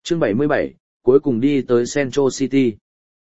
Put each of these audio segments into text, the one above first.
Chương 77, cuối cùng đi tới Central City.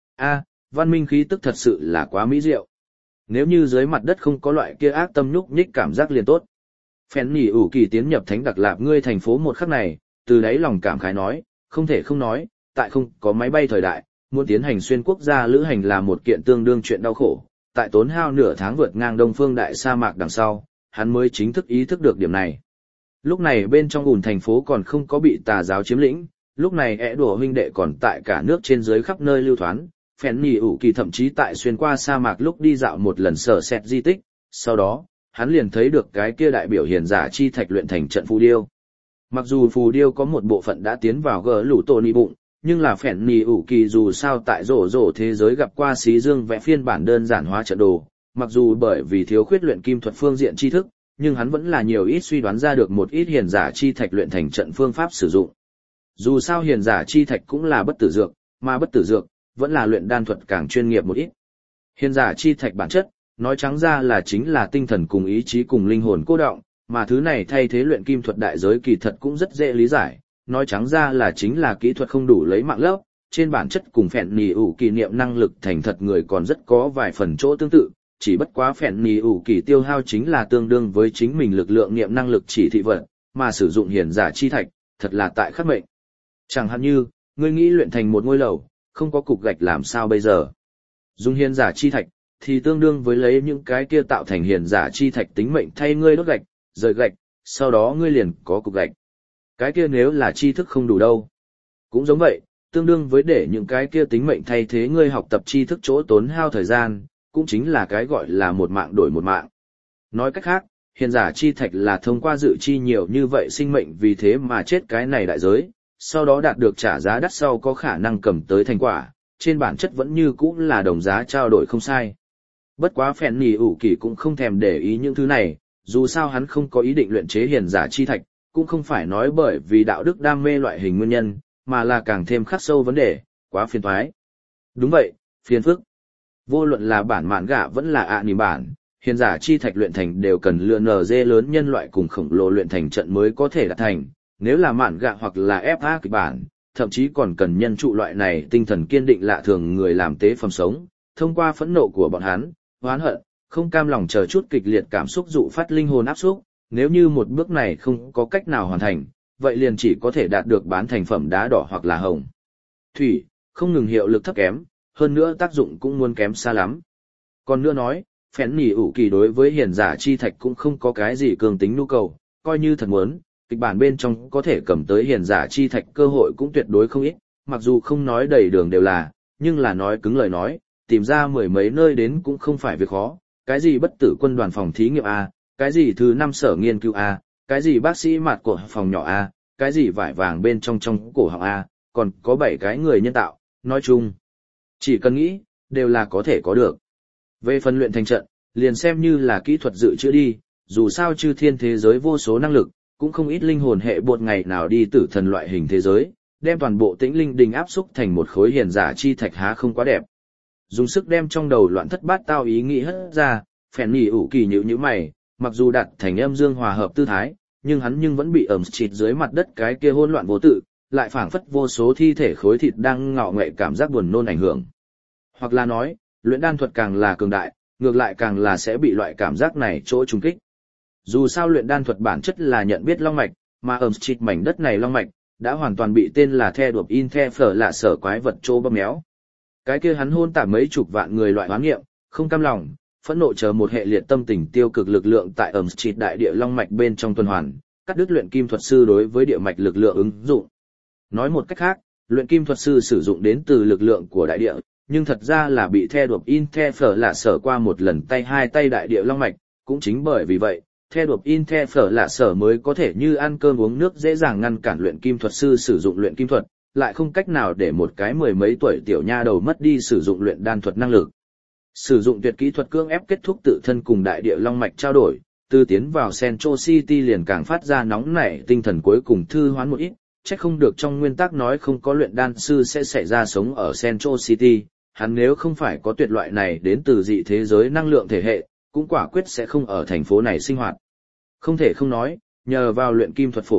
Văn minh khí tức thật sự là quá mỹ diệu. Nếu như dưới mặt đất không có loại kia ác tâm nhúc nhích cảm giác liền tốt. Phèn nhỉ ủ kỳ tiến nhập Thánh Đặc Lạp ngươi thành phố một khắc này, từ đáy lòng cảm khái nói, không thể không nói, tại không có máy bay thời đại, muốn tiến hành xuyên quốc gia lữ hành là một kiện tương đương chuyện đau khổ. Tại tốn hao nửa tháng vượt ngang Đông Phương Đại sa mạc đằng sau, hắn mới chính thức ý thức được điểm này. Lúc này bên trong ủn thành phố còn không có bị tà giáo chiếm lĩnh, lúc này ẻ đùa huynh đệ còn tại cả nước trên dưới khắp nơi lưu thoán. Phèn nhỉ ủ kỳ thậm chí tại xuyên qua sa mạc lúc đi dạo một lần sở xét di tích, sau đó, hắn liền thấy được cái kia đại biểu hiền giả chi thạch luyện thành trận phù điêu. Mặc dù phù điêu có một bộ phận đã tiến vào gỡ lũ tổ nị bụng, nhưng là phèn nhỉ ủ kỳ dù sao tại rổ thế giới gặp qua xí dương vẽ phiên bản đơn giản hóa trận đồ, mặc dù bởi vì thiếu khuyết luyện kim thuật phương diện tri thức, nhưng hắn vẫn là nhiều ít suy đoán ra được một ít hiền giả chi thạch luyện thành trận phương pháp sử dụng. Dù sao hiền giả chi thạch cũng là bất tử dược, mà bất tử dược vẫn là luyện đan thuật càng chuyên nghiệp một ít. Hiền giả chi thạch bản chất, nói trắng ra là chính là tinh thần cùng ý chí cùng linh hồn cô đọng, mà thứ này thay thế luyện kim thuật đại giới kỳ thật cũng rất dễ lý giải, nói trắng ra là chính là kỹ thuật không đủ lấy mạng lấp, trên bản chất cùng phèn nhỉ ủ kỳ niệm năng lực thành thật người còn rất có vài phần chỗ tương tự, chỉ bất quá phèn nhỉ ủ kỳ tiêu hao chính là tương đương với chính mình lực lượng niệm năng lực chỉ thị vật, mà sử dụng hiền giả chi thạch, thật là tại khắc mệnh. Chẳng hạn như, ngươi nghĩ luyện thành một ngôi lầu, không có cục gạch làm sao bây giờ? Dùng hiền giả chi thạch, thì tương đương với lấy những cái kia tạo thành hiền giả chi thạch tính mệnh thay ngươi đốt gạch, rời gạch, sau đó ngươi liền có cục gạch. Cái kia nếu là tri thức không đủ đâu. Cũng giống vậy, tương đương với để những cái kia tính mệnh thay thế ngươi học tập tri thức chỗ tốn hao thời gian, cũng chính là cái gọi là một mạng đổi một mạng. Nói cách khác, hiền giả chi thạch là thông qua dự chi nhiều như vậy sinh mệnh vì thế mà chết cái này đại giới, sau đó đạt được trả giá đắt sau có khả năng cầm tới thành quả, trên bản chất vẫn như cũ là đồng giá trao đổi không sai. Bất quá phèn nhỉ ủ kỳ cũng không thèm để ý những thứ này, dù sao hắn không có ý định luyện chế hiền giả chi thạch, cũng không phải nói bởi vì đạo đức đam mê loại hình nguyên nhân, mà là càng thêm khắc sâu vấn đề, quá phiền toái. Đúng vậy, phiền phức. Vô luận là bản mạn gạ vẫn là anime bản, hiền giả chi thạch luyện thành đều cần lựa NG lớn nhân loại cùng khổng lồ luyện thành trận mới có thể đạt thành, nếu là mạn gạ hoặc là FA kịch bản, thậm chí còn cần nhân trụ loại này tinh thần kiên định lạ thường người làm tế phẩm sống, thông qua phẫn nộ của bọn hắn, oán hận, không cam lòng chờ chút kịch liệt cảm xúc dụ phát linh hồn áp xúc, nếu như một bước này không có cách nào hoàn thành, vậy liền chỉ có thể đạt được bán thành phẩm đá đỏ hoặc là hồng. Thủy, không ngừng hiệu lực thấp kém, hơn nữa tác dụng cũng muốn kém xa lắm. Còn nữa nói, phèn nhỉ ủ kỳ đối với hiền giả chi thạch cũng không có cái gì cường tính nhu cầu, coi như thật muốn, kịch bản bên trong có thể cầm tới hiền giả chi thạch cơ hội cũng tuyệt đối không ít, mặc dù không nói đầy đường đều là, nhưng là nói cứng lời nói, tìm ra mười mấy nơi đến cũng không phải việc khó, cái gì bất tử quân đoàn phòng thí nghiệm A, cái gì thứ 5 sở nghiên cứu A, cái gì bác sĩ mặt của phòng nhỏ A, cái gì vải vàng bên trong cổ họng A, còn có 7 cái người nhân tạo, nói chung. Chỉ cần nghĩ, đều là có thể có được. Về phần luyện thành trận, liền xem như là kỹ thuật dự trữ đi, dù sao chư thiên thế giới vô số năng lực, cũng không ít linh hồn hệ bột ngày nào đi tử thần loại hình thế giới, đem toàn bộ tĩnh linh đình áp xúc thành một khối hiền giả chi thạch há không quá đẹp. Dùng sức đem trong đầu loạn thất bát tao ý nghĩ hất ra, phèn nhỉ ủ kỳ nhíu mày, mặc dù đặt thành âm dương hòa hợp tư thái, nhưng hắn vẫn bị ẩm chịt dưới mặt đất cái kia hỗn loạn vô tự, lại phảng phất vô số thi thể khối thịt đang ngọ nghệ cảm giác buồn nôn ảnh hưởng. Hoặc là nói, luyện đan thuật càng là cường đại, ngược lại càng là sẽ bị loại cảm giác này chỗ trùng kích. Dù sao luyện đan thuật bản chất là nhận biết long mạch, mà ẩm chịt mảnh đất này long mạch, đã hoàn toàn bị tên là the đuộc in the phở lạ sở quái vật trô bóp méo. Cái kia hắn hôn tả mấy chục vạn người loại hoán nghiệm, không cam lòng, phẫn nộ chờ một hệ liệt tâm tình tiêu cực lực lượng tại ẩm chịt đại địa long mạch bên trong tuần hoàn, cắt đứt luyện kim thuật sư đối với địa mạch lực lượng ứng dụng. Nói một cách khác, luyện kim thuật sư sử dụng đến từ lực lượng của đại địa, nhưng thật ra là bị the đuộc in the phở lạ sở qua một lần tay hai tay đại địa long mạch, cũng chính bởi vì vậy, the đuộc in the phở lạ sở mới có thể như ăn cơm uống nước dễ dàng ngăn cản luyện kim thuật sư sử dụng luyện kim thuật, lại không cách nào để một cái mười mấy tuổi tiểu nha đầu mất đi sử dụng luyện đan thuật năng lực. Sử dụng tuyệt kỹ thuật cưỡng ép kết thúc tự thân cùng đại địa long mạch trao đổi, từ tiến vào Central City liền càng phát ra nóng nảy tinh thần cuối cùng thư hoán một ít, chắc không được trong nguyên tắc nói không có luyện đan sư sẽ xảy ra sống ở Central City, hắn nếu không phải có tuyệt loại này đến từ dị thế giới năng lượng thể hệ, cũng quả quyết sẽ không ở thành phố này sinh hoạt. Không thể không nói, nhờ vào luyện kim thuật phổ cập,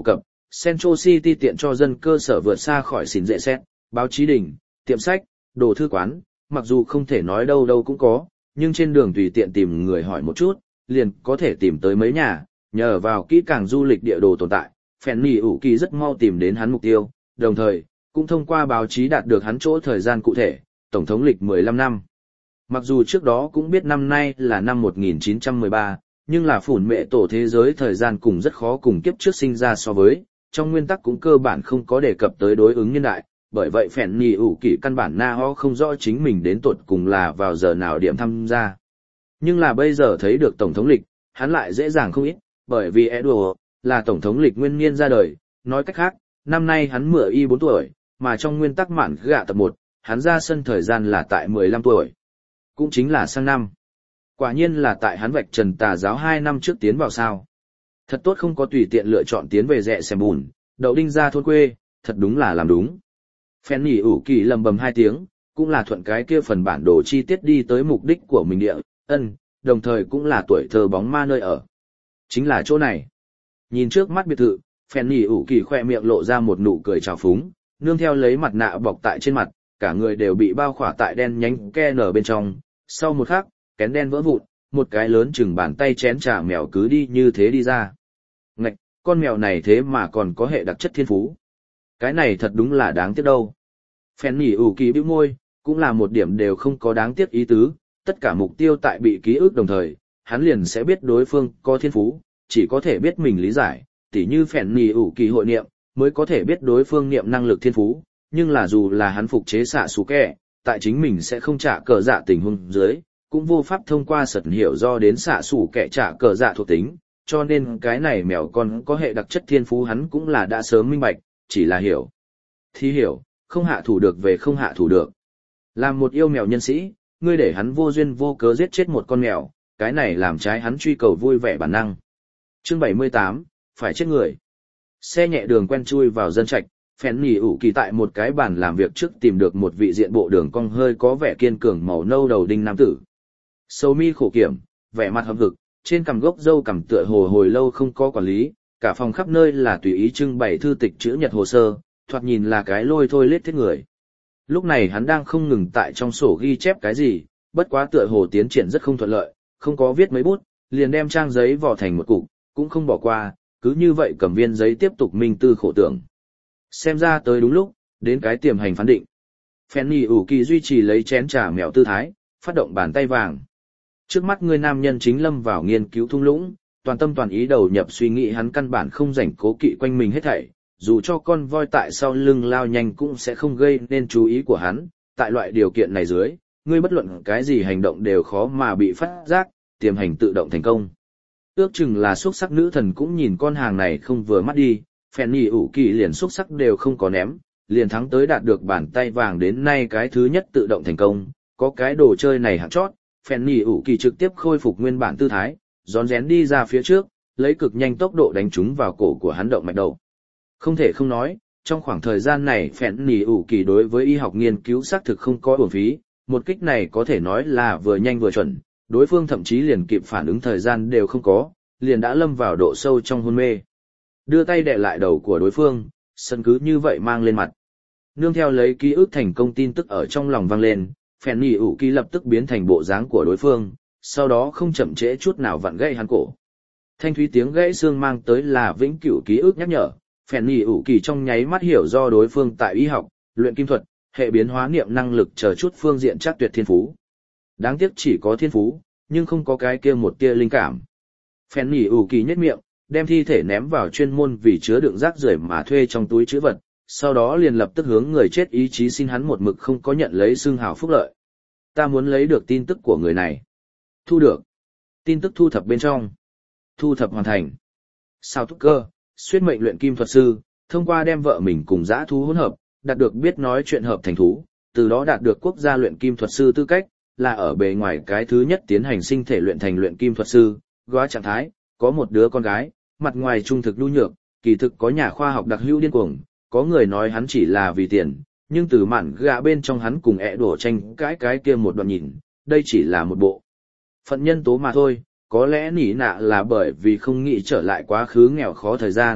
Central City tiện cho dân cơ sở vượt xa khỏi xỉn dễ xét, báo chí đỉnh, tiệm sách, đồ thư quán, mặc dù không thể nói đâu đâu cũng có, nhưng trên đường tùy tiện tìm người hỏi một chút, liền có thể tìm tới mấy nhà, nhờ vào kỹ càng du lịch địa đồ tồn tại, Fanny ủ kỳ rất mau tìm đến hắn mục tiêu, đồng thời, cũng thông qua báo chí đạt được hắn chỗ thời gian cụ thể, tổng thống lịch 15 năm. Mặc dù trước đó cũng biết năm nay là năm 1913, nhưng là phủn mệ tổ thế giới thời gian cùng rất khó cùng kiếp trước sinh ra so với, trong nguyên tắc cũng cơ bản không có đề cập tới đối ứng nhân đại, bởi vậy phèn nhì ủ kỳ căn bản na ho không rõ chính mình đến tột cùng là vào giờ nào điểm tham gia. Nhưng là bây giờ thấy được tổng thống lịch, hắn lại dễ dàng không ít, bởi vì Edward là tổng thống lịch nguyên niên ra đời, nói cách khác, năm nay hắn 14 tuổi, mà trong nguyên tắc mạn gạ tập 1, hắn ra sân thời gian là tại 15 tuổi. Cũng chính là sang năm. Quả nhiên là tại hắn vạch trần tà giáo 2 năm trước tiến vào sao. Thật tốt không có tùy tiện lựa chọn tiến về rẽ xem bùn, đậu đinh ra thôn quê, thật đúng là làm đúng. Phen nhỉ ủ kỳ lầm bầm 2 tiếng, cũng là thuận cái kia phần bản đồ chi tiết đi tới mục đích của mình địa, đồng thời cũng là tuổi thơ bóng ma nơi ở. Chính là chỗ này. Nhìn trước mắt biệt thự, Phen nhỉ ủ kỳ khoe miệng lộ ra một nụ cười trào phúng, nương theo lấy mặt nạ bọc tại trên mặt, cả người đều bị bao khỏa tại đen nhánh ke nở bên trong. Sau một khắc, kén đen vỡ vụn, một cái lớn chừng bàn tay chén trà mèo cứ đi như thế đi ra. Ngạch, con mèo này thế mà còn có hệ đặc chất thiên phú. Cái này thật đúng là đáng tiếc đâu. Phen nhỉ ủ kỳ bĩu môi, cũng là một điểm đều không có đáng tiếc ý tứ, tất cả mục tiêu tại bị ký ức đồng thời, hắn liền sẽ biết đối phương có thiên phú, chỉ có thể biết mình lý giải, tỉ như Phen nhỉ ủ kỳ hội niệm, mới có thể biết đối phương niệm năng lực thiên phú, nhưng là dù là hắn phục chế xạ xù kẹ, tại chính mình sẽ không trả cờ dạ tình huống dưới, cũng vô pháp thông qua sật hiểu do đến xạ xù kẹ trả cờ dạ thuộc tính, cho nên cái này mèo con có hệ đặc chất thiên phú hắn cũng là đã sớm minh bạch, chỉ là hiểu. Thì hiểu, không hạ thủ được về không hạ thủ được. Làm một yêu mèo nhân sĩ, ngươi để hắn vô duyên vô cớ giết chết một con mèo, cái này làm trái hắn truy cầu vui vẻ bản năng. Chương 78, phải chết người. Xe nhẹ đường quen chui vào dân trạch, Phen nhỉ ủ kỳ tại một cái bàn làm việc trước tìm được một vị diện bộ đường cong hơi có vẻ kiên cường màu nâu đầu đinh nam tử. Sầu mi khổ kiểm, vẻ mặt hậm hực, trên cằm gốc râu cằm tựa hồ hồi lâu không có quản lý, cả phòng khắp nơi là tùy ý trưng bày thư tịch chữ nhật hồ sơ, thoạt nhìn là cái lôi thôi lết thiết người. Lúc này hắn đang không ngừng tại trong sổ ghi chép cái gì, bất quá tựa hồ tiến triển rất không thuận lợi, không có viết mấy bút, liền đem trang giấy vò thành một cục, cũng không bỏ qua, cứ như vậy cầm viên giấy tiếp tục minh tư khổ tưởng. Xem ra tới đúng lúc, đến cái tiềm hành phán định. Fanny ủ kỳ duy trì lấy chén trà mèo tư thái, phát động bàn tay vàng. Trước mắt người nam nhân chính lâm vào nghiên cứu thung lũng, toàn tâm toàn ý đầu nhập suy nghĩ hắn căn bản không rảnh cố kỵ quanh mình hết thảy, dù cho con voi tại sau lưng lao nhanh cũng sẽ không gây nên chú ý của hắn. Tại loại điều kiện này dưới, ngươi bất luận cái gì hành động đều khó mà bị phát giác, tiềm hành tự động thành công. Ước chừng là xuất sắc nữ thần cũng nhìn con hàng này không vừa mắt đi, Fanny ủ kỳ liền xuất sắc đều không có ném, liền thắng tới đạt được bàn tay vàng đến nay cái thứ nhất tự động thành công, có cái đồ chơi này hạng chót, Fanny ủ kỳ trực tiếp khôi phục nguyên bản tư thái, rón rén đi ra phía trước, lấy cực nhanh tốc độ đánh trúng vào cổ của hắn động mạch đầu. Không thể không nói, trong khoảng thời gian này Fanny ủ kỳ đối với y học nghiên cứu xác thực không có uổng phí, một kích này có thể nói là vừa nhanh vừa chuẩn, đối phương thậm chí liền kịp phản ứng thời gian đều không có, liền đã lâm vào độ sâu trong hôn mê. Đưa tay đè lại đầu của đối phương, sân cứ như vậy mang lên mặt. Nương theo lấy ký ức thành công tin tức ở trong lòng vang lên, Fanny ủ kỳ lập tức biến thành bộ dáng của đối phương, sau đó không chậm trễ chút nào vặn gãy hắn cổ. Thanh thúy tiếng gãy xương mang tới là vĩnh cửu ký ức nhắc nhở, Fanny ủ kỳ trong nháy mắt hiểu do đối phương tại y học, luyện kim thuật, hệ biến hóa niệm năng lực chờ chút phương diện chắc tuyệt thiên phú. Đáng tiếc chỉ có thiên phú, nhưng không có cái kia một tia linh cảm. Fanny ủ kỳ nhếch miệng, đem thi thể ném vào chuyên môn vì chứa đựng rác rưởi mà thuê trong túi trữ vật, sau đó liền lập tức hướng người chết ý chí xin hắn một mực không có nhận lấy xương hào phúc lợi. Ta muốn lấy được tin tức của người này. Thu được. Tin tức thu thập bên trong. Thu thập hoàn thành. Sao thúc cơ, xuyên mệnh luyện kim thuật sư, thông qua đem vợ mình cùng dã thú hỗn hợp, đạt được biết nói chuyện hợp thành thú, từ đó đạt được quốc gia luyện kim thuật sư tư cách, là ở bề ngoài cái thứ nhất tiến hành sinh thể luyện thành luyện kim thuật sư, góa trạng thái, có một đứa con gái, mặt ngoài trung thực nhu nhược, kỳ thực có nhà khoa học đặc hữu điên cuồng, có người nói hắn chỉ là vì tiền, nhưng từ mạn gạ bên trong hắn cùng ẹ đổ tranh cái kia một đoạn nhìn, đây chỉ là một bộ phận nhân tố mà thôi, có lẽ nỉ nạ là bởi vì không nghĩ trở lại quá khứ nghèo khó thời gian,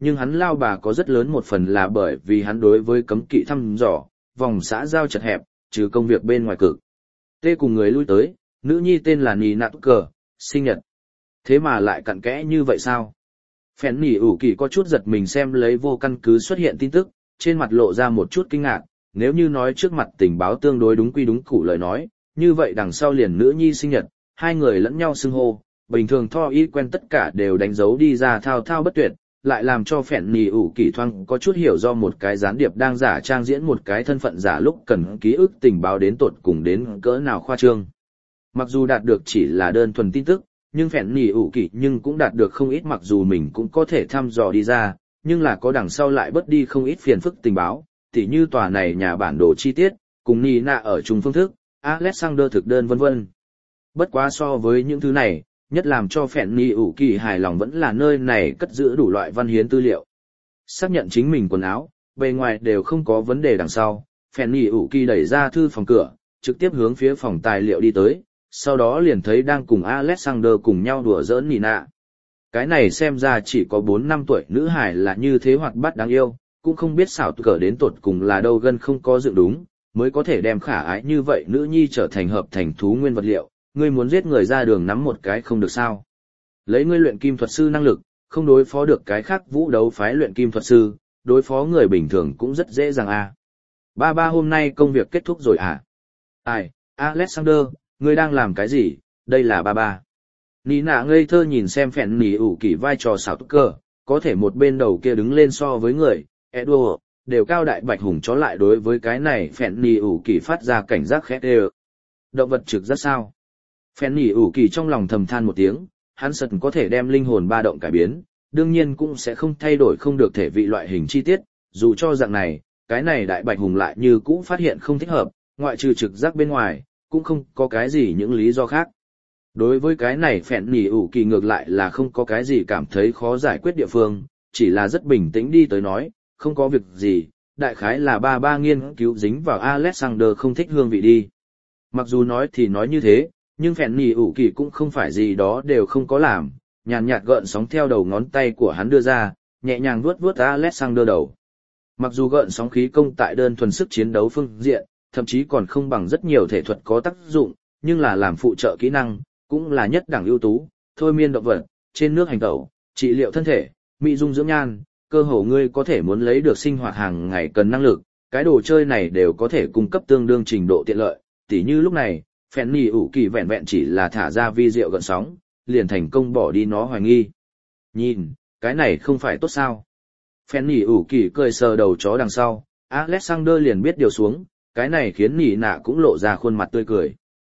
nhưng hắn lao bà có rất lớn một phần là bởi vì hắn đối với cấm kỵ thăm dò, vòng xã giao chật hẹp, trừ công việc bên ngoài cực. Tê cùng người lui tới, nữ nhi tên là Nina Tucker, sinh nhật. Thế mà lại cặn kẽ như vậy sao? Phèn nỉ ủ kỳ có chút giật mình xem lấy vô căn cứ xuất hiện tin tức, trên mặt lộ ra một chút kinh ngạc, nếu như nói trước mặt tình báo tương đối đúng quy đúng củ lời nói, như vậy đằng sau liền nữ nhi sinh nhật, hai người lẫn nhau xưng hô, bình thường Tho y quen tất cả đều đánh dấu đi ra thao thao bất tuyệt, lại làm cho phèn nỉ ủ kỳ thoang có chút hiểu do một cái gián điệp đang giả trang diễn một cái thân phận giả lúc cần ký ức tình báo đến tột cùng đến cỡ nào khoa trương. Mặc dù đạt được chỉ là đơn thuần tin tức, nhưng phèn nỉ ủ kỳ nhưng cũng đạt được không ít, mặc dù mình cũng có thể thăm dò đi ra, nhưng là có đằng sau lại bớt đi không ít phiền phức tình báo, tỉ như tòa này nhà bản đồ chi tiết, cùng Nina ở chung phương thức, Alexander thực đơn vân vân. Bất quá so với những thứ này, nhất làm cho phèn nỉ ủ kỳ hài lòng vẫn là nơi này cất giữ đủ loại văn hiến tư liệu. Xác nhận chính mình quần áo, bề ngoài đều không có vấn đề đằng sau, phèn nỉ ủ kỳ đẩy ra thư phòng cửa, trực tiếp hướng phía phòng tài liệu đi tới, sau đó liền thấy đang cùng Alexander cùng nhau đùa giỡn Nina. Cái này xem ra chỉ có 4-5 tuổi nữ hài là như thế hoạt bát đáng yêu, cũng không biết xảo cỡ đến tột cùng là đâu gân không có dựng đúng, mới có thể đem khả ái như vậy nữ nhi trở thành hợp thành thú nguyên vật liệu, ngươi muốn giết người ra đường nắm một cái không được sao. Lấy ngươi luyện kim thuật sư năng lực, không đối phó được cái khác vũ đấu phái luyện kim thuật sư, đối phó người bình thường cũng rất dễ dàng à. Ba hôm nay công việc kết thúc rồi à? Ai, Alexander, ngươi đang làm cái gì, đây là ba. Nina ngây thơ nhìn xem phèn nỉ ủ kỳ vai trò xảo cơ, có thể một bên đầu kia đứng lên so với người, Edward, đều cao đại bạch hùng chó lại đối với cái này phèn nỉ ủ kỳ phát ra cảnh giác khét ê. Động vật trực giác sao? Phèn nỉ ủ kỳ trong lòng thầm than một tiếng, hắn sật có thể đem linh hồn ba động cải biến, đương nhiên cũng sẽ không thay đổi không được thể vị loại hình chi tiết, dù cho dạng này, cái này đại bạch hùng lại như cũ phát hiện không thích hợp, ngoại trừ trực giác bên ngoài, cũng không có cái gì những lý do khác. Đối với cái này phèn nỉ ủ kỳ ngược lại là không có cái gì cảm thấy khó giải quyết địa phương, chỉ là rất bình tĩnh đi tới nói, không có việc gì, đại khái là ba nghiên cứu dính vào Alexander không thích hương vị đi. Mặc dù nói thì nói như thế, nhưng phèn nỉ ủ kỳ cũng không phải gì đó đều không có làm, nhàn nhạt gợn sóng theo đầu ngón tay của hắn đưa ra, nhẹ nhàng vuốt vuốt Alexander đầu. Mặc dù gợn sóng khí công tại đơn thuần sức chiến đấu phương diện, thậm chí còn không bằng rất nhiều thể thuật có tác dụng, nhưng là làm phụ trợ kỹ năng, cũng là nhất đẳng ưu tú, thôi miên động vật, trên nước hành tẩu, trị liệu thân thể, mỹ dung dưỡng nhan, cơ hồ ngươi có thể muốn lấy được sinh hoạt hàng ngày cần năng lực, cái đồ chơi này đều có thể cung cấp tương đương trình độ tiện lợi, tỉ như lúc này, phèn nỉ ủ kỳ vẹn vẹn chỉ là thả ra vi diệu gợn sóng, liền thành công bỏ đi nó hoài nghi. Nhìn, cái này không phải tốt sao? Phèn nỉ ủ kỳ cười sờ đầu chó đằng sau, Alexander liền biết điều xuống, cái này khiến nỉ nạ cũng lộ ra khuôn mặt tươi cười.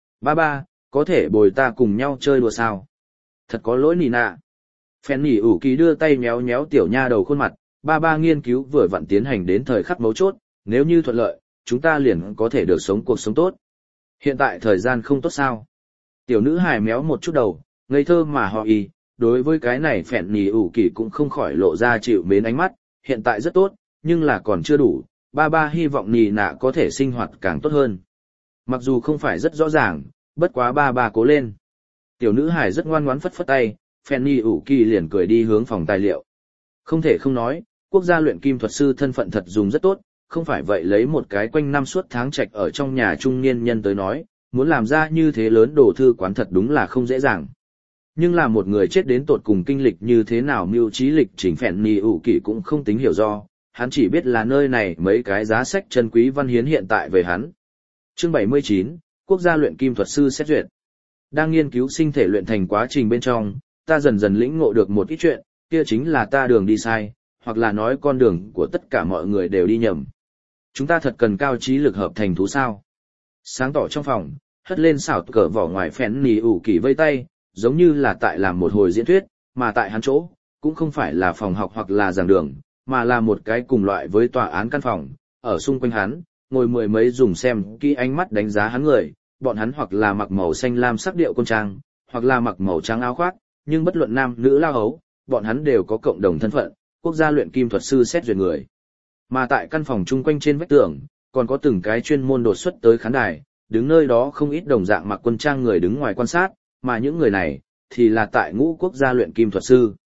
Ba, có thể bồi ta cùng nhau chơi đùa sao? Thật có lỗi nỉ nạ. Phèn nỉ ủ kỳ đưa tay méo méo tiểu nha đầu khuôn mặt, ba nghiên cứu vừa vặn tiến hành đến thời khắc mấu chốt, nếu như thuận lợi, chúng ta liền có thể được sống cuộc sống tốt. Hiện tại thời gian không tốt sao? Tiểu nữ hài méo một chút đầu, ngây thơ mà họ y, đối với cái này phèn nỉ ủ kỳ cũng không khỏi lộ ra chịu mến ánh mắt, hiện tại rất tốt, nhưng là còn chưa đủ, ba hy vọng nỉ nạ có thể sinh hoạt càng tốt hơn. Mặc dù không phải rất rõ ràng, bất quá ba cố lên. Tiểu nữ hài rất ngoan ngoãn phất phất tay, phèn nỉ ủ kỳ liền cười đi hướng phòng tài liệu. Không thể không nói, quốc gia luyện kim thuật sư thân phận thật dùng rất tốt, không phải vậy lấy một cái quanh năm suốt tháng trạch ở trong nhà trung niên nhân tới nói, muốn làm ra như thế lớn đồ thư quán thật đúng là không dễ dàng. Nhưng là một người chết đến tột cùng kinh lịch như thế nào mưu trí lịch trình phèn nỉ ủ kỳ cũng không tính hiểu do, hắn chỉ biết là nơi này mấy cái giá sách chân quý văn hiến hiện tại về hắn. Chương 79, Quốc gia luyện kim thuật sư xét duyệt. Đang nghiên cứu sinh thể luyện thành quá trình bên trong, ta dần dần lĩnh ngộ được một ít chuyện, kia chính là ta đường đi sai, hoặc là nói con đường của tất cả mọi người đều đi nhầm. Chúng ta thật cần cao trí lực hợp thành thú sao? Sáng tỏ trong phòng, hất lên xảo cỡ vỏ ngoài phèn nỉ ủ kỳ vây tay, giống như là tại làm một hồi diễn thuyết, mà tại hắn chỗ, cũng không phải là phòng học hoặc là giảng đường, mà là một cái cùng loại với tòa án căn phòng, ở xung quanh hắn, ngồi mười mấy dùng xem kỹ ánh mắt đánh giá hắn người, bọn hắn hoặc là mặc màu xanh lam sắc điệu côn trang, hoặc là mặc màu trắng áo khoác, nhưng bất luận nam nữ lao hấu, bọn hắn đều có cộng đồng thân phận, quốc gia luyện kim thuật sư xét duyệt người. Mà tại căn phòng chung quanh trên vách tường, còn có từng cái chuyên môn đột xuất tới khán đài, đứng nơi đó không ít đồng dạng mặc quân trang người đứng ngoài quan sát, mà những người này, thì là tại ngũ quốc gia luyện kim thuật sư.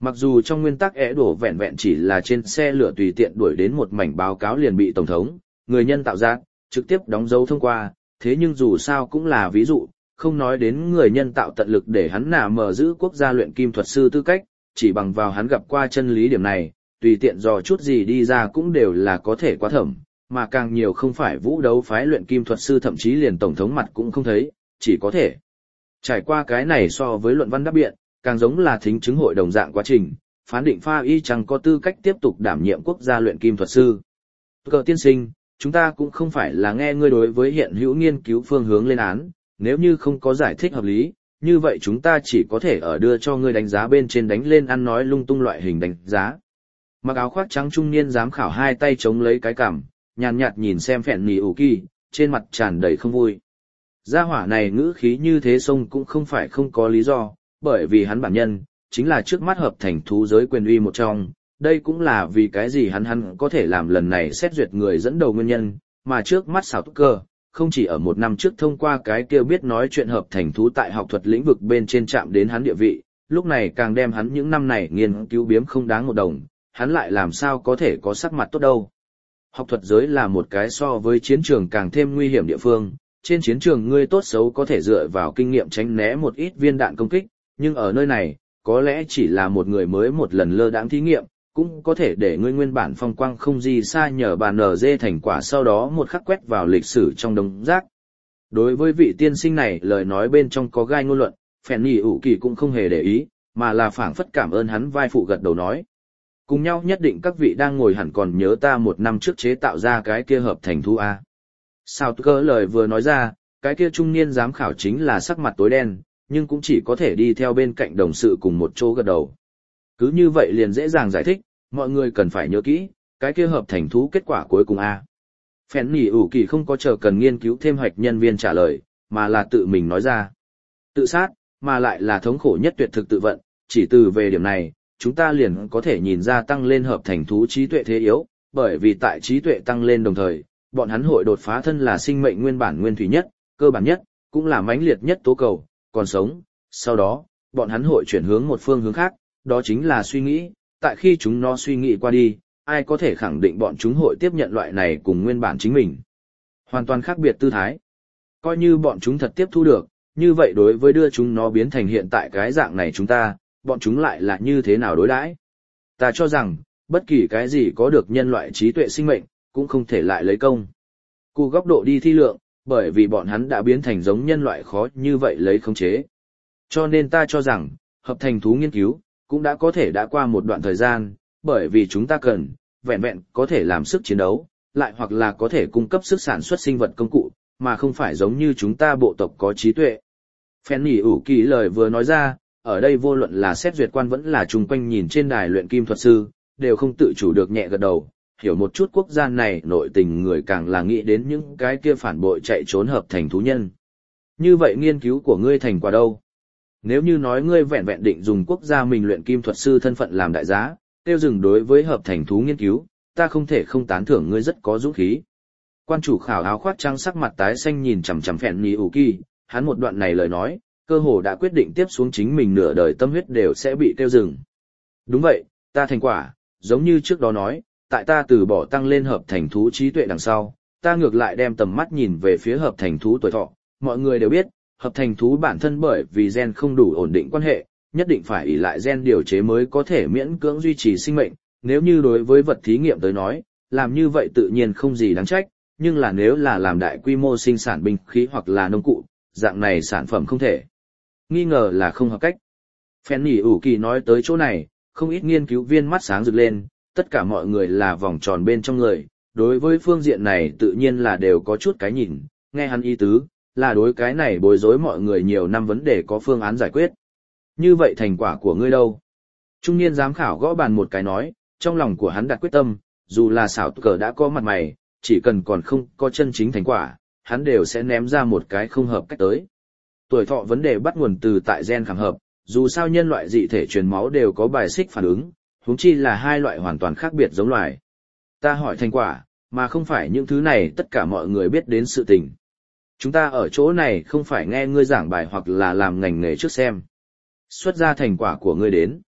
Mặc dù trong nguyên tắc đổ vẹn vẹn chỉ là trên xe lửa tùy tiện đuổi đến một mảnh báo cáo liền bị Tổng thống, người nhân tạo ra, trực tiếp đóng dấu thông qua, thế nhưng dù sao cũng là ví dụ, không nói đến người nhân tạo tận lực để hắn nả mở giữ quốc gia luyện kim thuật sư tư cách, chỉ bằng vào hắn gặp qua chân lý điểm này, tùy tiện dò chút gì đi ra cũng đều là có thể quá thẩm, mà càng nhiều không phải vũ đấu phái luyện kim thuật sư thậm chí liền Tổng thống mặt cũng không thấy, chỉ có thể trải qua cái này so với luận văn đáp biện, càng giống là thính chứng hội đồng dạng quá trình, phán định pha y chẳng có tư cách tiếp tục đảm nhiệm quốc gia luyện kim thuật sư. Cờ tiên sinh, chúng ta cũng không phải là nghe ngươi đối với hiện hữu nghiên cứu phương hướng lên án, nếu như không có giải thích hợp lý, như vậy chúng ta chỉ có thể ở đưa cho ngươi đánh giá bên trên đánh lên ăn nói lung tung loại hình đánh giá. Mặc áo khoác trắng trung niên giám khảo hai tay chống lấy cái cằm, nhàn nhạt nhìn xem phèn nỉ ủ kỳ, trên mặt tràn đầy không vui. Gia hỏa này ngữ khí như thế sông cũng không phải không có lý do, bởi vì hắn bản nhân, chính là trước mắt hợp thành thú giới quyền uy một trong, đây cũng là vì cái gì hắn có thể làm lần này xét duyệt người dẫn đầu nguyên nhân, mà trước mắt xảo túc cơ, không chỉ ở một năm trước thông qua cái kia biết nói chuyện hợp thành thú tại học thuật lĩnh vực bên trên chạm đến hắn địa vị, lúc này càng đem hắn những năm này nghiên cứu biếm không đáng một đồng, hắn lại làm sao có thể có sắc mặt tốt đâu. Học thuật giới là một cái so với chiến trường càng thêm nguy hiểm địa phương, trên chiến trường ngươi tốt xấu có thể dựa vào kinh nghiệm tránh né một ít viên đạn công kích, nhưng ở nơi này, có lẽ chỉ là một người mới một lần lơ đãng thí nghiệm, cũng có thể để ngươi nguyên bản phong quang không gì xa nhờ bàn nở dê thành quả sau đó một khắc quét vào lịch sử trong đống rác. Đối với vị tiên sinh này lời nói bên trong có gai ngôn luận, phèn nhì ủ kỳ cũng không hề để ý, mà là phảng phất cảm ơn hắn vai phụ gật đầu nói. Cùng nhau nhất định các vị đang ngồi hẳn còn nhớ ta một năm trước chế tạo ra cái kia hợp thành thú A. Sao cơ lời vừa nói ra, cái kia trung niên giám khảo chính là sắc mặt tối đen, nhưng cũng chỉ có thể đi theo bên cạnh đồng sự cùng một chỗ gật đầu. Cứ như vậy liền dễ dàng giải thích, mọi người cần phải nhớ kỹ, cái kia hợp thành thú kết quả cuối cùng A. Phèn nhì ủ kỳ không có chờ cần nghiên cứu thêm hoạch nhân viên trả lời, mà là tự mình nói ra. Tự sát, mà lại là thống khổ nhất tuyệt thực tự vận, chỉ từ về điểm này, chúng ta liền có thể nhìn ra tăng lên hợp thành thú trí tuệ thế yếu, bởi vì tại trí tuệ tăng lên đồng thời, bọn hắn hội đột phá thân là sinh mệnh nguyên bản nguyên thủy nhất, cơ bản nhất, cũng là mãnh liệt nhất tố cầu, còn sống. Sau đó, bọn hắn hội chuyển hướng một phương hướng khác, đó chính là suy nghĩ, tại khi chúng nó suy nghĩ qua đi, ai có thể khẳng định bọn chúng hội tiếp nhận loại này cùng nguyên bản chính mình. Hoàn toàn khác biệt tư thái. Coi như bọn chúng thật tiếp thu được, như vậy đối với đưa chúng nó biến thành hiện tại cái dạng này chúng ta, bọn chúng lại là như thế nào đối đãi? Ta cho rằng, bất kỳ cái gì có được nhân loại trí tuệ sinh mệnh, cũng không thể lại lấy công. Cụ góc độ đi thi lượng, bởi vì bọn hắn đã biến thành giống nhân loại khó như vậy lấy khống chế. Cho nên ta cho rằng, hợp thành thú nghiên cứu, cũng đã có thể đã qua một đoạn thời gian, bởi vì chúng ta cần, vẹn vẹn có thể làm sức chiến đấu, lại hoặc là có thể cung cấp sức sản xuất sinh vật công cụ, mà không phải giống như chúng ta bộ tộc có trí tuệ. Phèn nhì ủ kỳ lời vừa nói ra, ở đây vô luận là xét duyệt quan vẫn là chung quanh nhìn trên đài luyện kim thuật sư, đều không tự chủ được nhẹ gật đầu, hiểu một chút quốc gia này nội tình người càng là nghĩ đến những cái kia phản bội chạy trốn hợp thành thú nhân. Như vậy nghiên cứu của ngươi thành quả đâu? Nếu như nói ngươi vẹn vẹn định dùng quốc gia mình luyện kim thuật sư thân phận làm đại giá, tiêu dừng đối với hợp thành thú nghiên cứu, ta không thể không tán thưởng ngươi rất có dũng khí. Quan chủ khảo áo khoác trắng sắc mặt tái xanh nhìn chằm chằm phèn nhì ủ kỳ, hắn một đoạn này lời nói, cơ hồ đã quyết định tiếp xuống chính mình nửa đời tâm huyết đều sẽ bị tiêu dừng. Đúng vậy, ta thành quả, giống như trước đó nói, tại ta từ bỏ tăng lên hợp thành thú trí tuệ đằng sau, ta ngược lại đem tầm mắt nhìn về phía hợp thành thú tuổi thọ. Mọi người đều biết, hợp thành thú bản thân bởi vì gen không đủ ổn định quan hệ, nhất định phải ỷ lại gen điều chế mới có thể miễn cưỡng duy trì sinh mệnh. Nếu như đối với vật thí nghiệm tới nói, làm như vậy tự nhiên không gì đáng trách, nhưng là nếu là làm đại quy mô sinh sản binh khí hoặc là nông cụ, dạng này sản phẩm không thể nghi ngờ là không hợp cách. Phèn nhì ủ kỳ nói tới chỗ này, không ít nghiên cứu viên mắt sáng rực lên, tất cả mọi người là vòng tròn bên trong người, đối với phương diện này tự nhiên là đều có chút cái nhìn, nghe hắn ý tứ, là đối cái này bối rối mọi người nhiều năm vấn đề có phương án giải quyết. Như vậy thành quả của ngươi đâu? Trung niên giám khảo gõ bàn một cái nói, trong lòng của hắn đặt quyết tâm, dù là xảo cờ đã có mặt mày, chỉ cần còn không có chân chính thành quả, hắn đều sẽ ném ra một cái không hợp cách tới. Tuổi thọ vấn đề bắt nguồn từ tại gen khảm hợp, dù sao nhân loại dị thể truyền máu đều có bài xích phản ứng, huống chi là hai loại hoàn toàn khác biệt giống loài. Ta hỏi thành quả, mà không phải những thứ này tất cả mọi người biết đến sự tình. Chúng ta ở chỗ này không phải nghe ngươi giảng bài hoặc là làm ngành nghề trước xem. Xuất ra thành quả của ngươi đến.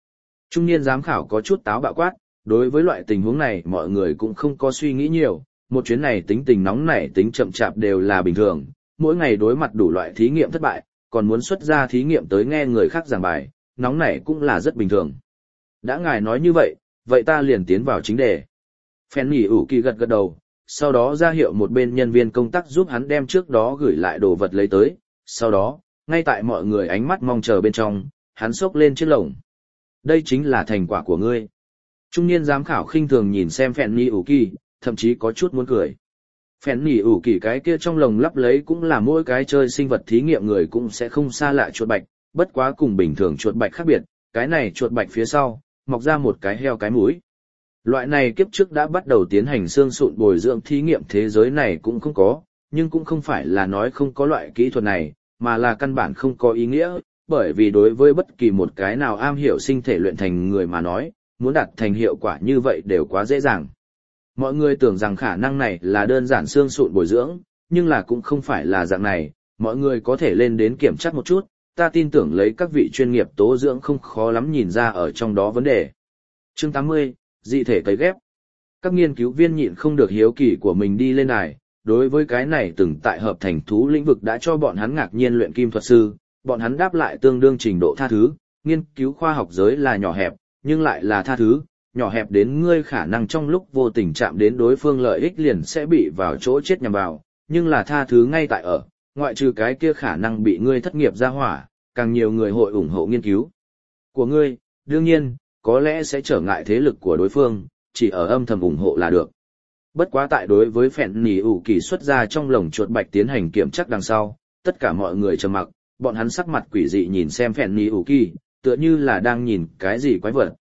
Trung niên giám khảo có chút táo bạo quát, đối với loại tình huống này mọi người cũng không có suy nghĩ nhiều, một chuyến này tính tình nóng nảy tính chậm chạp đều là bình thường, mỗi ngày đối mặt đủ loại thí nghiệm thất bại, còn muốn xuất ra thí nghiệm tới nghe người khác giảng bài, nóng nảy cũng là rất bình thường. Đã ngài nói như vậy, vậy ta liền tiến vào chính đề. Fanny ủ kỳ gật gật đầu, sau đó ra hiệu một bên nhân viên công tác giúp hắn đem trước đó gửi lại đồ vật lấy tới, sau đó, ngay tại mọi người ánh mắt mong chờ bên trong, hắn xốc lên chiếc lồng. Đây chính là thành quả của ngươi. Trung niên giám khảo khinh thường nhìn xem Fanny ủ kỳ, thậm chí có chút muốn cười. Fanny ủ kỳ cái kia trong lồng lắp lấy cũng là mỗi cái chơi sinh vật thí nghiệm người cũng sẽ không xa lạ chuột bạch, bất quá cùng bình thường chuột bạch khác biệt, cái này chuột bạch phía sau, mọc ra một cái heo cái mũi. Loại này kiếp trước đã bắt đầu tiến hành xương sụn bồi dưỡng thí nghiệm thế giới này cũng không có, nhưng cũng không phải là nói không có loại kỹ thuật này, mà là căn bản không có ý nghĩa, bởi vì đối với bất kỳ một cái nào am hiểu sinh thể luyện thành người mà nói, muốn đạt thành hiệu quả như vậy đều quá dễ dàng. Mọi người tưởng rằng khả năng này là đơn giản xương sụn bồi dưỡng, nhưng là cũng không phải là dạng này, mọi người có thể lên đến kiểm tra một chút, ta tin tưởng lấy các vị chuyên nghiệp tố dưỡng không khó lắm nhìn ra ở trong đó vấn đề. Chương 80, dị thể cấy ghép. Các nghiên cứu viên nhịn không được hiếu kỳ của mình đi lên đài, đối với cái này từng tại hợp thành thú lĩnh vực đã cho bọn hắn ngạc nhiên luyện kim thuật sư, bọn hắn đáp lại tương đương trình độ tha thứ, nghiên cứu khoa học giới là nhỏ hẹp, nhưng lại là tha thứ, nhỏ hẹp đến ngươi khả năng trong lúc vô tình chạm đến đối phương lợi ích liền sẽ bị vào chỗ chết nhằm vào, nhưng là tha thứ ngay tại ở, ngoại trừ cái kia khả năng bị ngươi thất nghiệp ra hỏa, càng nhiều người hội ủng hộ nghiên cứu của ngươi, đương nhiên, có lẽ sẽ trở ngại thế lực của đối phương, chỉ ở âm thầm ủng hộ là được. Bất quá tại đối với phèn nỉ ủ kỳ xuất ra trong lồng chuột bạch tiến hành kiểm chắc đằng sau, tất cả mọi người trầm mặc, bọn hắn sắc mặt quỷ dị nhìn xem phèn nỉ ủ kỳ, tựa như là đang nhìn cái gì quái vật.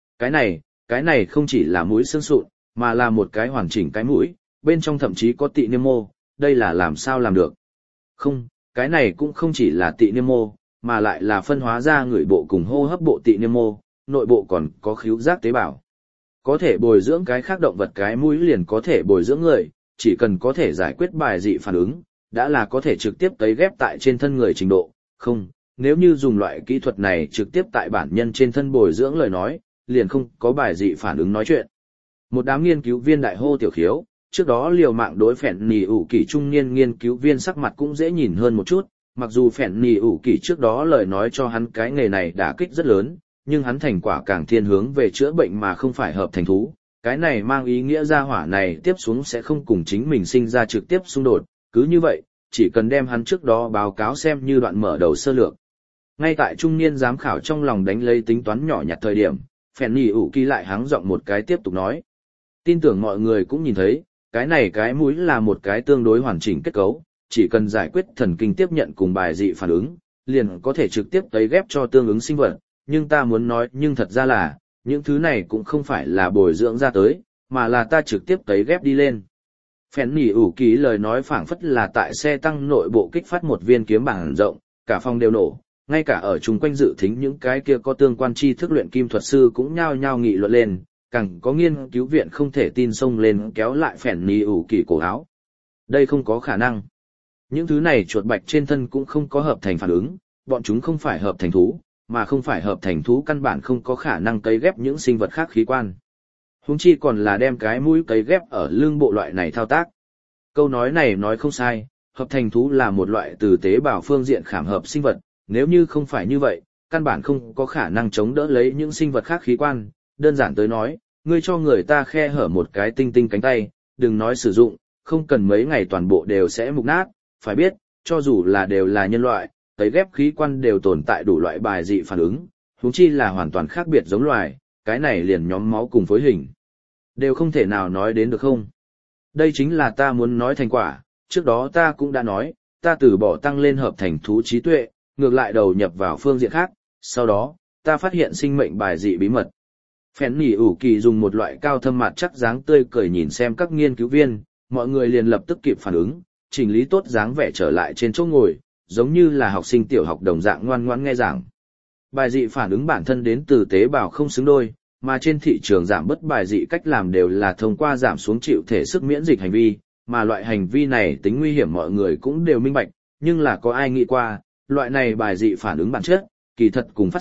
Cái này không chỉ là mũi xương sụn, mà là một cái hoàn chỉnh cái mũi, bên trong thậm chí có tị niêm mô, đây là làm sao làm được? Không, cái này cũng không chỉ là tị niêm mô, mà lại là phân hóa ra người bộ cùng hô hấp bộ tị niêm mô, nội bộ còn có khứu giác tế bào. Có thể bồi dưỡng cái khác động vật cái mũi liền có thể bồi dưỡng người, chỉ cần có thể giải quyết bài dị phản ứng, đã là có thể trực tiếp cấy ghép tại trên thân người trình độ. Không, nếu như dùng loại kỹ thuật này trực tiếp tại bản nhân trên thân bồi dưỡng lời nói, liền không có bài dị phản ứng nói chuyện. Một đám nghiên cứu viên đại hô tiểu khiếu, trước đó liều mạng đối phèn nỉ ủ kỳ trung niên nghiên cứu viên sắc mặt cũng dễ nhìn hơn một chút, mặc dù phèn nỉ ủ kỳ trước đó lời nói cho hắn cái nghề này đả kích rất lớn, nhưng hắn thành quả càng thiên hướng về chữa bệnh mà không phải hợp thành thú. Cái này mang ý nghĩa gia hỏa này tiếp xuống sẽ không cùng chính mình sinh ra trực tiếp xung đột, cứ như vậy, chỉ cần đem hắn trước đó báo cáo xem như đoạn mở đầu sơ lược. Ngay tại trung niên giám khảo trong lòng đánh lấy tính toán nhỏ nhặt thời điểm, phèn nỉ ủ kỳ lại hắng giọng một cái tiếp tục nói. Tin tưởng mọi người cũng nhìn thấy, cái này cái mũi là một cái tương đối hoàn chỉnh kết cấu, chỉ cần giải quyết thần kinh tiếp nhận cùng bài dị phản ứng, liền có thể trực tiếp cấy ghép cho tương ứng sinh vật, nhưng ta muốn nói nhưng thật ra là, những thứ này cũng không phải là bồi dưỡng ra tới, mà là ta trực tiếp cấy ghép đi lên. Phèn nỉ ủ kỳ lời nói phảng phất là tại xe tăng nội bộ kích phát một viên kiếm bảng rộng, cả phòng đều nổ, ngay cả ở chung quanh dự thính những cái kia có tương quan tri thức luyện kim thuật sư cũng nhao nhao nghị luận lên, càng có nghiên cứu viện không thể tin xông lên kéo lại phèn nỉ ủ kỳ cổ áo. Đây không có khả năng. Những thứ này chuột bạch trên thân cũng không có hợp thành phản ứng, bọn chúng không phải hợp thành thú, mà không phải hợp thành thú căn bản không có khả năng cấy ghép những sinh vật khác khí quan. Huống chi còn là đem cái mũi cấy ghép ở lưng bộ loại này thao tác. Câu nói này nói không sai, hợp thành thú là một loại từ tế bào phương diện khảm hợp sinh vật, nếu như không phải như vậy, căn bản không có khả năng chống đỡ lấy những sinh vật khác khí quan. Đơn giản tới nói, ngươi cho người ta khe hở một cái tinh tinh cánh tay, đừng nói sử dụng, không cần mấy ngày toàn bộ đều sẽ mục nát, phải biết, cho dù là đều là nhân loại, cấy ghép khí quan đều tồn tại đủ loại bài dị phản ứng, huống chi là hoàn toàn khác biệt giống loài, cái này liền nhóm máu cùng phối hình. Đều không thể nào nói đến được không? Đây chính là ta muốn nói thành quả, trước đó ta cũng đã nói, ta từ bỏ tăng lên hợp thành thú trí tuệ, ngược lại đầu nhập vào phương diện khác, sau đó, ta phát hiện sinh mệnh bài dị bí mật. Phèn nỉ ủ kỳ dùng một loại cao thâm mặt chắc dáng tươi cười nhìn xem các nghiên cứu viên, mọi người liền lập tức kịp phản ứng, chỉnh lý tốt dáng vẻ trở lại trên chỗ ngồi, giống như là học sinh tiểu học đồng dạng ngoan ngoãn nghe giảng. Bài dị phản ứng bản thân đến từ tế bào không xứng đôi, mà trên thị trường giảm bớt bài dị cách làm đều là thông qua giảm xuống chịu thể sức miễn dịch hành vi, mà loại hành vi này tính nguy hiểm mọi người cũng đều minh bạch, nhưng là có ai nghĩ qua, loại này bài dị phản ứng bản chất, kỳ thật cùng phát sốt,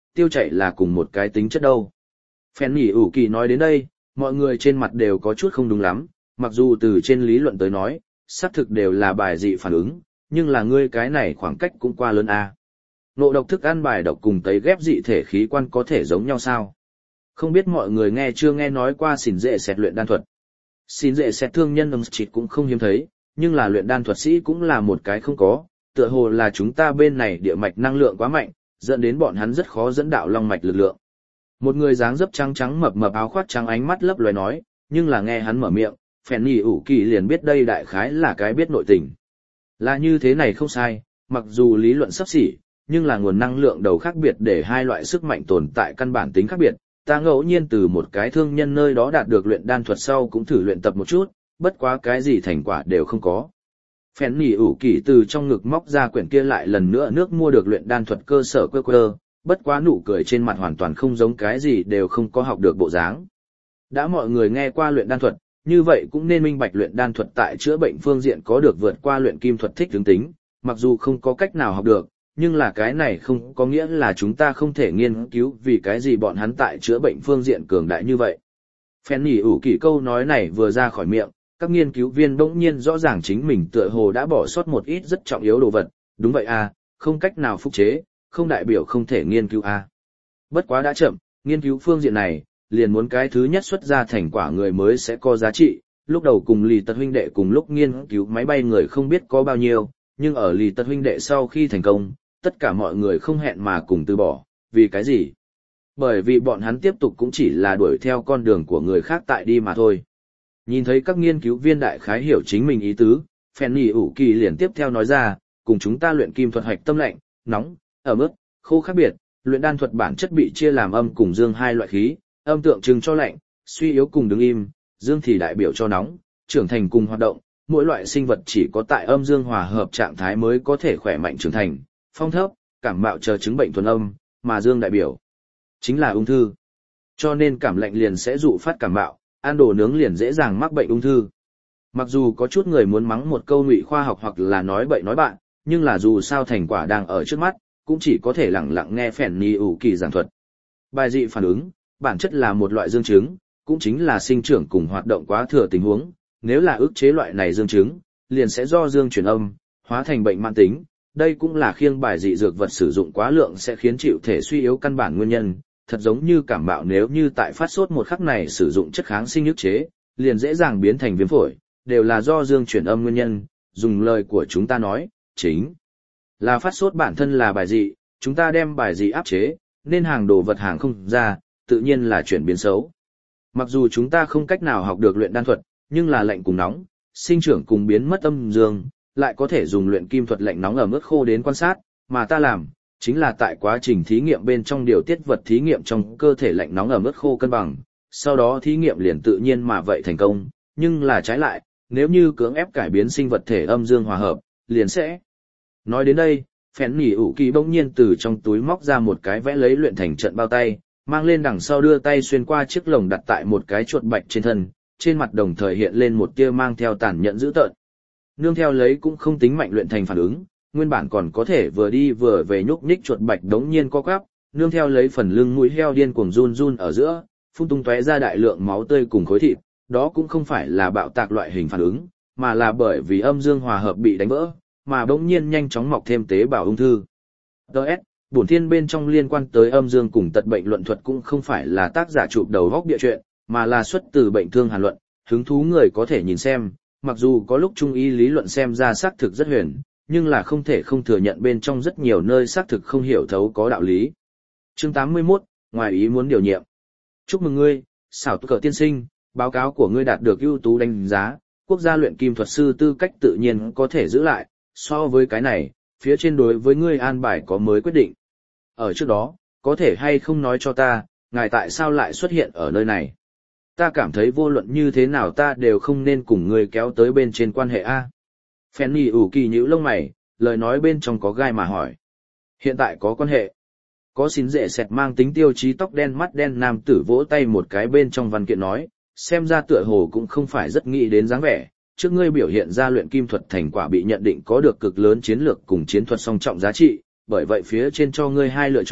tiêu chảy là cùng một cái tính chất đâu. Phèn nhỉ ủ kỳ nói đến đây, mọi người trên mặt đều có chút không đúng lắm, mặc dù từ trên lý luận tới nói, xác thực đều là bài dị phản ứng, nhưng là ngươi cái này khoảng cách cũng qua lớn a. Ngộ độc thức ăn bài độc cùng tấy ghép dị thể khí quan có thể giống nhau sao? Không biết mọi người nghe chưa nghe nói qua xỉn dệ sẹt luyện đan thuật. Xỉn dệ sẹt thương nhân âm chịt cũng không hiếm thấy, nhưng là luyện đan thuật sĩ cũng là một cái không có, tựa hồ là chúng ta bên này địa mạch năng lượng quá mạnh, dẫn đến bọn hắn rất khó dẫn đạo long mạch lực lượng. Một người dáng dấp trắng trắng mập mập áo khoác trắng ánh mắt lấp loé nói, nhưng là nghe hắn mở miệng, phèn nhỉ ủ kỳ liền biết đây đại khái là cái biết nội tình. Là như thế này không sai, mặc dù lý luận sắp xỉ, nhưng là nguồn năng lượng đầu khác biệt để hai loại sức mạnh tồn tại căn bản tính khác biệt. Ta ngẫu nhiên từ một cái thương nhân nơi đó đạt được luyện đan thuật sau cũng thử luyện tập một chút, bất quá cái gì thành quả đều không có. Phèn nhỉ ủ kỳ từ trong ngực móc ra quyển kia lại lần nữa nước mua được luyện đan thuật cơ sở quơ, bất quá nụ cười trên mặt hoàn toàn không giống cái gì đều không có học được bộ dáng. Đã mọi người nghe qua luyện đan thuật, như vậy cũng nên minh bạch luyện đan thuật tại chữa bệnh phương diện có được vượt qua luyện kim thuật thích hướng tính, mặc dù không có cách nào học được, nhưng là cái này không có nghĩa là chúng ta không thể nghiên cứu vì cái gì bọn hắn tại chữa bệnh phương diện cường đại như vậy. Phèn nhỉ ủ kỳ câu nói này vừa ra khỏi miệng, các nghiên cứu viên bỗng nhiên rõ ràng chính mình tựa hồ đã bỏ sót một ít rất trọng yếu đồ vật, đúng vậy à, không cách nào phục chế, không đại biểu không thể nghiên cứu à. Bất quá đã chậm, nghiên cứu phương diện này, liền muốn cái thứ nhất xuất ra thành quả người mới sẽ có giá trị, lúc đầu cùng lì tật huynh đệ cùng lúc nghiên cứu máy bay người không biết có bao nhiêu, nhưng ở lì tật huynh đệ sau khi thành công, tất cả mọi người không hẹn mà cùng từ bỏ, vì cái gì? Bởi vì bọn hắn tiếp tục cũng chỉ là đuổi theo con đường của người khác tại đi mà thôi. Nhìn thấy các nghiên cứu viên đại khái hiểu chính mình ý tứ, phèn nhỉ ủ kỳ liền tiếp theo nói ra, cùng chúng ta luyện kim thuật hạch tâm lạnh, nóng, ẩm ướt, khô khác biệt, luyện đan thuật bản chất bị chia làm âm cùng dương hai loại khí, âm tượng trưng cho lạnh, suy yếu cùng đứng im, dương thì đại biểu cho nóng, trưởng thành cùng hoạt động, mỗi loại sinh vật chỉ có tại âm dương hòa hợp trạng thái mới có thể khỏe mạnh trưởng thành, phong thấp, cảm mạo chờ chứng bệnh thuần âm, mà dương đại biểu chính là ung thư. Cho nên cảm lạnh liền sẽ dụ phát cảm mạo, ăn đồ nướng liền dễ dàng mắc bệnh ung thư. Mặc dù có chút người muốn mắng một câu ngụy khoa học hoặc là nói bậy nói bạn, nhưng là dù sao thành quả đang ở trước mắt, cũng chỉ có thể lặng lặng nghe phèn nhỉ ủ kỳ giảng thuật. Bài dị phản ứng, bản chất là một loại dương chứng, cũng chính là sinh trưởng cùng hoạt động quá thừa tình huống, nếu là ức chế loại này dương chứng, liền sẽ do dương chuyển âm, hóa thành bệnh mãn tính. Đây cũng là khiêng bài dị dược vật sử dụng quá lượng sẽ khiến chịu thể suy yếu căn bản nguyên nhân, thật giống như cảm mạo nếu như tại phát sốt một khắc này sử dụng chất kháng sinh ức chế, liền dễ dàng biến thành viêm phổi, đều là do dương chuyển âm nguyên nhân, dùng lời của chúng ta nói, chính là phát sốt bản thân là bài dị, chúng ta đem bài dị áp chế, nên hàng đồ vật hàng không ra, tự nhiên là chuyển biến xấu. Mặc dù chúng ta không cách nào học được luyện đan thuật, nhưng là lạnh cùng nóng, sinh trưởng cùng biến mất âm dương, lại có thể dùng luyện kim thuật lạnh nóng ở mức khô đến quan sát, mà ta làm, chính là tại quá trình thí nghiệm bên trong điều tiết vật thí nghiệm trong cơ thể lạnh nóng ở mức khô cân bằng, sau đó thí nghiệm liền tự nhiên mà vậy thành công, nhưng là trái lại, nếu như cưỡng ép cải biến sinh vật thể âm dương hòa hợp, liền sẽ. Nói đến đây, phèn nhỉ ủ kỳ bỗng nhiên từ trong túi móc ra một cái vẽ lấy luyện thành trận bao tay, mang lên đằng sau đưa tay xuyên qua chiếc lồng đặt tại một cái chuột bạch trên thân, trên mặt đồng thời hiện lên một tia mang theo tàn nhẫn dữ tợn. Nương theo lấy cũng không tính mạnh luyện thành phản ứng, nguyên bản còn có thể vừa đi vừa về nhúc nhích chuột bạch đống nhiên co quắp, nương theo lấy phần lưng mũi heo điên cuồng run run ở giữa, phun tung tóe ra đại lượng máu tươi cùng khối thịt, đó cũng không phải là bạo tạc loại hình phản ứng, mà là bởi vì âm dương hòa hợp bị đánh vỡ, mà đống nhiên nhanh chóng mọc thêm tế bào ung thư. DS, bổn thiên bên trong liên quan tới âm dương cùng tật bệnh luận thuật cũng không phải là tác giả chụp đầu góc địa chuyện, mà là xuất từ bệnh thương hàn luận, hứng thú người có thể nhìn xem, mặc dù có lúc trung y lý luận xem ra xác thực rất huyền, nhưng là không thể không thừa nhận bên trong rất nhiều nơi xác thực không hiểu thấu có đạo lý. Chương 81, ngoài ý muốn điều nhiệm. Chúc mừng ngươi, xảo cờ tiên sinh, báo cáo của ngươi đạt được ưu tú đánh giá, quốc gia luyện kim thuật sư tư cách tự nhiên có thể giữ lại, so với cái này, phía trên đối với ngươi an bài có mới quyết định. Ở trước đó, có thể hay không nói cho ta, ngài tại sao lại xuất hiện ở nơi này? Ta cảm thấy vô luận như thế nào ta đều không nên cùng ngươi kéo tới bên trên quan hệ A. Phèn nhỉ ủ kỳ nhíu lông mày, lời nói bên trong có gai mà hỏi. Hiện tại có quan hệ. Có xín dễ sẹt mang tính tiêu chí tóc đen mắt đen nam tử vỗ tay một cái bên trong văn kiện nói, xem ra tựa hồ cũng không phải rất nghĩ đến dáng vẻ. Trước ngươi biểu hiện ra luyện kim thuật thành quả bị nhận định có được cực lớn chiến lược cùng chiến thuật song trọng giá trị, bởi vậy phía trên cho ngươi hai lựa chọn,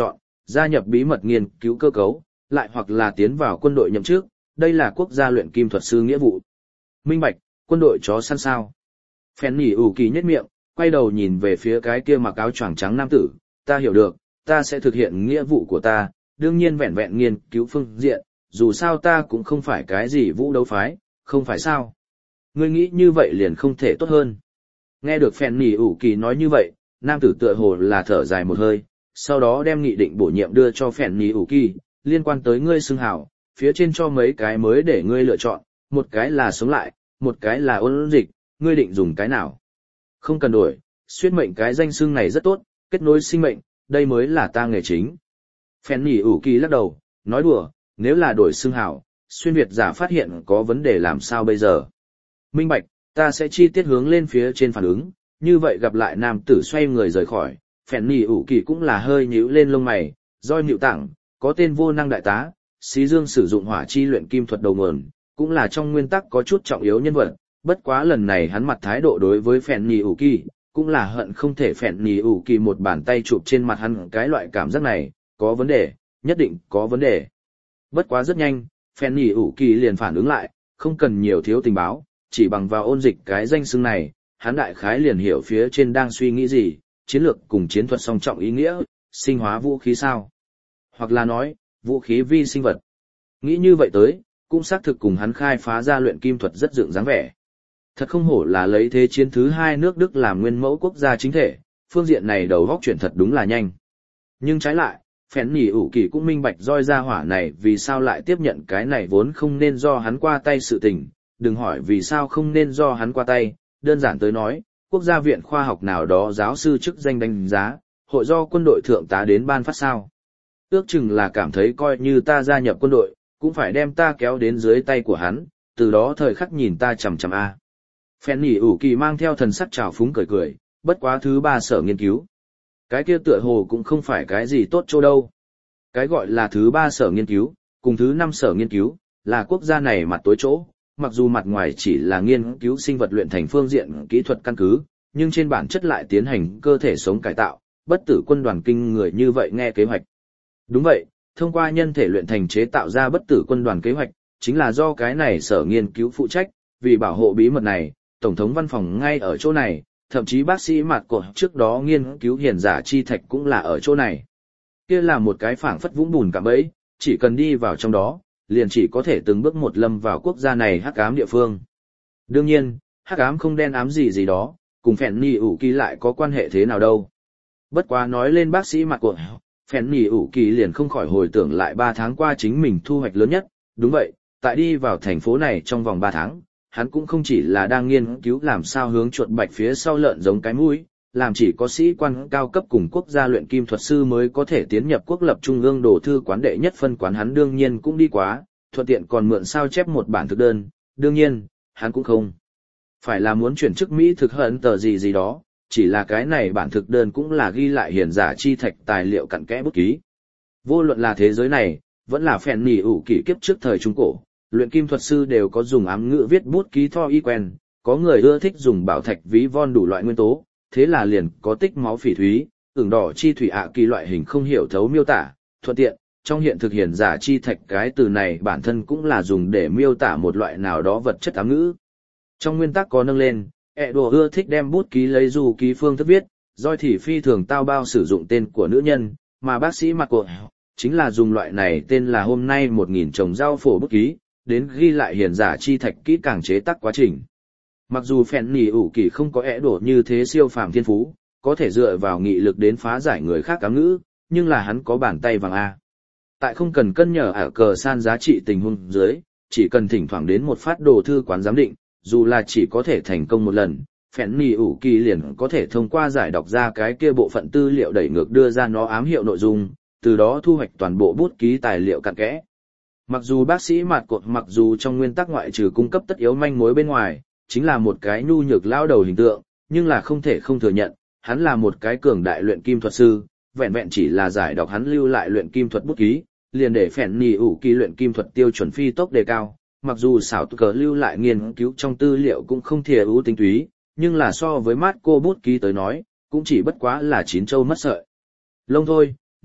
gia nhập bí mật nghiên cứu cơ cấu, lại hoặc là tiến vào quân đội nhậm chức, đây là quốc gia luyện kim thuật sư nghĩa vụ. Minh bạch, quân đội chó săn sao. Phèn nhỉ ủ kỳ nhếch miệng, quay đầu nhìn về phía cái kia mặc áo choàng trắng nam tử, ta hiểu được, ta sẽ thực hiện nghĩa vụ của ta, đương nhiên vẹn vẹn nghiên cứu phương diện, dù sao ta cũng không phải cái gì vũ đấu phái, không phải sao. Ngươi nghĩ như vậy liền không thể tốt hơn. Nghe được Phèn nhỉ ủ kỳ nói như vậy, nam tử tựa hồ là thở dài một hơi, sau đó đem nghị định bổ nhiệm đưa cho Phèn nhỉ ủ kỳ, liên quan tới ngươi xưng hào, phía trên cho mấy cái mới để ngươi lựa chọn, một cái là sống lại, một cái là ôn dịch, ngươi định dùng cái nào? Không cần đổi, xuyên mệnh cái danh xưng này rất tốt, kết nối sinh mệnh, đây mới là ta nghề chính. Phèn nhỉ ủ kỳ lắc đầu, nói đùa, nếu là đổi xưng hào, xuyên việt giả phát hiện có vấn đề làm sao bây giờ? Minh bạch, ta sẽ chi tiết hướng lên phía trên phản ứng, như vậy gặp lại nam tử xoay người rời khỏi, Phèn nhỉ ủ kỳ cũng là hơi nhíu lên lông mày, roi nhịu tảng, có tên vô năng đại tá, Xí Dương sử dụng hỏa chi luyện kim thuật đầu nguồn, cũng là trong nguyên tắc có chút trọng yếu nhân vật, bất quá lần này hắn mặt thái độ đối với Phèn nhỉ ủ kỳ, cũng là hận không thể Phèn nhỉ ủ kỳ một bàn tay chụp trên mặt hắn, cái loại cảm giác này, có vấn đề, nhất định có vấn đề. Bất quá rất nhanh, Phèn nhỉ ủ kỳ liền phản ứng lại, không cần nhiều thiếu tình báo, chỉ bằng vào ôn dịch cái danh xưng này, hắn đại khái liền hiểu phía trên đang suy nghĩ gì, chiến lược cùng chiến thuật song trọng ý nghĩa, sinh hóa vũ khí sao? Hoặc là nói, vũ khí vi sinh vật. Nghĩ như vậy tới, cũng xác thực cùng hắn khai phá ra luyện kim thuật rất dựng dáng vẻ. Thật không hổ là lấy thế chiến thứ hai nước Đức làm nguyên mẫu quốc gia chính thể, phương diện này đầu góc chuyển thật đúng là nhanh. Nhưng trái lại, Phèn nhỉ ủ kỳ cũng minh bạch roi ra hỏa này vì sao lại tiếp nhận cái này vốn không nên do hắn qua tay sự tình, đừng hỏi vì sao không nên do hắn qua tay, đơn giản tới nói, quốc gia viện khoa học nào đó giáo sư chức danh đánh giá, hội do quân đội thượng tá đến ban phát sao. Ước chừng là cảm thấy coi như ta gia nhập quân đội, cũng phải đem ta kéo đến dưới tay của hắn, từ đó thời khắc nhìn ta chằm chằm a. Phèn nhỉ ủ kỳ mang theo thần sắc trào phúng cười cười, bất quá thứ ba sở nghiên cứu. Cái kia tựa hồ cũng không phải cái gì tốt chỗ đâu. Cái gọi là thứ ba sở nghiên cứu, cùng thứ năm sở nghiên cứu, là quốc gia này mặt tối chỗ, mặc dù mặt ngoài chỉ là nghiên cứu sinh vật luyện thành phương diện kỹ thuật căn cứ, nhưng trên bản chất lại tiến hành cơ thể sống cải tạo, bất tử quân đoàn kinh người như vậy nghe kế hoạch. Đúng vậy, thông qua nhân thể luyện thành chế tạo ra bất tử quân đoàn kế hoạch, chính là do cái này sở nghiên cứu phụ trách, vì bảo hộ bí mật này, Tổng thống văn phòng ngay ở chỗ này, thậm chí bác sĩ mặt cổ trước đó nghiên cứu hiền giả chi thạch cũng là ở chỗ này. Kia là một cái phảng phất vũng bùn cạm bẫy, chỉ cần đi vào trong đó, liền chỉ có thể từng bước một lâm vào quốc gia này hắc ám địa phương. Đương nhiên, hắc ám không đen ám gì gì đó, cùng Phèn nhỉ ủ kỳ lại có quan hệ thế nào đâu. Bất quá nói lên bác sĩ mặt cổ, Phèn nhỉ ủ kỳ liền không khỏi hồi tưởng lại 3 tháng qua chính mình thu hoạch lớn nhất. Đúng vậy, tại đi vào thành phố này trong vòng 3 tháng, hắn cũng không chỉ là đang nghiên cứu làm sao hướng chuột bạch phía sau lợn giống cái mũi, làm chỉ có sĩ quan cao cấp cùng quốc gia luyện kim thuật sư mới có thể tiến nhập quốc lập trung ương đồ thư quán đệ nhất phân quán, hắn đương nhiên cũng đi quá, thuận tiện còn mượn sao chép một bản thực đơn, đương nhiên, hắn cũng không phải là muốn chuyển chức Mỹ thực hận tờ gì gì đó, chỉ là cái này bản thực đơn cũng là ghi lại hiền giả chi thạch tài liệu cặn kẽ bút ký. Vô luận là thế giới này, vẫn là Phèn nhỉ ủ kỳ kiếp trước thời Trung Cổ, luyện kim thuật sư đều có dùng ám ngữ viết bút ký tho y quen, có người ưa thích dùng bảo thạch ví von đủ loại nguyên tố, thế là liền có tích máu phỉ thúy, ửng đỏ chi thủy ạ kỳ loại hình không hiểu thấu miêu tả, thuận tiện, trong hiện thực hiền giả chi thạch cái từ này bản thân cũng là dùng để miêu tả một loại nào đó vật chất ám ngữ. Trong nguyên tắc có nâng lên, đồ ưa thích đem bút ký lấy dù ký phương thức viết, roi thì phi thường tao bao sử dụng tên của nữ nhân, mà bác sĩ mặt của chính là dùng loại này tên là hôm nay 1000 trồng rau phổ bút ký, đến ghi lại hiền giả chi thạch kỹ càng chế tác quá trình. Mặc dù Phèn nhỉ ủ kỳ không có đồ như thế siêu phàm thiên phú, có thể dựa vào nghị lực đến phá giải người khác ám ngữ, nhưng là hắn có bàn tay vàng A. Tại không cần cân nhở ở cờ san giá trị tình huống dưới, chỉ cần thỉnh thoảng đến một phát đồ thư quán giám định, dù là chỉ có thể thành công một lần, Phèn nhỉ ủ kỳ liền có thể thông qua giải đọc ra cái kia bộ phận tư liệu đẩy ngược đưa ra nó ám hiệu nội dung, từ đó thu hoạch toàn bộ bút ký tài liệu cặn kẽ. Mặc dù bác sĩ mặt cột mặc dù trong nguyên tắc ngoại trừ cung cấp tất yếu manh mối bên ngoài, chính là một cái nhu nhược lao đầu hình tượng, nhưng là không thể không thừa nhận, hắn là một cái cường đại luyện kim thuật sư, vẹn vẹn chỉ là giải đọc hắn lưu lại luyện kim thuật bút ký, liền để Phèn nhỉ ủ kỳ luyện kim thuật tiêu chuẩn phi tốc đề cao. Mặc dù xảo cờ lưu lại nghiên cứu trong tư liệu cũng không thìa ưu tinh túy, nhưng là so với Marco bút ký tới nói, cũng chỉ bất quá là chín châu mất sợi lông thôi.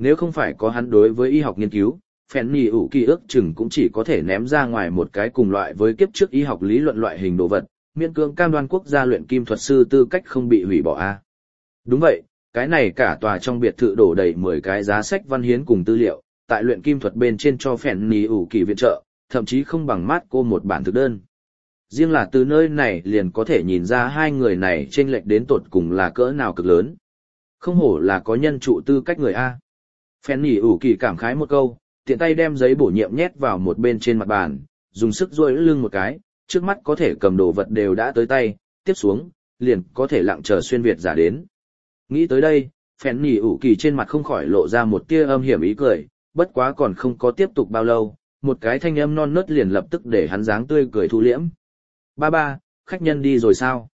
Nếu không phải có hắn đối với y học nghiên cứu, phèn nhì ủ kỳ ước chừng cũng chỉ có thể ném ra ngoài một cái cùng loại với kiếp trước y học lý luận loại hình đồ vật, miễn cưỡng cam đoan quốc gia luyện kim thuật sư tư cách không bị hủy bỏ a. Đúng vậy, cái này cả tòa trong biệt thự đổ đầy 10 cái giá sách văn hiến cùng tư liệu, tại luyện kim thuật bên trên cho phèn nhì ủ kỳ viện trợ, thậm chí không bằng mát cô một bản thực đơn. Riêng là từ nơi này liền có thể nhìn ra hai người này chênh lệch đến tột cùng là cỡ nào cực lớn. Không hổ là có nhân trụ tư cách người A. Phèn nhì ủ kỳ cảm khái một câu, tiện tay đem giấy bổ nhiệm nhét vào một bên trên mặt bàn, dùng sức duỗi lưng một cái, trước mắt có thể cầm đồ vật đều đã tới tay, tiếp xuống, liền có thể lặng chờ xuyên Việt giả đến. Nghĩ tới đây, phèn nhì ủ kỳ trên mặt không khỏi lộ ra một tia âm hiểm ý cười, bất quá còn không có tiếp tục bao lâu, một cái thanh âm non nớt liền lập tức để hắn dáng tươi cười thu liễm. Ba, khách nhân đi rồi sao?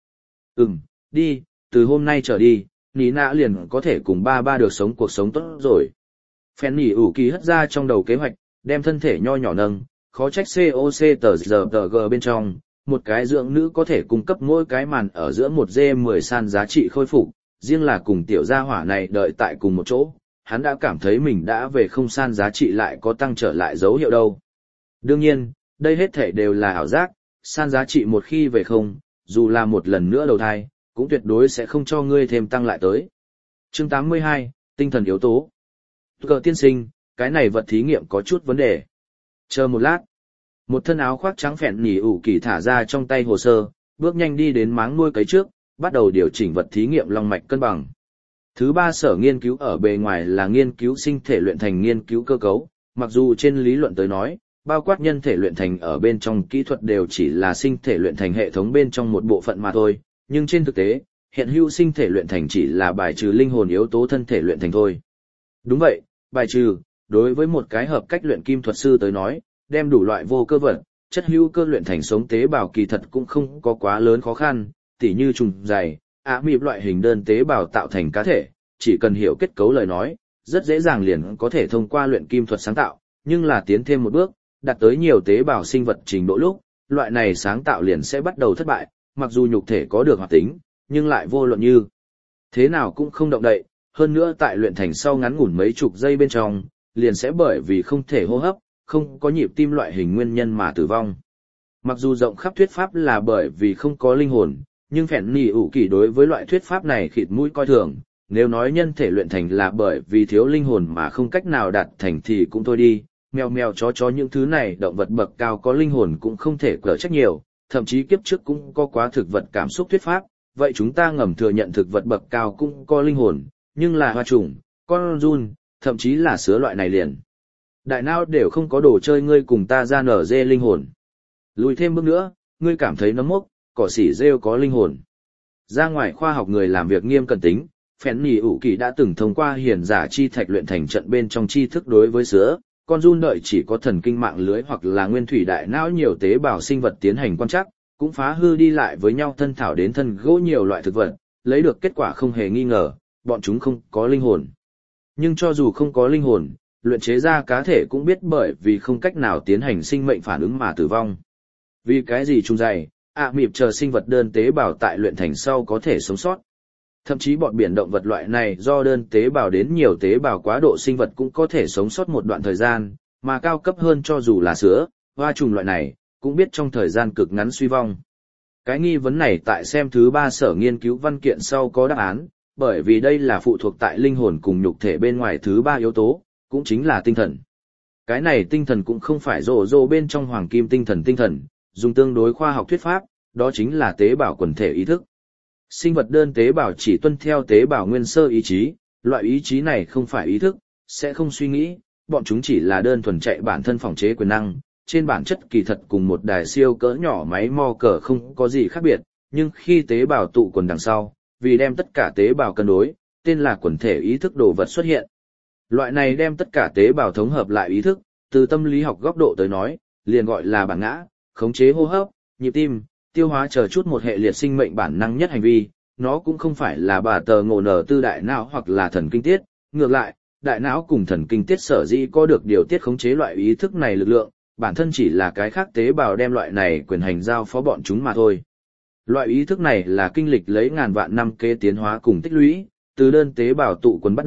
Đi, từ hôm nay trở đi, ní nạ liền có thể cùng ba được sống cuộc sống tốt rồi. Phèn nhì ủ kỳ hất ra trong đầu kế hoạch, đem thân thể nho nhỏ nâng, khó trách COC tờ giờ tờ G bên trong, một cái dưỡng nữ có thể cung cấp mỗi cái màn ở giữa một G10 san giá trị khôi phục, riêng là cùng tiểu gia hỏa này đợi tại cùng một chỗ, hắn đã cảm thấy mình đã về không san giá trị lại có tăng trở lại dấu hiệu đâu. Đương nhiên, đây hết thể đều là ảo giác, san giá trị một khi về không, dù là một lần nữa đầu thai, cũng tuyệt đối sẽ không cho ngươi thêm tăng lại tới. Chương 82, tinh thần yếu tố. Cờ tiên sinh, cái này vật thí nghiệm có chút vấn đề. Chờ một lát. Một thân áo khoác trắng phèn nhì ủ kỳ thả ra trong tay hồ sơ, bước nhanh đi đến máng nuôi cấy trước, bắt đầu điều chỉnh vật thí nghiệm long mạch cân bằng. Thứ ba sở nghiên cứu ở bề ngoài là nghiên cứu sinh thể luyện thành nghiên cứu cơ cấu, mặc dù trên lý luận tới nói, bao quát nhân thể luyện thành ở bên trong kỹ thuật đều chỉ là sinh thể luyện thành hệ thống bên trong một bộ phận mà thôi, nhưng trên thực tế, hiện hữu sinh thể luyện thành chỉ là bài trừ linh hồn yếu tố thân thể luyện thành thôi. Đúng vậy, bài trừ, đối với một cái hợp cách luyện kim thuật sư tới nói, đem đủ loại vô cơ vật, chất hữu cơ luyện thành sống tế bào kỳ thật cũng không có quá lớn khó khăn, tỉ như trùng dày, mịp loại hình đơn tế bào tạo thành cá thể, chỉ cần hiểu kết cấu lời nói, rất dễ dàng liền có thể thông qua luyện kim thuật sáng tạo, nhưng là tiến thêm một bước, đạt tới nhiều tế bào sinh vật trình độ lúc, loại này sáng tạo liền sẽ bắt đầu thất bại, mặc dù nhục thể có được hoạt tính, nhưng lại vô luận như thế nào cũng không động đậy, hơn nữa tại luyện thành sau ngắn ngủn mấy chục giây bên trong, liền sẽ bởi vì không thể hô hấp, không có nhịp tim loại hình nguyên nhân mà tử vong. Mặc dù rộng khắp thuyết pháp là bởi vì không có linh hồn, nhưng phèn nhì ủ kỳ đối với loại thuyết pháp này khịt mũi coi thường, nếu nói nhân thể luyện thành là bởi vì thiếu linh hồn mà không cách nào đạt thành thì cũng thôi đi, mèo mèo chó những thứ này động vật bậc cao có linh hồn cũng không thể cỡ trách nhiều, thậm chí kiếp trước cũng có quá thực vật cảm xúc thuyết pháp, vậy chúng ta ngầm thừa nhận thực vật bậc cao cũng có linh hồn, nhưng là hoa trùng, con giun, thậm chí là sứa loại này liền. Đại não đều không có đồ chơi ngươi cùng ta ra nở dê linh hồn. Lùi thêm bước nữa, ngươi cảm thấy nấm mốc, cỏ xỉ rêu có linh hồn. Ra ngoài khoa học người làm việc nghiêm cẩn tính, phèn nhì ủ kỳ đã từng thông qua hiền giả chi thạch luyện thành trận bên trong tri thức đối với sứa, con giun đợi chỉ có thần kinh mạng lưới hoặc là nguyên thủy đại não nhiều tế bào sinh vật tiến hành quan trắc, cũng phá hư đi lại với nhau thân thảo đến thân gỗ nhiều loại thực vật, lấy được kết quả không hề nghi ngờ, bọn chúng không có linh hồn. Nhưng cho dù không có linh hồn, luyện chế ra cá thể cũng biết bởi vì không cách nào tiến hành sinh mệnh phản ứng mà tử vong. Vì cái gì trung dày, mịp chờ sinh vật đơn tế bào tại luyện thành sau có thể sống sót. Thậm chí bọn biển động vật loại này do đơn tế bào đến nhiều tế bào quá độ sinh vật cũng có thể sống sót một đoạn thời gian, mà cao cấp hơn cho dù là sứa, hoa trùng loại này, cũng biết trong thời gian cực ngắn suy vong. Cái nghi vấn này tại xem thứ ba sở nghiên cứu văn kiện sau có đáp án, bởi vì đây là phụ thuộc tại linh hồn cùng nhục thể bên ngoài thứ ba yếu tố, cũng chính là tinh thần. Cái này tinh thần cũng không phải rồ bên trong hoàng kim tinh thần, dùng tương đối khoa học thuyết pháp, đó chính là tế bào quần thể ý thức. Sinh vật đơn tế bào chỉ tuân theo tế bào nguyên sơ ý chí, loại ý chí này không phải ý thức, sẽ không suy nghĩ, bọn chúng chỉ là đơn thuần chạy bản thân phòng chế quyền năng, trên bản chất kỳ thật cùng một đài siêu cỡ nhỏ máy mo cờ không có gì khác biệt, nhưng khi tế bào tụ quần đằng sau, vì đem tất cả tế bào cân đối, tên là quần thể ý thức đồ vật xuất hiện. Loại này đem tất cả tế bào thống hợp lại ý thức, từ tâm lý học góc độ tới nói, liền gọi là bản ngã, khống chế hô hấp, nhịp tim, tiêu hóa chờ chút một hệ liệt sinh mệnh bản năng nhất hành vi, nó cũng không phải là bà tờ ngộ nở tư đại não hoặc là thần kinh tiết, ngược lại, đại não cùng thần kinh tiết sở dĩ có được điều tiết khống chế loại ý thức này lực lượng, bản thân chỉ là cái khác tế bào đem loại này quyền hành giao phó bọn chúng mà thôi. Loại ý thức này là kinh lịch lấy ngàn vạn năm kế tiến hóa cùng tích lũy, từ đơn tế bào tụ quần bắt đầu,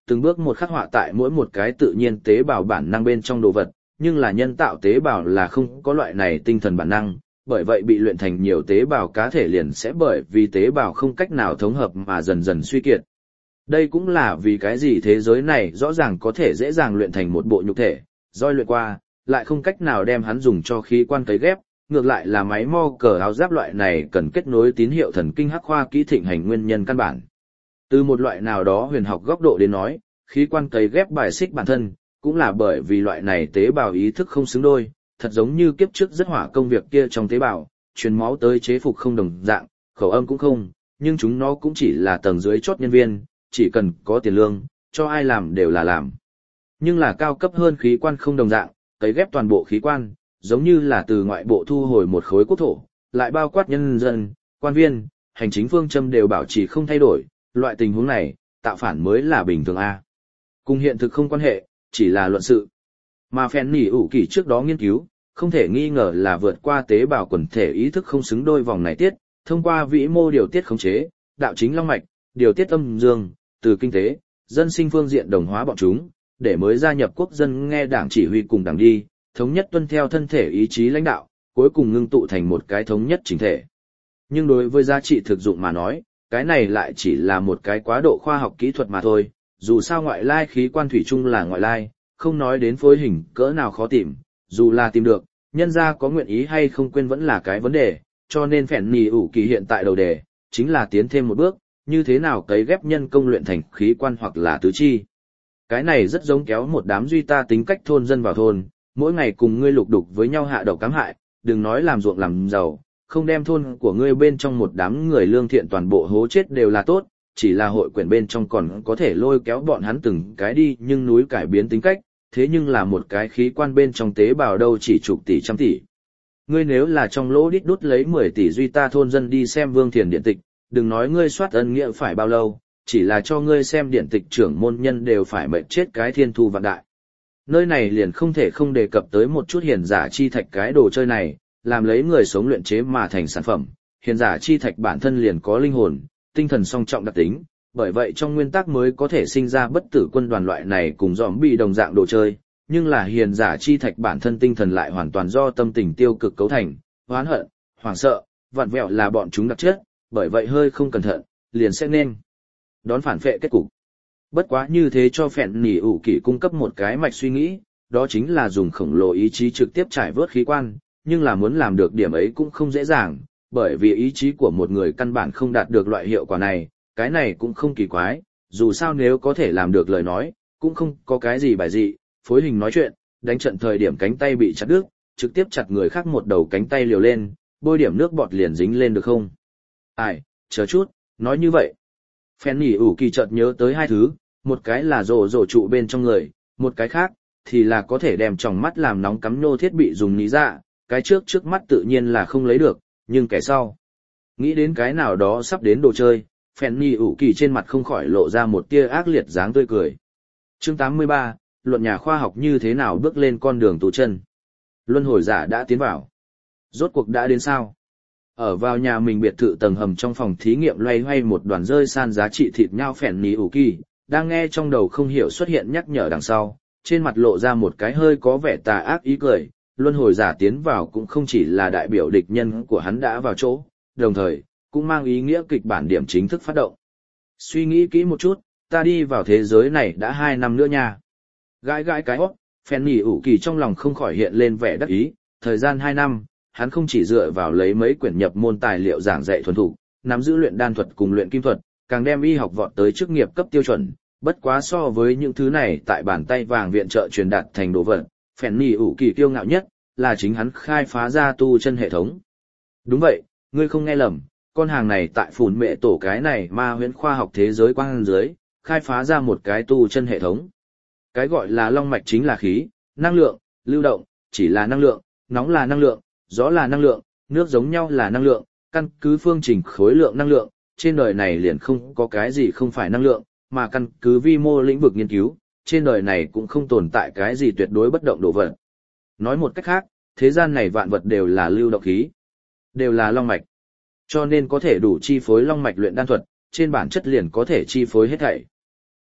từng bước một khắc họa tại mỗi một cái tự nhiên tế bào bản năng bên trong đồ vật, nhưng là nhân tạo tế bào là không có loại này tinh thần bản năng, bởi vậy bị luyện thành nhiều tế bào cá thể liền sẽ bởi vì tế bào không cách nào thống hợp mà dần dần suy kiệt. Đây cũng là vì cái gì thế giới này rõ ràng có thể dễ dàng luyện thành một bộ nhục thể, roi luyện qua, lại không cách nào đem hắn dùng cho khí quan cấy ghép, ngược lại là máy mo cờ áo giáp loại này cần kết nối tín hiệu thần kinh hắc khoa kỹ thịnh hành nguyên nhân căn bản. Từ một loại nào đó huyền học góc độ đến nói, khí quan cấy ghép bài xích bản thân, cũng là bởi vì loại này tế bào ý thức không xứng đôi, thật giống như kiếp trước rất hỏa công việc kia trong tế bào, truyền máu tới chế phục không đồng dạng, khẩu âm cũng không, nhưng chúng nó cũng chỉ là tầng dưới chót nhân viên, chỉ cần có tiền lương, cho ai làm đều là làm. Nhưng là cao cấp hơn khí quan không đồng dạng, cấy ghép toàn bộ khí quan, giống như là từ ngoại bộ thu hồi một khối quốc thổ, lại bao quát nhân dân, quan viên, hành chính phương châm đều bảo trì không thay đổi, loại tình huống này, tạo phản mới là bình thường A. Cùng hiện thực không quan hệ, chỉ là luận sự. Mà phèn nỉ ủ kỳ trước đó nghiên cứu, không thể nghi ngờ là vượt qua tế bào quần thể ý thức không xứng đôi vòng này tiết, thông qua vĩ mô điều tiết khống chế, đạo chính long mạch, điều tiết âm dương, từ kinh tế, dân sinh phương diện đồng hóa bọn chúng, để mới gia nhập quốc dân nghe đảng chỉ huy cùng đảng đi, thống nhất tuân theo thân thể ý chí lãnh đạo, cuối cùng ngưng tụ thành một cái thống nhất chỉnh thể. Nhưng đối với giá trị thực dụng mà nói, cái này lại chỉ là một cái quá độ khoa học kỹ thuật mà thôi, dù sao ngoại lai khí quan thủy chung là ngoại lai, không nói đến phối hình cỡ nào khó tìm, dù là tìm được, nhân ra có nguyện ý hay không quên vẫn là cái vấn đề, cho nên phèn nỉ ủ kỳ hiện tại đầu đề, chính là tiến thêm một bước, như thế nào cấy ghép nhân công luyện thành khí quan hoặc là tứ chi. Cái này rất giống kéo một đám duy ta tính cách thôn dân vào thôn, mỗi ngày cùng ngươi lục đục với nhau hạ độc cám hại, đừng nói làm ruộng làm giàu, không đem thôn của ngươi bên trong một đám người lương thiện toàn bộ hố chết đều là tốt, chỉ là hội quyển bên trong còn có thể lôi kéo bọn hắn từng cái đi nhưng núi cải biến tính cách, thế nhưng là một cái khí quan bên trong tế bào đâu chỉ chục tỷ trăm tỷ. Ngươi nếu là trong lỗ đít đút lấy 10 tỷ duy ta thôn dân đi xem Vương Thiền điện tịch, đừng nói ngươi soát ân nghĩa phải bao lâu, chỉ là cho ngươi xem điện tịch trưởng môn nhân đều phải mệt chết cái thiên thu vạn đại. Nơi này liền không thể không đề cập tới một chút hiền giả chi thạch cái đồ chơi này, làm lấy người sống luyện chế mà thành sản phẩm. Hiền giả chi thạch bản thân liền có linh hồn, tinh thần song trọng đặc tính, bởi vậy trong nguyên tắc mới có thể sinh ra bất tử quân đoàn loại này cùng zombie đồng dạng đồ chơi, nhưng là hiền giả chi thạch bản thân tinh thần lại hoàn toàn do tâm tình tiêu cực cấu thành, oán hận, hoảng sợ, vặn vẹo là bọn chúng đặc chất, bởi vậy hơi không cẩn thận, liền sẽ nên đón phản phệ kết cục. Bất quá như thế cho phèn nỉ ủ kỳ cung cấp một cái mạch suy nghĩ, đó chính là dùng khổng lồ ý chí trực tiếp trải vớt khí quan, nhưng là muốn làm được điểm ấy cũng không dễ dàng, bởi vì ý chí của một người căn bản không đạt được loại hiệu quả này, cái này cũng không kỳ quái, dù sao nếu có thể làm được lời nói, cũng không có cái gì bài dị, phối hình nói chuyện, đánh trận thời điểm cánh tay bị chặt đứt, trực tiếp chặt người khác một đầu cánh tay liều lên, bôi điểm nước bọt liền dính lên được không? Ai, chờ chút, nói như vậy. Phèn nỉ ủ kỳ chợt nhớ tới hai thứ, một cái là rổ trụ bên trong người, một cái khác, thì là có thể đem tròng mắt làm nóng cắm nô thiết bị dùng ní dạ, cái trước mắt tự nhiên là không lấy được, nhưng kẻ sau. Nghĩ đến cái nào đó sắp đến đồ chơi, phèn nỉ ủ kỳ trên mặt không khỏi lộ ra một tia ác liệt dáng tươi cười. Chương 83, luận nhà khoa học như thế nào bước lên con đường tù chân. Luân hồi giả đã tiến vào. Rốt cuộc đã đến sao? Ở vào nhà mình biệt thự tầng hầm trong phòng thí nghiệm loay hoay một đoàn rơi san giá trị thịt nhau phèn nỉ ủ kỳ, đang nghe trong đầu không hiểu xuất hiện nhắc nhở đằng sau, trên mặt lộ ra một cái hơi có vẻ tà ác ý cười, luân hồi giả tiến vào cũng không chỉ là đại biểu địch nhân của hắn đã vào chỗ, đồng thời, cũng mang ý nghĩa kịch bản điểm chính thức phát động. Suy nghĩ kỹ một chút, ta đi vào thế giới này đã 2 năm nữa nha. Gãi cái hót, phèn nỉ ủ kỳ trong lòng không khỏi hiện lên vẻ đắc ý, thời gian 2 năm, hắn không chỉ dựa vào lấy mấy quyển nhập môn tài liệu giảng dạy thuần thục, nắm giữ luyện đan thuật cùng luyện kim thuật, càng đem y học vọt tới chức nghiệp cấp tiêu chuẩn, bất quá so với những thứ này tại bàn tay vàng viện trợ truyền đạt thành đồ vật, phèn nỉ ủ kỳ kiêu ngạo nhất, là chính hắn khai phá ra tu chân hệ thống. Đúng vậy, ngươi không nghe lầm, con hàng này tại phủn mẹ tổ cái này ma huyễn khoa học thế giới quang dưới, khai phá ra một cái tu chân hệ thống. Cái gọi là long mạch chính là khí, năng lượng, lưu động, chỉ là năng lượng, nóng là năng lượng, gió là năng lượng, nước giống nhau là năng lượng, căn cứ phương trình khối lượng năng lượng, trên đời này liền không có cái gì không phải năng lượng, mà căn cứ vi mô lĩnh vực nghiên cứu, trên đời này cũng không tồn tại cái gì tuyệt đối bất động đồ vật. Nói một cách khác, thế gian này vạn vật đều là lưu động khí, đều là long mạch. Cho nên có thể đủ chi phối long mạch luyện đan thuật, trên bản chất liền có thể chi phối hết thảy.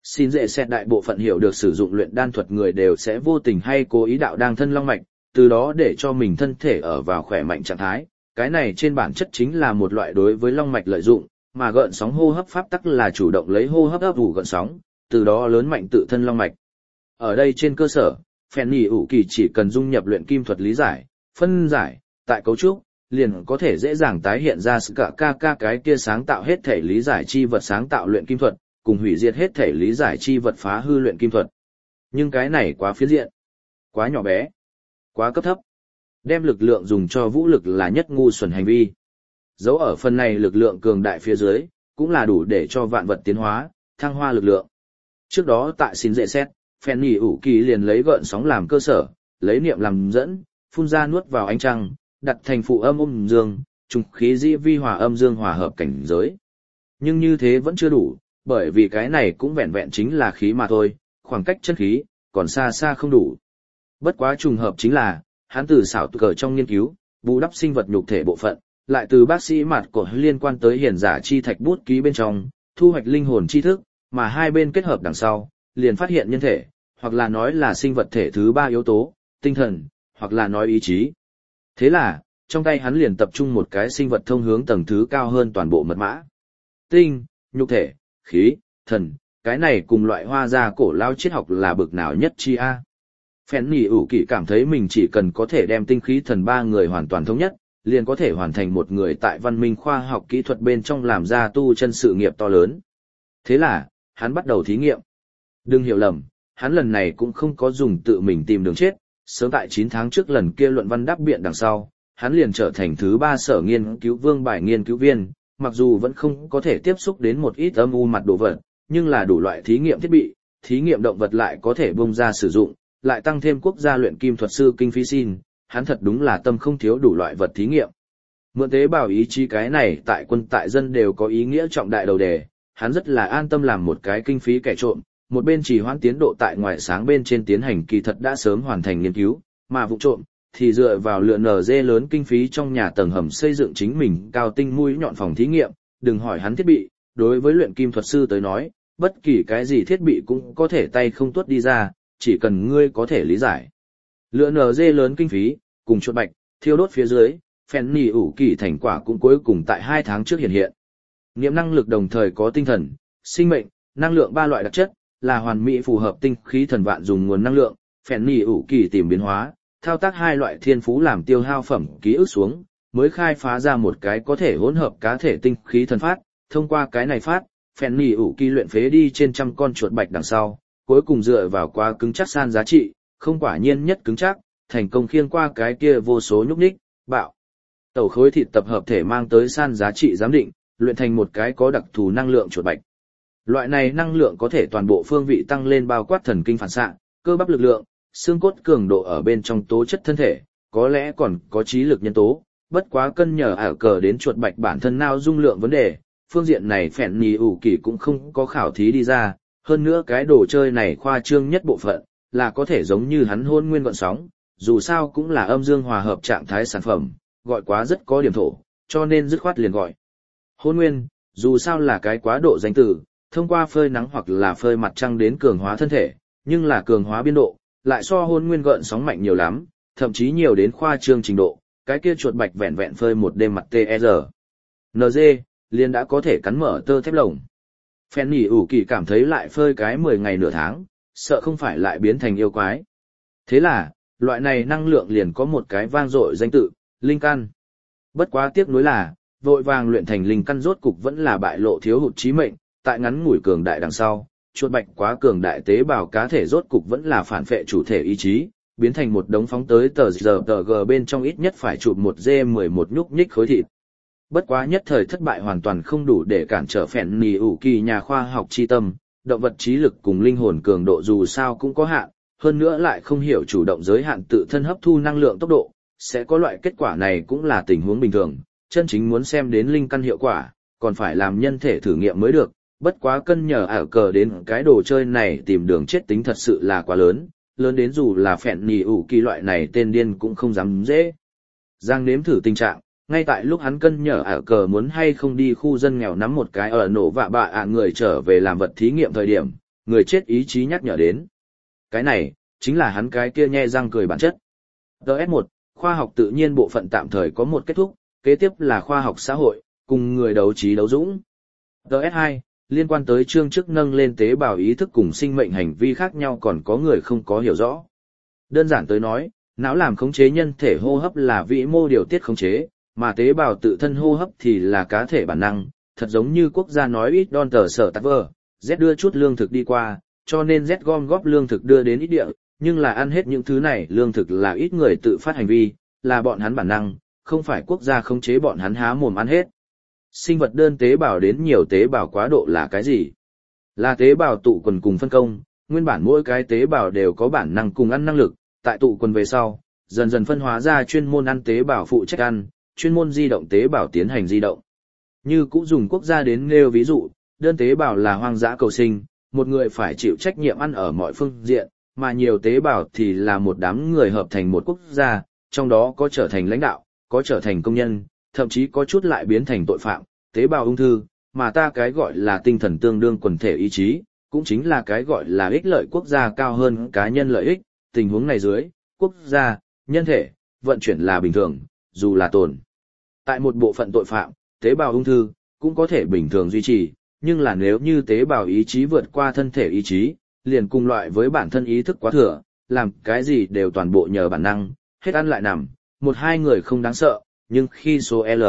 Xin dễ xét đại bộ phận hiểu được sử dụng luyện đan thuật người đều sẽ vô tình hay cố ý đạo đang thân long mạch, từ đó để cho mình thân thể ở vào khỏe mạnh trạng thái. Cái này trên bản chất chính là một loại đối với long mạch lợi dụng, mà gợn sóng hô hấp pháp tắc là chủ động lấy hô hấp ấp ủ gợn sóng, từ đó lớn mạnh tự thân long mạch. Ở đây trên cơ sở, phèn nhì ủ kỳ chỉ cần dung nhập luyện kim thuật lý giải, phân giải, tại cấu trúc, liền có thể dễ dàng tái hiện ra sự cả cái kia sáng tạo hết thể lý giải chi vật sáng tạo luyện kim thuật, cùng hủy diệt hết thể lý giải chi vật phá hư luyện kim thuật. Nhưng cái này quá phiến diện, quá nhỏ bé, quá cấp thấp. Đem lực lượng dùng cho vũ lực là nhất ngu xuẩn hành vi. Dấu ở phần này lực lượng cường đại phía dưới, cũng là đủ để cho vạn vật tiến hóa, thăng hoa lực lượng. Trước đó tại xin dễ xét, phèn nhì ủ kỳ liền lấy gợn sóng làm cơ sở, lấy niệm làm dẫn, phun ra nuốt vào ánh trăng, đặt thành phụ âm dương, trùng khí dĩ vi hòa âm dương hòa hợp cảnh giới. Nhưng như thế vẫn chưa đủ, bởi vì cái này cũng vẹn vẹn chính là khí mà thôi, khoảng cách chân khí, còn xa xa không đủ. Bất quá trùng hợp chính là, hắn từ xảo cờ trong nghiên cứu, bù đắp sinh vật nhục thể bộ phận, lại từ bác sĩ mạt cổ liên quan tới hiển giả chi thạch bút ký bên trong, thu hoạch linh hồn tri thức, mà hai bên kết hợp đằng sau, liền phát hiện nhân thể, hoặc là nói là sinh vật thể thứ ba yếu tố, tinh thần, hoặc là nói ý chí. Thế là, trong tay hắn liền tập trung một cái sinh vật thông hướng tầng thứ cao hơn toàn bộ mật mã. Tinh, nhục thể, khí, thần, cái này cùng loại hoa gia cổ lao triết học là bực nào nhất chi a. Phèn nhì ủ kỳ cảm thấy mình chỉ cần có thể đem tinh khí thần ba người hoàn toàn thống nhất, liền có thể hoàn thành một người tại văn minh khoa học kỹ thuật bên trong làm ra tu chân sự nghiệp to lớn. Thế là, hắn bắt đầu thí nghiệm. Đừng hiểu lầm, hắn lần này cũng không có dùng tự mình tìm đường chết, sớm tại 9 tháng trước lần kia luận văn đáp biện đằng sau, hắn liền trở thành thứ 3 sở nghiên cứu vương bài nghiên cứu viên, mặc dù vẫn không có thể tiếp xúc đến một ít âm u mặt đồ vật, nhưng là đủ loại thí nghiệm thiết bị, thí nghiệm động vật lại có thể bung ra sử dụng, lại tăng thêm quốc gia luyện kim thuật sư kinh phí xin, hắn thật đúng là tâm không thiếu đủ loại vật thí nghiệm. Mượn tế bào ý chí cái này tại quân tại dân đều có ý nghĩa trọng đại đầu đề, hắn rất là an tâm làm một cái kinh phí kẻ trộm, một bên chỉ hoãn tiến độ tại ngoài sáng bên trên tiến hành kỳ thật đã sớm hoàn thành nghiên cứu, mà vụ trộm thì dựa vào lựa NG lớn kinh phí trong nhà tầng hầm xây dựng chính mình cao tinh mũi nhọn phòng thí nghiệm, đừng hỏi hắn thiết bị, đối với luyện kim thuật sư tới nói, bất kỳ cái gì thiết bị cũng có thể tay không tuốt đi ra, chỉ cần ngươi có thể lý giải. Lựa NG lớn kinh phí, cùng chuột bạch, thiêu đốt phía dưới, phèn nhì ủ kỳ thành quả cũng cuối cùng tại 2 tháng trước hiện hiện. Nghiệm năng lực đồng thời có tinh thần, sinh mệnh, năng lượng 3 loại đặc chất, là hoàn mỹ phù hợp tinh khí thần vạn dùng nguồn năng lượng, phèn nhì ủ kỳ tìm biến hóa, thao tác 2 loại thiên phú làm tiêu hao phẩm ký ức xuống, mới khai phá ra một cái có thể hỗn hợp cá thể tinh khí thần phát, thông qua cái này phát, phèn nhì ủ kỳ luyện phế đi trên trăm con chuột bạch đằng sau, cuối cùng dựa vào quá cứng chắc san giá trị, không quả nhiên nhất cứng chắc, thành công khiêng qua cái kia vô số nhúc nhích, bạo. Tẩu khối thịt tập hợp thể mang tới san giá trị giám định, luyện thành một cái có đặc thù năng lượng chuột bạch. Loại này năng lượng có thể toàn bộ phương vị tăng lên bao quát thần kinh phản xạ, cơ bắp lực lượng, xương cốt cường độ ở bên trong tố chất thân thể, có lẽ còn có trí lực nhân tố, bất quá cân nhờ ảo cờ đến chuột bạch bản thân nào dung lượng vấn đề, phương diện này phèn nhì ủ kỳ cũng không có khảo thí đi ra, hơn nữa cái đồ chơi này khoa trương nhất bộ phận, là có thể giống như hắn hôn nguyên gọn sóng, dù sao cũng là âm dương hòa hợp trạng thái sản phẩm, gọi quá rất có điểm thổ, cho nên dứt khoát liền gọi. Hôn nguyên, dù sao là cái quá độ danh từ, thông qua phơi nắng hoặc là phơi mặt trăng đến cường hóa thân thể, nhưng là cường hóa biên độ, lại so hôn nguyên gợn sóng mạnh nhiều lắm, thậm chí nhiều đến khoa trương trình độ, cái kia chuột bạch vẹn vẹn phơi một đêm mặt TR. NG, liền đã có thể cắn mở tơ thép lồng. Phèn nhì ủ kỳ cảm thấy lại phơi cái 10 ngày nửa tháng, sợ không phải lại biến thành yêu quái. Thế là, loại này năng lượng liền có một cái vang dội danh tự, linh căn. Bất quá tiếc nuối là, vội vàng luyện thành linh căn rốt cục vẫn là bại lộ thiếu hụt chí mệnh, tại ngắn ngủi cường đại đằng sau, chuột bạch quá cường đại tế bào cá thể rốt cục vẫn là phản phệ chủ thể ý chí, biến thành một đống phóng tới tờ G bên trong ít nhất phải chụp một G11 nhúc nhích khối thịt. Bất quá nhất thời thất bại hoàn toàn không đủ để cản trở phèn nhì ủ kỳ nhà khoa học chi tâm, động vật trí lực cùng linh hồn cường độ dù sao cũng có hạn, hơn nữa lại không hiểu chủ động giới hạn tự thân hấp thu năng lượng tốc độ, sẽ có loại kết quả này cũng là tình huống bình thường, chân chính muốn xem đến linh căn hiệu quả, còn phải làm nhân thể thử nghiệm mới được, bất quá cân nhờ ảo cờ đến cái đồ chơi này tìm đường chết tính thật sự là quá lớn, lớn đến dù là phèn nhì ủ kỳ loại này tên điên cũng không dám dễ. Giang nếm thử tình trạng, ngay tại lúc hắn cân nhờ ảo cờ muốn hay không đi khu dân nghèo nắm một cái ở nổ vạ bạ người trở về làm vật thí nghiệm thời điểm, người chết ý chí nhắc nhở đến. Cái này, chính là hắn cái kia nhe răng cười bản chất. DS1, khoa học tự nhiên bộ phận tạm thời có một kết thúc, kế tiếp là khoa học xã hội, cùng người đấu trí đấu dũng. DS2, liên quan tới chương chức nâng lên tế bào ý thức cùng sinh mệnh hành vi khác nhau còn có người không có hiểu rõ. Đơn giản tới nói, não làm khống chế nhân thể hô hấp là vĩ mô điều tiết khống chế, mà tế bào tự thân hô hấp thì là cá thể bản năng, thật giống như quốc gia nói ít đòn tờ sở tạc vờ, Z đưa chút lương thực đi qua, cho nên Z gom góp lương thực đưa đến ít địa, nhưng là ăn hết những thứ này lương thực là ít người tự phát hành vi, là bọn hắn bản năng, không phải quốc gia khống chế bọn hắn há mồm ăn hết. Sinh vật đơn tế bào đến nhiều tế bào quá độ là cái gì? Là tế bào tụ quần cùng phân công, nguyên bản mỗi cái tế bào đều có bản năng cùng ăn năng lực, tại tụ quần về sau, dần dần phân hóa ra chuyên môn ăn tế bào phụ trách ăn, chuyên môn di động tế bào tiến hành di động. Như cũng dùng quốc gia đến nêu ví dụ, đơn tế bào là hoang dã cầu sinh, một người phải chịu trách nhiệm ăn ở mọi phương diện, mà nhiều tế bào thì là một đám người hợp thành một quốc gia, trong đó có trở thành lãnh đạo, có trở thành công nhân, thậm chí có chút lại biến thành tội phạm, tế bào ung thư, mà ta cái gọi là tinh thần tương đương quần thể ý chí, cũng chính là cái gọi là ích lợi quốc gia cao hơn cá nhân lợi ích, tình huống này dưới, quốc gia, nhân thể, vận chuyển là bình thường, dù là tồn. Tại một bộ phận tội phạm, tế bào ung thư, cũng có thể bình thường duy trì, nhưng là nếu như tế bào ý chí vượt qua thân thể ý chí, liền cùng loại với bản thân ý thức quá thừa, làm cái gì đều toàn bộ nhờ bản năng, hết ăn lại nằm, một hai người không đáng sợ, nhưng khi số L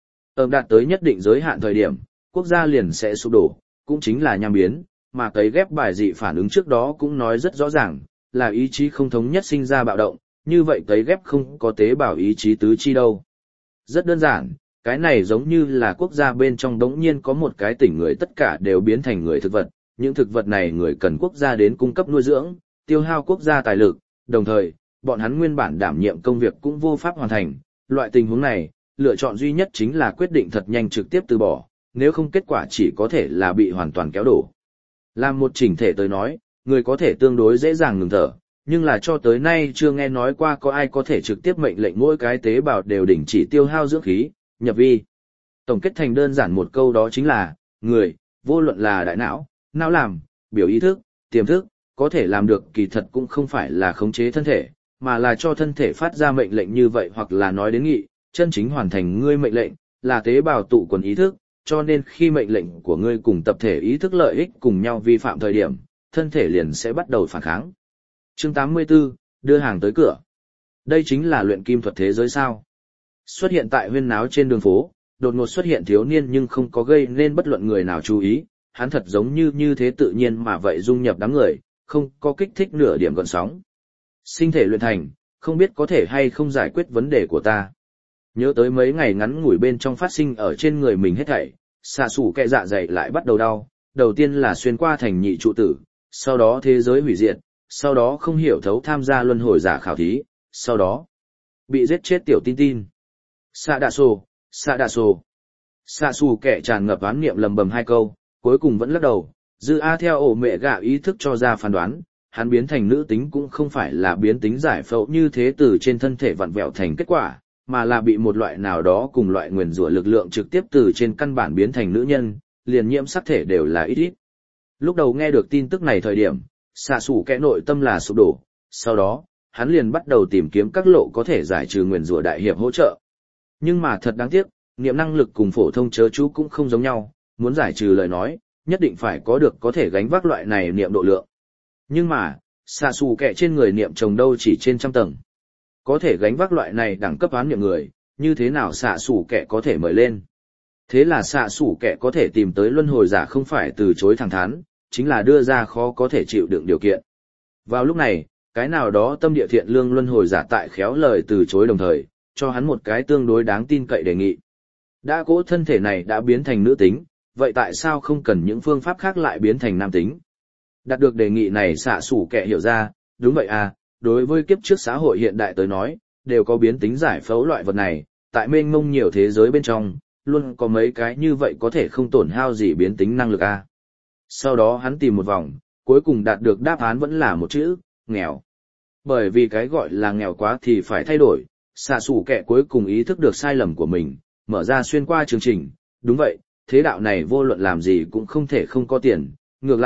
đạt tới nhất định giới hạn thời điểm, quốc gia liền sẽ sụp đổ, cũng chính là nham biến, mà cấy ghép bài dị phản ứng trước đó cũng nói rất rõ ràng, là ý chí không thống nhất sinh ra bạo động, như vậy cấy ghép không có tế bào ý chí tứ chi đâu. Rất đơn giản, cái này giống như là quốc gia bên trong đống nhiên có một cái tỉnh người tất cả đều biến thành người thực vật, những thực vật này người cần quốc gia đến cung cấp nuôi dưỡng, tiêu hao quốc gia tài lực, đồng thời, bọn hắn nguyên bản đảm nhiệm công việc cũng vô pháp hoàn thành, loại tình huống này, lựa chọn duy nhất chính là quyết định thật nhanh trực tiếp từ bỏ, nếu không kết quả chỉ có thể là bị hoàn toàn kéo đổ. Làm một chỉnh thể tới nói, người có thể tương đối dễ dàng ngừng thở, nhưng là cho tới nay chưa nghe nói qua có ai có thể trực tiếp mệnh lệnh mỗi cái tế bào đều đình chỉ tiêu hao dưỡng khí, nhập vi. Tổng kết thành đơn giản một câu đó chính là, người, vô luận là đại não, não làm, biểu ý thức, tiềm thức, có thể làm được kỳ thật cũng không phải là khống chế thân thể, mà là cho thân thể phát ra mệnh lệnh như vậy hoặc là nói đến nghị, chân chính hoàn thành ngươi mệnh lệnh, là tế bào tụ quần ý thức, cho nên khi mệnh lệnh của ngươi cùng tập thể ý thức lợi ích cùng nhau vi phạm thời điểm, thân thể liền sẽ bắt đầu phản kháng. Chương 84, đưa hàng tới cửa. Đây chính là luyện kim thuật thế giới sao. Xuất hiện tại huyên náo trên đường phố, đột ngột xuất hiện thiếu niên nhưng không có gây nên bất luận người nào chú ý, hắn thật giống như thế tự nhiên mà vậy dung nhập đám người, không có kích thích nửa điểm gợn sóng. Sinh thể luyện thành, không biết có thể hay không giải quyết vấn đề của ta. Nhớ tới mấy ngày ngắn ngủi bên trong phát sinh ở trên người mình hết thảy, xạ sủ kẹ dạ dày lại bắt đầu đau, đầu tiên là xuyên qua thành nhị trụ tử, sau đó thế giới hủy diệt, sau đó không hiểu thấu tham gia luân hồi giả khảo thí, sau đó bị giết chết tiểu tin tin. Xạ đạ sổ, xạ đạ sổ. Xạ sủ kẹ tràn ngập oán niệm lầm bầm hai câu, cuối cùng vẫn lắc đầu, dư A theo ổ mẹ gạ ý thức cho ra phán đoán, hắn biến thành nữ tính cũng không phải là biến tính giải phẫu như thế từ trên thân thể vặn vẹo thành kết quả, mà là bị một loại nào đó cùng loại nguyền rủa lực lượng trực tiếp từ trên căn bản biến thành nữ nhân, liền nhiễm sắc thể đều là ít ít. Lúc đầu nghe được tin tức này thời điểm, xạ sủ kẽ nội tâm là sụp đổ, sau đó, hắn liền bắt đầu tìm kiếm các lộ có thể giải trừ nguyền rủa đại hiệp hỗ trợ. Nhưng mà thật đáng tiếc, niệm năng lực cùng phổ thông chớ chú cũng không giống nhau, muốn giải trừ lời nói, nhất định phải có được có thể gánh vác loại này niệm độ lượng. Nhưng mà, xạ sủ kẽ trên người niệm trồng đâu chỉ trên trăm tầng. Có thể gánh vác loại này đẳng cấp án niệm người, như thế nào xạ sủ kẻ có thể mời lên. Thế là xạ sủ kẻ có thể tìm tới luân hồi giả không phải từ chối thẳng thắn, chính là đưa ra khó có thể chịu đựng điều kiện. Vào lúc này, cái nào đó tâm địa thiện lương luân hồi giả tại khéo lời từ chối đồng thời, cho hắn một cái tương đối đáng tin cậy đề nghị. Đã cố thân thể này đã biến thành nữ tính, vậy tại sao không cần những phương pháp khác lại biến thành nam tính? Đạt được đề nghị này xạ sủ kẻ hiểu ra, đúng vậy à. Đối với kiếp trước xã hội hiện đại tới nói, đều có biến tính giải phẫu loại vật này, tại mênh mông nhiều thế giới bên trong, luôn có mấy cái như vậy có thể không tổn hao gì biến tính năng lực a. Sau đó hắn tìm một vòng, cuối cùng đạt được đáp án vẫn là một chữ, nghèo. Bởi vì cái gọi là nghèo quá thì phải thay đổi, xạ sủ kẻ cuối cùng ý thức được sai lầm của mình, mở ra xuyên qua chương trình, đúng vậy, thế đạo này vô luận làm gì cũng không thể không có tiền, ngược lại,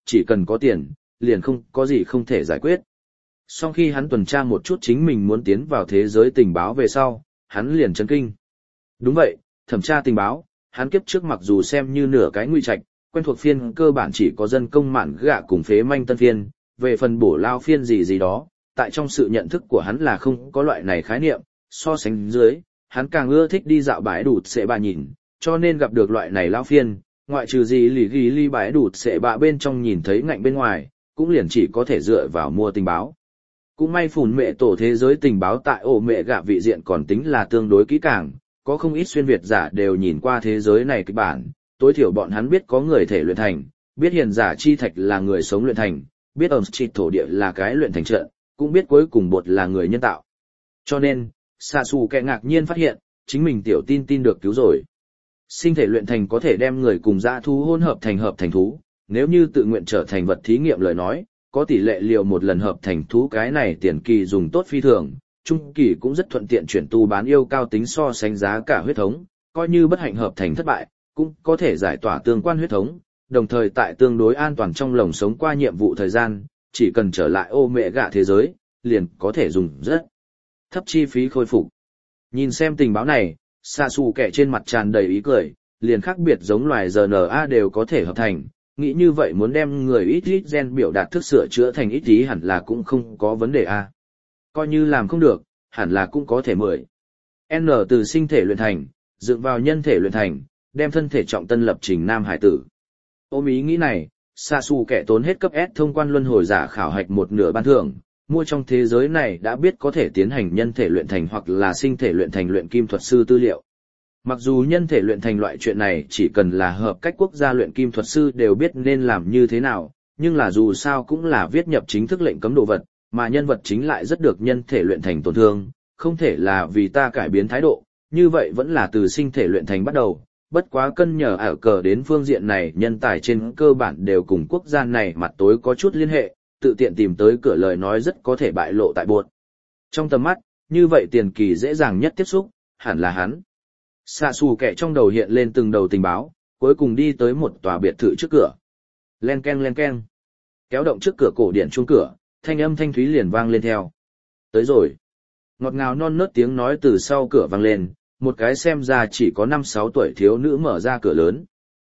chỉ cần có tiền, liền không có gì không thể giải quyết. Sau khi hắn tuần tra một chút chính mình muốn tiến vào thế giới tình báo về sau, hắn liền chấn kinh. Đúng vậy, thẩm tra tình báo, hắn kiếp trước mặc dù xem như nửa cái nguy trạch, quen thuộc phiên cơ bản chỉ có dân công mạn gạ cùng phế manh tân phiên, về phần bổ lao phiên gì gì đó, tại trong sự nhận thức của hắn là không có loại này khái niệm, so sánh dưới, hắn càng ưa thích đi dạo bãi đụt sẽ bà nhìn, cho nên gặp được loại này lao phiên, ngoại trừ gì lì ghi ly bãi đụt sẽ bà bên trong nhìn thấy ngạnh bên ngoài, cũng liền chỉ có thể dựa vào mua tình báo. Cũng may phùn mẹ tổ thế giới tình báo tại ổ mẹ gạ vị diện còn tính là tương đối kỹ càng, có không ít xuyên Việt giả đều nhìn qua thế giới này kịch bản, tối thiểu bọn hắn biết có người thể luyện thành, biết hiền giả chi thạch là người sống luyện thành, biết ẩm trịt thổ địa là cái luyện thành trận, cũng biết cuối cùng bột là người nhân tạo. Cho nên, xạ xù kẻ ngạc nhiên phát hiện, chính mình tiểu tin được cứu rồi. Sinh thể luyện thành có thể đem người cùng dã thú hỗn hợp thành thú, nếu như tự nguyện trở thành vật thí nghiệm lời nói, có tỷ lệ liều một lần hợp thành thú cái này tiền kỳ dùng tốt phi thường, trung kỳ cũng rất thuận tiện chuyển tu bán yêu cao tính so sánh giá cả huyết thống, coi như bất hạnh hợp thành thất bại, cũng có thể giải tỏa tương quan huyết thống, đồng thời tại tương đối an toàn trong lồng sống qua nhiệm vụ thời gian, chỉ cần trở lại ô mẹ gạ thế giới, liền có thể dùng rất thấp chi phí khôi phục. Nhìn xem tình báo này, xạ xù kẻ trên mặt tràn đầy ý cười, liền khác biệt giống loài RNA đều có thể hợp thành, nghĩ như vậy muốn đem người ít gen biểu đạt thức sửa chữa thành ít tí hẳn là cũng không có vấn đề a. Coi như làm không được, hẳn là cũng có thể 10. N từ sinh thể luyện thành, dựng vào nhân thể luyện thành, đem thân thể trọng tân lập trình nam hải tử. Ôm ý nghĩ này, xạ xù kẻ tốn hết cấp S thông quan luân hồi giả khảo hạch một nửa ban thưởng, mua trong thế giới này đã biết có thể tiến hành nhân thể luyện thành hoặc là sinh thể luyện thành luyện kim thuật sư tư liệu. Mặc dù nhân thể luyện thành loại chuyện này chỉ cần là hợp cách quốc gia luyện kim thuật sư đều biết nên làm như thế nào, nhưng là dù sao cũng là viết nhập chính thức lệnh cấm đồ vật, mà nhân vật chính lại rất được nhân thể luyện thành tổn thương, không thể là vì ta cải biến thái độ, như vậy vẫn là từ sinh thể luyện thành bắt đầu, bất quá cân nhờ ở cờ đến phương diện này nhân tài trên cơ bản đều cùng quốc gia này mặt tối có chút liên hệ, tự tiện tìm tới cửa lời nói rất có thể bại lộ tại buộc. Trong tầm mắt, như vậy tiền kỳ dễ dàng nhất tiếp xúc, hẳn là hắn. Xạ xù kẻ trong đầu hiện lên từng đầu tình báo, cuối cùng đi tới một tòa biệt thự trước cửa. Len ken. Kéo động trước cửa cổ điển chuông cửa, thanh âm thanh thúy liền vang lên theo. Tới rồi. Ngọt ngào non nớt tiếng nói từ sau cửa vang lên, một cái xem ra chỉ có 5-6 tuổi thiếu nữ mở ra cửa lớn.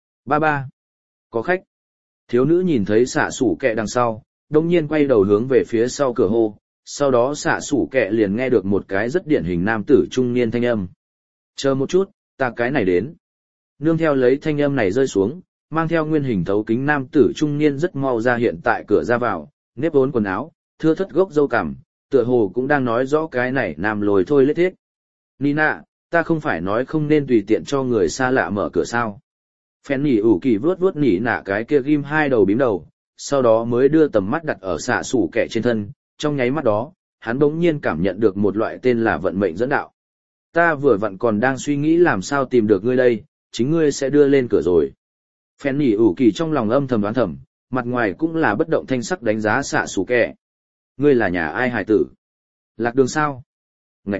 Ba. Có khách. Thiếu nữ nhìn thấy xạ xù kẹ đằng sau, đông nhiên quay đầu hướng về phía sau cửa hô, sau đó xạ xù kẹ liền nghe được một cái rất điển hình nam tử trung niên thanh âm. Chờ một chút, ta cái này đến. Nương theo lấy thanh âm này rơi xuống, mang theo nguyên hình thấu kính nam tử trung niên rất mau ra hiện tại cửa ra vào, nếp vốn quần áo, thưa thất gốc râu cằm, tựa hồ cũng đang nói rõ cái này nam lồi thôi lết thiết. Nina, ta không phải nói không nên tùy tiện cho người xa lạ mở cửa sao. Phèn nỉ ủ kỳ vuốt nỉ nạ cái kia ghim hai đầu bím đầu, sau đó mới đưa tầm mắt đặt ở xạ xủ kẻ trên thân, trong nháy mắt đó, hắn bỗng nhiên cảm nhận được một loại tên là vận mệnh dẫn đạo. Ta vừa vặn còn đang suy nghĩ làm sao tìm được ngươi đây, chính ngươi sẽ đưa lên cửa rồi. Phèn nỉ ủ kỳ trong lòng âm thầm đoán thầm, mặt ngoài cũng là bất động thanh sắc đánh giá xạ xủ kẻ. Ngươi là nhà ai hài tử? Lạc đường sao? Ngậy!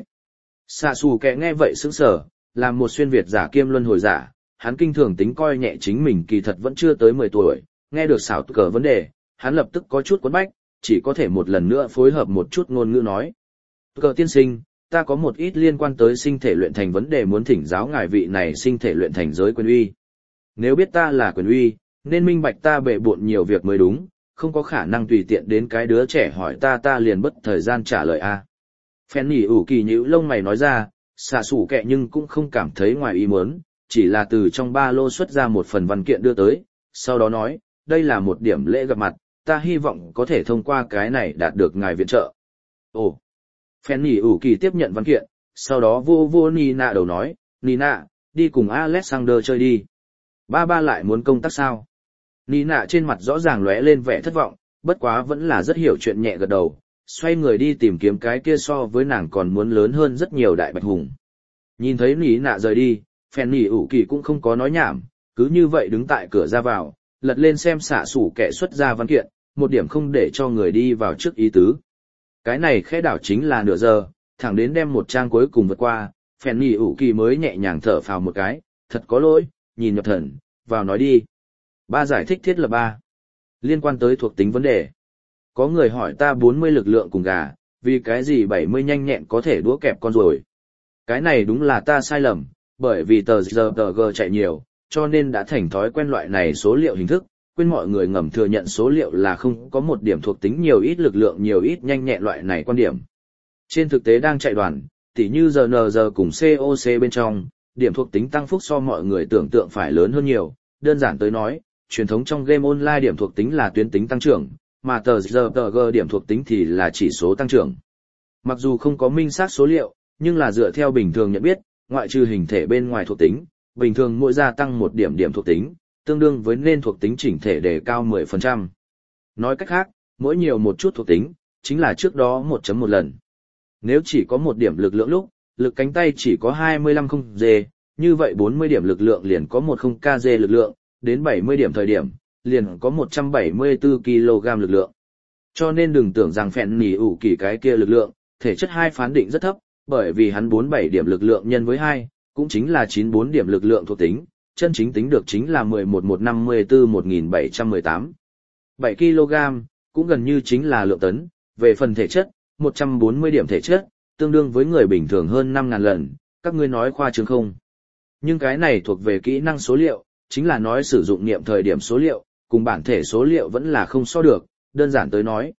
Xạ xù kẻ nghe vậy sững sờ, làm một xuyên Việt giả kiêm luân hồi giả, hắn kinh thường tính coi nhẹ chính mình kỳ thật vẫn chưa tới 10 tuổi, nghe được xảo cờ vấn đề, hắn lập tức có chút quấn bách, chỉ có thể một lần nữa phối hợp một chút ngôn ngữ nói. Cờ tiên sinh, ta có một ít liên quan tới sinh thể luyện thành vấn đề muốn thỉnh giáo ngài vị này sinh thể luyện thành giới quyền uy. Nếu biết ta là quyền uy, nên minh bạch ta bệ bộn nhiều việc mới đúng, không có khả năng tùy tiện đến cái đứa trẻ hỏi ta liền bất thời gian trả lời a. Phen nỉ ủ kỳ nhíu lông mày nói ra, xạ xủ kẹ nhưng cũng không cảm thấy ngoài ý muốn, chỉ là từ trong ba lô xuất ra một phần văn kiện đưa tới, sau đó nói, đây là một điểm lễ gặp mặt, ta hy vọng có thể thông qua cái này đạt được ngài viện trợ. Ồ! Phen nỉ ủ kỳ tiếp nhận văn kiện, sau đó vô Nina đầu nói, Nina, đi cùng Alexander chơi đi. Ba lại muốn công tác sao? Nina trên mặt rõ ràng lóe lên vẻ thất vọng, bất quá vẫn là rất hiểu chuyện nhẹ gật đầu, xoay người đi tìm kiếm cái kia so với nàng còn muốn lớn hơn rất nhiều đại bạch hùng. Nhìn thấy Nina rời đi, Phen nỉ ủ kỳ cũng không có nói nhảm, cứ như vậy đứng tại cửa ra vào, lật lên xem xạ sủ kẻ xuất ra văn kiện, một điểm không để cho người đi vào trước ý tứ. Cái này khẽ đảo chính là nửa giờ, thẳng đến đem một trang cuối cùng vượt qua, Phen nỉ ủ kỳ mới nhẹ nhàng thở phào một cái, thật có lỗi, nhìn nhập thần, vào nói đi. Ba giải thích thiết lập 3. Liên quan tới thuộc tính vấn đề. Có người hỏi ta 40 lực lượng cùng gà, vì cái gì 70 nhanh nhẹn có thể đũa kẹp con rồi. Cái này đúng là ta sai lầm, bởi vì tờ giờ tờ g chạy nhiều, cho nên đã thành thói quen loại này số liệu hình thức, quên mọi người ngầm thừa nhận số liệu là không có một điểm thuộc tính nhiều ít lực lượng nhiều ít nhanh nhẹn loại này quan điểm. Trên thực tế đang chạy đoàn, tỉ như GNG cùng COC bên trong, điểm thuộc tính tăng phúc so mọi người tưởng tượng phải lớn hơn nhiều, đơn giản tới nói, truyền thống trong game online điểm thuộc tính là tuyến tính tăng trưởng, mà tờ giờ tờ g điểm thuộc tính thì là chỉ số tăng trưởng. Mặc dù không có minh xác số liệu, nhưng là dựa theo bình thường nhận biết, ngoại trừ hình thể bên ngoài thuộc tính, bình thường mỗi gia tăng một điểm điểm thuộc tính, tương đương với nên thuộc tính chỉnh thể đề cao 10%. Nói cách khác, mỗi nhiều một chút thuộc tính, chính là trước đó 1.1 lần. Nếu chỉ có một điểm lực lượng lúc, lực cánh tay chỉ có 25 không G, như vậy 40 điểm lực lượng liền có 10 kg lực lượng, đến 70 điểm thời điểm, liền có 174 kg lực lượng. Cho nên đừng tưởng rằng phèn nỉ ủ kỳ cái kia lực lượng, thể chất 2 phán định rất thấp, bởi vì hắn 47 điểm lực lượng nhân với 2, cũng chính là 94 điểm lực lượng thuộc tính, chân chính tính được chính là 11.154.1718. 7 kg, cũng gần như chính là lượng tấn, về phần thể chất, 140 điểm thể chất, tương đương với người bình thường hơn 5.000 lần, các ngươi nói khoa trương không? Nhưng cái này thuộc về kỹ năng số liệu, chính là nói sử dụng niệm thời điểm số liệu, cùng bản thể số liệu vẫn là không so được, đơn giản tới nói,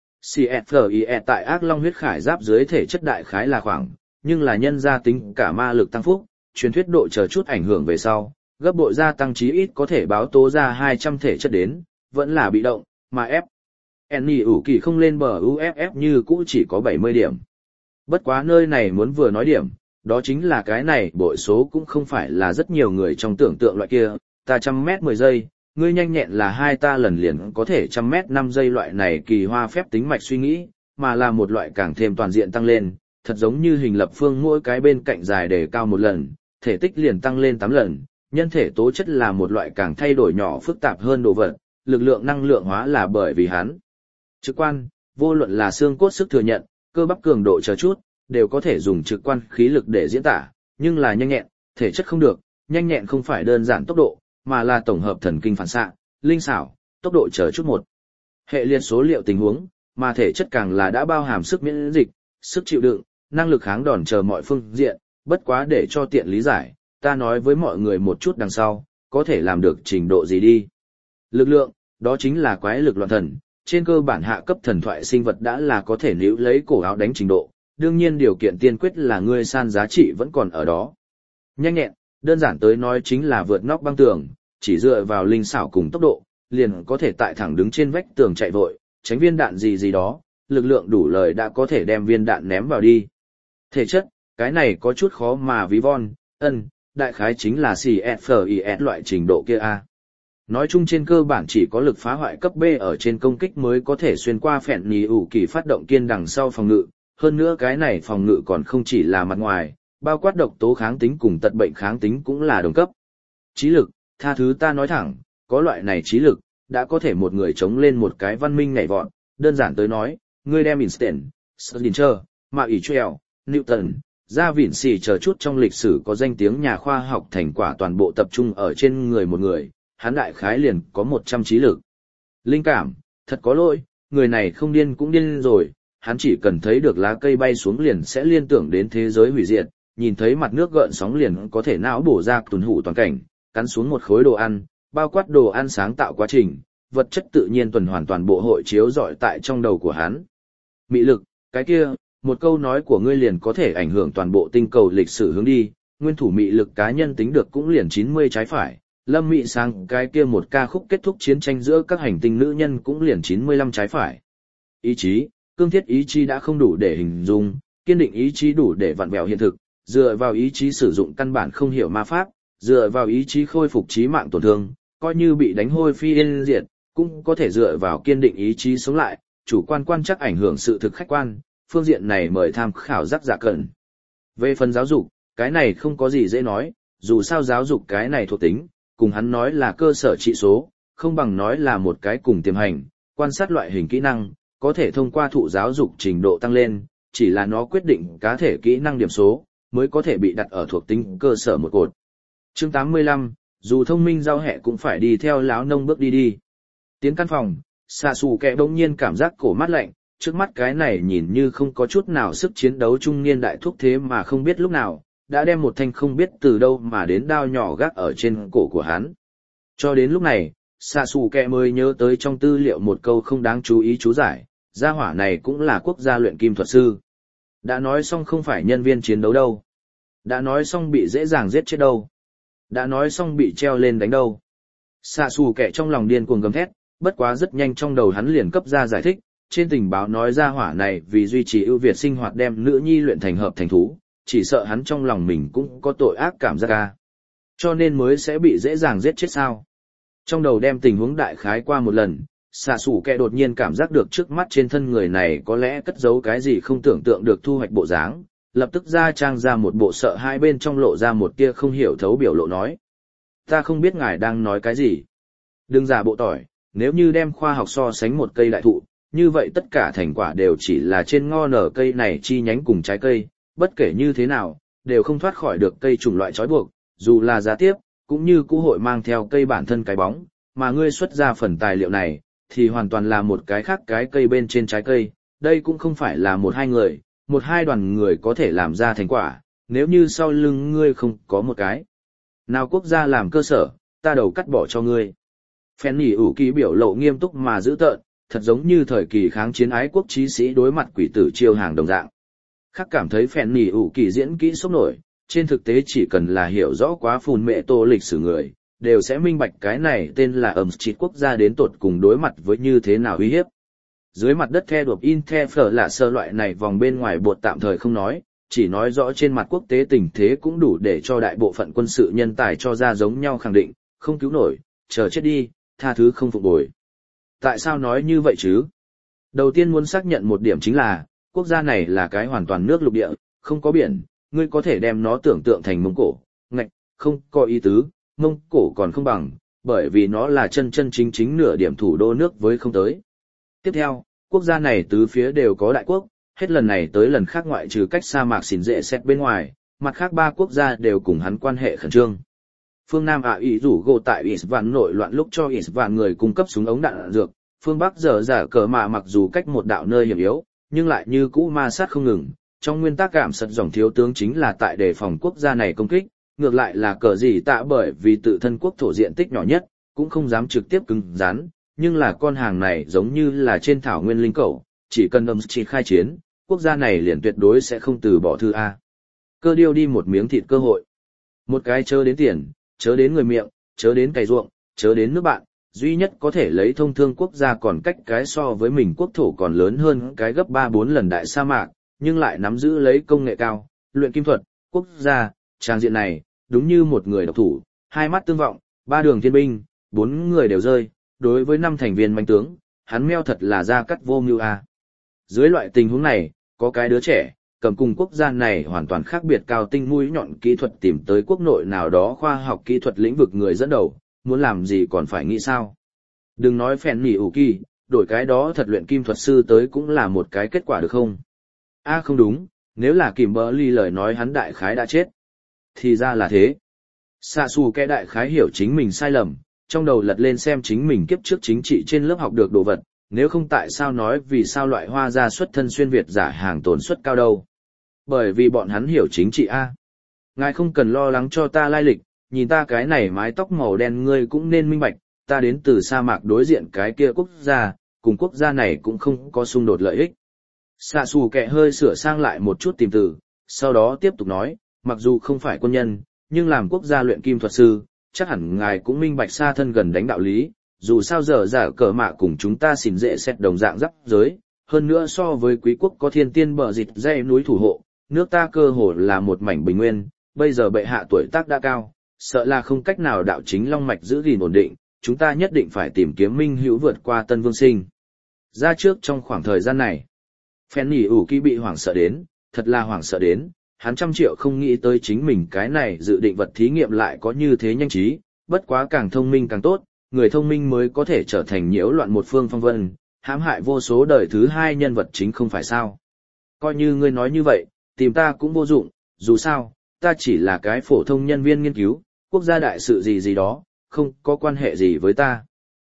CFIE tại ác long huyết khải giáp dưới thể chất đại khái là khoảng, nhưng là nhân gia tính cả ma lực tăng phúc, truyền thuyết độ chờ chút ảnh hưởng về sau, gấp bội gia tăng chí ít có thể báo tố ra 200 thể chất đến, vẫn là bị động, mà F. Nỉ ủ kỳ không lên bờ UFF như cũ chỉ có 70 điểm. Bất quá nơi này muốn vừa nói điểm, đó chính là cái này bội số cũng không phải là rất nhiều người trong tưởng tượng loại kia, ta 100m 10 giây, ngươi nhanh nhẹn là 2 ta lần liền có thể 100m 5 giây loại này kỳ hoa phép tính mạch suy nghĩ, mà là một loại càng thêm toàn diện tăng lên, thật giống như hình lập phương mỗi cái bên cạnh dài đề cao một lần, thể tích liền tăng lên 8 lần, nhân thể tố chất là một loại càng thay đổi nhỏ phức tạp hơn đồ vật, lực lượng năng lượng hóa là bởi vì hắn. Trực quan, vô luận là xương cốt sức thừa nhận, cơ bắp cường độ chờ chút, đều có thể dùng trực quan khí lực để diễn tả, nhưng là nhanh nhẹn, thể chất không được, nhanh nhẹn không phải đơn giản tốc độ, mà là tổng hợp thần kinh phản xạ, linh xảo, tốc độ chờ chút một. Hệ liệt số liệu tình huống, mà thể chất càng là đã bao hàm sức miễn dịch, sức chịu đựng, năng lực kháng đòn chờ mọi phương diện, bất quá để cho tiện lý giải, ta nói với mọi người một chút đằng sau, có thể làm được trình độ gì đi. Lực lượng, đó chính là quái lực loạn thần, trên cơ bản hạ cấp thần thoại sinh vật đã là có thể níu lấy cổ áo đánh trình độ, đương nhiên điều kiện tiên quyết là ngươi san giá trị vẫn còn ở đó. Nhanh nhẹn, đơn giản tới nói chính là vượt nóc băng tường, chỉ dựa vào linh xảo cùng tốc độ, liền có thể tại thẳng đứng trên vách tường chạy vội, tránh viên đạn gì gì đó, lực lượng đủ lời đã có thể đem viên đạn ném vào đi. Thể chất, cái này có chút khó mà ví von, đại khái chính là CFIS loại trình độ kia a. Nói chung trên cơ bản chỉ có lực phá hoại cấp B ở trên công kích mới có thể xuyên qua phèn nỉ ủ kỳ phát động kiên đằng sau phòng ngự, hơn nữa cái này phòng ngự còn không chỉ là mặt ngoài, bao quát độc tố kháng tính cùng tật bệnh kháng tính cũng là đồng cấp. Trí lực, tha thứ ta nói thẳng, có loại này trí lực, đã có thể một người chống lên một cái văn minh nhảy vọt, đơn giản tới nói, ngươi đem Einstein, Schrödinger, Maxwell, Newton, Da Vinci chờ chút trong lịch sử có danh tiếng nhà khoa học thành quả toàn bộ tập trung ở trên người một người, hắn đại khái liền có 100 trí lực. Linh cảm, thật có lỗi, người này không điên cũng điên rồi, hắn chỉ cần thấy được lá cây bay xuống liền sẽ liên tưởng đến thế giới hủy diệt, nhìn thấy mặt nước gợn sóng liền có thể não bổ ra tuần hủ toàn cảnh, cắn xuống một khối đồ ăn, bao quát đồ ăn sáng tạo quá trình, vật chất tự nhiên tuần hoàn toàn bộ hội chiếu rọi tại trong đầu của hắn. Mị lực, cái kia, một câu nói của ngươi liền có thể ảnh hưởng toàn bộ tinh cầu lịch sử hướng đi, nguyên thủ mị lực cá nhân tính được cũng liền 90 trái phải, Lâm Mị sang cái kia một ca khúc kết thúc chiến tranh giữa các hành tinh nữ nhân cũng liền 95 trái phải. Ý chí, cương thiết ý chí đã không đủ để hình dung, kiên định ý chí đủ để vặn vẹo hiện thực, dựa vào ý chí sử dụng căn bản không hiểu ma pháp, dựa vào ý chí khôi phục chí mạng tổn thương, coi như bị đánh hôi phi yên diệt, cũng có thể dựa vào kiên định ý chí sống lại, chủ quan quan chắc ảnh hưởng sự thực khách quan, phương diện này mời tham khảo Rắc Dạ Cẩn. Về phần giáo dục, cái này không có gì dễ nói, dù sao giáo dục cái này thuộc tính, cùng hắn nói là cơ sở trị số, không bằng nói là một cái cùng tiềm hành, quan sát loại hình kỹ năng, có thể thông qua thụ giáo dục trình độ tăng lên, chỉ là nó quyết định cá thể kỹ năng điểm số, mới có thể bị đặt ở thuộc tính cơ sở một cột. Chương 85, dù thông minh giao hẹ cũng phải đi theo láo nông bước đi đi. Tiến căn phòng, Xạ xù kẹ bỗng nhiên cảm giác cổ mát lạnh, trước mắt cái này nhìn như không có chút nào sức chiến đấu trung niên đại thúc thế mà không biết lúc nào, đã đem một thanh không biết từ đâu mà đến đao nhỏ gác ở trên cổ của hắn. Cho đến lúc này, xạ xù kẹ mới nhớ tới trong tư liệu một câu không đáng chú ý chú giải, gia hỏa này cũng là quốc gia luyện kim thuật sư. Đã nói xong không phải nhân viên chiến đấu đâu. Đã nói xong bị dễ dàng giết chết đâu. Đã nói xong bị treo lên đánh đâu. Xạ xù kẹ trong lòng điên cuồng gầm thét, bất quá rất nhanh trong đầu hắn liền cấp ra giải thích, trên tình báo nói gia hỏa này vì duy trì ưu việt sinh hoạt đem nữ nhi luyện thành hợp thành thú, chỉ sợ hắn trong lòng mình cũng có tội ác cảm giác ca. Cho nên mới sẽ bị dễ dàng giết chết sao. Trong đầu đem tình huống đại khái qua một lần, xạ xù kẹ đột nhiên cảm giác được trước mắt trên thân người này có lẽ cất giấu cái gì không tưởng tượng được thu hoạch bộ dáng, lập tức ra trang ra một bộ sợ hai bên trong lộ ra một tia không hiểu thấu biểu lộ nói. Ta không biết ngài đang nói cái gì. Đừng giả bộ tỏi, nếu như đem khoa học so sánh một cây đại thụ, như vậy tất cả thành quả đều chỉ là trên ngo nở cây này chi nhánh cùng trái cây, bất kể như thế nào, đều không thoát khỏi được cây chủng loại trói buộc, dù là giá tiếp, cũng như cũ hội mang theo cây bản thân cái bóng, mà ngươi xuất ra phần tài liệu này, thì hoàn toàn là một cái khác cái cây bên trên trái cây, đây cũng không phải là một hai người, một hai đoàn người có thể làm ra thành quả, nếu như sau lưng ngươi không có một cái. Nào quốc gia làm cơ sở, ta đầu cắt bỏ cho ngươi. Phen nhỉ ủ kỳ biểu lộ nghiêm túc mà dữ tợn, thật giống như thời kỳ kháng chiến ái quốc chí sĩ đối mặt quỷ tử chiêu hàng đồng dạng. Khác cảm thấy Phen nhỉ ủ kỳ diễn kỹ sốc nổi, trên thực tế chỉ cần là hiểu rõ quá phùn mẹ tô lịch sử người, đều sẽ minh bạch cái này tên là Amsterdam quốc gia đến tột cùng đối mặt với như thế nào uy hiếp. Dưới mặt đất The đột Interfer là sơ loại này vòng bên ngoài bột tạm thời không nói, chỉ nói rõ trên mặt quốc tế tình thế cũng đủ để cho đại bộ phận quân sự nhân tài cho ra giống nhau khẳng định, không cứu nổi, chờ chết đi, tha thứ không phục bồi. Tại sao nói như vậy chứ? Đầu tiên muốn xác nhận một điểm chính là, quốc gia này là cái hoàn toàn nước lục địa, không có biển, ngươi có thể đem nó tưởng tượng thành Mông Cổ, ngạch, không có ý tứ, Mông Cổ còn không bằng, bởi vì nó là chân chân chính chính nửa điểm thủ đô nước với không tới. Tiếp theo, quốc gia này tứ phía đều có đại quốc, hết lần này tới lần khác ngoại trừ cách sa mạc xỉn dễ xét bên ngoài, mặt khác ba quốc gia đều cùng hắn quan hệ khẩn trương. Phương Nam ý rủ gỗ tại Isvan nội loạn lúc cho Isvan người cung cấp súng ống đạn dược, phương Bắc giờ giả cờ mạ mặc dù cách một đạo nơi hiểm yếu, nhưng lại như cũ ma sát không ngừng. Trong nguyên tắc cảm sật dòng thiếu tướng chính là tại đề phòng quốc gia này công kích, ngược lại là cờ gì tạ bởi vì tự thân quốc thổ diện tích nhỏ nhất, cũng không dám trực tiếp cứng rắn, nhưng là con hàng này giống như là trên thảo nguyên linh cẩu, chỉ cần âm chỉ khai chiến, quốc gia này liền tuyệt đối sẽ không từ bỏ thư A. Cơ điêu đi một miếng thịt cơ hội. Một cái chớ đến tiền, chớ đến người miệng, chớ đến cày ruộng, chớ đến nước bạn, duy nhất có thể lấy thông thương quốc gia còn cách cái so với mình quốc thổ còn lớn hơn cái gấp 3-4 lần đại sa mạc, nhưng lại nắm giữ lấy công nghệ cao, luyện kim thuật, quốc gia, trang diện này, đúng như một người độc thủ, hai mắt tương vọng, ba đường thiên binh, 4 người đều rơi, đối với 5 thành viên manh tướng, hắn meo thật là ra cắt vô mưu a. Dưới loại tình huống này, có cái đứa trẻ, cầm cùng quốc gia này hoàn toàn khác biệt cao tinh mũi nhọn kỹ thuật tìm tới quốc nội nào đó khoa học kỹ thuật lĩnh vực người dẫn đầu, muốn làm gì còn phải nghĩ sao. Đừng nói phèn nỉ ủ kỳ, đổi cái đó thật luyện kim thuật sư tới cũng là một cái kết quả được không? Không đúng, nếu là Kìm Bờ Ly lời nói hắn đại khái đã chết. Thì ra là thế. Xạ xù cái đại khái hiểu chính mình sai lầm, trong đầu lật lên xem chính mình kiếp trước chính trị trên lớp học được đồ vật, nếu không tại sao nói vì sao loại hoa gia xuất thân xuyên Việt giả hàng tồn suất cao đâu. Bởi vì bọn hắn hiểu chính trị A. Ngài không cần lo lắng cho ta lai lịch, nhìn ta cái này mái tóc màu đen ngươi cũng nên minh bạch, ta đến từ sa mạc đối diện cái kia quốc gia, cùng quốc gia này cũng không có xung đột lợi ích. Xạ xù kẹ hơi sửa sang lại một chút tìm từ, sau đó tiếp tục nói, mặc dù không phải quân nhân, nhưng làm quốc gia luyện kim thuật sư, chắc hẳn ngài cũng minh bạch xa thân gần đánh đạo lý, dù sao giờ giả cờ mạ cùng chúng ta xỉn dễ xét đồng dạng giáp giới, hơn nữa so với quý quốc có thiên tiên bờ dịch dãy núi thủ hộ, nước ta cơ hồ là một mảnh bình nguyên, bây giờ bệ hạ tuổi tác đã cao, sợ là không cách nào đạo chính long mạch giữ gìn ổn định, chúng ta nhất định phải tìm kiếm minh hữu vượt qua Tân Vương Sinh. Ra trước trong khoảng thời gian này, Phen nhỉ ủ kỳ bị hoảng sợ đến, thật là hoảng sợ đến, hắn 100 triệu không nghĩ tới chính mình cái này dự định vật thí nghiệm lại có như thế nhanh trí, bất quá càng thông minh càng tốt, người thông minh mới có thể trở thành nhiễu loạn một phương phong vân, hãm hại vô số đời thứ hai nhân vật chính không phải sao. Coi như ngươi nói như vậy, tìm ta cũng vô dụng, dù sao, ta chỉ là cái phổ thông nhân viên nghiên cứu, quốc gia đại sự gì gì đó, không có quan hệ gì với ta.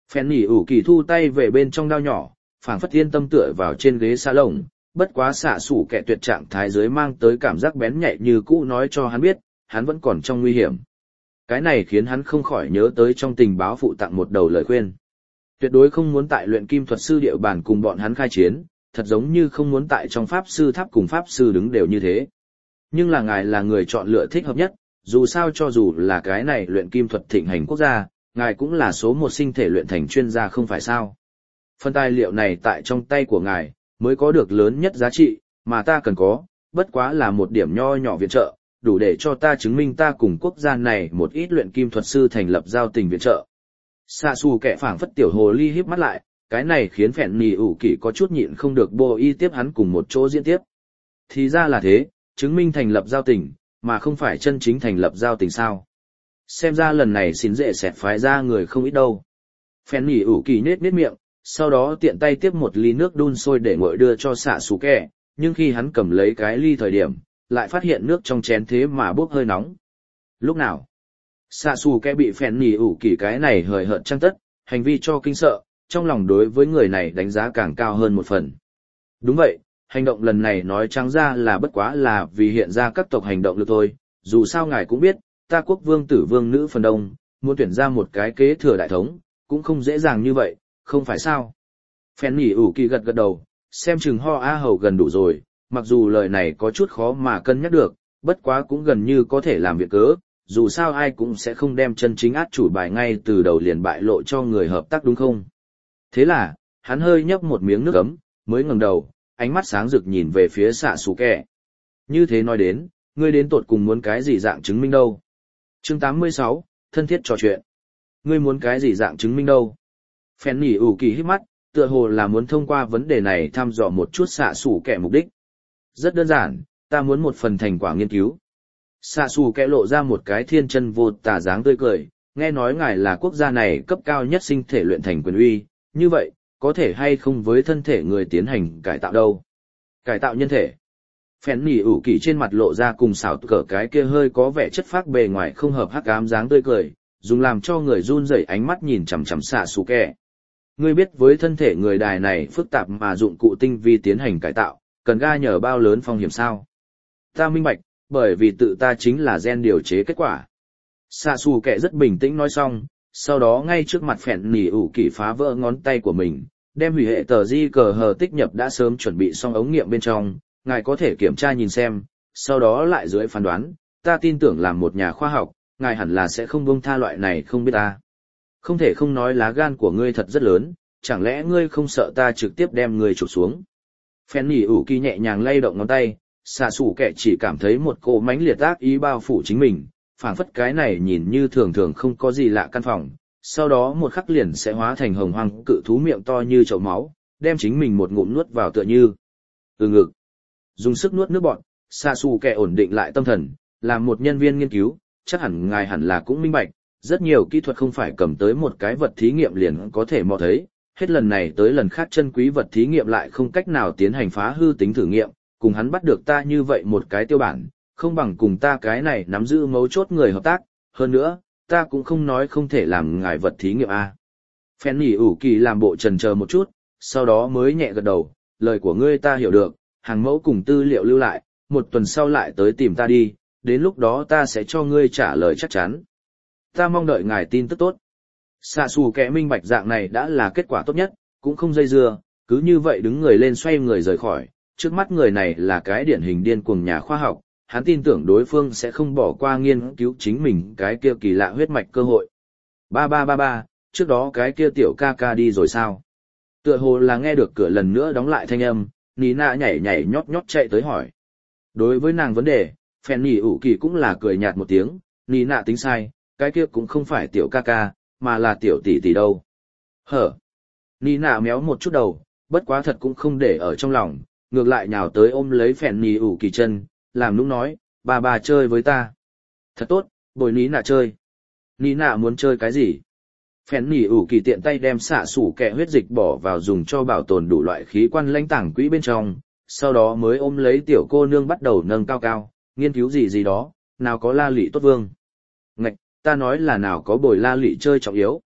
Phèn nỉ ủ kỳ thu tay về bên trong đao nhỏ, phảng phất yên tâm tựa vào trên ghế salon, bất quá xạ sủ kẻ tuyệt trạng thái dưới mang tới cảm giác bén nhạy như cũ nói cho hắn biết, hắn vẫn còn trong nguy hiểm. Cái này khiến hắn không khỏi nhớ tới trong tình báo phụ tặng một đầu lời khuyên. Tuyệt đối không muốn tại luyện kim thuật sư địa bàn cùng bọn hắn khai chiến, thật giống như không muốn tại trong pháp sư tháp cùng pháp sư đứng đều như thế. Nhưng là ngài là người chọn lựa thích hợp nhất, dù sao cho dù là cái này luyện kim thuật thịnh hành quốc gia, ngài cũng là số một sinh thể luyện thành chuyên gia không phải sao. Phần tài liệu này tại trong tay của ngài, mới có được lớn nhất giá trị, mà ta cần có, bất quá là một điểm nho nhỏ viện trợ, đủ để cho ta chứng minh ta cùng quốc gia này một ít luyện kim thuật sư thành lập giao tình viện trợ. Xạ xù kẻ phảng phất tiểu hồ ly híp mắt lại, cái này khiến phèn nì ủ kỳ có chút nhịn không được bô y tiếp hắn cùng một chỗ diễn tiếp. Thì ra là thế, chứng minh thành lập giao tình, mà không phải chân chính thành lập giao tình sao. Xem ra lần này xin dễ xẹt phái ra người không ít đâu. Phèn nì ủ kỳ nết miệng, sau đó tiện tay tiếp một ly nước đun sôi để nguội đưa cho xạ xù kẻ, nhưng khi hắn cầm lấy cái ly thời điểm, lại phát hiện nước trong chén thế mà bốc hơi nóng. Lúc nào? Xạ xù kẻ bị phèn nì ủ kỳ cái này hời hợt trăng tất, hành vi cho kinh sợ, trong lòng đối với người này đánh giá càng cao hơn một phần. Đúng vậy, hành động lần này nói trắng ra là bất quá là vì hiện ra các tộc hành động lực thôi, dù sao ngài cũng biết, ta quốc vương tử vương nữ phần đông, muốn tuyển ra một cái kế thừa đại thống, cũng không dễ dàng như vậy, không phải sao. Phèn nỉ ủ kỳ gật đầu, xem chừng ho a hầu gần đủ rồi, mặc dù lời này có chút khó mà cân nhắc được, bất quá cũng gần như có thể làm việc cớ, dù sao ai cũng sẽ không đem chân chính át chủ bài ngay từ đầu liền bại lộ cho người hợp tác đúng không. Thế là, hắn hơi nhấp một miếng nước ấm, mới ngẩng đầu, ánh mắt sáng rực nhìn về phía xạ xù kẻ. Như thế nói đến, ngươi đến tột cùng muốn cái gì dạng chứng minh đâu? Chương 86, thân thiết trò chuyện. Ngươi muốn cái gì dạng chứng minh đâu? Phèn nỉ ủ kỳ hít mắt, tựa hồ là muốn thông qua vấn đề này thăm dò một chút xạ xù kẻ mục đích. Rất đơn giản, ta muốn một phần thành quả nghiên cứu. Xạ xù kẻ lộ ra một cái thiên chân vô tà dáng tươi cười, nghe nói ngài là quốc gia này cấp cao nhất sinh thể luyện thành quyền uy, như vậy, có thể hay không với thân thể người tiến hành cải tạo đâu? Cải tạo nhân thể. Phèn nỉ ủ kỳ trên mặt lộ ra cùng xảo cỡ cái kia hơi có vẻ chất phác bề ngoài không hợp hắc ám dáng tươi cười, dùng làm cho người run rẩy ánh mắt nhìn chằm chằm xạ xù kẻ. Ngươi biết với thân thể người đài này phức tạp mà dụng cụ tinh vi tiến hành cải tạo, cần ga nhờ bao lớn phong hiểm sao? Ta minh bạch, bởi vì tự ta chính là gen điều chế kết quả. Xạ xù kẻ rất bình tĩnh nói xong, sau đó ngay trước mặt phèn nỉ ủ kỳ phá vỡ ngón tay của mình, đem hủy hệ tờ di cờ hờ tích nhập đã sớm chuẩn bị xong ống nghiệm bên trong, ngài có thể kiểm tra nhìn xem, sau đó lại dưới phán đoán, ta tin tưởng làm một nhà khoa học, ngài hẳn là sẽ không buông tha loại này không biết ta. Không thể không nói lá gan của ngươi thật rất lớn, chẳng lẽ ngươi không sợ ta trực tiếp đem ngươi chụp xuống. Phèn nỉ ủ kỳ nhẹ nhàng lay động ngón tay, xạ xù kẻ chỉ cảm thấy một cỗ mãnh liệt ác ý bao phủ chính mình, phảng phất cái này nhìn như thường thường không có gì lạ căn phòng, sau đó một khắc liền sẽ hóa thành hồng hoang cự thú miệng to như chậu máu, đem chính mình một ngụm nuốt vào tựa như. Từ ngực, dùng sức nuốt nước bọt, xạ xù kẻ ổn định lại tâm thần, làm một nhân viên nghiên cứu, chắc hẳn ngài hẳn là cũng minh bạch, rất nhiều kỹ thuật không phải cầm tới một cái vật thí nghiệm liền có thể mò thấy, hết lần này tới lần khác chân quý vật thí nghiệm lại không cách nào tiến hành phá hư tính thử nghiệm, cùng hắn bắt được ta như vậy một cái tiêu bản, không bằng cùng ta cái này nắm giữ mấu chốt người hợp tác, hơn nữa, ta cũng không nói không thể làm ngài vật thí nghiệm a. Phèn nỉ ủ kỳ làm bộ chần chờ một chút, sau đó mới nhẹ gật đầu, lời của ngươi ta hiểu được, hàng mẫu cùng tư liệu lưu lại, một tuần sau lại tới tìm ta đi, đến lúc đó ta sẽ cho ngươi trả lời chắc chắn. Ta mong đợi ngài tin tức tốt. Xạ xù kẻ minh bạch dạng này đã là kết quả tốt nhất, cũng không dây dưa, cứ như vậy đứng người lên xoay người rời khỏi, trước mắt người này là cái điển hình điên cuồng nhà khoa học, hắn tin tưởng đối phương sẽ không bỏ qua nghiên cứu chính mình cái kia kỳ lạ huyết mạch cơ hội. Ba, trước đó cái kia tiểu ca ca đi rồi sao? Tựa hồ là nghe được cửa lần nữa đóng lại thanh âm, Nina nhảy nhót chạy tới hỏi. Đối với nàng vấn đề, phèn nỉ ủ kỳ cũng là cười nhạt một tiếng, Nina tính sai, cái kia cũng không phải tiểu ca ca, mà là tiểu tỷ tỷ đâu. Hở? Nina méo một chút đầu, bất quá thật cũng không để ở trong lòng, ngược lại nhào tới ôm lấy phèn nỉ ủ kỳ chân, làm nũng nói, bà chơi với ta. Thật tốt, bồi Nina chơi. Nina muốn chơi cái gì? Phèn nỉ ủ kỳ tiện tay đem xạ sủ kẹ huyết dịch bỏ vào dùng cho bảo tồn đủ loại khí quan lãnh tảng quỹ bên trong, sau đó mới ôm lấy tiểu cô nương bắt đầu nâng cao, nghiên cứu gì đó, nào có la lị tốt vương. Ngạch, ta nói là nào có bồi la lị chơi trọng yếu.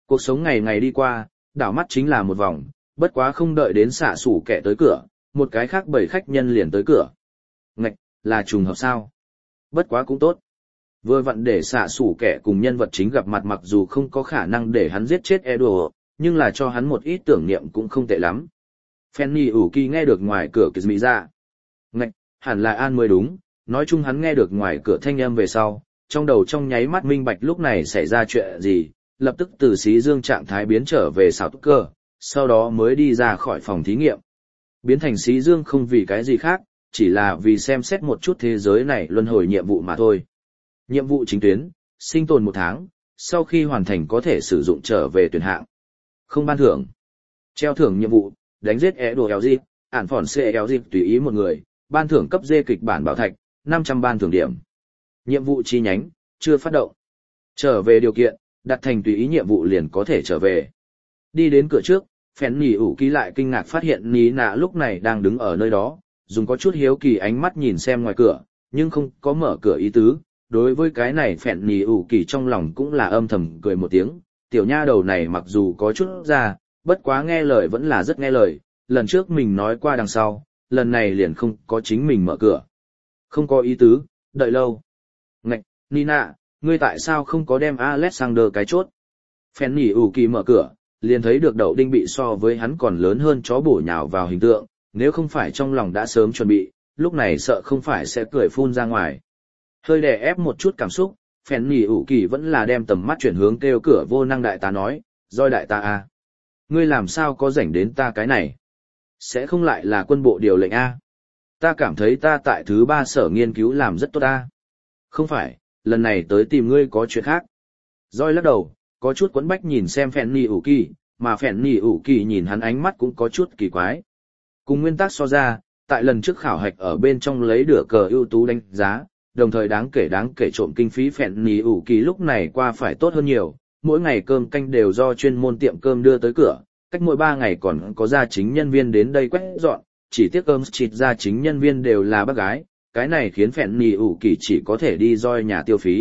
Cuộc sống ngày ngày đi qua, đảo mắt chính là một vòng, bất quá không đợi đến xạ sủ kẻ tới cửa, một cái khác 7 khách nhân liền tới cửa. Ngạch, là trùng hợp sao? Bất quá cũng tốt. Vừa vặn để xạ sủ kẻ cùng nhân vật chính gặp mặt, mặc dù không có khả năng để hắn giết chết Edo, nhưng là cho hắn một ít tưởng niệm cũng không tệ lắm. Fanny ủ kỳ nghe được ngoài cửa Kizumi ra. Ngạch, hẳn là An mới đúng, nói chung hắn nghe được ngoài cửa thanh âm về sau, trong đầu trong nháy mắt minh bạch lúc này xảy ra chuyện gì, lập tức từ xí dương trạng thái biến trở về xảo túc cơ, sau đó mới đi ra khỏi phòng thí nghiệm. Biến thành xí dương không vì cái gì khác, chỉ là vì xem xét một chút thế giới này luân hồi nhiệm vụ mà thôi. Nhiệm vụ chính tuyến, sinh tồn 1 tháng, sau khi hoàn thành có thể sử dụng trở về tuyển hạng. Không ban thưởng. Treo thưởng nhiệm vụ, đánh giết é đồ eo dịp, ản phỏn xê eo dịp tùy ý một người, ban thưởng cấp dê kịch bản bảo thạch, 500 ban thưởng điểm. Nhiệm vụ chi nhánh, chưa phát động. Trở về điều kiện, đặt thành tùy ý nhiệm vụ liền có thể trở về. Đi đến cửa trước, phèn nỉ ủ ký lại kinh ngạc phát hiện ní nạ lúc này đang đứng ở nơi đó, dùng có chút hiếu kỳ ánh mắt nhìn xem ngoài cửa, nhưng không có mở cửa ý tứ. Đối với cái này phèn nỉ ủ kỳ trong lòng cũng là âm thầm cười một tiếng, tiểu nha đầu này mặc dù có chút ra, bất quá nghe lời vẫn là rất nghe lời, lần trước mình nói qua đằng sau, lần này liền không có chính mình mở cửa. Không có ý tứ, đợi lâu. Ngạch, Nina, ngươi tại sao không có đem Alexander cái chốt? Phèn nỉ ủ kỳ mở cửa, liền thấy được đậu đinh bị so với hắn còn lớn hơn chó bổ nhào vào hình tượng, nếu không phải trong lòng đã sớm chuẩn bị, lúc này sợ không phải sẽ cười phun ra ngoài. Hơi đè ép một chút cảm xúc, phèn nỉ ủ kỳ vẫn là đem tầm mắt chuyển hướng kêu cửa vô năng đại tá nói, roi đại tá a, ngươi làm sao có rảnh đến ta cái này? Sẽ không lại là quân bộ điều lệnh a? Ta cảm thấy ta tại thứ 3 sở nghiên cứu làm rất tốt a. Không phải, lần này tới tìm ngươi có chuyện khác. Roi lắc đầu, có chút quẫn bách nhìn xem phèn nỉ ủ kỳ, mà phèn nỉ ủ kỳ nhìn hắn ánh mắt cũng có chút kỳ quái. Cùng nguyên tắc so ra, tại lần trước khảo hạch ở bên trong lấy được cờ ưu tú đánh giá, đồng thời đáng kể trộm kinh phí phèn nỉ ủ kỳ lúc này qua phải tốt hơn nhiều, mỗi ngày cơm canh đều do chuyên môn tiệm cơm đưa tới cửa, cách mỗi 3 ngày còn có gia chính nhân viên đến đây quét dọn, chỉ tiếc cơm chịt gia chính nhân viên đều là bác gái, cái này khiến phèn nỉ ủ kỳ chỉ có thể đi roi nhà tiêu phí.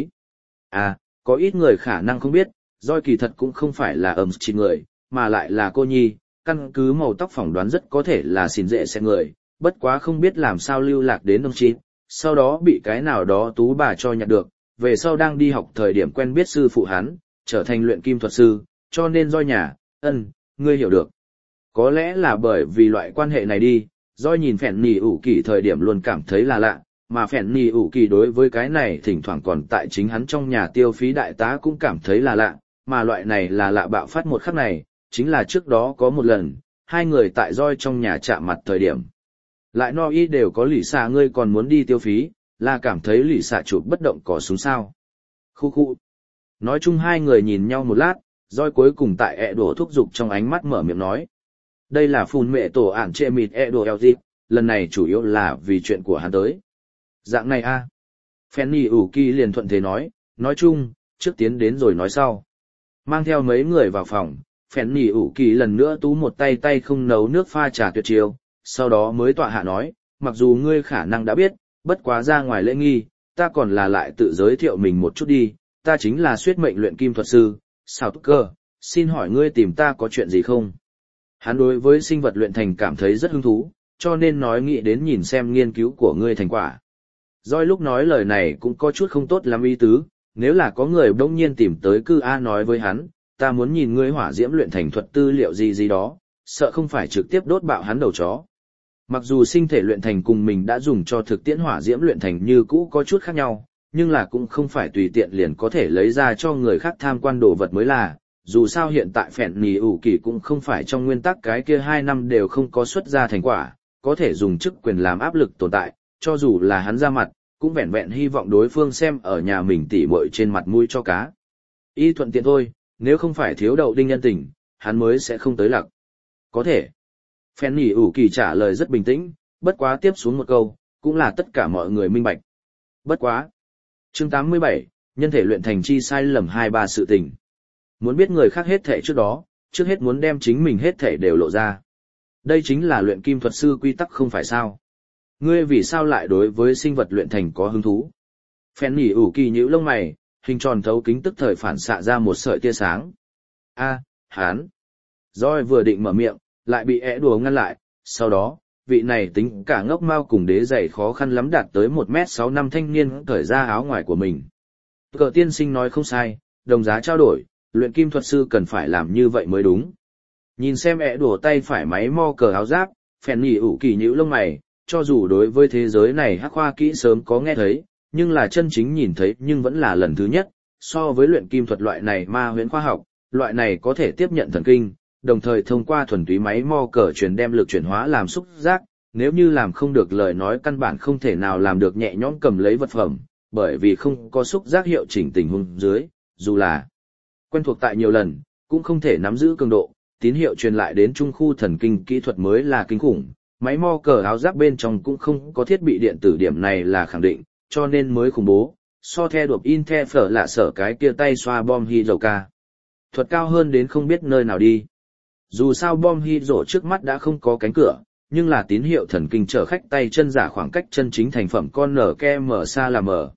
À, có ít người khả năng không biết, roi kỳ thật cũng không phải là chịt người, mà lại là cô nhi, căn cứ màu tóc phỏng đoán rất có thể là xin dễ sẽ người, bất quá không biết làm sao lưu lạc đến chịt. Sau đó bị cái nào đó tú bà cho nhặt được, về sau đang đi học thời điểm quen biết sư phụ hắn, trở thành luyện kim thuật sư, cho nên roi nhà, ngươi hiểu được. Có lẽ là bởi vì loại quan hệ này đi, roi nhìn phèn nỉ ủ kỳ thời điểm luôn cảm thấy là lạ, mà phèn nỉ ủ kỳ đối với cái này thỉnh thoảng còn tại chính hắn trong nhà tiêu phí đại tá cũng cảm thấy là lạ, mà loại này là lạ bạo phát một khắc này, chính là trước đó có một lần, hai người tại roi trong nhà chạm mặt thời điểm. Lại no y đều có lì xạ ngươi còn muốn đi tiêu phí, là cảm thấy lì xạ chụp bất động cỏ súng sao. Khu khu. Nói chung hai người nhìn nhau một lát, roi cuối cùng tại ẹ đổ thúc giục trong ánh mắt mở miệng nói. Đây là phun mẹ tổ ản trệ mịt ẹ đổ eo dịp, lần này chủ yếu là vì chuyện của hắn tới. Dạng này a. Fanny ủ kỳ liền thuận thế nói chung, trước tiến đến rồi nói sau. Mang theo mấy người vào phòng, Fanny ủ kỳ lần nữa tú một tay không nấu nước pha trà tuyệt chiêu. Sau đó mới tọa hạ nói, mặc dù ngươi khả năng đã biết, bất quá ra ngoài lễ nghi, ta còn là lại tự giới thiệu mình một chút đi, ta chính là suyết mệnh luyện kim thuật sư, Sao Túc Cơ, xin hỏi ngươi tìm ta có chuyện gì không? Hắn đối với sinh vật luyện thành cảm thấy rất hứng thú, cho nên nói nghĩ đến nhìn xem nghiên cứu của ngươi thành quả. Doi lúc nói lời này cũng có chút không tốt lắm ý tứ, nếu là có người bỗng nhiên tìm tới cư A nói với hắn, ta muốn nhìn ngươi hỏa diễm luyện thành thuật tư liệu gì đó, sợ không phải trực tiếp đốt bạo hắn đầu chó. Mặc dù sinh thể luyện thành cùng mình đã dùng cho thực tiễn hỏa diễm luyện thành như cũ có chút khác nhau, nhưng là cũng không phải tùy tiện liền có thể lấy ra cho người khác tham quan đồ vật mới là, dù sao hiện tại phèn nỉ ủ kỳ cũng không phải trong nguyên tắc cái kia 2 năm đều không có xuất ra thành quả, có thể dùng chức quyền làm áp lực tồn tại, cho dù là hắn ra mặt, cũng vẹn vẹn hy vọng đối phương xem ở nhà mình tỉ muội trên mặt mũi cho cá. Y thuận tiện thôi, nếu không phải thiếu đậu đinh nhân tình, hắn mới sẽ không tới lặc. Có thể. Fanny ủ kỳ trả lời rất bình tĩnh, bất quá tiếp xuống một câu, cũng là tất cả mọi người minh bạch. Bất quá. Chương 87, nhân thể luyện thành chi sai lầm 2-3 sự tình. Muốn biết người khác hết thể trước đó, trước hết muốn đem chính mình hết thể đều lộ ra. Đây chính là luyện kim thuật sư quy tắc không phải sao. Ngươi vì sao lại đối với sinh vật luyện thành có hứng thú? Fanny ủ kỳ nhíu lông mày, hình tròn thấu kính tức thời phản xạ ra một sợi tia sáng. Hán. Rồi vừa định mở miệng, lại bị ẻ đùa ngăn lại, sau đó, vị này tính cả ngốc mao cùng đế giày khó khăn lắm đạt tới 1m65 thanh niên cởi ra áo ngoài của mình. Cờ tiên sinh nói không sai, đồng giá trao đổi, luyện kim thuật sư cần phải làm như vậy mới đúng. Nhìn xem ẻ đùa tay phải máy mo cờ áo giáp, phèn nhỉ ủ kỳ nhíu lông mày, cho dù đối với thế giới này hắc khoa kỹ sớm có nghe thấy, nhưng là chân chính nhìn thấy nhưng vẫn là lần thứ nhất, so với luyện kim thuật loại này ma huyễn khoa học, loại này có thể tiếp nhận thần kinh, đồng thời thông qua thuần túy máy mo cờ truyền đem lực chuyển hóa làm xúc giác, nếu như làm không được lời nói căn bản không thể nào làm được nhẹ nhõm cầm lấy vật phẩm, bởi vì không có xúc giác hiệu chỉnh tình huống dưới, dù là quen thuộc tại nhiều lần, cũng không thể nắm giữ cường độ, tín hiệu truyền lại đến trung khu thần kinh kỹ thuật mới là kinh khủng. Máy mo cờ áo giáp bên trong cũng không có thiết bị điện tử điểm này là khẳng định, cho nên mới khủng bố. So theo đột Intel lạ sở cái kia tay xoa bom Hiroka. Thuật cao hơn đến không biết nơi nào đi. Dù sao bom Hiro trước mắt đã không có cánh cửa, nhưng là tín hiệu thần kinh chở khách tay chân giả khoảng cách chân chính thành phẩm con nở ke mở xa là mở.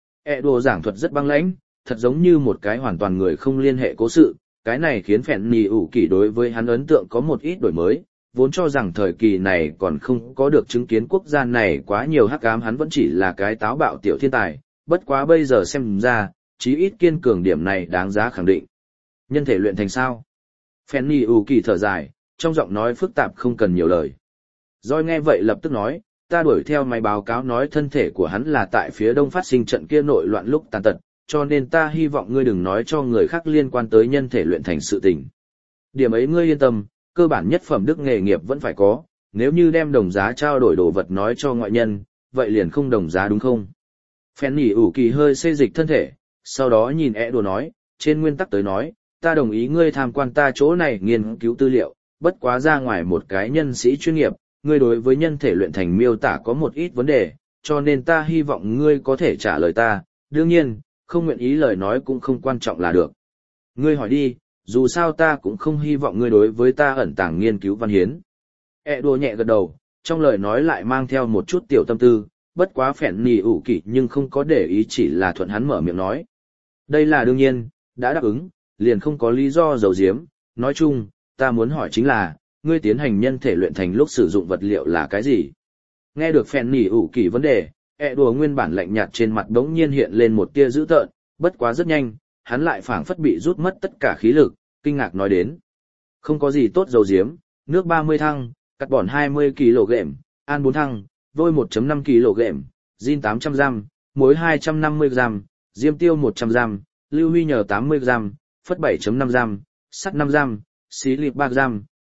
Đồ giảng thuật rất băng lãnh, thật giống như một cái hoàn toàn người không liên hệ cố sự, cái này khiến phèn nì ủ kỳ đối với hắn ấn tượng có một ít đổi mới, vốn cho rằng thời kỳ này còn không có được chứng kiến quốc gia này quá nhiều hắc ám, hắn vẫn chỉ là cái táo bạo tiểu thiên tài, bất quá bây giờ xem ra, chí ít kiên cường điểm này đáng giá khẳng định. Nhân thể luyện thành sao? Phèn nì ủ kỳ thở dài, trong giọng nói phức tạp không cần nhiều lời. Rồi nghe vậy lập tức nói, ta đuổi theo máy báo cáo nói thân thể của hắn là tại phía đông phát sinh trận kia nội loạn lúc tàn tật, cho nên ta hy vọng ngươi đừng nói cho người khác liên quan tới nhân thể luyện thành sự tình. Điểm ấy ngươi yên tâm, cơ bản nhất phẩm đức nghề nghiệp vẫn phải có, nếu như đem đồng giá trao đổi đồ vật nói cho ngoại nhân, vậy liền không đồng giá đúng không? Phèn nỉ ủ kỳ hơi xê dịch thân thể, sau đó nhìn đồ nói, trên nguyên tắc tới nói, ta đồng ý ngươi tham quan ta chỗ này nghiên cứu tư liệu, bất quá ra ngoài một cái nhân sĩ chuyên nghiệp, ngươi đối với nhân thể luyện thành miêu tả có một ít vấn đề, cho nên ta hy vọng ngươi có thể trả lời ta, đương nhiên, không nguyện ý lời nói cũng không quan trọng là được. Ngươi hỏi đi, dù sao ta cũng không hy vọng ngươi đối với ta ẩn tàng nghiên cứu văn hiến. Đùa nhẹ gật đầu, trong lời nói lại mang theo một chút tiểu tâm tư, bất quá phèn nỉ ủ kỳ nhưng không có để ý, chỉ là thuận hắn mở miệng nói. Đây là đương nhiên, đã đáp ứng, liền không có lý do giấu giếm, nói chung, ta muốn hỏi chính là, ngươi tiến hành nhân thể luyện thành lúc sử dụng vật liệu là cái gì? Nghe được phèn nỉ ủ kỳ vấn đề, đùa nguyên bản lạnh nhạt trên mặt đống nhiên hiện lên một tia dữ tợn, bất quá rất nhanh, hắn lại phảng phất bị rút mất tất cả khí lực, kinh ngạc nói đến. Không có gì tốt dầu diếm, nước 30 thăng, cắt bỏn 20 kg, an 4 thăng, vôi 1.5 kg, zin 800 g, muối 250 g, diêm tiêu 100 g, lưu huy nhờ 80 g, phất 7.5 g, sắt 5 g, xí liệp 3 g,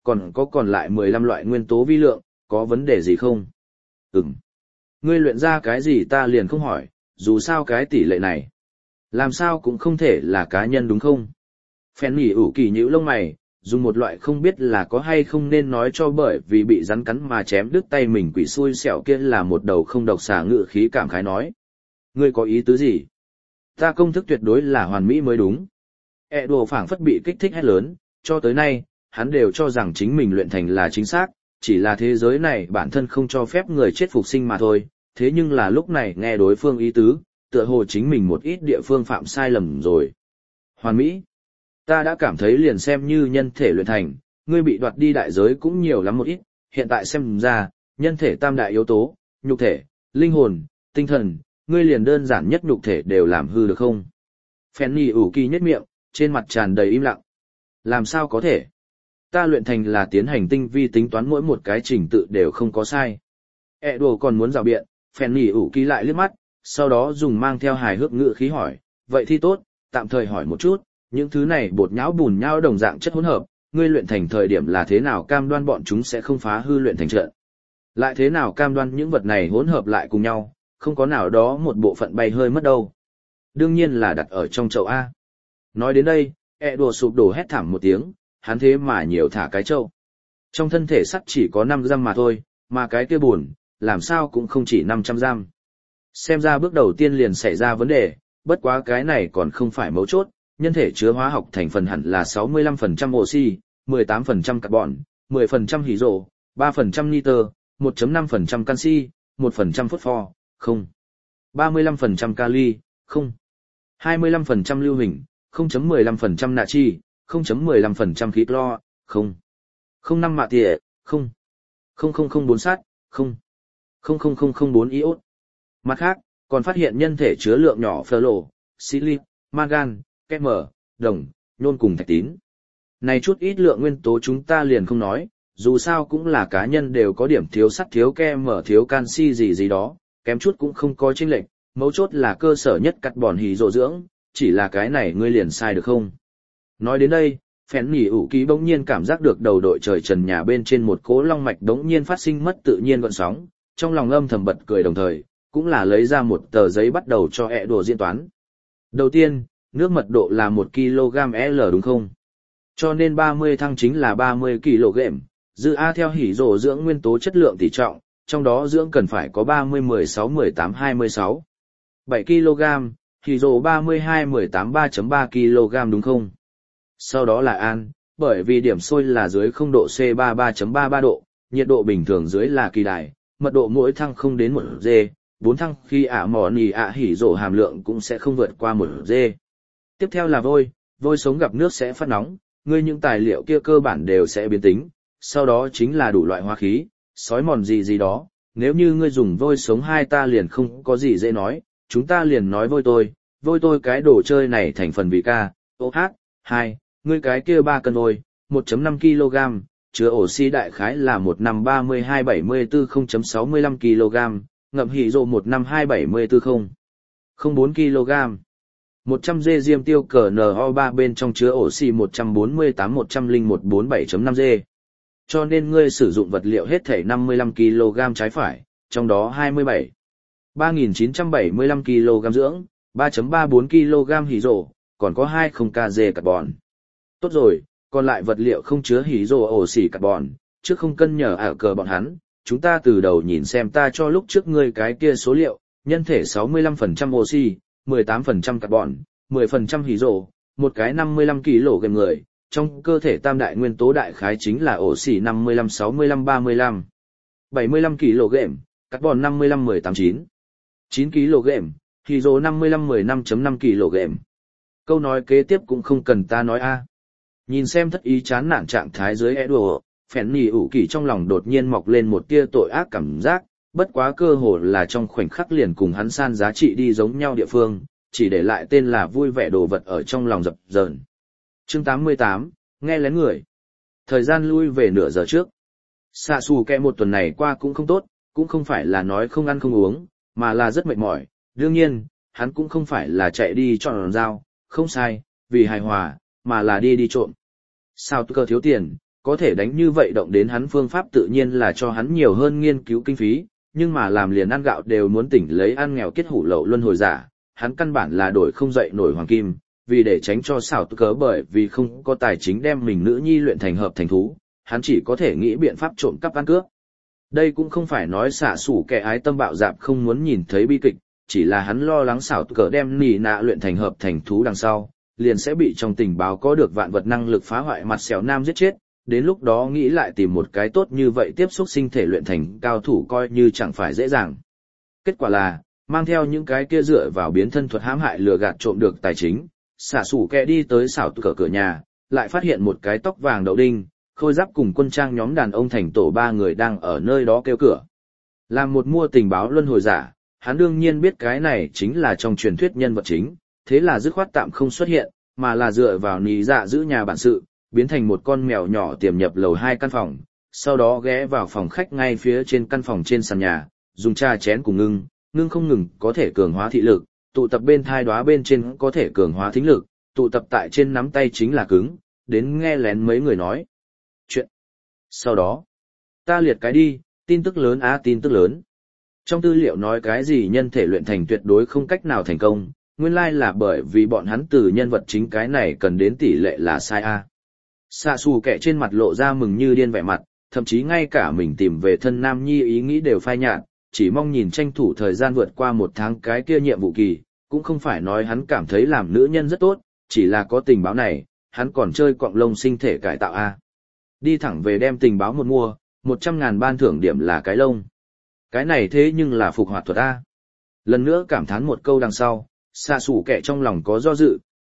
còn lại 15 loại nguyên tố vi lượng, có vấn đề gì không? Ngươi luyện ra cái gì ta liền không hỏi, dù sao cái tỷ lệ này, làm sao cũng không thể là cá nhân đúng không? Phèn nỉ ủ kỳ nhíu lông mày, dùng một loại không biết là có hay không nên nói cho bởi vì bị rắn cắn mà chém đứt tay mình quỷ xui xẻo kia là một đầu không độc xà ngự khí cảm khái nói. Ngươi có ý tứ gì? Ta công thức tuyệt đối là hoàn mỹ mới đúng. Đồ phảng phất bị kích thích hét lớn, cho tới nay, hắn đều cho rằng chính mình luyện thành là chính xác, chỉ là thế giới này bản thân không cho phép người chết phục sinh mà thôi, thế nhưng là lúc này nghe đối phương ý tứ, tựa hồ chính mình một ít địa phương phạm sai lầm rồi. Hoàn mỹ. Ta đã cảm thấy liền xem như nhân thể luyện thành, ngươi bị đoạt đi đại giới cũng nhiều lắm một ít, hiện tại xem ra, nhân thể tam đại yếu tố, nhục thể, linh hồn, tinh thần, ngươi liền đơn giản nhất nhục thể đều làm hư được không? Phèn nỉ ủ kỳ nhếch miệng, trên mặt tràn đầy im lặng. Làm sao có thể? Ta luyện thành là tiến hành tinh vi tính toán mỗi một cái trình tự đều không có sai. Đồ còn muốn rào biện, phèn nỉ ủ kỳ lại liếc mắt, sau đó dùng mang theo hài hước ngữ khí hỏi, vậy thì tốt, tạm thời hỏi một chút, những thứ này bột nhão bùn nhão đồng dạng chất hỗn hợp, ngươi luyện thành thời điểm là thế nào cam đoan bọn chúng sẽ không phá hư luyện thành trận? Lại thế nào cam đoan những vật này hỗn hợp lại cùng nhau, không có nào đó một bộ phận bay hơi mất đâu? Đương nhiên là đặt ở trong chậu A. Nói đến đây, đùa sụp đổ hét thảm một tiếng, hắn thế mà nhiều thả cái chậu. Trong thân thể sắt chỉ có 5 giam mà thôi, mà cái kia buồn, làm sao cũng không chỉ 500 giam. Xem ra bước đầu tiên liền xảy ra vấn đề, bất quá cái này còn không phải mấu chốt, nhân thể chứa hóa học thành phần hẳn là 65% oxy, 18% carbon, 10% hydro, 3% nitơ, 1.5% canxi, 1% phosphor, không. 35% kali, không. 25% lưu huỳnh, 0.15% natri, 0.15% khí clo, 0,05 mạ tỉa, 0,0004 sắt, 0,00004 iốt. Mặt khác, còn phát hiện nhân thể chứa lượng nhỏ phlo, silic, mangan, kẽm, đồng, nhôm cùng thạch tín. Này chút ít lượng nguyên tố chúng ta liền không nói, dù sao cũng là cá nhân đều có điểm thiếu sắt thiếu kẽm thiếu canxi gì đó, kém chút cũng không có chênh lệch, mấu chốt là cơ sở nhất carbon hydro dưỡng, chỉ là cái này ngươi liền sai được không? Nói đến đây, Phèn Nhỉ ủ ký bỗng nhiên cảm giác được đầu đội trời trần nhà bên trên một cỗ long mạch đống nhiên phát sinh mất tự nhiên gợn sóng, trong lòng âm thầm bật cười đồng thời, cũng là lấy ra một tờ giấy bắt đầu cho ẹ đùa diễn toán. Đầu tiên, nước mật độ là 1 kg L đúng không? Cho nên 30 thăng chính là 30 kg, dư A theo hỉ rổ dưỡng nguyên tố chất lượng tỷ trọng, trong đó dưỡng cần phải có 30 16 18 26. 7 kg, hỉ rổ 32 18 3.3 kg đúng không? Sau đó là an, bởi vì điểm sôi là dưới 0 độ C 33.33 độ, nhiệt độ bình thường dưới là kỳ đại, mật độ mỗi thăng không đến 1 G, 4 thăng khi mỏ nì hỉ rổ hàm lượng cũng sẽ không vượt qua 1 G. Tiếp theo là vôi sống gặp nước sẽ phát nóng, ngươi những tài liệu kia cơ bản đều sẽ biến tính, sau đó chính là đủ loại hóa khí, sói mòn gì đó, nếu như ngươi dùng vôi sống hai ta liền không có gì dễ nói, chúng ta liền nói vôi tôi cái đồ chơi này thành phần vị K, OH, 2, ngươi cái kia 3 cân vôi, 1.5 kg, chứa oxy đại khái là 15274 0.65 kg, ngậm hỉ rộ 15274 0.04 kg. 100 g diêm tiêu cờ NO3 bên trong chứa oxy 148-101-47.5 g. Cho nên ngươi sử dụng vật liệu hết thể 55 kg trái phải, trong đó 27. 3.975 kg dưỡng, 3.34 kg hỉ rộ, còn có 20 kg carbon. Tốt rồi, còn lại vật liệu không chứa hỉ rộ oxy carbon, trước không cân nhờ ở cờ bọn hắn, chúng ta từ đầu nhìn xem ta cho lúc trước ngươi cái kia số liệu, nhân thể 65% oxy, 18% carbon, 10% hỉ rộ, một cái 55 kg người, trong cơ thể tam đại nguyên tố đại khái chính là oxy 55-65-35, 75 kg, carbon 55-18-9, 9 kg, hỉ rộ 55-15.5 kg. Câu nói kế tiếp cũng không cần ta nói a. Nhìn xem thất ý chán nản trạng thái dưới Edward, Phèn Nhỉ ủ kỳ trong lòng đột nhiên mọc lên một tia tội ác cảm giác, bất quá cơ hồ là trong khoảnh khắc liền cùng hắn san giá trị đi giống nhau địa phương, chỉ để lại tên là vui vẻ đồ vật ở trong lòng dập dờn. Chương 88, nghe lén người. Thời gian lui về nửa giờ trước. Xạ xù kẹ một tuần này qua cũng không tốt, cũng không phải là nói không ăn không uống, mà là rất mệt mỏi. Đương nhiên, hắn cũng không phải là chạy đi chọn dao, không sai, vì hài hòa, mà là đi trộm. Sao cơ thiếu tiền, có thể đánh như vậy động đến hắn phương pháp tự nhiên là cho hắn nhiều hơn nghiên cứu kinh phí, nhưng mà làm liền ăn gạo đều muốn tỉnh lấy ăn nghèo kết hủ lậu luân hồi giả, hắn căn bản là đổi không dậy nổi hoàng kim, vì để tránh cho xảo cớ bởi vì không có tài chính đem mình nữ nhi luyện thành hợp thành thú, hắn chỉ có thể nghĩ biện pháp trộm cắp ăn cướp. Đây cũng không phải nói xạ sủ kẻ ái tâm bạo dạp không muốn nhìn thấy bi kịch, chỉ là hắn lo lắng xảo cớ đem nỉ nạ luyện thành hợp thành thú đằng sau, liền sẽ bị trong tình báo có được vạn vật năng lực phá hoại mặt xẻo nam giết chết. Đến lúc đó nghĩ lại tìm một cái tốt như vậy tiếp xúc sinh thể luyện thành cao thủ coi như chẳng phải dễ dàng. Kết quả là, mang theo những cái kia dựa vào biến thân thuật hãm hại lừa gạt trộm được tài chính, xả sủ kẹ đi tới xảo cửa nhà, lại phát hiện một cái tóc vàng đậu đinh, khôi giáp cùng quân trang nhóm đàn ông thành tổ 3 người đang ở nơi đó kêu cửa. Làm một mua tình báo luân hồi giả, hắn đương nhiên biết cái này chính là trong truyền thuyết nhân vật chính, thế là dứt khoát tạm không xuất hiện, mà là dựa vào nì dạ giữ nhà bản sự, biến thành một con mèo nhỏ tiềm nhập lầu 2 căn phòng, sau đó ghé vào phòng khách ngay phía trên căn phòng trên sàn nhà, dùng trà chén cùng ngưng không ngừng có thể cường hóa thị lực, tụ tập bên thai đóa bên trên có thể cường hóa thính lực, tụ tập tại trên nắm tay chính là cứng, đến nghe lén mấy người nói chuyện. Sau đó, ta liệt cái đi, tin tức lớn tin tức lớn. Trong tư liệu nói cái gì nhân thể luyện thành tuyệt đối không cách nào thành công, nguyên lai là bởi vì bọn hắn từ nhân vật chính cái này cần đến tỷ lệ là sai a. Xạ xù kẻ trên mặt lộ ra mừng như điên vẻ mặt, thậm chí ngay cả mình tìm về thân nam nhi ý nghĩ đều phai nhạt, chỉ mong nhìn tranh thủ thời gian vượt qua 1 tháng cái kia nhiệm vụ kỳ, cũng không phải nói hắn cảm thấy làm nữ nhân rất tốt, chỉ là có tình báo này, hắn còn chơi quặng lông sinh thể cải tạo a. Đi thẳng về đem tình báo một mua, 100.000 ban thưởng điểm là cái lông. Cái này thế nhưng là phục hoạt thuật a. Lần nữa cảm thán một câu đằng sau, xạ xù kẻ trong lòng có do dự,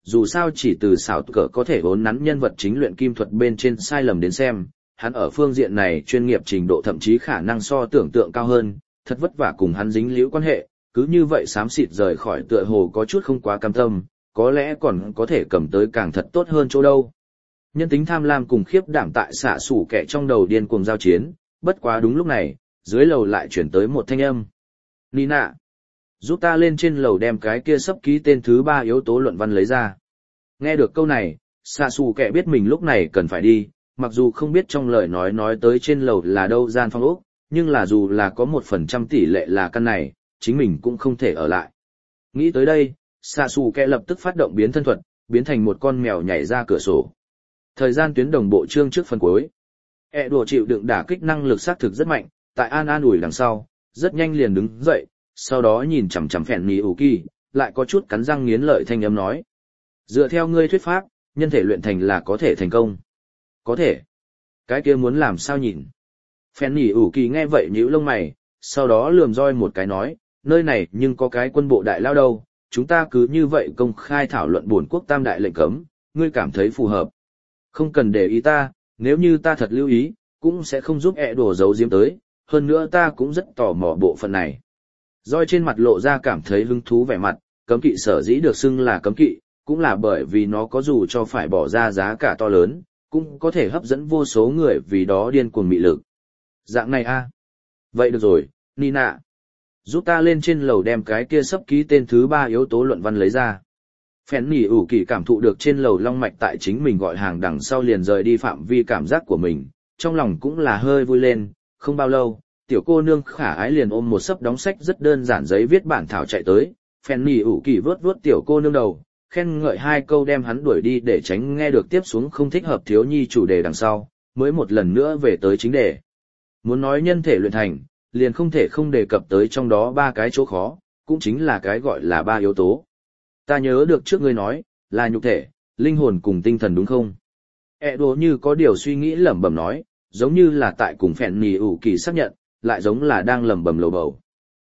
dù sao chỉ từ xảo cỡ có thể vốn nắn nhân vật chính luyện kim thuật bên trên sai lầm đến xem, hắn ở phương diện này chuyên nghiệp trình độ thậm chí khả năng so tưởng tượng cao hơn, thật vất vả cùng hắn dính liễu quan hệ, cứ như vậy xám xịt rời khỏi tựa hồ có chút không quá cam tâm, có lẽ còn có thể cầm tới càng thật tốt hơn chỗ đâu. Nhân tính tham lam cùng khiếp đảm tại xạ sủ kẻ trong đầu điên cuồng giao chiến, bất quá đúng lúc này, dưới lầu lại chuyển tới một thanh âm. Nina, giúp ta lên trên lầu đem cái kia sắp ký tên thứ 3 yếu tố luận văn lấy ra. Nghe được câu này, xạ sủ kẻ biết mình lúc này cần phải đi, mặc dù không biết trong lời nói tới trên lầu là đâu gian phong ốc, nhưng là dù là có 1% tỷ lệ là căn này, chính mình cũng không thể ở lại. Nghĩ tới đây, xạ sủ kẻ lập tức phát động biến thân thuật, biến thành một con mèo nhảy ra cửa sổ. Thời gian tuyến đồng bộ chương trước phần cuối. Đùa chịu đựng đả kích năng lực xác thực rất mạnh, tại an ủi đằng sau, rất nhanh liền đứng dậy, sau đó nhìn chằm chằm phèn nỉ ủ kỳ, lại có chút cắn răng nghiến lợi thanh âm nói. Dựa theo ngươi thuyết pháp, nhân thể luyện thành là có thể thành công. Có thể. Cái kia muốn làm sao nhìn. Phèn nỉ ủ kỳ nghe vậy nhíu lông mày, sau đó lườm roi một cái nói, nơi này nhưng có cái quân bộ đại lao đâu, chúng ta cứ như vậy công khai thảo luận bổn quốc tam đại lệnh cấm, ngươi cảm thấy phù hợp. Không cần để ý ta, nếu như ta thật lưu ý, cũng sẽ không giúp đùa giấu giếm tới, hơn nữa ta cũng rất tò mò bộ phận này. Roi trên mặt lộ ra cảm thấy hứng thú vẻ mặt, cấm kỵ sở dĩ được xưng là cấm kỵ, cũng là bởi vì nó có dù cho phải bỏ ra giá cả to lớn, cũng có thể hấp dẫn vô số người vì đó điên cuồng mị lực. Dạng này a. Vậy được rồi, Nina. Giúp ta lên trên lầu đem cái kia sắp ký tên thứ 3 yếu tố luận văn lấy ra. Phèn nỉ ủ kỳ cảm thụ được trên lầu long mạch tại chính mình gọi hàng đằng sau liền rời đi phạm vi cảm giác của mình, trong lòng cũng là hơi vui lên, không bao lâu, tiểu cô nương khả ái liền ôm một sấp đóng sách rất đơn giản giấy viết bản thảo chạy tới, phèn nỉ ủ kỳ vớt tiểu cô nương đầu, khen ngợi 2 câu đem hắn đuổi đi để tránh nghe được tiếp xuống không thích hợp thiếu nhi chủ đề đằng sau, mới một lần nữa về tới chính đề. Muốn nói nhân thể luyện thành, liền không thể không đề cập tới trong đó 3 cái chỗ khó, cũng chính là cái gọi là 3 yếu tố. Ta nhớ được trước ngươi nói, là nhục thể, linh hồn cùng tinh thần đúng không? Đùa như có điều suy nghĩ lẩm bẩm nói, giống như là tại cùng phèn nỉ ủ kỳ xác nhận, lại giống là đang lẩm bẩm lầu bầu.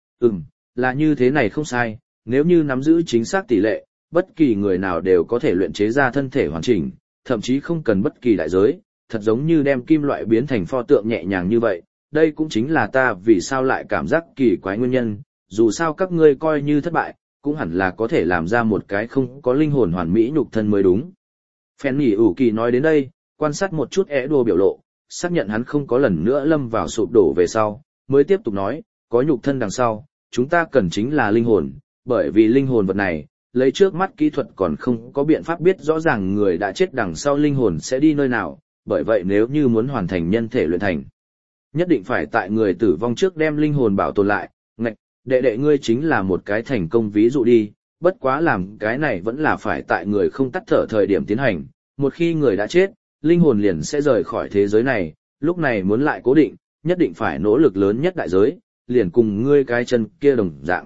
Là như thế này không sai, nếu như nắm giữ chính xác tỷ lệ, bất kỳ người nào đều có thể luyện chế ra thân thể hoàn chỉnh, thậm chí không cần bất kỳ đại giới, thật giống như đem kim loại biến thành pho tượng nhẹ nhàng như vậy. Đây cũng chính là ta vì sao lại cảm giác kỳ quái nguyên nhân, dù sao các ngươi coi như thất bại, cũng hẳn là có thể làm ra một cái không có linh hồn hoàn mỹ nhục thân mới đúng. Phèn nỉ ủ kỳ nói đến đây, quan sát một chút đùa biểu lộ, xác nhận hắn không có lần nữa lâm vào sụp đổ về sau, mới tiếp tục nói, có nhục thân đằng sau, chúng ta cần chính là linh hồn, bởi vì linh hồn vật này, lấy trước mắt kỹ thuật còn không có biện pháp biết rõ ràng người đã chết đằng sau linh hồn sẽ đi nơi nào, bởi vậy nếu như muốn hoàn thành nhân thể luyện thành, nhất định phải tại người tử vong trước đem linh hồn bảo tồn lại. Ngạch, đệ ngươi chính là một cái thành công ví dụ đi, bất quá làm cái này vẫn là phải tại người không tắt thở thời điểm tiến hành, một khi người đã chết, linh hồn liền sẽ rời khỏi thế giới này, lúc này muốn lại cố định, nhất định phải nỗ lực lớn nhất đại giới, liền cùng ngươi cái chân kia đồng dạng.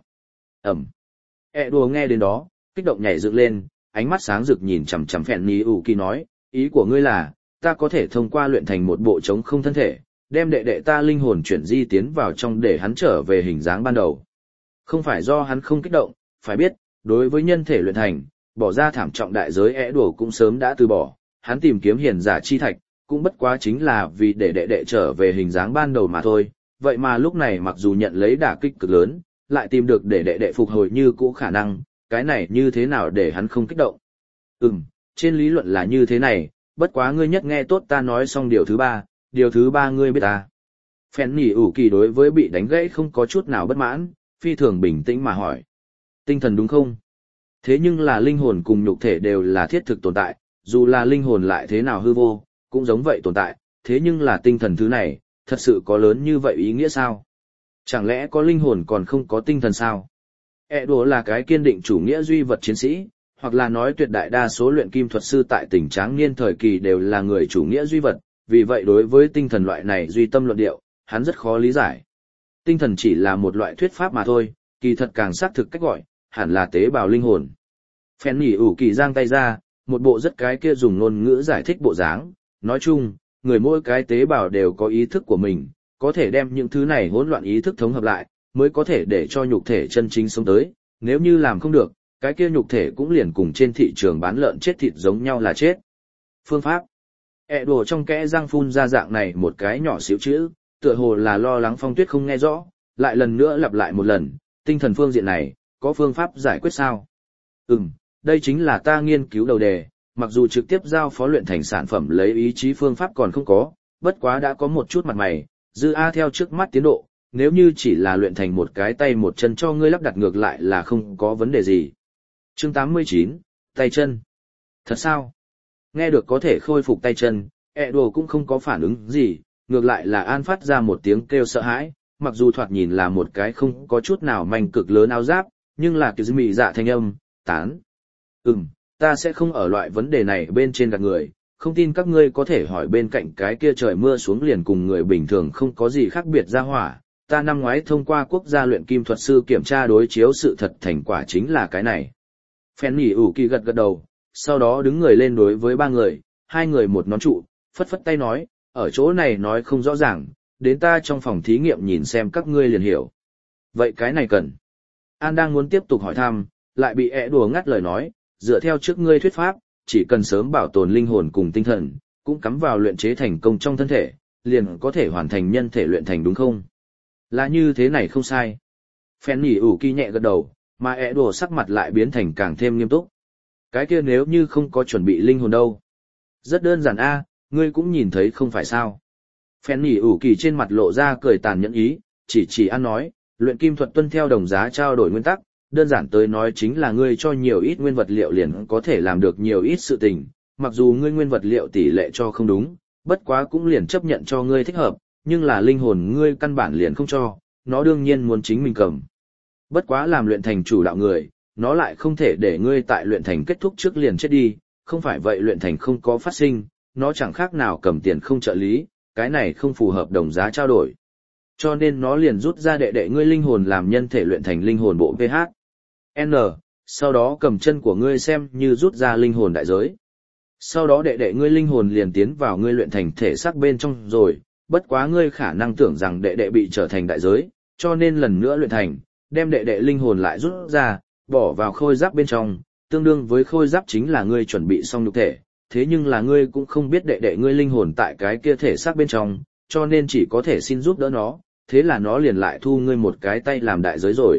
Đùa nghe đến đó, kích động nhảy dựng lên, ánh mắt sáng rực nhìn chằm chằm phèn nỉ ủ kỳ nói, ý của ngươi là, ta có thể thông qua luyện thành một bộ trống không thân thể, đem đệ ta linh hồn chuyển di tiến vào trong để hắn trở về hình dáng ban đầu. Không phải do hắn không kích động, phải biết, đối với nhân thể luyện thành, bỏ ra thảm trọng đại giới đùa cũng sớm đã từ bỏ, hắn tìm kiếm hiền giả chi thạch, cũng bất quá chính là vì để đệ trở về hình dáng ban đầu mà thôi, vậy mà lúc này mặc dù nhận lấy đả kích cực lớn, lại tìm được để đệ phục hồi như cũ khả năng, cái này như thế nào để hắn không kích động. Trên lý luận là như thế này, bất quá ngươi nhất nghe tốt ta nói xong điều thứ ba ngươi biết ta. Phèn nỉ ủ kỳ đối với bị đánh gãy không có chút nào bất mãn, phi thường bình tĩnh mà hỏi. Tinh thần đúng không? Thế nhưng là linh hồn cùng nhục thể đều là thiết thực tồn tại, dù là linh hồn lại thế nào hư vô, cũng giống vậy tồn tại, thế nhưng là tinh thần thứ này, thật sự có lớn như vậy ý nghĩa sao? Chẳng lẽ có linh hồn còn không có tinh thần sao? Đùa là cái kiên định chủ nghĩa duy vật chiến sĩ, hoặc là nói tuyệt đại đa số luyện kim thuật sư tại tỉnh Tráng Niên thời kỳ đều là người chủ nghĩa duy vật, vì vậy đối với tinh thần loại này duy tâm luận điệu, hắn rất khó lý giải. Tinh thần chỉ là một loại thuyết pháp mà thôi, kỳ thật càng xác thực cách gọi, hẳn là tế bào linh hồn. Phèn nỉ ủ kỳ giang tay ra, một bộ rất cái kia dùng ngôn ngữ giải thích bộ dáng, nói chung, người mỗi cái tế bào đều có ý thức của mình, có thể đem những thứ này hỗn loạn ý thức thống hợp lại, mới có thể để cho nhục thể chân chính sống tới, nếu như làm không được, cái kia nhục thể cũng liền cùng trên thị trường bán lợn chết thịt giống nhau là chết. Phương pháp. Đồ trong kẽ răng phun ra dạng này một cái nhỏ xíu chữ, tựa hồ là lo lắng Phong Tuyết không nghe rõ, lại lần nữa lặp lại một lần, tinh thần phương diện này, có phương pháp giải quyết sao? Đây chính là ta nghiên cứu đầu đề, mặc dù trực tiếp giao phó luyện thành sản phẩm lấy ý chí phương pháp còn không có, bất quá đã có một chút mặt mày, dư A theo trước mắt tiến độ, nếu như chỉ là luyện thành một cái tay một chân cho ngươi lắp đặt ngược lại là không có vấn đề gì. Chương 89, tay chân. Thật sao? Nghe được có thể khôi phục tay chân, Đồ cũng không có phản ứng gì, ngược lại là An phát ra một tiếng kêu sợ hãi, mặc dù thoạt nhìn là một cái không có chút nào manh cực lớn áo giáp, nhưng là kiểu mị dạ thanh âm, tán. Ta sẽ không ở loại vấn đề này bên trên gạt người, không tin các ngươi có thể hỏi bên cạnh cái kia trời mưa xuống liền cùng người bình thường không có gì khác biệt ra hỏa. Ta năm ngoái thông qua quốc gia luyện kim thuật sư kiểm tra đối chiếu sự thật thành quả chính là cái này. Phen nhỉ ủ kỳ gật gật đầu, sau đó đứng người lên đối với ba người, hai người một nón trụ, phất phất tay nói, ở chỗ này nói không rõ ràng, đến ta trong phòng thí nghiệm nhìn xem các ngươi liền hiểu. Vậy cái này cần. An đang muốn tiếp tục hỏi thăm, lại bị đùa ngắt lời nói, dựa theo trước ngươi thuyết pháp, chỉ cần sớm bảo tồn linh hồn cùng tinh thần, cũng cắm vào luyện chế thành công trong thân thể, liền có thể hoàn thành nhân thể luyện thành đúng không? Là như thế này không sai. Phen nhỉ ủ kỳ nhẹ gật đầu, mà đùa sắc mặt lại biến thành càng thêm nghiêm túc. Cái kia nếu như không có chuẩn bị linh hồn đâu? Rất đơn giản a, ngươi cũng nhìn thấy không phải sao? Phen nhỉ ủ kỳ trên mặt lộ ra cười tàn nhẫn ý, chỉ An nói, luyện kim thuật tuân theo đồng giá trao đổi nguyên tắc, đơn giản tới nói chính là ngươi cho nhiều ít nguyên vật liệu liền có thể làm được nhiều ít sự tình, mặc dù ngươi nguyên vật liệu tỷ lệ cho không đúng, bất quá cũng liền chấp nhận cho ngươi thích hợp, nhưng là linh hồn ngươi căn bản liền không cho, nó đương nhiên muốn chính mình cầm. Bất quá làm luyện thành chủ đạo người, nó lại không thể để ngươi tại luyện thành kết thúc trước liền chết đi, không phải vậy luyện thành không có phát sinh, nó chẳng khác nào cầm tiền không trợ lý, cái này không phù hợp đồng giá trao đổi. Cho nên nó liền rút ra đệ ngươi linh hồn làm nhân thể luyện thành linh hồn bộ PH. N, sau đó cầm chân của ngươi xem như rút ra linh hồn đại giới. Sau đó đệ ngươi linh hồn liền tiến vào ngươi luyện thành thể xác bên trong rồi, bất quá ngươi khả năng tưởng rằng đệ bị trở thành đại giới, cho nên lần nữa luyện thành, đem đệ linh hồn lại rút ra, bỏ vào khôi giáp bên trong, tương đương với khôi giáp chính là ngươi chuẩn bị xong nhục thể, thế nhưng là ngươi cũng không biết đệ ngươi linh hồn tại cái kia thể xác bên trong, cho nên chỉ có thể xin giúp đỡ nó, thế là nó liền lại thu ngươi một cái tay làm đại giới rồi.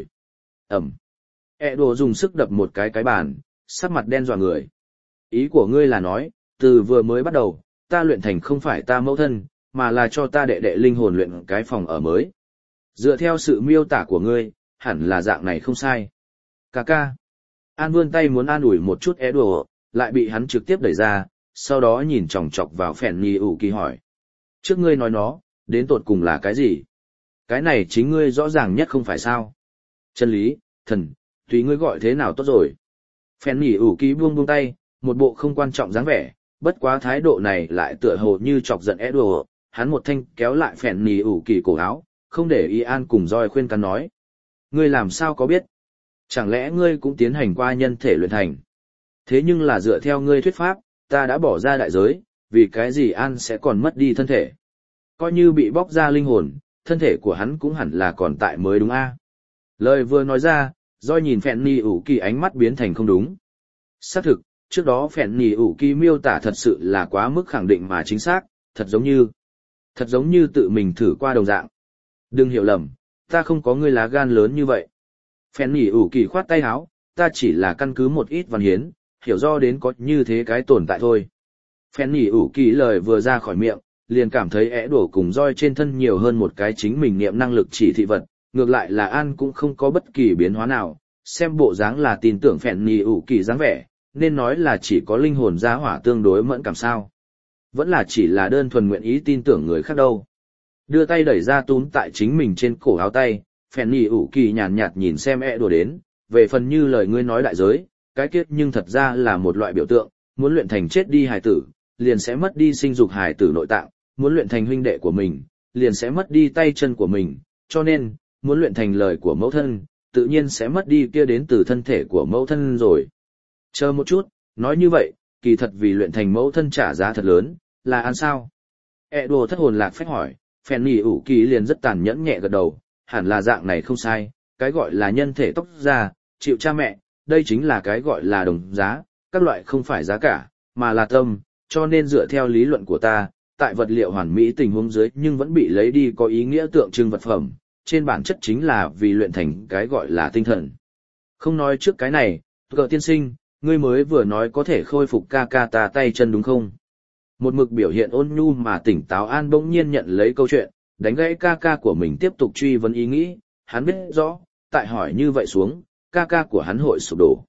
Đồ dùng sức đập một cái bàn, sắc mặt đen dọa người. Ý của ngươi là nói, từ vừa mới bắt đầu, ta luyện thành không phải ta mẫu thân, mà là cho ta đệ linh hồn luyện cái phòng ở mới. Dựa theo sự miêu tả của ngươi, hẳn là dạng này không sai. Ca. An vươn tay muốn an ủi một chút Đồ, lại bị hắn trực tiếp đẩy ra, sau đó nhìn chòng chọc vào Phèn nhỉ ủ kỳ hỏi. Trước ngươi nói nó, đến tột cùng là cái gì? Cái này chính ngươi rõ ràng nhất không phải sao? Chân lý, thần, tùy ngươi gọi thế nào tốt rồi. Phèn nhỉ ủ kỳ buông tay, một bộ không quan trọng dáng vẻ, bất quá thái độ này lại tựa hồ như chọc giận Đồ, hắn một thanh kéo lại Phèn nhỉ ủ kỳ cổ áo, không để ý An cùng roi khuyên can nói. Ngươi làm sao có biết? Chẳng lẽ ngươi cũng tiến hành qua nhân thể luyện thành? Thế nhưng là dựa theo ngươi thuyết pháp, ta đã bỏ ra đại giới, vì cái gì An sẽ còn mất đi thân thể? Coi như bị bóc ra linh hồn, thân thể của hắn cũng hẳn là còn tại mới đúng a. Lời vừa nói ra, Doi nhìn Phèn nhỉ ủ kỳ ánh mắt biến thành không đúng. Xác thực, trước đó Phèn nhỉ ủ kỳ miêu tả thật sự là quá mức khẳng định mà chính xác, thật giống như tự mình thử qua đồng dạng. Đừng hiểu lầm, ta không có ngươi lá gan lớn như vậy. Phèn nhỉ ủ kỳ khoát tay áo, ta chỉ là căn cứ một ít văn hiến, hiểu do đến có như thế cái tồn tại thôi. Phèn nhỉ ủ kỳ lời vừa ra khỏi miệng, liền cảm thấy đổ cùng roi trên thân nhiều hơn một cái chính mình niệm năng lực chỉ thị vật, ngược lại là An cũng không có bất kỳ biến hóa nào, xem bộ dáng là tin tưởng Phèn nhỉ ủ kỳ dáng vẻ, nên nói là chỉ có linh hồn giá hỏa tương đối mẫn cảm sao. Vẫn là chỉ là đơn thuần nguyện ý tin tưởng người khác đâu. Đưa tay đẩy ra túm tại chính mình trên cổ áo tay, Phèn nhỉ ủ kỳ nhàn nhạt nhìn xem đổ đến, về phần như lời ngươi nói đại giới, cái kết nhưng thật ra là một loại biểu tượng, muốn luyện thành chết đi hài tử, liền sẽ mất đi sinh dục hài tử nội tạng, muốn luyện thành huynh đệ của mình, liền sẽ mất đi tay chân của mình, cho nên, muốn luyện thành lời của mẫu thân, tự nhiên sẽ mất đi kia đến từ thân thể của mẫu thân rồi. Chờ một chút, nói như vậy, kỳ thật vì luyện thành mẫu thân trả giá thật lớn, là An sao? Đồ thất hồn lạc phách hỏi, Phèn nhỉ ủ kỳ liền rất tàn nhẫn nhẹ gật đầu, hẳn là dạng này không sai, cái gọi là nhân thể tóc ra, chịu cha mẹ, đây chính là cái gọi là đồng giá, các loại không phải giá cả, mà là tâm, cho nên dựa theo lý luận của ta, tại vật liệu hoàn mỹ tình huống dưới nhưng vẫn bị lấy đi có ý nghĩa tượng trưng vật phẩm, trên bản chất chính là vì luyện thành cái gọi là tinh thần. Không nói trước cái này, Gờ tiên sinh, ngươi mới vừa nói có thể khôi phục ca ca ta tay chân đúng không? Một mực biểu hiện ôn nhu mà tỉnh táo An bỗng nhiên nhận lấy câu chuyện, đánh gãy ca ca của mình tiếp tục truy vấn ý nghĩ, hắn biết rõ, tại hỏi như vậy xuống, ca ca của hắn hội sụp đổ.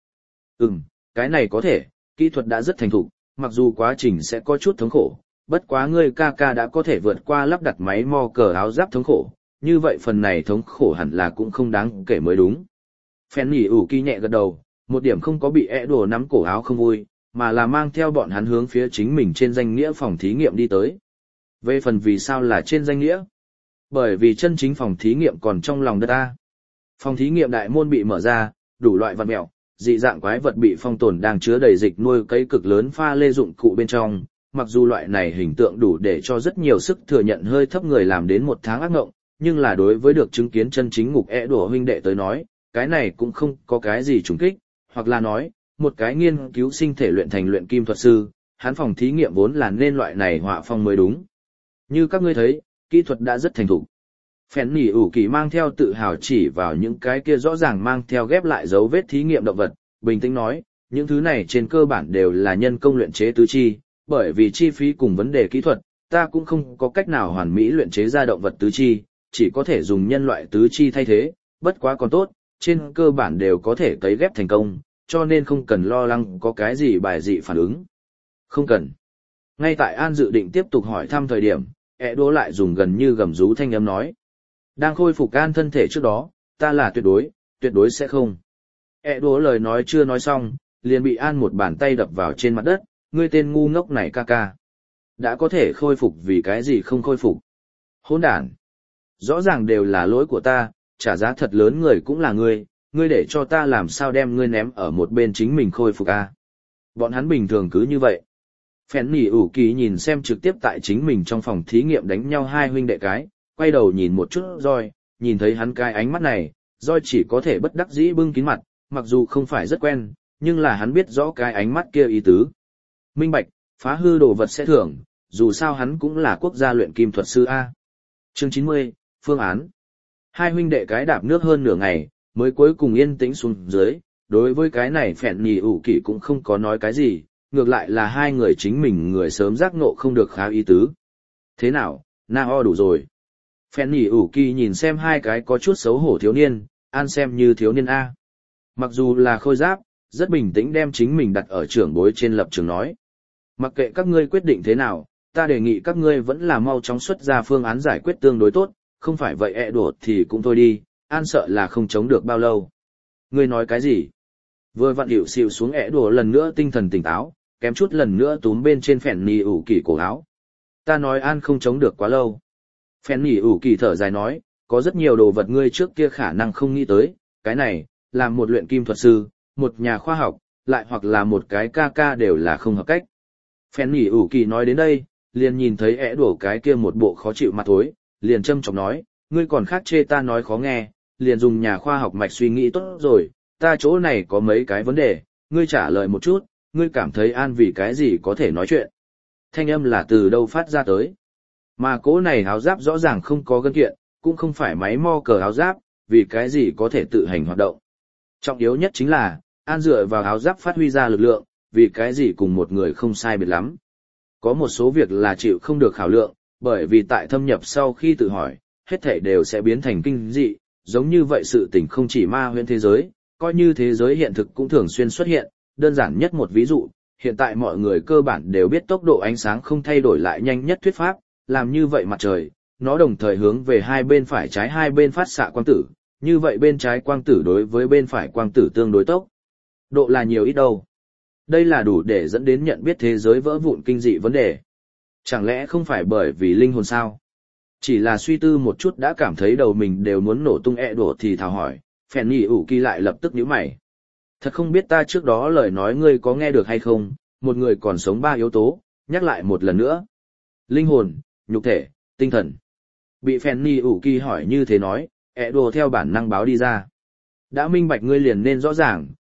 Cái này có thể, kỹ thuật đã rất thành thục, mặc dù quá trình sẽ có chút thống khổ, bất quá ngươi ca ca đã có thể vượt qua lắp đặt máy mo cờ áo giáp thống khổ, như vậy phần này thống khổ hẳn là cũng không đáng kể mới đúng. Phen nhỉ ủ kỳ nhẹ gật đầu, một điểm không có bị ẻ đồ nắm cổ áo không vui, mà là mang theo bọn hắn hướng phía chính mình trên danh nghĩa phòng thí nghiệm đi tới. Về phần vì sao là trên danh nghĩa? Bởi vì chân chính phòng thí nghiệm còn trong lòng đất ta. Phòng thí nghiệm đại môn bị mở ra, đủ loại vật mẹo, dị dạng quái vật bị phong tồn đang chứa đầy dịch nuôi cấy cực lớn pha lê dụng cụ bên trong. Mặc dù loại này hình tượng đủ để cho rất nhiều sức thừa nhận hơi thấp người làm đến một tháng ác ngộng, nhưng là đối với được chứng kiến chân chính ngục ẻ đổ huynh đệ tới nói, cái này cũng không có cái gì trùng kích, hoặc là nói, một cái nghiên cứu sinh thể luyện thành luyện kim thuật sư, hắn phòng thí nghiệm vốn là nên loại này họa phong mới đúng. Như các ngươi thấy, kỹ thuật đã rất thành thục. Phèn nỉ ủ kỳ mang theo tự hào chỉ vào những cái kia rõ ràng mang theo ghép lại dấu vết thí nghiệm động vật, bình tĩnh nói, những thứ này trên cơ bản đều là nhân công luyện chế tứ chi, bởi vì chi phí cùng vấn đề kỹ thuật, ta cũng không có cách nào hoàn mỹ luyện chế ra động vật tứ chi, chỉ có thể dùng nhân loại tứ chi thay thế, bất quá còn tốt, trên cơ bản đều có thể cấy ghép thành công, cho nên không cần lo lắng có cái gì bài dị phản ứng. Không cần. Ngay tại An dự định tiếp tục hỏi thăm thời điểm, ẻ đố lại dùng gần như gầm rú thanh âm nói. Đang khôi phục An thân thể trước đó, ta là tuyệt đối sẽ không. Ẻ đố lời nói chưa nói xong, liền bị An một bàn tay đập vào trên mặt đất, ngươi tên ngu ngốc này ca ca. Đã có thể khôi phục vì cái gì không khôi phục. Hỗn đản. Rõ ràng đều là lỗi của ta, trả giá thật lớn người cũng là ngươi để cho ta làm sao đem ngươi ném ở một bên chính mình khôi phục a. Bọn hắn bình thường cứ như vậy. Phèn nỉ ủ kỳ nhìn xem trực tiếp tại chính mình trong phòng thí nghiệm đánh nhau hai huynh đệ cái, quay đầu nhìn một chút Roi, nhìn thấy hắn cái ánh mắt này, Roi chỉ có thể bất đắc dĩ bưng kín mặt, mặc dù không phải rất quen, nhưng là hắn biết rõ cái ánh mắt kia ý tứ. Minh bạch, phá hư đồ vật sẽ thưởng, dù sao hắn cũng là quốc gia luyện kim thuật sư A. Chương 90, phương án. Hai huynh đệ cái đạp nước hơn nửa ngày, mới cuối cùng yên tĩnh xuống dưới, đối với cái này phèn nhì ủ kỷ cũng không có nói cái gì, ngược lại là hai người chính mình người sớm giác ngộ không được khá ý tứ. Thế nào, na đủ rồi. Phèn nhì ủ kỳ nhìn xem hai cái có chút xấu hổ thiếu niên, An xem như thiếu niên A. Mặc dù là khôi giáp, rất bình tĩnh đem chính mình đặt ở trưởng bối trên lập trường nói. Mặc kệ các ngươi quyết định thế nào, ta đề nghị các ngươi vẫn là mau chóng xuất ra phương án giải quyết tương đối tốt, không phải vậy ẹ đột thì cũng thôi đi, An sợ là không chống được bao lâu. Ngươi nói cái gì? Vừa vặn hiệu xịu xuống ẹ đổ lần nữa tinh thần tỉnh táo, kém chút lần nữa túm bên trên phèn nì ủ kỳ cổ áo. Ta nói An không chống được quá lâu. Phèn nì ủ kỳ thở dài nói, có rất nhiều đồ vật ngươi trước kia khả năng không nghĩ tới, cái này, là một luyện kim thuật sư, một nhà khoa học, lại hoặc là một cái ca ca đều là không hợp cách. Phèn nỉ ủ kỳ nói đến đây, liền nhìn thấy ẻ đổ cái kia một bộ khó chịu mặt thối, liền châm chọc nói, ngươi còn khác chê ta nói khó nghe, liền dùng nhà khoa học mạch suy nghĩ tốt rồi, ta chỗ này có mấy cái vấn đề, ngươi trả lời một chút, ngươi cảm thấy An vì cái gì có thể nói chuyện. Thanh âm là từ đâu phát ra tới. Mà cố này áo giáp rõ ràng không có gân kiện, cũng không phải máy mo cờ áo giáp, vì cái gì có thể tự hành hoạt động. Trọng yếu nhất chính là, An dựa vào áo giáp phát huy ra lực lượng, vì cái gì cùng một người không sai biệt lắm. Có một số việc là chịu không được khảo lượng, bởi vì tại thâm nhập sau khi tự hỏi, hết thảy đều sẽ biến thành kinh dị, giống như vậy sự tình không chỉ ma huyễn thế giới, coi như thế giới hiện thực cũng thường xuyên xuất hiện, đơn giản nhất một ví dụ, hiện tại mọi người cơ bản đều biết tốc độ ánh sáng không thay đổi lại nhanh nhất thuyết pháp, làm như vậy mặt trời, nó đồng thời hướng về hai bên phải trái hai bên phát xạ quang tử, như vậy bên trái quang tử đối với bên phải quang tử tương đối tốc độ là nhiều ít đâu. Đây là đủ để dẫn đến nhận biết thế giới vỡ vụn kinh dị vấn đề. Chẳng lẽ không phải bởi vì linh hồn sao? Chỉ là suy tư một chút đã cảm thấy đầu mình đều muốn nổ tung đổ thì thào hỏi, phèn nhì ủ kỳ lại lập tức nhíu mày. Thật không biết ta trước đó lời nói ngươi có nghe được hay không, một người còn sống 3 yếu tố, nhắc lại một lần nữa. Linh hồn, nhục thể, tinh thần. Bị phèn nhì ủ kỳ hỏi như thế nói, đồ theo bản năng báo đi ra. Đã minh bạch ngươi liền nên rõ ràng,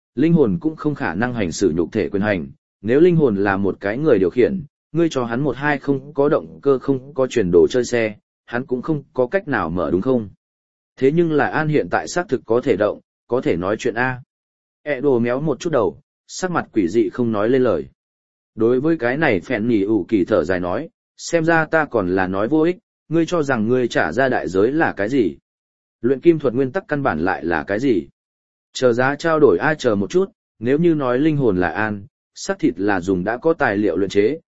linh hồn cũng không khả năng hành xử nhục thể quyền hành, nếu linh hồn là một cái người điều khiển, ngươi cho hắn một hai không có động cơ không có chuyển đồ chơi xe, hắn cũng không có cách nào mở đúng không? Thế nhưng là An hiện tại xác thực có thể động, có thể nói chuyện A. Đồ méo một chút đầu, sắc mặt quỷ dị không nói lên lời. Đối với cái này phèn nhỉ ủ kỳ thở dài nói, xem ra ta còn là nói vô ích, ngươi cho rằng ngươi trả ra đại giới là cái gì? Luyện kim thuật nguyên tắc căn bản lại là cái gì? Chờ giá trao đổi ai chờ một chút, nếu như nói linh hồn là An, xác thịt là dùng đã có tài liệu luyện chế,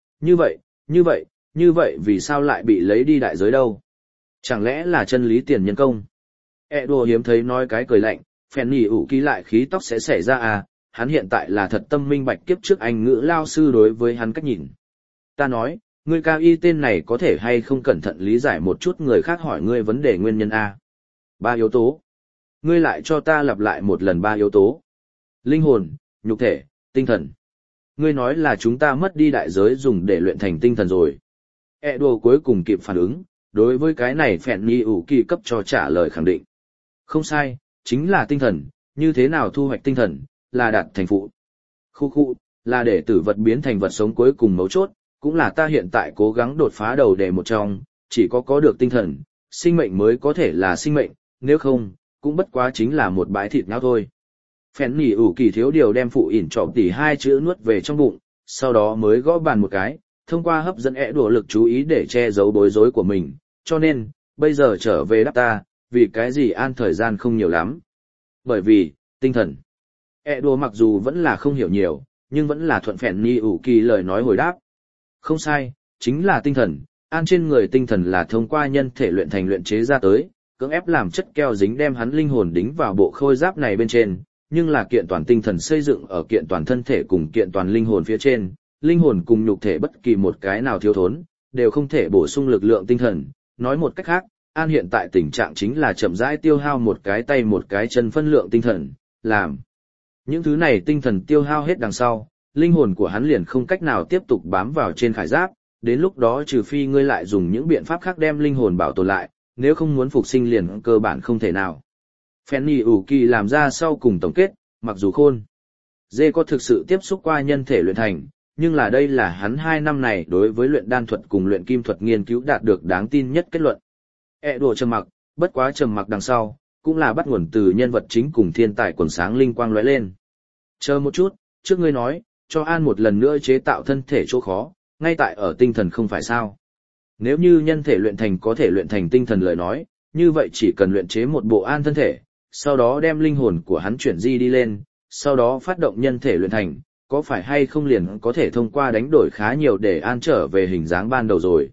như vậy vì sao lại bị lấy đi đại giới đâu? Chẳng lẽ là chân lý tiền nhân công? Đùa hiếm thấy nói cái cười lạnh, phèn nhỉ ủ kỳ lại khí tóc sẽ xảy ra à, hắn hiện tại là thật tâm minh bạch kiếp trước anh ngữ lao sư đối với hắn cách nhìn. Ta nói, ngươi cao y tên này có thể hay không cẩn thận lý giải một chút người khác hỏi ngươi vấn đề nguyên nhân A. 3 yếu tố. Ngươi lại cho ta lặp lại một lần 3 yếu tố. Linh hồn, nhục thể, tinh thần. Ngươi nói là chúng ta mất đi đại giới dùng để luyện thành tinh thần rồi. Đùa cuối cùng kịp phản ứng, đối với cái này phèn nhỉ ủ kỳ cấp cho trả lời khẳng định. Không sai, chính là tinh thần, như thế nào thu hoạch tinh thần, là đạt thành phụ. Khu, là để tử vật biến thành vật sống cuối cùng mấu chốt, cũng là ta hiện tại cố gắng đột phá đầu đề một trong, chỉ có được tinh thần, sinh mệnh mới có thể là sinh mệnh, nếu không, cũng bất quá chính là một bãi thịt nhau thôi. Phèn nhỉ ủ kỳ thiếu điều đem phụ ỉn trọm tỉ 2 chữ nuốt về trong bụng, sau đó mới gõ bàn một cái, thông qua hấp dẫn đùa lực chú ý để che giấu bối rối của mình, cho nên, bây giờ trở về đáp ta, vì cái gì An thời gian không nhiều lắm. Bởi vì, tinh thần. Đùa mặc dù vẫn là không hiểu nhiều, nhưng vẫn là thuận phèn nhỉ ủ kỳ lời nói hồi đáp. Không sai, chính là tinh thần, An trên người tinh thần là thông qua nhân thể luyện thành luyện chế ra tới, cưỡng ép làm chất keo dính đem hắn linh hồn đính vào bộ khôi giáp này bên trên, nhưng là kiện toàn tinh thần xây dựng ở kiện toàn thân thể cùng kiện toàn linh hồn phía trên, linh hồn cùng nhục thể bất kỳ một cái nào thiếu thốn, đều không thể bổ sung lực lượng tinh thần. Nói một cách khác, An hiện tại tình trạng chính là chậm rãi tiêu hao một cái tay một cái chân phân lượng tinh thần, làm. Những thứ này tinh thần tiêu hao hết đằng sau, linh hồn của hắn liền không cách nào tiếp tục bám vào trên khải giáp, đến lúc đó trừ phi ngươi lại dùng những biện pháp khác đem linh hồn bảo tồn lại, nếu không muốn phục sinh liền cơ bản không thể nào. Phèn nhỉ ủ kỳ làm ra sau cùng tổng kết, mặc dù khôn. Dê có thực sự tiếp xúc qua nhân thể luyện thành, nhưng là đây là hắn 2 năm này đối với luyện đan thuật cùng luyện kim thuật nghiên cứu đạt được đáng tin nhất kết luận. Đùa trầm mặc, bất quá trầm mặc đằng sau, cũng là bắt nguồn từ nhân vật chính cùng thiên tài quần sáng linh quang lóe lên. Chờ một chút, trước ngươi nói, cho An một lần nữa chế tạo thân thể chỗ khó, ngay tại ở tinh thần không phải sao. Nếu như nhân thể luyện thành có thể luyện thành tinh thần lời nói, như vậy chỉ cần luyện chế một bộ An thân thể, sau đó đem linh hồn của hắn chuyển di đi lên, sau đó phát động nhân thể luyện thành, có phải hay không liền có thể thông qua đánh đổi khá nhiều để An trở về hình dáng ban đầu rồi.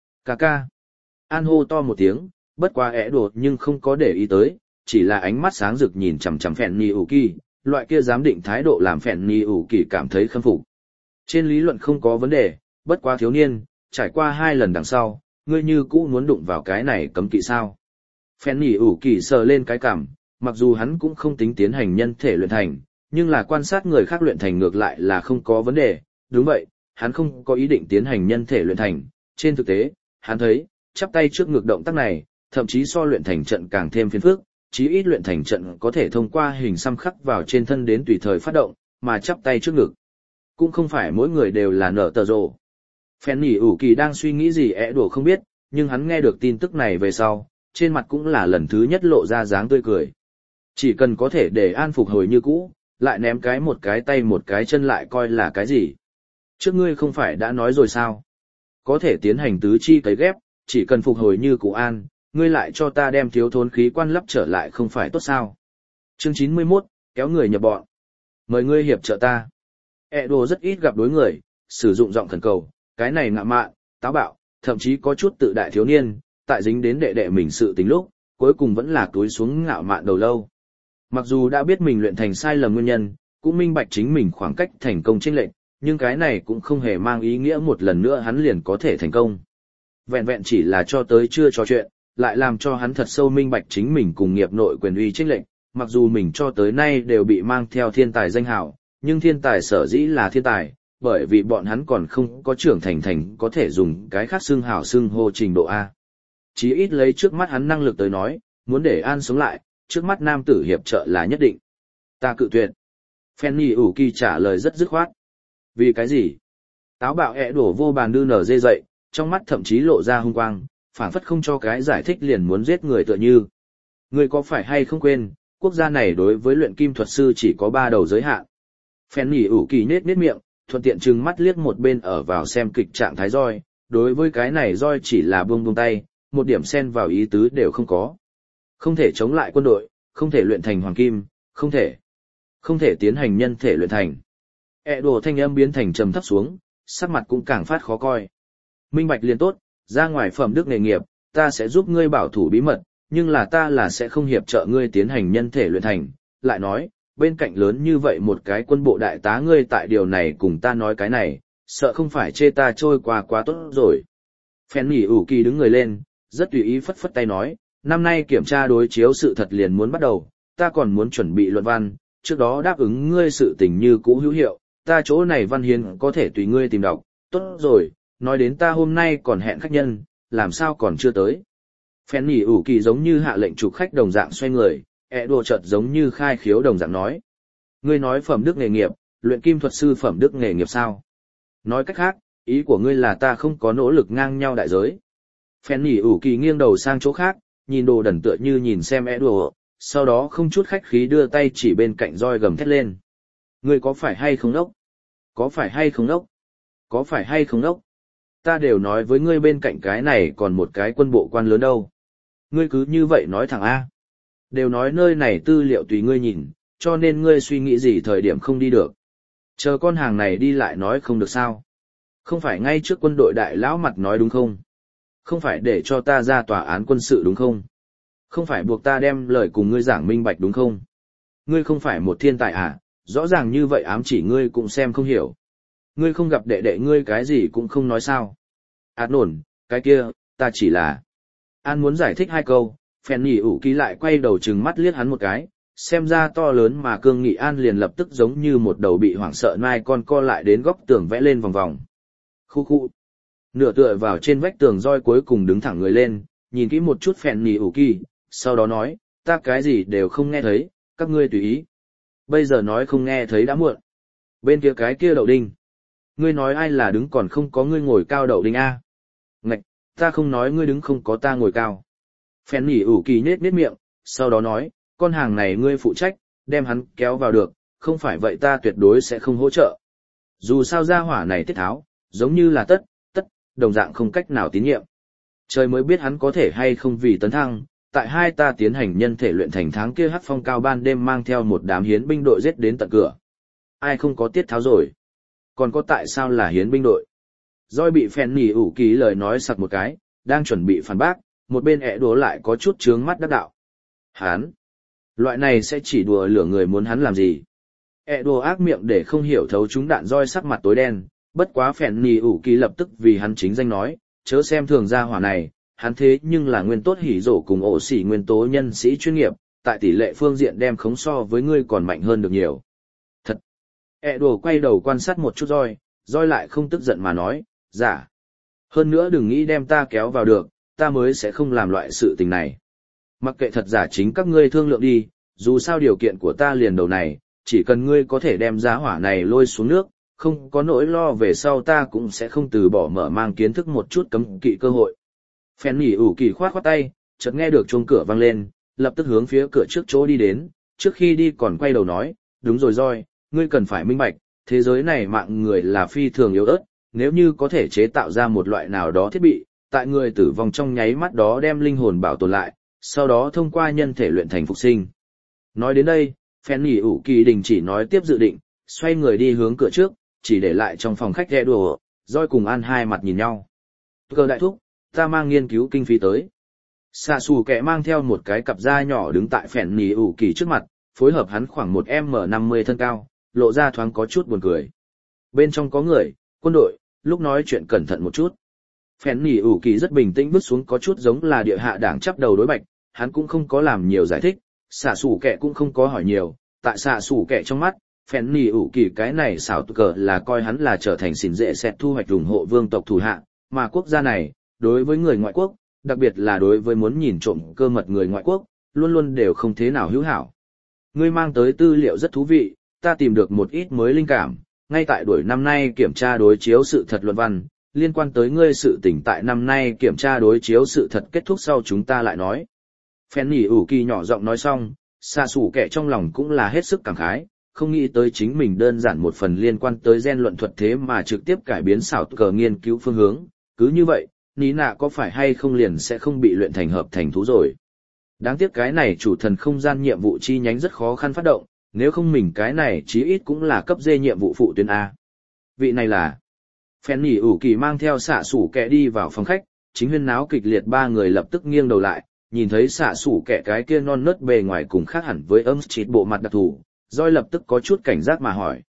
Ca. An hô to một tiếng, bất quá đột nhưng không có để ý tới, chỉ là ánh mắt sáng rực nhìn chằm chằm phèn nhỉ ủ kỳ, loại kia giám định thái độ làm phèn nhỉ ủ kỳ cảm thấy khâm phục. Trên lý luận không có vấn đề, bất quá thiếu niên, trải qua 2 lần đằng sau, ngươi như cũ muốn đụng vào cái này cấm kỵ sao. Phèn nhỉ ủ kỳ sờ lên cái cằm, mặc dù hắn cũng không tính tiến hành nhân thể luyện thành, nhưng là quan sát người khác luyện thành ngược lại là không có vấn đề. Đúng vậy, hắn không có ý định tiến hành nhân thể luyện thành, trên thực tế, hắn thấy, chắp tay trước ngực động tác này, thậm chí so luyện thành trận càng thêm phiền phức, chí ít luyện thành trận có thể thông qua hình xăm khắc vào trên thân đến tùy thời phát động, mà chắp tay trước ngực. Cũng không phải mỗi người đều là nở tờ rồ. Phèn nhỉ ủ kỳ đang suy nghĩ gì đùa không biết, nhưng hắn nghe được tin tức này về sau, trên mặt cũng là lần thứ nhất lộ ra dáng tươi cười. Chỉ cần có thể để An phục hồi như cũ, lại ném một cái tay một cái chân lại coi là cái gì. Trước ngươi không phải đã nói rồi sao? Có thể tiến hành tứ chi cấy ghép, chỉ cần phục hồi như cũ An, ngươi lại cho ta đem thiếu thốn khí quan lấp trở lại không phải tốt sao? Chương 91, kéo người nhập bọn. Mời ngươi hiệp trợ ta. Đồ rất ít gặp đối người, sử dụng giọng khẩn cầu, cái này ngạo mạn, táo bạo, thậm chí có chút tự đại thiếu niên, tại dính đến đệ đệ mình sự tình lúc, cuối cùng vẫn là túi xuống ngạo mạn đầu lâu. Mặc dù đã biết mình luyện thành sai lầm nguyên nhân, cũng minh bạch chính mình khoảng cách thành công chênh lệch, nhưng cái này cũng không hề mang ý nghĩa một lần nữa hắn liền có thể thành công. Vẹn vẹn chỉ là cho tới chưa trò chuyện, lại làm cho hắn thật sâu minh bạch chính mình cùng nghiệp nội quyền uy chênh lệch, mặc dù mình cho tới nay đều bị mang theo thiên tài danh hào, nhưng thiên tài sở dĩ là thiên tài, bởi vì bọn hắn còn không có trưởng thành có thể dùng cái khác xưng hào xưng hô trình độ A. Chí ít lấy trước mắt hắn năng lực tới nói, muốn để An sống lại, trước mắt nam tử hiệp trợ là nhất định. Ta cự tuyệt. Fanny ủ kỳ trả lời rất dứt khoát. Vì cái gì? Táo bạo ẹ đổ vô bàn đưa nở dê dậy, trong mắt thậm chí lộ ra hung quang, phảng phất không cho cái giải thích liền muốn giết người tựa như. Ngươi có phải hay không quên, quốc gia này đối với luyện kim thuật sư chỉ có 3 đầu giới hạn. Fanny ủ kỳ nết miệng, thuận tiện trừng mắt liếc một bên ở vào xem kịch trạng thái roi, đối với cái này roi chỉ là buông tay, một điểm xen vào ý tứ đều không có. Không thể chống lại quân đội, không thể luyện thành hoàng kim, không thể tiến hành nhân thể luyện thành. Đồ thanh âm biến thành trầm thấp xuống, sắc mặt cũng càng phát khó coi. Minh bạch liền tốt, ra ngoài phẩm đức nghề nghiệp, ta sẽ giúp ngươi bảo thủ bí mật, nhưng là ta là sẽ không hiệp trợ ngươi tiến hành nhân thể luyện thành. Lại nói, bên cạnh lớn như vậy một cái quân bộ đại tá ngươi tại điều này cùng ta nói cái này, sợ không phải chê ta trôi qua quá tốt rồi. Fanny ủ kỳ đứng người lên, rất tùy ý phất phất tay nói, năm nay kiểm tra đối chiếu sự thật liền muốn bắt đầu, ta còn muốn chuẩn bị luận văn, trước đó đáp ứng ngươi sự tình như cũ hữu hiệu, ta chỗ này văn hiến có thể tùy ngươi tìm đọc, tốt rồi, nói đến ta hôm nay còn hẹn khách nhân, làm sao còn chưa tới. Fanny ủ kỳ giống như hạ lệnh chụp khách đồng dạng xoay người, đồ chợt giống như khai khiếu đồng dạng nói. Ngươi nói phẩm đức nghề nghiệp, luyện kim thuật sư phẩm đức nghề nghiệp sao? Nói cách khác, ý của ngươi là ta không có nỗ lực ngang nhau đại giới. Fanny ủ kỳ nghiêng đầu sang chỗ khác, nhìn đồ đần tựa như nhìn xem đồ, sau đó không chút khách khí đưa tay chỉ bên cạnh roi gầm thét lên. Ngươi có phải hay không đốc? Có phải hay không đốc? Có phải hay không đốc? Ta đều nói với ngươi bên cạnh cái này còn một cái quân bộ quan lớn đâu. Ngươi cứ như vậy nói thẳng A. Đều nói nơi này tư liệu tùy ngươi nhìn, cho nên ngươi suy nghĩ gì thời điểm không đi được. Chờ con hàng này đi lại nói không được sao. Không phải ngay trước quân đội đại lão mặt nói đúng không? Không phải để cho ta ra tòa án quân sự đúng không? Không phải buộc ta đem lời cùng ngươi giảng minh bạch đúng không? Ngươi không phải một thiên tài à, rõ ràng như vậy ám chỉ ngươi cũng xem không hiểu. Ngươi không gặp đệ đệ ngươi cái gì cũng không nói sao. Nổn, cái kia, ta chỉ là... An muốn giải thích 2 câu, Fanny ủ kỳ lại quay đầu trừng mắt liếc hắn một cái, xem ra to lớn mà cương nghị An liền lập tức giống như một đầu bị hoảng sợ nai con co lại đến góc tường vẽ lên vòng vòng. Khu khu. Nửa tựa vào trên vách tường roi cuối cùng đứng thẳng người lên, nhìn kỹ một chút Fanny ủ kỳ, sau đó nói, ta cái gì đều không nghe thấy, các ngươi tùy ý. Bây giờ nói không nghe thấy đã muộn. Bên kia cái kia đậu đinh. Ngươi nói ai là đứng còn không có ngươi ngồi cao đậu đinh A. Ngạch, ta không nói ngươi đứng không có ta ngồi cao. Fanny ủ kỳ nết miệng, sau đó nói, con hàng này ngươi phụ trách, đem hắn kéo vào được, không phải vậy ta tuyệt đối sẽ không hỗ trợ. Dù sao gia hỏa này tiết tháo, giống như là tất, đồng dạng không cách nào tín nhiệm. Trời mới biết hắn có thể hay không vì tấn thăng, tại hai ta tiến hành nhân thể luyện thành tháng kia hắc phong cao ban đêm mang theo một đám hiến binh đội giết đến tận cửa. Ai không có tiết tháo rồi? Còn có tại sao là hiến binh đội? Roi bị Fanny ủ kỳ lời nói sặc một cái, đang chuẩn bị phản bác, một bên đùa lại có chút trướng mắt đắc đạo. Hán! Loại này sẽ chỉ đùa lửa người muốn hắn làm gì? Đùa ác miệng để không hiểu thấu chúng đạn roi sắc mặt tối đen, bất quá Fanny ủ kỳ lập tức vì hắn chính danh nói, chớ xem thường gia hỏa này, hắn thế nhưng là nguyên tốt hỉ rổ cùng ổ xỉ nguyên tố nhân sĩ chuyên nghiệp, tại tỷ lệ phương diện đem khống so với ngươi còn mạnh hơn được nhiều. Thật! Đùa quay đầu quan sát một chút roi lại không tức giận mà nói, giả. Hơn nữa đừng nghĩ đem ta kéo vào được, ta mới sẽ không làm loại sự tình này. Mặc kệ thật giả chính các ngươi thương lượng đi, dù sao điều kiện của ta liền đầu này, chỉ cần ngươi có thể đem giá hỏa này lôi xuống nước, không có nỗi lo về sau ta cũng sẽ không từ bỏ mở mang kiến thức một chút cấm kỵ cơ hội. Fanny ủ kỳ khoát tay, chợt nghe được chuông cửa vang lên, lập tức hướng phía cửa trước chỗ đi đến, trước khi đi còn quay đầu nói, đúng rồi roi, ngươi cần phải minh bạch, thế giới này mạng người là phi thường yếu ớt, nếu như có thể chế tạo ra một loại nào đó thiết bị, tại người tử vong trong nháy mắt đó đem linh hồn bảo tồn lại, sau đó thông qua nhân thể luyện thành phục sinh. Nói đến đây, Fanny ủ kỳ đình chỉ nói tiếp dự định, xoay người đi hướng cửa trước, chỉ để lại trong phòng khách ghé đùa, roi cùng An hai mặt nhìn nhau. Cơ đại thúc, ta mang nghiên cứu kinh phí tới. Xạ xù kẻ mang theo một cái cặp da nhỏ đứng tại Fanny ủ kỳ trước mặt, phối hợp hắn khoảng 1m50 thân cao, lộ ra thoáng có chút buồn cười. Bên trong có người, quân đội, lúc nói chuyện cẩn thận một chút. Fanny ủ kỳ rất bình tĩnh bước xuống có chút giống là địa hạ đảng chắp đầu đối bạch, hắn cũng không có làm nhiều giải thích, xạ xù kẻ cũng không có hỏi nhiều, tại xạ xù kẻ trong mắt, Fanny ủ kỳ cái này xảo cờ là coi hắn là trở thành xỉn dễ xẹt thu hoạch ủng hộ vương tộc thủ hạ, mà quốc gia này, đối với người ngoại quốc, đặc biệt là đối với muốn nhìn trộm cơ mật người ngoại quốc, luôn luôn đều không thế nào hữu hảo. Ngươi mang tới tư liệu rất thú vị, ta tìm được một ít mới linh cảm, ngay tại buổi năm nay kiểm tra đối chiếu sự thật luận văn, liên quan tới ngươi sự tỉnh tại năm nay kiểm tra đối chiếu sự thật kết thúc sau chúng ta lại nói. Fanny ủ kỳ nhỏ giọng nói xong, xạ sủ kẻ trong lòng cũng là hết sức cảm khái, không nghĩ tới chính mình đơn giản một phần liên quan tới gen luận thuật thế mà trực tiếp cải biến xảo cờ nghiên cứu phương hướng, cứ như vậy, ní nạ có phải hay không liền sẽ không bị luyện thành hợp thành thú rồi. Đáng tiếc cái này chủ thần không gian nhiệm vụ chi nhánh rất khó khăn phát động, nếu không mình cái này chí ít cũng là cấp D nhiệm vụ phụ tuyến A. Vị này là Fanny ủ kỳ mang theo xạ sủ kẻ đi vào phòng khách, chính huyên náo kịch liệt ba người lập tức nghiêng đầu lại, nhìn thấy xạ sủ kẻ cái kia non nớt bề ngoài cùng khác hẳn với âm chít bộ mặt đặc thù, Joy lập tức có chút cảnh giác mà hỏi.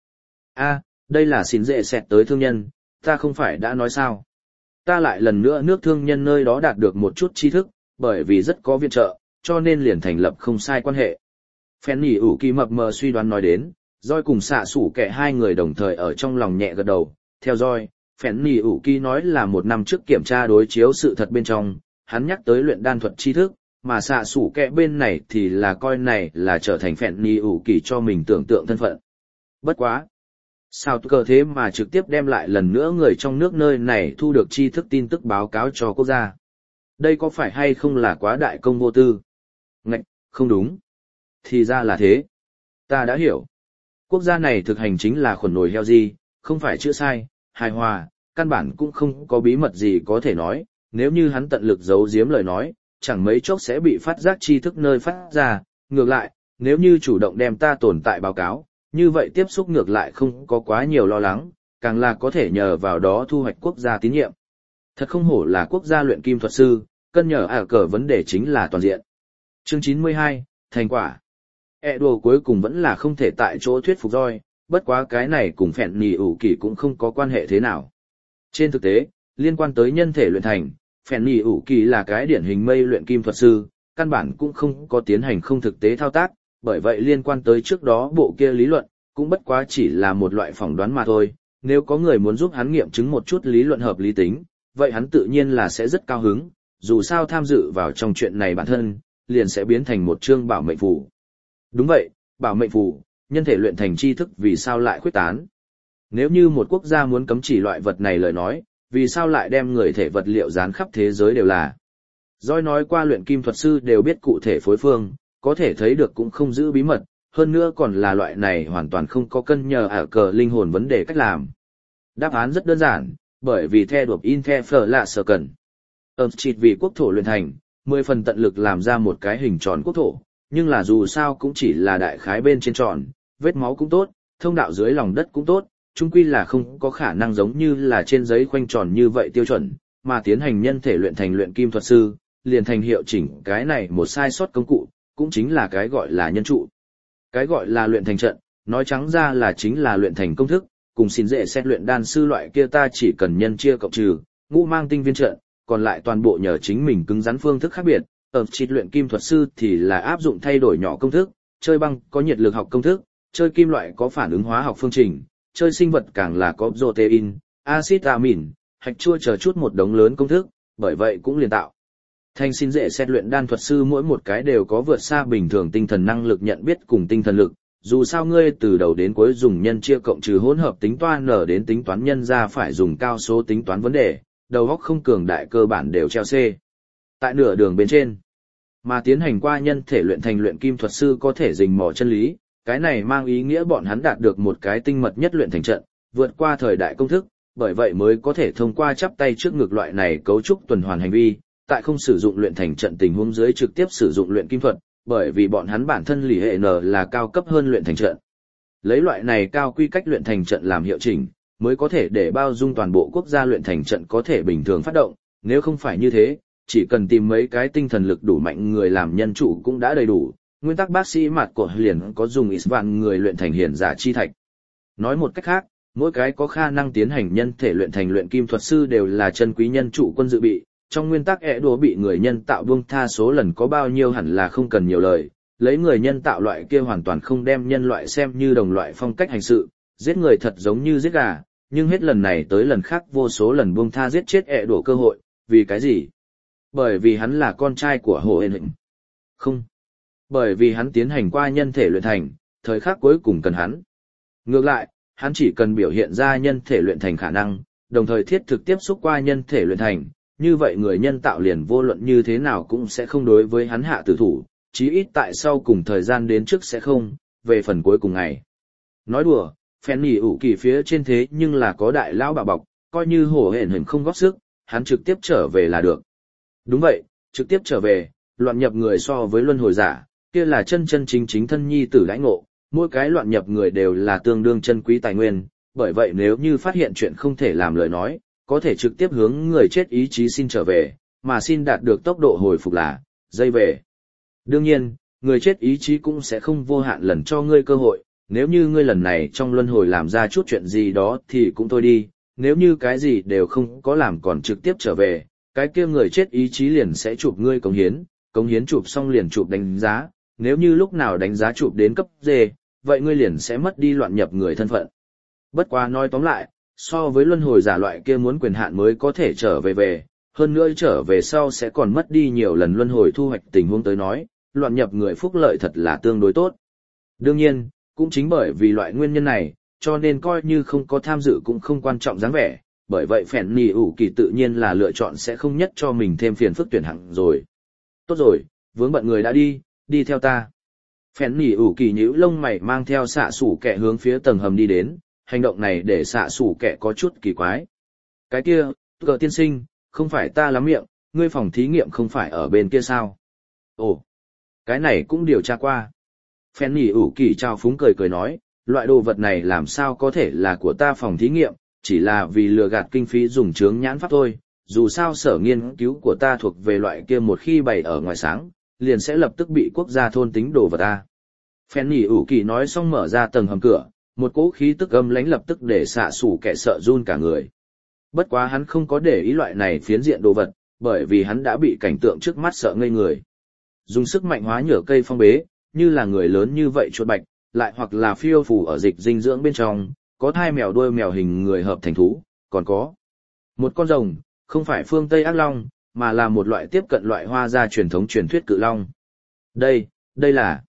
Đây là xin dễ xẹt tới thương nhân, ta không phải đã nói sao. Ta lại lần nữa nước thương nhân nơi đó đạt được một chút tri thức, bởi vì rất có viện trợ, cho nên liền thành lập không sai quan hệ. Fanny ủ kỳ mập mờ suy đoán nói đến, Joy cùng xạ sủ kẻ hai người đồng thời ở trong lòng nhẹ gật đầu, theo Joy. Fanny ủ kỳ nói là một năm trước kiểm tra đối chiếu sự thật bên trong, hắn nhắc tới luyện đan thuật tri thức, mà xạ sủ kẹ bên này thì là coi này là trở thành Fanny ủ kỳ cho mình tưởng tượng thân phận. Bất quá. Sao cơ thế mà trực tiếp đem lại lần nữa người trong nước nơi này thu được tri thức tin tức báo cáo cho quốc gia. Đây có phải hay không là quá đại công vô tư? Ngạch, không đúng. Thì ra là thế. Ta đã hiểu. Quốc gia này thực hành chính là khuẩn nồi heo gì, không phải chữa sai, hài hòa, căn bản cũng không có bí mật gì có thể nói, nếu như hắn tận lực giấu giếm lời nói, chẳng mấy chốc sẽ bị phát giác tri thức nơi phát ra, ngược lại, nếu như chủ động đem ta tồn tại báo cáo, như vậy tiếp xúc ngược lại không có quá nhiều lo lắng, càng là có thể nhờ vào đó thu hoạch quốc gia tín nhiệm. Thật không hổ là quốc gia luyện kim thuật sư, cân nhờ cờ vấn đề chính là toàn diện. Chương 92, thành quả. Đồ cuối cùng vẫn là không thể tại chỗ thuyết phục Joy, bất quá cái này cùng Fanny ủ kỳ cũng không có quan hệ thế nào. Trên thực tế, liên quan tới nhân thể luyện thành, Fanny ủ kỳ là cái điển hình mây luyện kim thuật sư, căn bản cũng không có tiến hành không thực tế thao tác, bởi vậy liên quan tới trước đó bộ kia lý luận, cũng bất quá chỉ là một loại phỏng đoán mà thôi. Nếu có người muốn giúp hắn nghiệm chứng một chút lý luận hợp lý tính, vậy hắn tự nhiên là sẽ rất cao hứng, dù sao tham dự vào trong chuyện này bản thân, liền sẽ biến thành một chương bảo mệnh phù. Đúng vậy, bảo mệnh phù, nhân thể luyện thành tri thức vì sao lại khuyết tán. Nếu như một quốc gia muốn cấm chỉ loại vật này lời nói, vì sao lại đem người thể vật liệu dán khắp thế giới đều là. Joy nói qua luyện kim thuật sư đều biết cụ thể phối phương, có thể thấy được cũng không giữ bí mật, hơn nữa còn là loại này hoàn toàn không có cân nhờ cờ linh hồn vấn đề cách làm. Đáp án rất đơn giản, bởi vì theo đuộc Interfer là sở cần. Chịt vì quốc thổ luyện thành, 10 phần tận lực làm ra một cái hình tròn quốc thổ, nhưng là dù sao cũng chỉ là đại khái bên trên tròn, vết máu cũng tốt, thông đạo dưới lòng đất cũng tốt, chung quy là không có khả năng giống như là trên giấy khoanh tròn như vậy tiêu chuẩn, mà tiến hành nhân thể luyện thành luyện kim thuật sư, liền thành hiệu chỉnh cái này một sai sót công cụ, cũng chính là cái gọi là nhân trụ. Cái gọi là luyện thành trận, nói trắng ra là chính là luyện thành công thức, cùng xin dễ xét luyện đan sư loại kia ta chỉ cần nhân chia cộng trừ, ngũ mang tinh viên trận, còn lại toàn bộ nhờ chính mình cứng rắn phương thức khác biệt. Ở chỉ luyện kim thuật sư thì là áp dụng thay đổi nhỏ công thức, chơi băng có nhiệt lực học công thức, chơi kim loại có phản ứng hóa học phương trình, chơi sinh vật càng là có protein, axit amin, hạch chua chờ chút một đống lớn công thức, bởi vậy cũng liền tạo thành xin dễ xét luyện đan thuật sư mỗi một cái đều có vượt xa bình thường tinh thần năng lực nhận biết cùng tinh thần lực, dù sao ngươi từ đầu đến cuối dùng nhân chia cộng trừ hỗn hợp tính toán nở đến tính toán nhân ra phải dùng cao số tính toán vấn đề, đầu óc không cường đại cơ bản đều treo C. Tại nửa đường bên trên, mà tiến hành qua nhân thể luyện thành luyện kim thuật sư có thể rình mò chân lý, cái này mang ý nghĩa bọn hắn đạt được một cái tinh mật nhất luyện thành trận, vượt qua thời đại công thức, bởi vậy mới có thể thông qua chắp tay trước ngực loại này cấu trúc tuần hoàn hành vi, tại không sử dụng luyện thành trận tình huống dưới trực tiếp sử dụng luyện kim thuật, bởi vì bọn hắn bản thân lì hệ N là cao cấp hơn luyện thành trận. Lấy loại này cao quy cách luyện thành trận làm hiệu chỉnh, mới có thể để bao dung toàn bộ quốc gia luyện thành trận có thể bình thường phát động, nếu không phải như thế, chỉ cần tìm mấy cái tinh thần lực đủ mạnh người làm nhân chủ cũng đã đầy đủ. Nguyên tắc bác sĩ mặt của liền có dùng ít vạn người luyện thành hiển giả chi thạch. Nói một cách khác, mỗi cái có khả năng tiến hành nhân thể luyện thành luyện kim thuật sư đều là chân quý nhân chủ quân dự bị. Trong nguyên tắc đùa bị người nhân tạo buông tha số lần có bao nhiêu hẳn là không cần nhiều lời, lấy người nhân tạo loại kia hoàn toàn không đem nhân loại xem như đồng loại phong cách hành sự, giết người thật giống như giết gà, nhưng hết lần này tới lần khác vô số lần buông tha giết chết đùa cơ hội, vì cái gì? Bởi vì hắn là con trai của Hồ Hên Hịnh. Không. Bởi vì hắn tiến hành qua nhân thể luyện thành, thời khắc cuối cùng cần hắn. Ngược lại, hắn chỉ cần biểu hiện ra nhân thể luyện thành khả năng, đồng thời thiết thực tiếp xúc qua nhân thể luyện thành, như vậy người nhân tạo liền vô luận như thế nào cũng sẽ không đối với hắn hạ tử thủ, chí ít tại sau cùng thời gian đến trước sẽ không, về phần cuối cùng ngày. Nói đùa, phèn nhỉ ủ kỳ phía trên thế nhưng là có đại lão bà bọc, coi như hổ hển hình không góp sức, hắn trực tiếp trở về là được. Đúng vậy, trực tiếp trở về, loạn nhập người so với luân hồi giả, kia là chân chân chính chính thân nhi tử đãi ngộ, mỗi cái loạn nhập người đều là tương đương chân quý tài nguyên, bởi vậy nếu như phát hiện chuyện không thể làm lời nói, có thể trực tiếp hướng người chết ý chí xin trở về, mà xin đạt được tốc độ hồi phục là dây về. Đương nhiên, người chết ý chí cũng sẽ không vô hạn lần cho ngươi cơ hội, nếu như ngươi lần này trong luân hồi làm ra chút chuyện gì đó thì cũng thôi đi, nếu như cái gì đều không có làm còn trực tiếp trở về, cái kia người chết ý chí liền sẽ chụp ngươi cống hiến chụp xong liền chụp đánh giá, nếu như lúc nào đánh giá chụp đến cấp D, vậy ngươi liền sẽ mất đi loạn nhập người thân phận. Bất quá nói tóm lại, so với luân hồi giả loại kia muốn quyền hạn mới có thể trở về, hơn nữa trở về sau sẽ còn mất đi nhiều lần luân hồi thu hoạch tình huống tới nói, loạn nhập người phúc lợi thật là tương đối tốt. Đương nhiên, cũng chính bởi vì loại nguyên nhân này, cho nên coi như không có tham dự cũng không quan trọng dáng vẻ, bởi vậy phèn nhỉ ủ kỳ tự nhiên là lựa chọn sẽ không nhất cho mình thêm phiền phức tuyển hạng rồi. Tốt rồi, vướng bận người đã đi theo ta. Phèn nhỉ ủ kỳ nhíu lông mày mang theo xạ sủ kẹ hướng phía tầng hầm đi đến, hành động này để xạ sủ kẹ có chút kỳ quái. Cái kia, cờ tiên sinh, không phải ta lắm miệng, ngươi phòng thí nghiệm không phải ở bên kia sao? Ồ, cái này cũng điều tra qua. Phèn nhỉ ủ kỳ trao phúng cười nói, loại đồ vật này làm sao có thể là của ta phòng thí nghiệm, chỉ là vì lừa gạt kinh phí dùng chướng nhãn pháp thôi, dù sao sở nghiên cứu của ta thuộc về loại kia một khi bày ở ngoài sáng, liền sẽ lập tức bị quốc gia thôn tính đồ vật ta. Phèn nhỉ ủ kỳ nói xong mở ra tầng hầm cửa, một cỗ khí tức âm lãnh lập tức để xạ sủ kẻ sợ run cả người. Bất quá hắn không có để ý loại này phiến diện đồ vật, bởi vì hắn đã bị cảnh tượng trước mắt sợ ngây người. Dùng sức mạnh hóa nhựa cây phong bế, như là người lớn như vậy chuột bạch, lại hoặc là phiêu phù ở dịch dinh dưỡng bên trong, có thai mèo đuôi mèo hình người hợp thành thú, còn có một con rồng, không phải phương Tây ác long, mà là một loại tiếp cận loại hoa gia truyền thống truyền thuyết cự long. Đây là...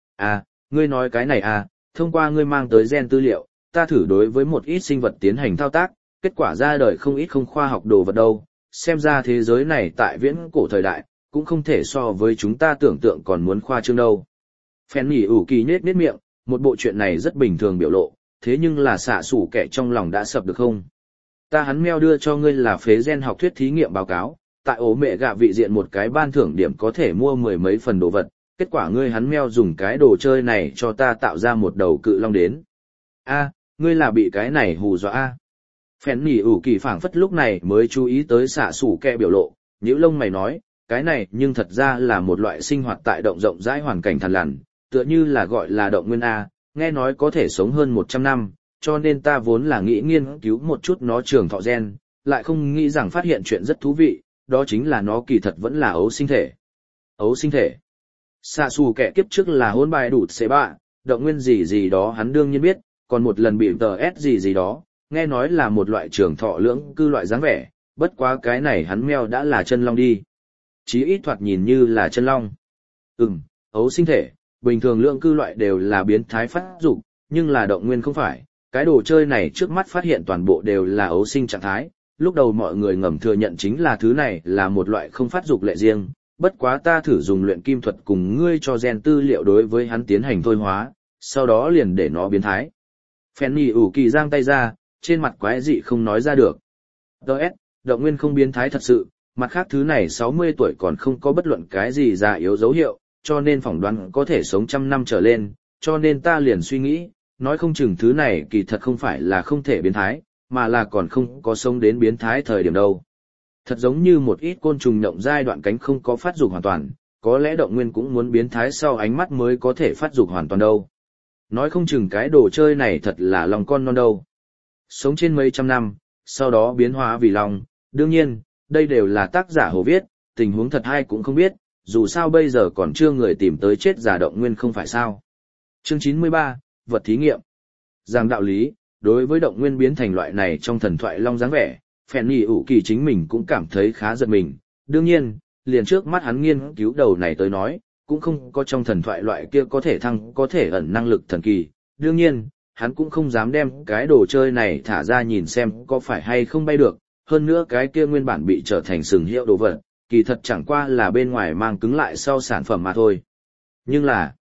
ngươi nói cái này thông qua ngươi mang tới gen tư liệu, ta thử đối với một ít sinh vật tiến hành thao tác, kết quả ra đời không ít không khoa học đồ vật đâu, xem ra thế giới này tại viễn cổ thời đại, cũng không thể so với chúng ta tưởng tượng còn muốn khoa trương đâu. Phèn nhỉ ủ kỳ nhếch miệng, một bộ chuyện này rất bình thường biểu lộ, thế nhưng là xạ sủ kẻ trong lòng đã sập được không? Ta hắn mail đưa cho ngươi là phế gen học thuyết thí nghiệm báo cáo, tại ố mẹ gạ vị diện một cái ban thưởng điểm có thể mua 10 mấy phần đồ vật, kết quả ngươi hắn mail dùng cái đồ chơi này cho ta tạo ra một đầu cự long đến. Ngươi là bị cái này hù dọa Phèn nhỉ ủ kỳ phảng phất lúc này mới chú ý tới xạ sủ kẻ biểu lộ, nhíu lông mày nói, cái này nhưng thật ra là một loại sinh hoạt tại động rộng rãi hoàn cảnh thằn lằn, tựa như là gọi là động nguyên nghe nói có thể sống hơn 100 năm, cho nên ta vốn là nghĩ nghiên cứu một chút nó trường thọ gen, lại không nghĩ rằng phát hiện chuyện rất thú vị, đó chính là nó kỳ thật vẫn là ấu sinh thể. Ấu sinh thể. Xạ xù kẻ kiếp trước là hôn bài đủ xế bạ, động nguyên gì đó hắn đương nhiên biết, còn một lần bị tờ S gì đó, nghe nói là một loại trường thọ lưỡng cư loại dáng vẻ, bất quá cái này hắn meo đã là chân long đi. Chí ít thoạt nhìn như là chân long. Ấu sinh thể, bình thường lưỡng cư loại đều là biến thái phát dục, nhưng là động nguyên không phải, cái đồ chơi này trước mắt phát hiện toàn bộ đều là ấu sinh trạng thái, lúc đầu mọi người ngầm thừa nhận chính là thứ này là một loại không phát dục lệ riêng, bất quá ta thử dùng luyện kim thuật cùng ngươi cho gen tư liệu đối với hắn tiến hành thôi hóa, sau đó liền để nó biến thái. Phèn nhỉ ủ kỳ giang tay ra, trên mặt quái dị không nói ra được. Động nguyên không biến thái thật sự, mặt khác thứ này 60 tuổi còn không có bất luận cái gì già yếu dấu hiệu, cho nên phỏng đoán có thể sống 100 năm trở lên, cho nên ta liền suy nghĩ, nói không chừng thứ này kỳ thật không phải là không thể biến thái, mà là còn không có sống đến biến thái thời điểm đâu. Thật giống như một ít côn trùng nhộng giai đoạn cánh không có phát dục hoàn toàn, có lẽ động nguyên cũng muốn biến thái sau ánh mắt mới có thể phát dục hoàn toàn đâu. Nói không chừng cái đồ chơi này thật là lòng con non đâu. Sống trên mấy trăm năm, sau đó biến hóa vì lòng, đương nhiên, đây đều là tác giả hồ viết, tình huống thật ai cũng không biết, dù sao bây giờ còn chưa người tìm tới chết giả động nguyên không phải sao. Chương 93, vật thí nghiệm. Giảng đạo lý, đối với động nguyên biến thành loại này trong thần thoại long dáng vẻ, phèn nhỉ ủ kỳ chính mình cũng cảm thấy khá giật mình. Đương nhiên, liền trước mắt hắn nghiên cứu đầu này tới nói, cũng không có trong thần thoại loại kia có thể thăng có thể ẩn năng lực thần kỳ. Đương nhiên, hắn cũng không dám đem cái đồ chơi này thả ra nhìn xem có phải hay không bay được, hơn nữa cái kia nguyên bản bị trở thành sừng hiệu đồ vật, kỳ thật chẳng qua là bên ngoài mang cứng lại sau sản phẩm mà thôi. Nhưng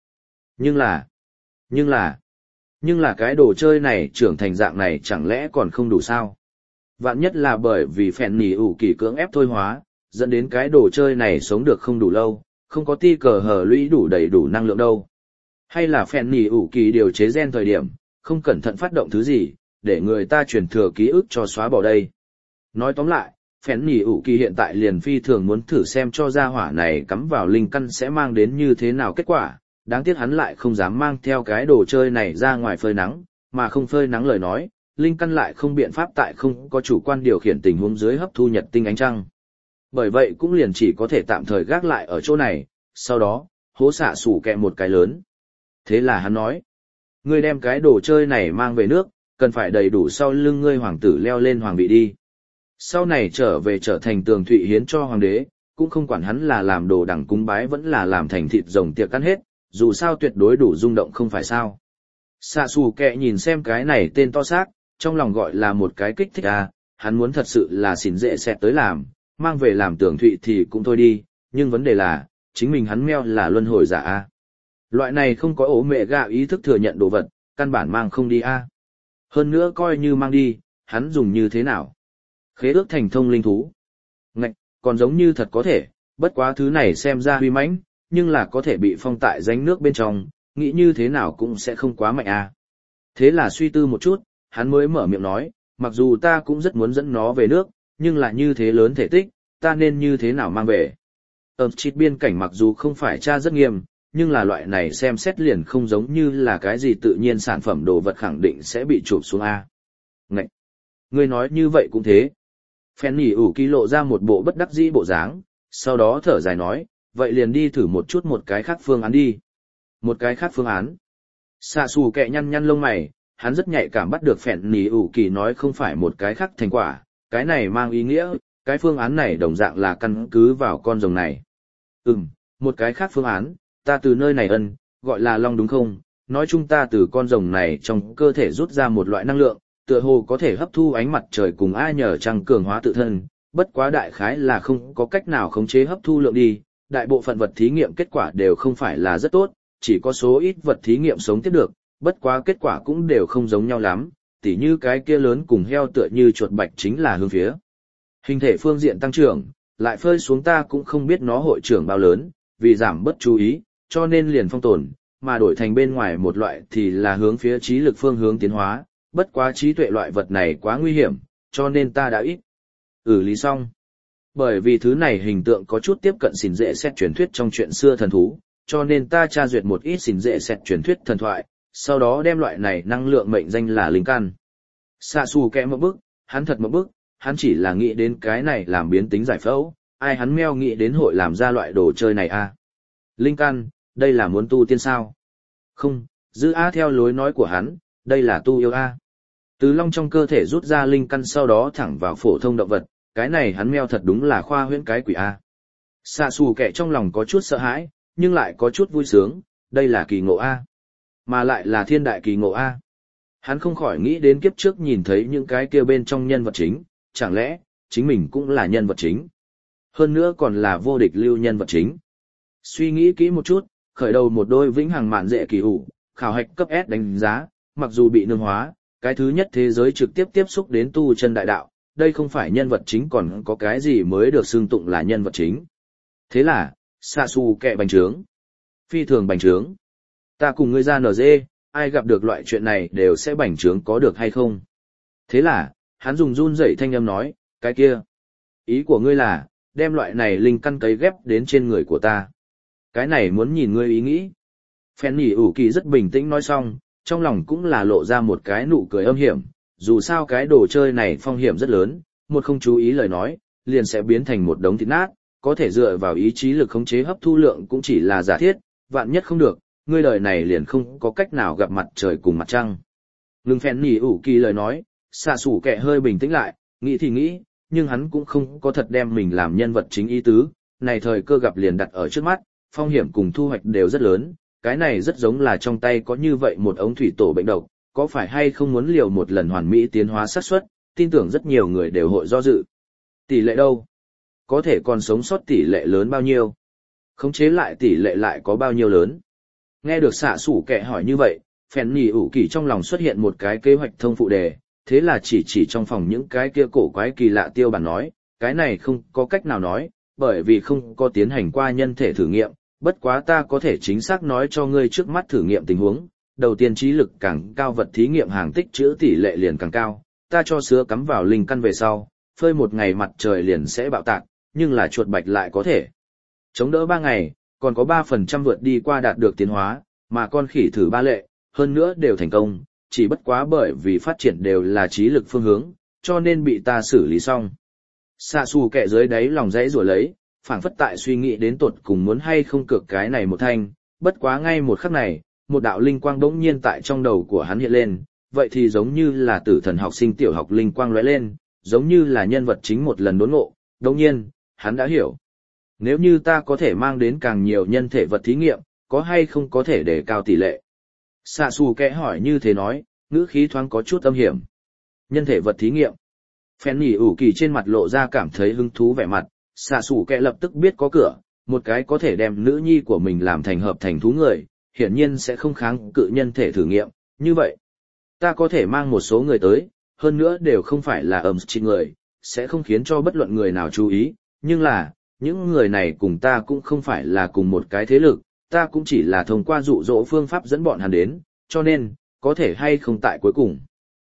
là cái đồ chơi này trưởng thành dạng này chẳng lẽ còn không đủ sao? Vạn nhất là bởi vì phèn nỉ ủ kỳ cưỡng ép thôi hóa, dẫn đến cái đồ chơi này sống được không đủ lâu, không có ti cờ hở lũy đủ đầy đủ năng lượng đâu. Hay là phèn nỉ ủ kỳ điều chế gen thời điểm, không cẩn thận phát động thứ gì, để người ta truyền thừa ký ức cho xóa bỏ đây. Nói tóm lại, phèn nỉ ủ kỳ hiện tại liền phi thường muốn thử xem cho gia hỏa này cắm vào linh căn sẽ mang đến như thế nào kết quả, đáng tiếc hắn lại không dám mang theo cái đồ chơi này ra ngoài phơi nắng, mà không phơi nắng lời nói, linh căn lại không biện pháp tại không có chủ quan điều khiển tình huống dưới hấp thu nhật tinh ánh trăng. Bởi vậy cũng liền chỉ có thể tạm thời gác lại ở chỗ này, sau đó, hố xạ sủ kẹ một cái lớn. Thế là hắn nói, ngươi đem cái đồ chơi này mang về nước, cần phải đầy đủ sau lưng ngươi hoàng tử leo lên hoàng vị đi. Sau này trở về trở thành tường thụy hiến cho hoàng đế, cũng không quản hắn là làm đồ đằng cúng bái vẫn là làm thành thịt rồng tiệc ăn hết, dù sao tuyệt đối đủ rung động không phải sao. Xạ xù kẹ nhìn xem cái này tên to xác, trong lòng gọi là một cái kích thích à, hắn muốn thật sự là xỉn dễ xẹt tới làm, mang về làm tường thụy thì cũng thôi đi, nhưng vấn đề là, chính mình hắn meo là luân hồi giả à. Loại này không có ổ mẹ gạ ý thức thừa nhận đồ vật, căn bản mang không đi à. Hơn nữa coi như mang đi, hắn dùng như thế nào? Khế ước thành thông linh thú. Ngạch, còn giống như thật có thể, bất quá thứ này xem ra huy mãnh, nhưng là có thể bị phong tại rãnh nước bên trong, nghĩ như thế nào cũng sẽ không quá mạnh à. Thế là suy tư một chút, hắn mới mở miệng nói, mặc dù ta cũng rất muốn dẫn nó về nước, nhưng là như thế lớn thể tích, ta nên như thế nào mang về. Chít biên cảnh mặc dù không phải tra rất nghiêm, nhưng là loại này xem xét liền không giống như là cái gì tự nhiên sản phẩm đồ vật khẳng định sẽ bị chụp xuống A. Ngậy! Ngươi nói như vậy cũng thế. Phen nỉ ủ kỳ lộ ra một bộ bất đắc dĩ bộ dáng, sau đó thở dài nói, vậy liền đi thử một chút một cái khác phương án đi. Một cái khác phương án. Xạ xù kẹ nhăn nhăn lông mày, hắn rất nhạy cảm bắt được phèn nỉ ủ kỳ nói không phải một cái khác thành quả, cái này mang ý nghĩa, cái phương án này đồng dạng là căn cứ vào con rồng này. Một cái khác phương án, ta từ nơi này gọi là long đúng không? Nói chung ta từ con rồng này trong cơ thể rút ra một loại năng lượng, tựa hồ có thể hấp thu ánh mặt trời cùng ai nhờ trăng cường hóa tự thân, bất quá đại khái là không có cách nào khống chế hấp thu lượng đi, đại bộ phận vật thí nghiệm kết quả đều không phải là rất tốt, chỉ có số ít vật thí nghiệm sống tiếp được, bất quá kết quả cũng đều không giống nhau lắm, tỉ như cái kia lớn cùng heo tựa như chuột bạch chính là hướng phía. Hình thể phương diện tăng trưởng, lại phơi xuống ta cũng không biết nó hội trưởng bao lớn, vì giảm bất chú ý, cho nên liền phong tồn, mà đổi thành bên ngoài một loại thì là hướng phía trí lực phương hướng tiến hóa, bất quá trí tuệ loại vật này quá nguy hiểm, cho nên ta đã ít. Lý xong. Bởi vì thứ này hình tượng có chút tiếp cận xỉn dễ xét truyền thuyết trong chuyện xưa thần thú, cho nên ta tra duyệt một ít xỉn dễ xét truyền thuyết thần thoại, sau đó đem loại này năng lượng mệnh danh là linh căn. Xạ xù kẽ một bức, hắn thật một bức, hắn chỉ là nghĩ đến cái này làm biến tính giải phẫu, ai hắn meo nghĩ đến hội làm ra loại đồ chơi này à. Linh căn, đây là muốn tu tiên sao? Không, giữ A theo lối nói của hắn, đây là tu yêu A. Từ long trong cơ thể rút ra linh căn sau đó thẳng vào phổ thông động vật, cái này hắn meo thật đúng là khoa huyễn cái quỷ A. Xạ xù kẻ trong lòng có chút sợ hãi, nhưng lại có chút vui sướng, đây là kỳ ngộ A. Mà lại là thiên đại kỳ ngộ A. Hắn không khỏi nghĩ đến kiếp trước nhìn thấy những cái kia bên trong nhân vật chính, chẳng lẽ, chính mình cũng là nhân vật chính. Hơn nữa còn là vô địch lưu nhân vật chính. Suy nghĩ kỹ một chút, khởi đầu một đôi vĩnh hằng mạn dễ kỳ hủ, khảo hạch cấp S đánh giá, mặc dù bị nương hóa, cái thứ nhất thế giới trực tiếp tiếp xúc đến tu chân đại đạo, đây không phải nhân vật chính còn có cái gì mới được xưng tụng là nhân vật chính. Thế là, xạ xù kẹ bành trướng. Phi thường bành trướng. Ta cùng ngươi ra NG, ai gặp được loại chuyện này đều sẽ bành trướng có được hay không? Thế là, hắn dùng run rẩy thanh âm nói, cái kia. Ý của ngươi là, đem loại này linh căn cấy ghép đến trên người của ta. Cái này muốn nhìn ngươi ý nghĩ. Phen nhỉ ủ kỳ rất bình tĩnh nói xong, trong lòng cũng là lộ ra một cái nụ cười âm hiểm, dù sao cái đồ chơi này phong hiểm rất lớn, một không chú ý lời nói, liền sẽ biến thành một đống thịt nát, có thể dựa vào ý chí lực khống chế hấp thu lượng cũng chỉ là giả thiết, vạn nhất không được, ngươi đời này liền không có cách nào gặp mặt trời cùng mặt trăng. Ngừng phen nhỉ ủ kỳ lời nói, xạ sủ kẹ hơi bình tĩnh lại, nghĩ thì nghĩ, nhưng hắn cũng không có thật đem mình làm nhân vật chính ý tứ, này thời cơ gặp liền đặt ở trước mắt, phong hiểm cùng thu hoạch đều rất lớn, cái này rất giống là trong tay có như vậy một ống thủy tổ bệnh độc, có phải hay không muốn liều một lần hoàn mỹ tiến hóa xác suất, tin tưởng rất nhiều người đều hội do dự. Tỷ lệ đâu? Có thể còn sống sót tỷ lệ lớn bao nhiêu? Khống chế lại tỷ lệ lại có bao nhiêu lớn? Nghe được xạ sủ kẹ hỏi như vậy, phèn nhì ủ kỳ trong lòng xuất hiện một cái kế hoạch thông phụ đề, thế là chỉ trong phòng những cái kia cổ quái kỳ lạ tiêu bản nói, cái này không có cách nào nói, bởi vì không có tiến hành qua nhân thể thử nghiệm, bất quá ta có thể chính xác nói cho ngươi trước mắt thử nghiệm tình huống. Đầu tiên trí lực càng cao vật thí nghiệm hàng tích trữ tỷ lệ liền càng cao, ta cho sứa cắm vào linh căn về sau, phơi một ngày mặt trời liền sẽ bạo tạc, nhưng là chuột bạch lại có thể chống đỡ 3 ngày, còn có 3% vượt đi qua đạt được tiến hóa, mà con khỉ thử 3 lệ, hơn nữa đều thành công, chỉ bất quá bởi vì phát triển đều là trí lực phương hướng, cho nên bị ta xử lý xong. Xạ xù kẹ dưới đáy lòng dãy rủa lấy, phảng phất tại suy nghĩ đến tột cùng muốn hay không cược cái này một thanh, bất quá ngay một khắc này, một đạo linh quang đống nhiên tại trong đầu của hắn hiện lên, vậy thì giống như là tử thần học sinh tiểu học linh quang lóe lên, giống như là nhân vật chính một lần đốn ngộ, đống nhiên, hắn đã hiểu. Nếu như ta có thể mang đến càng nhiều nhân thể vật thí nghiệm, có hay không có thể để cao tỷ lệ? Xạ xù kẽ hỏi như thế nói, ngữ khí thoáng có chút âm hiểm. Nhân thể vật thí nghiệm. Phèn nhỉ ủ kỳ trên mặt lộ ra cảm thấy hứng thú vẻ mặt, xạ xù kẽ lập tức biết có cửa, một cái có thể đem nữ nhi của mình làm thành hợp thành thú người, hiển nhiên sẽ không kháng cự nhân thể thử nghiệm, như vậy. Ta có thể mang một số người tới, hơn nữa đều không phải là chỉ người, sẽ không khiến cho bất luận người nào chú ý, nhưng là, những người này cùng ta cũng không phải là cùng một cái thế lực, ta cũng chỉ là thông qua dụ dỗ phương pháp dẫn bọn hắn đến, cho nên, có thể hay không tại cuối cùng.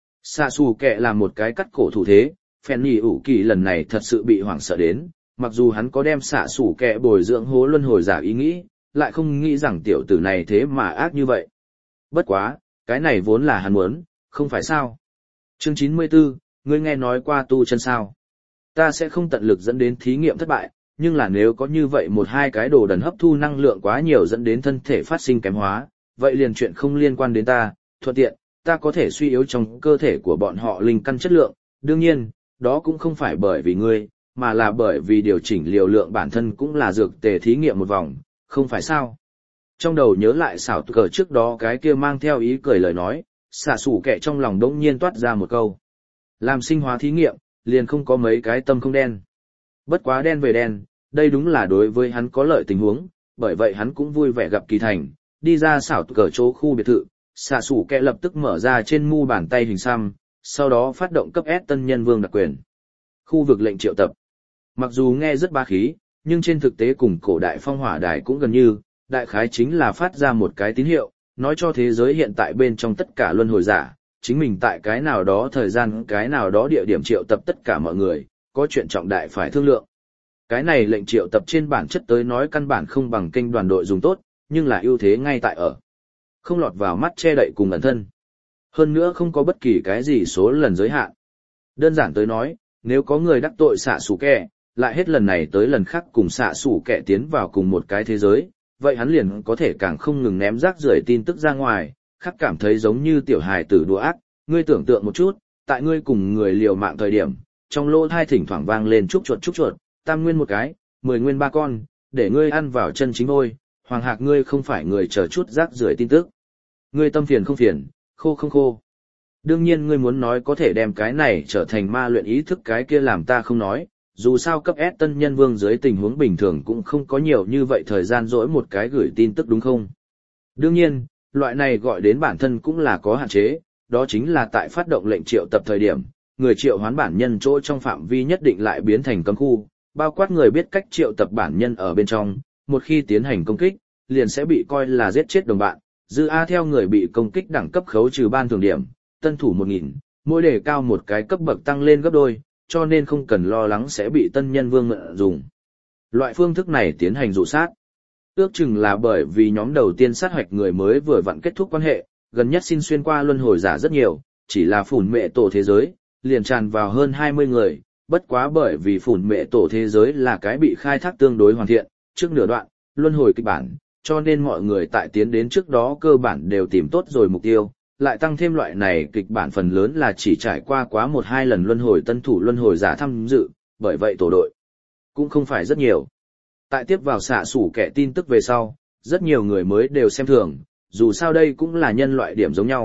Xạ xù kẹ làm một cái cắt cổ thủ thế, phèn nhì ủ kỳ lần này thật sự bị hoảng sợ đến, mặc dù hắn có đem xạ xù kẹ bồi dưỡng hố luân hồi giả ý nghĩ, lại không nghĩ rằng tiểu tử này thế mà ác như vậy. Bất quá, cái này vốn là hắn muốn, không phải sao. Chương 94, ngươi nghe nói qua tu chân sao. Ta sẽ không tận lực dẫn đến thí nghiệm thất bại, nhưng là nếu có như vậy một hai cái đồ đần hấp thu năng lượng quá nhiều dẫn đến thân thể phát sinh kém hóa, vậy liền chuyện không liên quan đến ta, thuận tiện, ta có thể suy yếu trong cơ thể của bọn họ linh căn chất lượng, đương nhiên, đó cũng không phải bởi vì ngươi, mà là bởi vì điều chỉnh liều lượng bản thân cũng là dược tề thí nghiệm một vòng, không phải sao. Trong đầu nhớ lại xảo cờ trước đó cái kia mang theo ý cười lời nói, xả sủ kẹ trong lòng đống nhiên toát ra một câu. Làm sinh hóa thí nghiệm, liền không có mấy cái tâm không đen. Bất quá đen về đen, đây đúng là đối với hắn có lợi tình huống, bởi vậy hắn cũng vui vẻ gặp Kỳ Thành, đi ra xảo cờ chỗ khu biệt thự, xả sủ kẹ lập tức mở ra trên mu bàn tay hình xăm, sau đó phát động cấp S tân nhân vương đặc quyền. Khu vực lệnh triệu tập. Mặc dù nghe rất ba khí, nhưng trên thực tế cùng cổ đại phong hỏa đài cũng gần như, đại khái chính là phát ra một cái tín hiệu, nói cho thế giới hiện tại bên trong tất cả luân hồi giả, chính mình tại cái nào đó thời gian cái nào đó địa điểm triệu tập tất cả mọi người, có chuyện trọng đại phải thương lượng. Cái này lệnh triệu tập trên bản chất tới nói căn bản không bằng kênh đoàn đội dùng tốt, nhưng là ưu thế ngay tại ở. Không lọt vào mắt che đậy cùng ẩn thân. Hơn nữa không có bất kỳ cái gì số lần giới hạn. Đơn giản tới nói, nếu có người đắc tội xạ sủ kẹ, lại hết lần này tới lần khác cùng xạ sủ kẹ tiến vào cùng một cái thế giới, vậy hắn liền có thể càng không ngừng ném rác rưởi tin tức ra ngoài, khắc cảm thấy giống như tiểu hài tử đùa ác. Ngươi tưởng tượng một chút, tại ngươi cùng người liều mạng thời điểm, trong lỗ thai thỉnh thoảng vang lên chúc chuột, tam nguyên một cái, 10 nguyên 3 con, để ngươi ăn vào chân chính thôi, hoàng hạc ngươi không phải người chờ chút rác rưởi tin tức. Ngươi tâm phiền không phiền, khô không khô. Đương nhiên ngươi muốn nói có thể đem cái này trở thành ma luyện ý thức cái kia làm ta không nói, dù sao cấp S tân nhân vương dưới tình huống bình thường cũng không có nhiều như vậy thời gian dỗi một cái gửi tin tức đúng không? Đương nhiên, loại này gọi đến bản thân cũng là có hạn chế, đó chính là tại phát động lệnh triệu tập thời điểm, người triệu hoán bản nhân chỗ trong phạm vi nhất định lại biến thành cấm khu, bao quát người biết cách triệu tập bản nhân ở bên trong, một khi tiến hành công kích, liền sẽ bị coi là giết chết đồng bạn, dư A theo người bị công kích đẳng cấp khấu trừ ban thường điểm, tân thủ 1000, mỗi đề cao một cái cấp bậc tăng lên gấp đôi, cho nên không cần lo lắng sẽ bị tân nhân vương mượn dùng. Loại phương thức này tiến hành dụ sát. Ước chừng là bởi vì nhóm đầu tiên sát hoạch người mới vừa vặn kết thúc quan hệ, gần nhất xin xuyên qua luân hồi giả rất nhiều, chỉ là phủn mệ tổ thế giới, liền tràn vào hơn 20 người, bất quá bởi vì phủn mệ tổ thế giới là cái bị khai thác tương đối hoàn thiện, trước nửa đoạn, luân hồi kịch bản, cho nên mọi người tại tiến đến trước đó cơ bản đều tìm tốt rồi mục tiêu, lại tăng thêm loại này kịch bản phần lớn là chỉ trải qua quá 1-2 lần luân hồi tân thủ luân hồi giả tham dự, bởi vậy tổ đội cũng không phải rất nhiều. Tại tiếp vào xạ sủ kẻ tin tức về sau, rất nhiều người mới đều xem thường, dù sao đây cũng là nhân loại điểm giống nhau,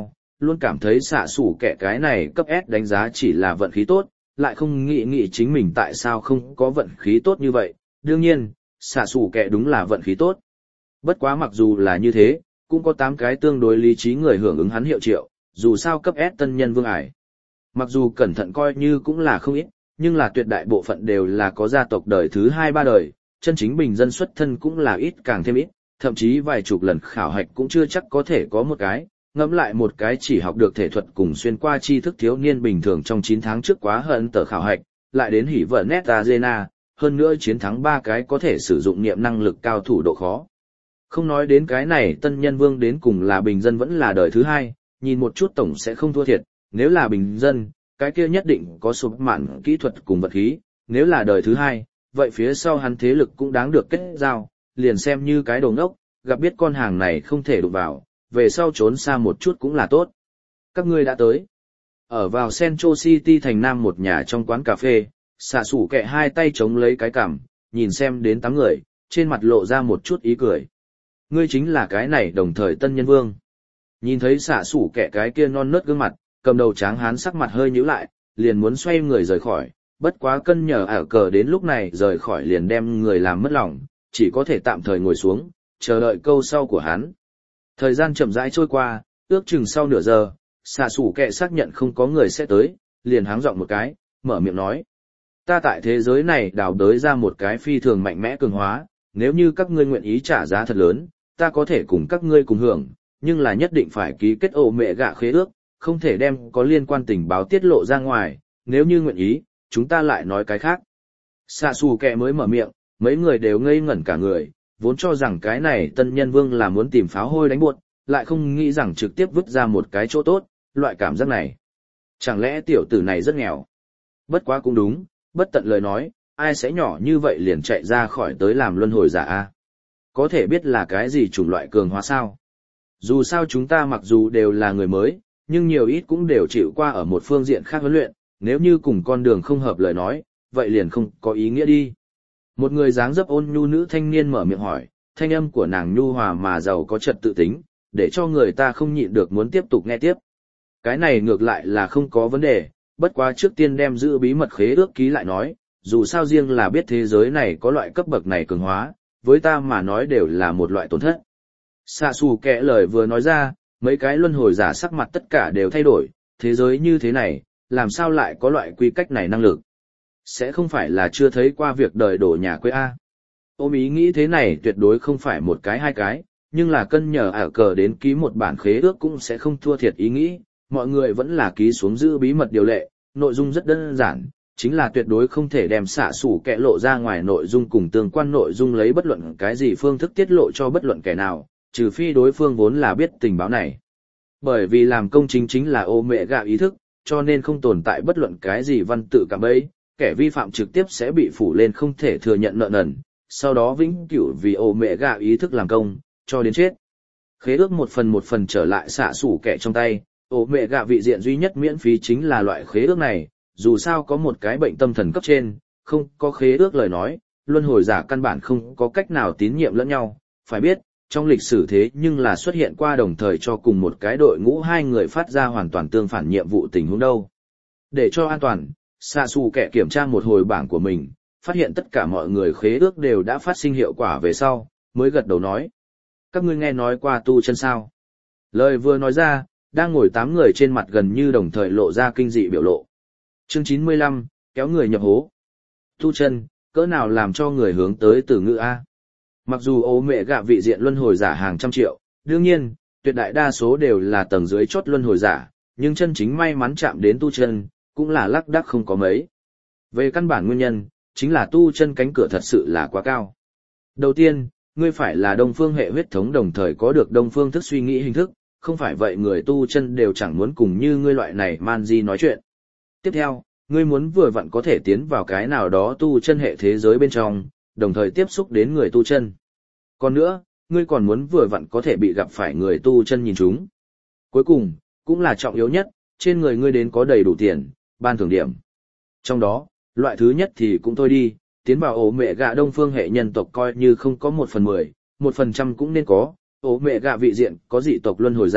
luôn cảm thấy xạ sủ kẻ cái này cấp S đánh giá chỉ là vận khí tốt, lại không nghĩ chính mình tại sao không có vận khí tốt như vậy. Đương nhiên, xạ sủ kẻ đúng là vận khí tốt. Bất quá mặc dù là như thế, cũng có 8 cái tương đối lý trí người hưởng ứng hắn hiệu triệu, dù sao cấp S tân nhân vương ải. Mặc dù cẩn thận coi như cũng là không ít, nhưng là tuyệt đại bộ phận đều là có gia tộc đời thứ 2-3 đời, chân chính bình dân xuất thân cũng là ít càng thêm ít, thậm chí vài chục lần khảo hạch cũng chưa chắc có thể có một cái, ngẫm lại một cái chỉ học được thể thuật cùng xuyên qua tri thức thiếu niên bình thường trong 9 tháng trước quá hận tờ khảo hạch, lại đến hỉ vợ nét arena, hơn nữa chiến thắng 3 cái có thể sử dụng niệm năng lực cao thủ độ khó. Không nói đến cái này tân nhân vương đến cùng là bình dân vẫn là đời thứ 2, nhìn một chút tổng sẽ không thua thiệt, nếu là bình dân, cái kia nhất định có sụp mạn kỹ thuật cùng vật khí, nếu là đời thứ 2, vậy phía sau hắn thế lực cũng đáng được kết giao, liền xem như cái đồ ngốc, gặp biết con hàng này không thể đụng vào, về sau trốn xa một chút cũng là tốt. Các ngươi đã tới. Ở vào Central City thành nam một nhà trong quán cà phê, xạ sủ kẹ 2 tay chống lấy cái cằm, nhìn xem đến 8 người, trên mặt lộ ra một chút ý cười. Ngươi chính là cái này đồng thời tân nhân vương. Nhìn thấy xạ sủ kẹ cái kia non nớt gương mặt, cầm đầu tráng hán sắc mặt hơi nhíu lại, liền muốn xoay người rời khỏi, bất quá cân nhờ ảo cờ đến lúc này rời khỏi liền đem người làm mất lòng, chỉ có thể tạm thời ngồi xuống, chờ đợi câu sau của hắn. Thời gian chậm rãi trôi qua, ước chừng sau nửa giờ, xạ sủ kẹ xác nhận không có người sẽ tới, liền háng giọng một cái, mở miệng nói. Ta tại thế giới này đào đới ra một cái phi thường mạnh mẽ cường hóa, nếu như các ngươi nguyện ý trả giá thật lớn, ta có thể cùng các ngươi cùng hưởng, nhưng là nhất định phải ký kết ổ mẹ gạ khế ước, không thể đem có liên quan tình báo tiết lộ ra ngoài, nếu như nguyện ý, chúng ta lại nói cái khác. Xạ xù kẹ mới mở miệng, mấy người đều ngây ngẩn cả người, vốn cho rằng cái này tân nhân vương là muốn tìm pháo hôi đánh buột, lại không nghĩ rằng trực tiếp vứt ra một cái chỗ tốt, loại cảm giác này. Chẳng lẽ tiểu tử này rất nghèo? Bất quá cũng đúng, bất tận lời nói, ai sẽ nhỏ như vậy liền chạy ra khỏi tới làm luân hồi giả a? Có thể biết là cái gì chủng loại cường hóa sao? Dù sao chúng ta mặc dù đều là người mới, nhưng nhiều ít cũng đều chịu qua ở một phương diện khác huấn luyện, nếu như cùng con đường không hợp lời nói, vậy liền không có ý nghĩa đi. Một người dáng dấp ôn nhu nữ thanh niên mở miệng hỏi, thanh âm của nàng nhu hòa mà giàu có trật tự tính, để cho người ta không nhịn được muốn tiếp tục nghe tiếp. Cái này ngược lại là không có vấn đề, bất quá trước tiên đem giữ bí mật khế ước ký lại nói, dù sao riêng là biết thế giới này có loại cấp bậc này cường hóa, với ta mà nói đều là một loại tổn thất. Xạ xù kệ lời vừa nói ra, mấy cái luân hồi giả sắc mặt tất cả đều thay đổi, thế giới như thế này, làm sao lại có loại quy cách này năng lực? Sẽ không phải là chưa thấy qua việc đời đổ nhà quê A. Ôm ý nghĩ thế này tuyệt đối không phải một cái hai cái, nhưng là cân nhờ ảo cờ đến ký một bản khế ước cũng sẽ không thua thiệt ý nghĩ, mọi người vẫn là ký xuống giữ bí mật điều lệ, nội dung rất đơn giản, chính là tuyệt đối không thể đem xạ xủ kệ lộ ra ngoài nội dung cùng tương quan nội dung lấy bất luận cái gì phương thức tiết lộ cho bất luận kẻ nào, trừ phi đối phương vốn là biết tình báo này. Bởi vì làm công chính là ô mẹ gạ ý thức, cho nên không tồn tại bất luận cái gì văn tự cảm bấy, kẻ vi phạm trực tiếp sẽ bị phủ lên không thể thừa nhận nợ nần, sau đó vĩnh cửu vì ô mẹ gạ ý thức làm công, cho đến chết. Khế ước một phần trở lại xạ xủ kẻ trong tay, ô mẹ gạ vị diện duy nhất miễn phí chính là loại khế ước này, dù sao có một cái bệnh tâm thần cấp trên, không có khế ước lời nói, luân hồi giả căn bản không có cách nào tín nhiệm lẫn nhau, phải biết, trong lịch sử thế nhưng là xuất hiện qua đồng thời cho cùng một cái đội ngũ hai người phát ra hoàn toàn tương phản nhiệm vụ tình huống đâu. Để cho an toàn, xạ xù kẻ kiểm tra một hồi bảng của mình, phát hiện tất cả mọi người khế ước đều đã phát sinh hiệu quả về sau, mới gật đầu nói. Các ngươi nghe nói qua tu chân sao? Lời vừa nói ra, đang ngồi 8 người trên mặt gần như đồng thời lộ ra kinh dị biểu lộ. Chương 95, kéo người nhập hố. Tu chân, cỡ nào làm cho người hướng tới từ ngữ A. Mặc dù ô mẹ gạ vị diện luân hồi giả hàng trăm triệu, đương nhiên, tuyệt đại đa số đều là tầng dưới chót luân hồi giả, nhưng chân chính may mắn chạm đến tu chân, cũng là lác đác không có mấy. Về căn bản nguyên nhân, chính là tu chân cánh cửa thật sự là quá cao. Đầu tiên, ngươi phải là đông phương hệ huyết thống đồng thời có được đông phương thức suy nghĩ hình thức, không phải vậy người tu chân đều chẳng muốn cùng như ngươi loại này man di nói chuyện. Tiếp theo, ngươi muốn vừa vặn có thể tiến vào cái nào đó tu chân hệ thế giới bên trong, đồng thời tiếp xúc đến người tu chân. Còn nữa, ngươi còn muốn vừa vặn có thể bị gặp phải người tu chân nhìn chúng. Cuối cùng, cũng là trọng yếu nhất, trên người ngươi đến có đầy đủ tiền, ban thưởng điểm. Trong đó, loại thứ nhất thì cũng thôi đi, tiến vào ổ mẹ gạ đông phương hệ nhân tộc coi như không có 1/10, 1% cũng nên có, ổ mẹ gạ vị diện có dị tộc luân hồi giả,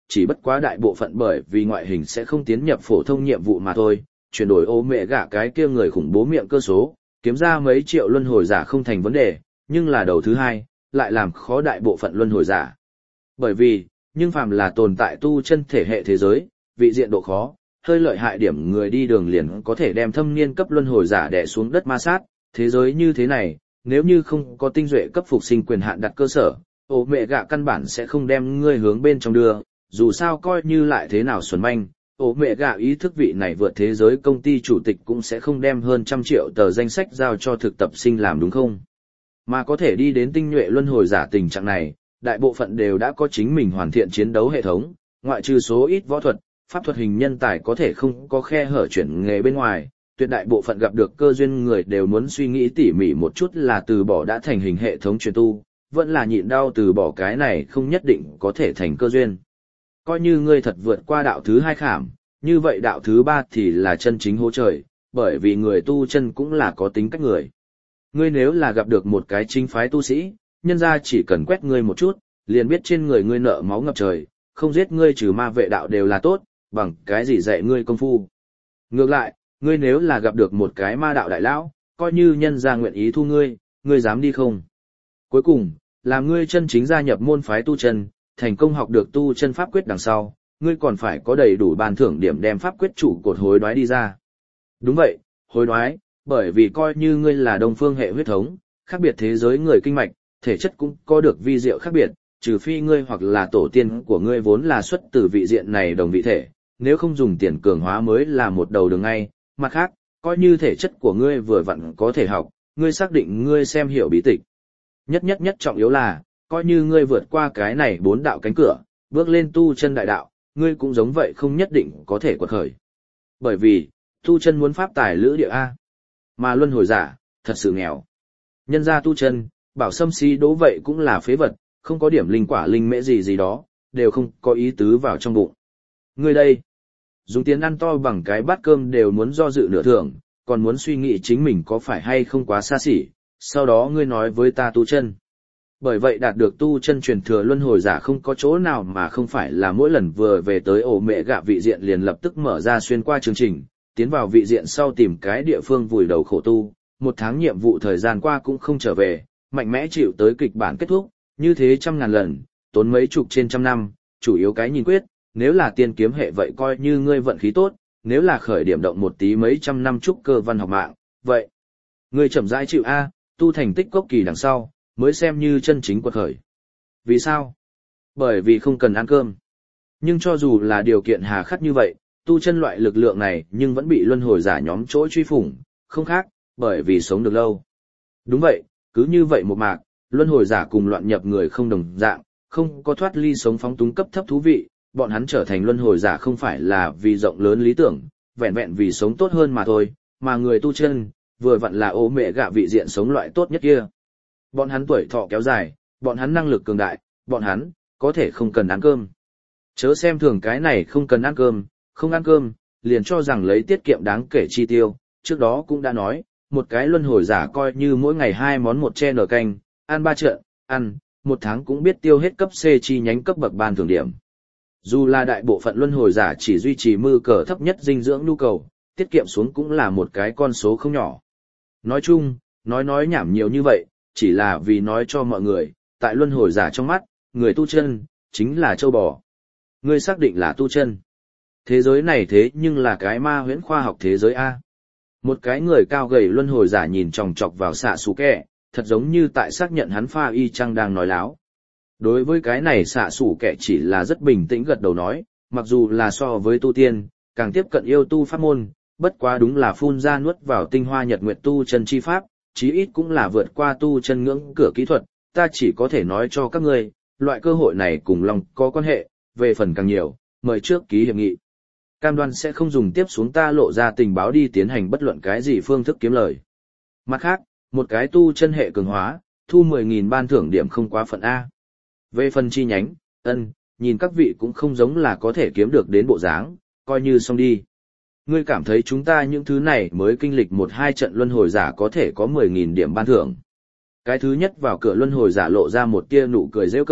chỉ bất quá đại bộ phận bởi vì ngoại hình sẽ không tiến nhập phổ thông nhiệm vụ mà thôi, chuyển đổi ô mẹ gạ cái kia người khủng bố miệng cơ số, kiếm ra mấy triệu luân hồi giả không thành vấn đề, nhưng là đầu thứ hai, lại làm khó đại bộ phận luân hồi giả. Bởi vì, nhưng phàm là tồn tại tu chân thể hệ thế giới, vị diện độ khó, hơi lợi hại điểm người đi đường liền có thể đem thâm niên cấp luân hồi giả đè xuống đất ma sát, thế giới như thế này, nếu như không có tinh duệ cấp phục sinh quyền hạn đặt cơ sở, ổ mẹ gạ căn bản sẽ không đem ngươi hướng bên trong đưa, dù sao coi như lại thế nào xuẩn manh, ổ mẹ gạ ý thức vị này vượt thế giới công ty chủ tịch cũng sẽ không đem hơn 100 triệu tờ danh sách giao cho thực tập sinh làm đúng không? Mà có thể đi đến tinh nhuệ luân hồi giả tình trạng này, đại bộ phận đều đã có chính mình hoàn thiện chiến đấu hệ thống, ngoại trừ số ít võ thuật, pháp thuật hình nhân tài có thể không có khe hở chuyển nghề bên ngoài, tuyệt đại bộ phận gặp được cơ duyên người đều muốn suy nghĩ tỉ mỉ một chút là từ bỏ đã thành hình hệ thống truyền tu, vẫn là nhịn đau từ bỏ cái này không nhất định có thể thành cơ duyên. Coi như ngươi thật vượt qua đạo thứ hai khảm, như vậy đạo thứ ba thì là chân chính hố trời, bởi vì người tu chân cũng là có tính cách người. Ngươi nếu là gặp được một cái chính phái tu sĩ, nhân ra chỉ cần quét ngươi một chút, liền biết trên người ngươi nợ máu ngập trời, không giết ngươi trừ ma vệ đạo đều là tốt, bằng cái gì dạy ngươi công phu. Ngược lại, ngươi nếu là gặp được một cái ma đạo đại lão, coi như nhân ra nguyện ý thu ngươi, ngươi dám đi không? Cuối cùng, làm ngươi chân chính gia nhập môn phái tu chân, thành công học được tu chân pháp quyết đằng sau, ngươi còn phải có đầy đủ ban thưởng điểm đem pháp quyết chủ cột hối đoái đi ra. Đúng vậy, hối đoái, bởi vì coi như ngươi là đông phương hệ huyết thống, khác biệt thế giới người kinh mạch, thể chất cũng có được vi diệu khác biệt, trừ phi ngươi hoặc là tổ tiên của ngươi vốn là xuất từ vị diện này đồng vị thể, nếu không dùng tiền cường hóa mới là một đầu đường ngay, mặt khác, coi như thể chất của ngươi vừa vặn có thể học, ngươi xác định ngươi xem hiểu bí tịch. Nhất trọng yếu là, coi như ngươi vượt qua cái này 4 đạo cánh cửa, bước lên tu chân đại đạo, ngươi cũng giống vậy không nhất định có thể quật khởi. Bởi vì, tu chân muốn pháp tài lữ địa A. Mà luân hồi giả, thật sự nghèo. Nhân gia tu chân, bảo xâm si đố vậy cũng là phế vật, không có điểm linh quả linh mễ gì đó, đều không có ý tứ vào trong bụng. Ngươi đây, dùng tiền ăn to bằng cái bát cơm đều muốn do dự nửa thưởng, còn muốn suy nghĩ chính mình có phải hay không quá xa xỉ, sau đó ngươi nói với ta tu chân. Bởi vậy đạt được tu chân truyền thừa luân hồi giả không có chỗ nào mà không phải là mỗi lần vừa về tới ổ mẹ gạ vị diện liền lập tức mở ra xuyên qua chương trình, tiến vào vị diện sau tìm cái địa phương vùi đầu khổ tu, 1 tháng nhiệm vụ thời gian qua cũng không trở về, mạnh mẽ chịu tới kịch bản kết thúc, như thế 100.000 lần, tốn mấy chục trên 100 năm, chủ yếu cái nhìn quyết, nếu là tiên kiếm hệ vậy coi như ngươi vận khí tốt, nếu là khởi điểm động một tí mấy trăm năm trúc cơ văn học mạng, vậy ngươi chậm rãi chịu A, tu thành tích cốc kỳ đằng sau, mới xem như chân chính quật khởi. Vì sao? Bởi vì không cần ăn cơm. Nhưng cho dù là điều kiện hà khắc như vậy, tu chân loại lực lượng này nhưng vẫn bị luân hồi giả nhóm chỗ truy phủng, không khác, bởi vì sống được lâu. Đúng vậy, cứ như vậy một mạc, luân hồi giả cùng loạn nhập người không đồng dạng, không có thoát ly sống phóng túng cấp thấp thú vị, bọn hắn trở thành luân hồi giả không phải là vì rộng lớn lý tưởng, vẹn vẹn vì sống tốt hơn mà thôi, mà người tu chân, vừa vặn là ố mẹ gạ vị diện sống loại tốt nhất kia. Bọn hắn tuổi thọ kéo dài, bọn hắn năng lực cường đại, bọn hắn, có thể không cần ăn cơm. Chớ xem thường cái này không cần ăn cơm, không ăn cơm, liền cho rằng lấy tiết kiệm đáng kể chi tiêu, trước đó cũng đã nói, một cái luân hồi giả coi như mỗi ngày 2 món một chén nở canh, ăn 3 trận, ăn, 1 tháng cũng biết tiêu hết cấp C chi nhánh cấp bậc ban thưởng điểm. Dù là đại bộ phận luân hồi giả chỉ duy trì mư cờ thấp nhất dinh dưỡng nhu cầu, tiết kiệm xuống cũng là một cái con số không nhỏ. Nói chung, nói nhảm nhiều như vậy, chỉ là vì nói cho mọi người, tại luân hồi giả trong mắt, người tu chân, chính là châu bò. Ngươi xác định là tu chân. Thế giới này thế nhưng là cái ma huyễn khoa học thế giới A. Một cái người cao gầy luân hồi giả nhìn chòng chọc vào xạ xù kẹ, thật giống như tại xác nhận hắn pha y chang đang nói láo. Đối với cái này xạ xù kẹ chỉ là rất bình tĩnh gật đầu nói, mặc dù là so với tu tiên, càng tiếp cận yêu tu pháp môn, bất quá đúng là phun ra nuốt vào tinh hoa nhật nguyệt tu chân chi pháp, chí ít cũng là vượt qua tu chân ngưỡng cửa kỹ thuật, ta chỉ có thể nói cho các ngươi, loại cơ hội này cùng lòng có quan hệ, về phần càng nhiều, mời trước ký hiệp nghị. Cam đoan sẽ không dùng tiếp xuống ta lộ ra tình báo đi tiến hành bất luận cái gì phương thức kiếm lời. Mặt khác, một cái tu chân hệ cường hóa, thu 10.000 ban thưởng điểm không quá phận A. Về phần chi nhánh, nhìn các vị cũng không giống là có thể kiếm được đến bộ dáng, coi như xong đi. Ngươi cảm thấy chúng ta những thứ này mới kinh lịch 1-2 trận luân hồi giả có thể có 10.000 điểm ban thưởng. Cái thứ nhất vào cửa luân hồi giả lộ ra một tia nụ cười rêu cợt,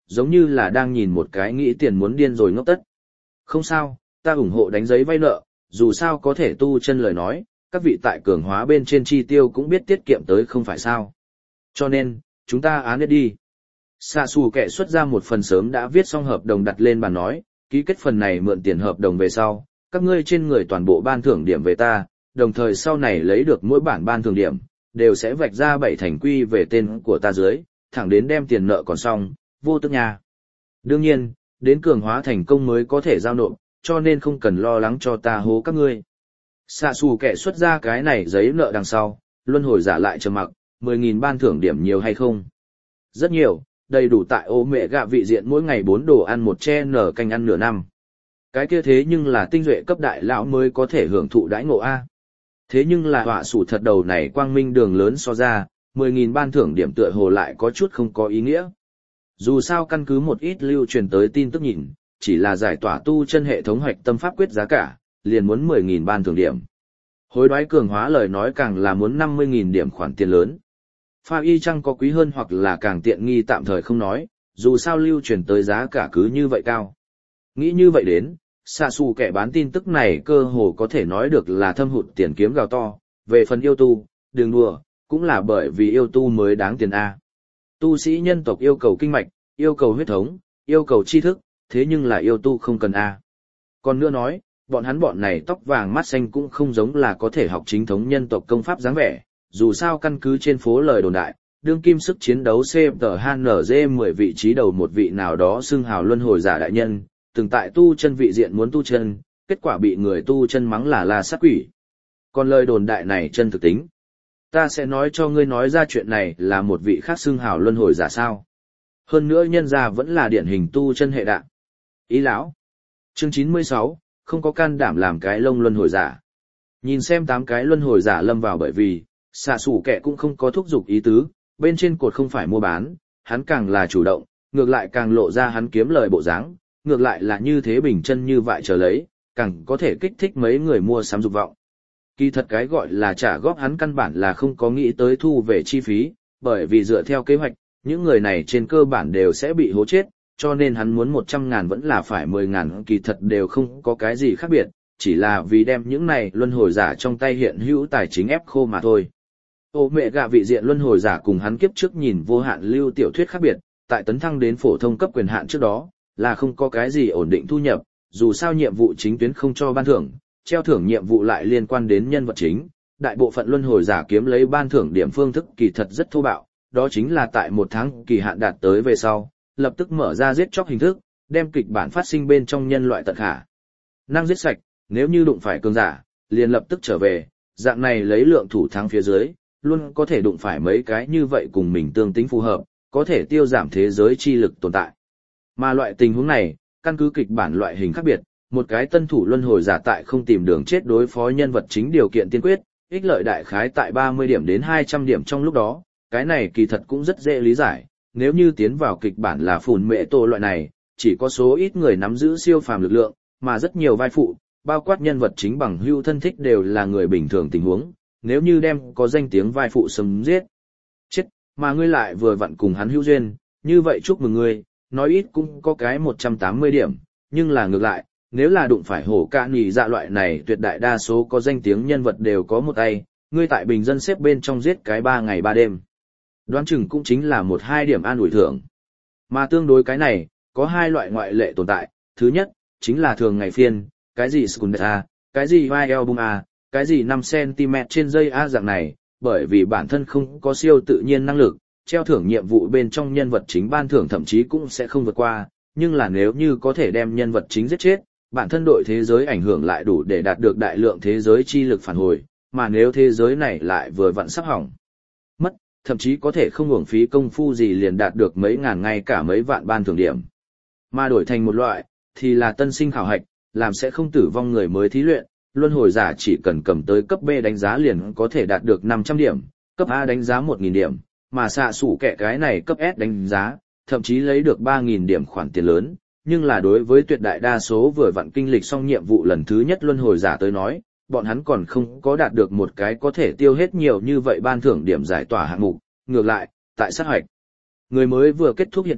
giống như là đang nhìn một cái nghĩ tiền muốn điên rồi ngốc tất. Không sao, ta ủng hộ đánh giấy vay nợ, dù sao có thể tu chân lời nói, các vị tại cường hóa bên trên chi tiêu cũng biết tiết kiệm tới không phải sao. Cho nên, chúng ta án hết đi. Xạ xù kẻ xuất ra một phần sớm đã viết xong hợp đồng đặt lên bàn nói, ký kết phần này mượn tiền hợp đồng về sau, các ngươi trên người toàn bộ ban thưởng điểm về ta, đồng thời sau này lấy được mỗi bản ban thưởng điểm, đều sẽ vạch ra 7 thành quy về tên của ta dưới, thẳng đến đem tiền nợ còn xong, vô tức nha. Đương nhiên, đến cường hóa thành công mới có thể giao nộp, cho nên không cần lo lắng cho ta hố các ngươi. Xạ xù kẻ xuất ra cái này giấy nợ đằng sau, luân hồi giả lại trầm mặc, 10.000 ban thưởng điểm nhiều hay không? Rất nhiều, đầy đủ tại ô mẹ gạ vị diện mỗi ngày 4 đồ ăn một che nở canh ăn nửa năm. Cái kia thế nhưng là tinh duệ cấp đại lão mới có thể hưởng thụ đãi ngộ A. Thế nhưng là họa sủ thật đầu này quang minh đường lớn so ra, 10.000 ban thưởng điểm tựa hồ lại có chút không có ý nghĩa. Dù sao căn cứ một ít lưu truyền tới tin tức nhìn, chỉ là giải tỏa tu chân hệ thống hoạch tâm pháp quyết giá cả, liền muốn 10.000 ban thưởng điểm. Hối đoái cường hóa lời nói càng là muốn 50.000 điểm khoản tiền lớn. Pha y chăng có quý hơn hoặc là càng tiện nghi tạm thời không nói, dù sao lưu truyền tới giá cả cứ như vậy cao. Nghĩ như vậy đến, xạ xù kẻ bán tin tức này cơ hồ có thể nói được là thâm hụt tiền kiếm gào to, về phần yêu tu, đừng đùa, cũng là bởi vì yêu tu mới đáng tiền A. Tu sĩ nhân tộc yêu cầu kinh mạch, yêu cầu huyết thống, yêu cầu tri thức, thế nhưng là yêu tu không cần A. Còn nữa nói, bọn này tóc vàng mắt xanh cũng không giống là có thể học chính thống nhân tộc công pháp dáng vẻ, dù sao căn cứ trên phố lời đồn đại, đương kim sức chiến đấu CTHNZ 10 vị trí đầu một vị nào đó xưng hào luân hồi giả đại nhân, từng tại tu chân vị diện muốn tu chân, kết quả bị người tu chân mắng là sát quỷ. Còn lời đồn đại này chân thực tính. Ta sẽ nói cho ngươi nói ra chuyện này là một vị khác xưng hào luân hồi giả sao. Hơn nữa nhân gia vẫn là điển hình tu chân hệ đạn. Ý lão. Chương 96, không có can đảm làm cái lông luân hồi giả. Nhìn xem 8 cái luân hồi giả lâm vào bởi vì, xạ sủ kẻ cũng không có thúc giục ý tứ, bên trên cột không phải mua bán, hắn càng là chủ động, ngược lại càng lộ ra hắn kiếm lời bộ dáng, ngược lại là như thế bình chân như vậy chờ lấy, càng có thể kích thích mấy người mua sắm dục vọng. Kỳ thật cái gọi là trả góp hắn căn bản là không có nghĩ tới thu về chi phí, bởi vì dựa theo kế hoạch, những người này trên cơ bản đều sẽ bị hố chết, cho nên hắn muốn 100.000 vẫn là phải 10.000, kỳ thật đều không có cái gì khác biệt, chỉ là vì đem những này luân hồi giả trong tay hiện hữu tài chính ép khô mà thôi. Ô mẹ gạ vị diện luân hồi giả cùng hắn kiếp trước nhìn vô hạn lưu tiểu thuyết khác biệt, tại tấn thăng đến phổ thông cấp quyền hạn trước đó, là không có cái gì ổn định thu nhập, dù sao nhiệm vụ chính tuyến không cho ban thưởng, treo thưởng nhiệm vụ lại liên quan đến nhân vật chính, đại bộ phận luân hồi giả kiếm lấy ban thưởng điểm phương thức kỳ thật rất thô bạo, đó chính là tại 1 tháng kỳ hạn đạt tới về sau, lập tức mở ra giết chóc hình thức, đem kịch bản phát sinh bên trong nhân loại tận khả năng giết sạch, nếu như đụng phải cường giả, liền lập tức trở về, dạng này lấy lượng thủ thắng phía dưới, luôn có thể đụng phải mấy cái như vậy cùng mình tương tính phù hợp, có thể tiêu giảm thế giới chi lực tồn tại. Mà loại tình huống này, căn cứ kịch bản loại hình khác biệt, một cái tân thủ luân hồi giả tại không tìm đường chết đối phó nhân vật chính điều kiện tiên quyết, ích lợi đại khái tại 30 điểm đến 200 điểm trong lúc đó, cái này kỳ thật cũng rất dễ lý giải, nếu như tiến vào kịch bản là phùn mệ tổ loại này, chỉ có số ít người nắm giữ siêu phàm lực lượng, mà rất nhiều vai phụ, bao quát nhân vật chính bằng hữu thân thích đều là người bình thường tình huống, nếu như đem có danh tiếng vai phụ xâm giết. Chết, mà ngươi lại vừa vặn cùng hắn hữu duyên, như vậy chúc mừng ngươi, nói ít cũng có cái 180 điểm, nhưng là ngược lại, nếu là đụng phải hổ ca nhì dạ loại này tuyệt đại đa số có danh tiếng nhân vật đều có một tay, ngươi tại bình dân xếp bên trong giết cái 3 ngày 3 đêm. Đoán chừng cũng chính là 1-2 điểm an ủi thưởng. Mà tương đối cái này, có 2 loại ngoại lệ tồn tại, thứ nhất, chính là thường ngày phiên, cái gì Skunda, cái gì vai album A, cái gì 5cm trên dây A dạng này, bởi vì bản thân không có siêu tự nhiên năng lực, treo thưởng nhiệm vụ bên trong nhân vật chính ban thưởng thậm chí cũng sẽ không vượt qua, nhưng là nếu như có thể đem nhân vật chính giết chết, bản thân đội thế giới ảnh hưởng lại đủ để đạt được đại lượng thế giới chi lực phản hồi, mà nếu thế giới này lại vừa vặn sắp hỏng mất, thậm chí có thể không uổng phí công phu gì liền đạt được mấy ngàn ngay cả mấy vạn ban thưởng điểm. Mà đổi thành một loại, thì là tân sinh khảo hạch, làm sẽ không tử vong người mới thí luyện, luân hồi giả chỉ cần cầm tới cấp B đánh giá liền có thể đạt được 500 điểm, cấp A đánh giá 1.000 điểm, mà xạ sủ kẻ cái này cấp S đánh giá, thậm chí lấy được 3.000 điểm khoản tiền lớn, nhưng là đối với tuyệt đại đa số vừa vặn kinh lịch xong nhiệm vụ lần thứ nhất luân hồi giả tới nói, bọn hắn còn không có đạt được một cái có thể tiêu hết nhiều như vậy ban thưởng điểm giải tỏa hạng mục, ngược lại, tại sát hoạch. Người mới vừa kết thúc hiện tại,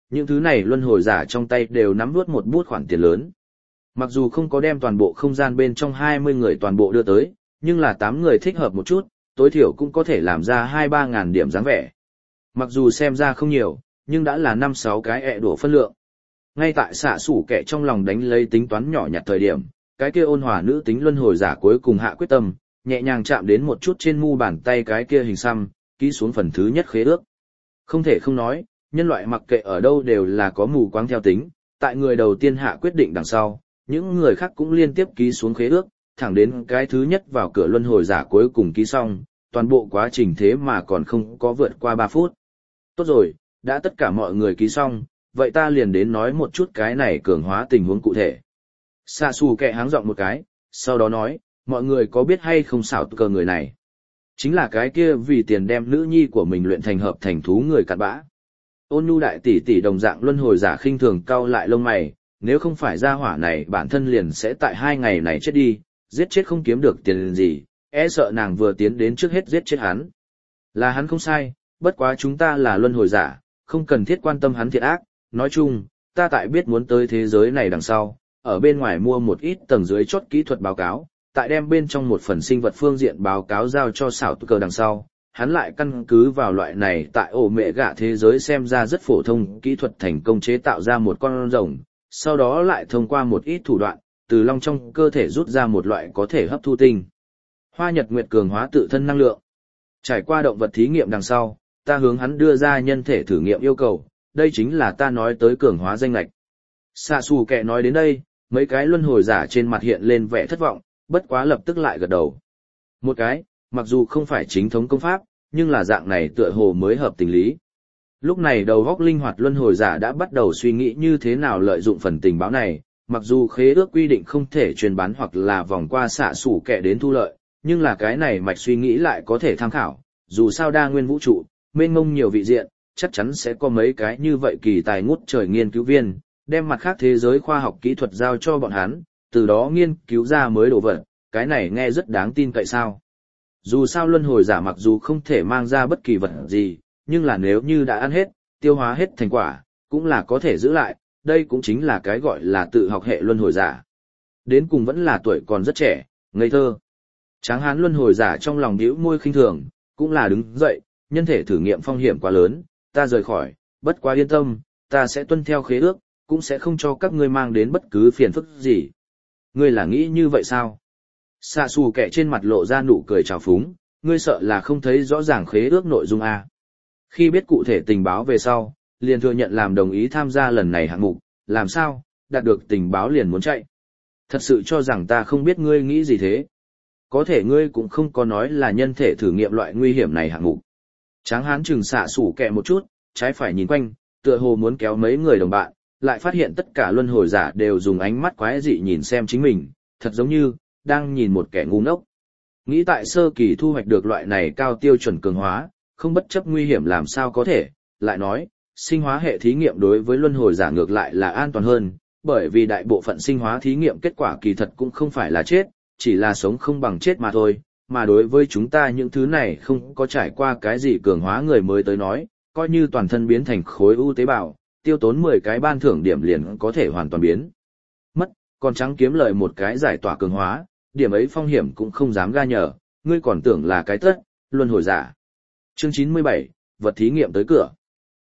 Những thứ này luân hồi giả trong tay đều nắm nuốt một bút khoản tiền lớn. Mặc dù không có đem toàn bộ không gian bên trong 20 người toàn bộ đưa tới, nhưng là 8 người thích hợp một chút, tối thiểu cũng có thể làm ra 2-3 ngàn điểm dáng vẻ. Mặc dù xem ra không nhiều, nhưng đã là 5-6 cái ẹ đổ phân lượng. Ngay tại xạ sủ kẻ trong lòng đánh lấy tính toán nhỏ nhặt thời điểm, cái kia ôn hòa nữ tính luân hồi giả cuối cùng hạ quyết tâm, nhẹ nhàng chạm đến một chút trên mu bàn tay cái kia hình xăm, ký xuống phần thứ nhất khế ước. Không thể không nói, nhân loại mặc kệ ở đâu đều là có mù quáng theo tính, tại người đầu tiên hạ quyết định đằng sau, những người khác cũng liên tiếp ký xuống khế ước, thẳng đến cái thứ nhất vào cửa luân hồi giả cuối cùng ký xong, toàn bộ quá trình thế mà còn không có vượt qua 3 phút. Tốt rồi, đã tất cả mọi người ký xong, vậy ta liền đến nói một chút cái này cường hóa tình huống cụ thể. Sạ xù kẹ háng giọng một cái, sau đó nói, mọi người có biết hay không xảo cờ người này? Chính là cái kia vì tiền đem nữ nhi của mình luyện thành hợp thành thú người cặn bã. Ôn nhu đại tỷ tỷ đồng dạng luân hồi giả khinh thường cau lại lông mày, nếu không phải gia hỏa này bản thân liền sẽ tại 2 ngày này chết đi, giết chết không kiếm được tiền gì, e sợ nàng vừa tiến đến trước hết giết chết hắn. Là hắn không sai, bất quá chúng ta là luân hồi giả, không cần thiết quan tâm hắn thiện ác, nói chung, ta tại biết muốn tới thế giới này đằng sau, ở bên ngoài mua một ít tầng dưới chốt kỹ thuật báo cáo, tại đem bên trong một phần sinh vật phương diện báo cáo giao cho xảo cờ đằng sau, hắn lại căn cứ vào loại này tại ổ mẹ gạ thế giới xem ra rất phổ thông kỹ thuật thành công chế tạo ra một con rồng, sau đó lại thông qua một ít thủ đoạn, từ long trong cơ thể rút ra một loại có thể hấp thu tinh hoa nhật nguyệt cường hóa tự thân năng lượng. Trải qua động vật thí nghiệm đằng sau, ta hướng hắn đưa ra nhân thể thử nghiệm yêu cầu, đây chính là ta nói tới cường hóa danh lệch. Sạ xù kẹ nói đến đây, mấy cái luân hồi giả trên mặt hiện lên vẻ thất vọng, bất quá lập tức lại gật đầu. Một cái, mặc dù không phải chính thống công pháp, nhưng là dạng này tựa hồ mới hợp tình lý. Lúc này đầu góc linh hoạt luân hồi giả đã bắt đầu suy nghĩ như thế nào lợi dụng phần tình báo này, mặc dù khế ước quy định không thể truyền bán hoặc là vòng qua xạ xủ kẻ đến thu lợi, nhưng là cái này mạch suy nghĩ lại có thể tham khảo, dù sao đa nguyên vũ trụ, mênh mông nhiều vị diện, chắc chắn sẽ có mấy cái như vậy kỳ tài ngút trời nghiên cứu viên, đem mặt khác thế giới khoa học kỹ thuật giao cho bọn hắn, từ đó nghiên cứu ra mới đồ vật, cái này nghe rất đáng tin cậy sao. Dù sao luân hồi giả mặc dù không thể mang ra bất kỳ vật gì, nhưng là nếu như đã ăn hết, tiêu hóa hết thành quả, cũng là có thể giữ lại, đây cũng chính là cái gọi là tự học hệ luân hồi giả. Đến cùng vẫn là tuổi còn rất trẻ, ngây thơ. Tráng hán luân hồi giả trong lòng nhíu môi khinh thường, cũng là đứng dậy, nhân thể thử nghiệm phong hiểm quá lớn, ta rời khỏi, bất quá yên tâm, ta sẽ tuân theo khế ước, cũng sẽ không cho các ngươi mang đến bất cứ phiền phức gì. Ngươi là nghĩ như vậy sao? Xạ xù kẻ trên mặt lộ ra nụ cười trào phúng, ngươi sợ là không thấy rõ ràng khế ước nội dung à. Khi biết cụ thể tình báo về sau, liền thừa nhận làm đồng ý tham gia lần này hạng mục, làm sao, đạt được tình báo liền muốn chạy. Thật sự cho rằng ta không biết ngươi nghĩ gì thế. Có thể ngươi cũng không có nói là nhân thể thử nghiệm loại nguy hiểm này hạng mục. Tráng hán chừng xạ sủ kẹ một chút, trái phải nhìn quanh, tựa hồ muốn kéo mấy người đồng bạn, lại phát hiện tất cả luân hồi giả đều dùng ánh mắt quái dị nhìn xem chính mình, thật giống như đang nhìn một kẻ ngu ngốc. Nghĩ tại sơ kỳ thu hoạch được loại này cao tiêu chuẩn cường hóa, không bất chấp nguy hiểm làm sao có thể, lại nói, sinh hóa hệ thí nghiệm đối với luân hồi giả ngược lại là an toàn hơn, bởi vì đại bộ phận sinh hóa thí nghiệm kết quả kỳ thật cũng không phải là chết, chỉ là sống không bằng chết mà thôi, mà đối với chúng ta những thứ này không có trải qua cái gì cường hóa người mới tới nói, coi như toàn thân biến thành khối u tế bào, tiêu tốn 10 cái ban thưởng điểm liền có thể hoàn toàn biến mất, còn trắng kiếm lời một cái giải tỏa cường hóa, điểm ấy phong hiểm cũng không dám ga nhở, ngươi còn tưởng là cái tất, luân hồi giả. Chương 97, vật thí nghiệm tới cửa.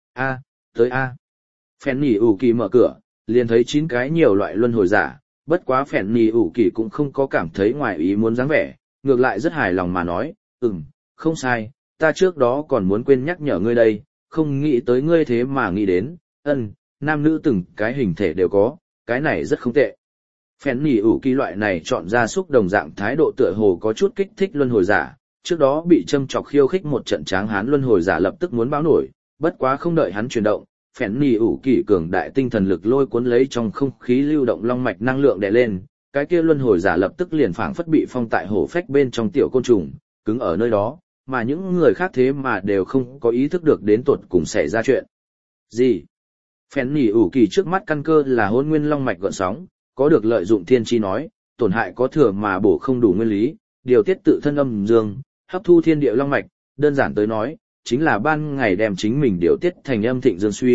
Tới A. Phèn nỉ ủ kỳ mở cửa, liền thấy 9 cái nhiều loại luân hồi giả, bất quá phèn nỉ ủ kỳ cũng không có cảm thấy ngoài ý muốn dáng vẻ, ngược lại rất hài lòng mà nói, không sai, ta trước đó còn muốn quên nhắc nhở ngươi đây, không nghĩ tới ngươi thế mà nghĩ đến, nam nữ từng cái hình thể đều có, cái này rất không tệ. Phèn nỉ ủ kỳ loại này chọn ra xúc đồng dạng thái độ tựa hồ có chút kích thích luân hồi giả, trước đó bị châm chọc khiêu khích một trận tráng hán luân hồi giả lập tức muốn báo nổi, bất quá không đợi hắn chuyển động, phèn nỉ ủ kỳ cường đại tinh thần lực lôi cuốn lấy trong không khí lưu động long mạch năng lượng đè lên, cái kia luân hồi giả lập tức liền phảng phất bị phong tại hổ phách bên trong tiểu côn trùng, cứng ở nơi đó, mà những người khác thế mà đều không có ý thức được đến tột cùng xảy ra chuyện gì. Phèn nỉ ủ kỳ trước mắt căn cơ là hôn nguyên long mạch gợn sóng, có được lợi dụng thiên chi nói, tổn hại có thừa mà bổ không đủ nguyên lý, điều tiết tự thân âm dương, hấp thu thiên địa long mạch, đơn giản tới nói, chính là ban ngày đem chính mình điều tiết thành âm thịnh dương suy,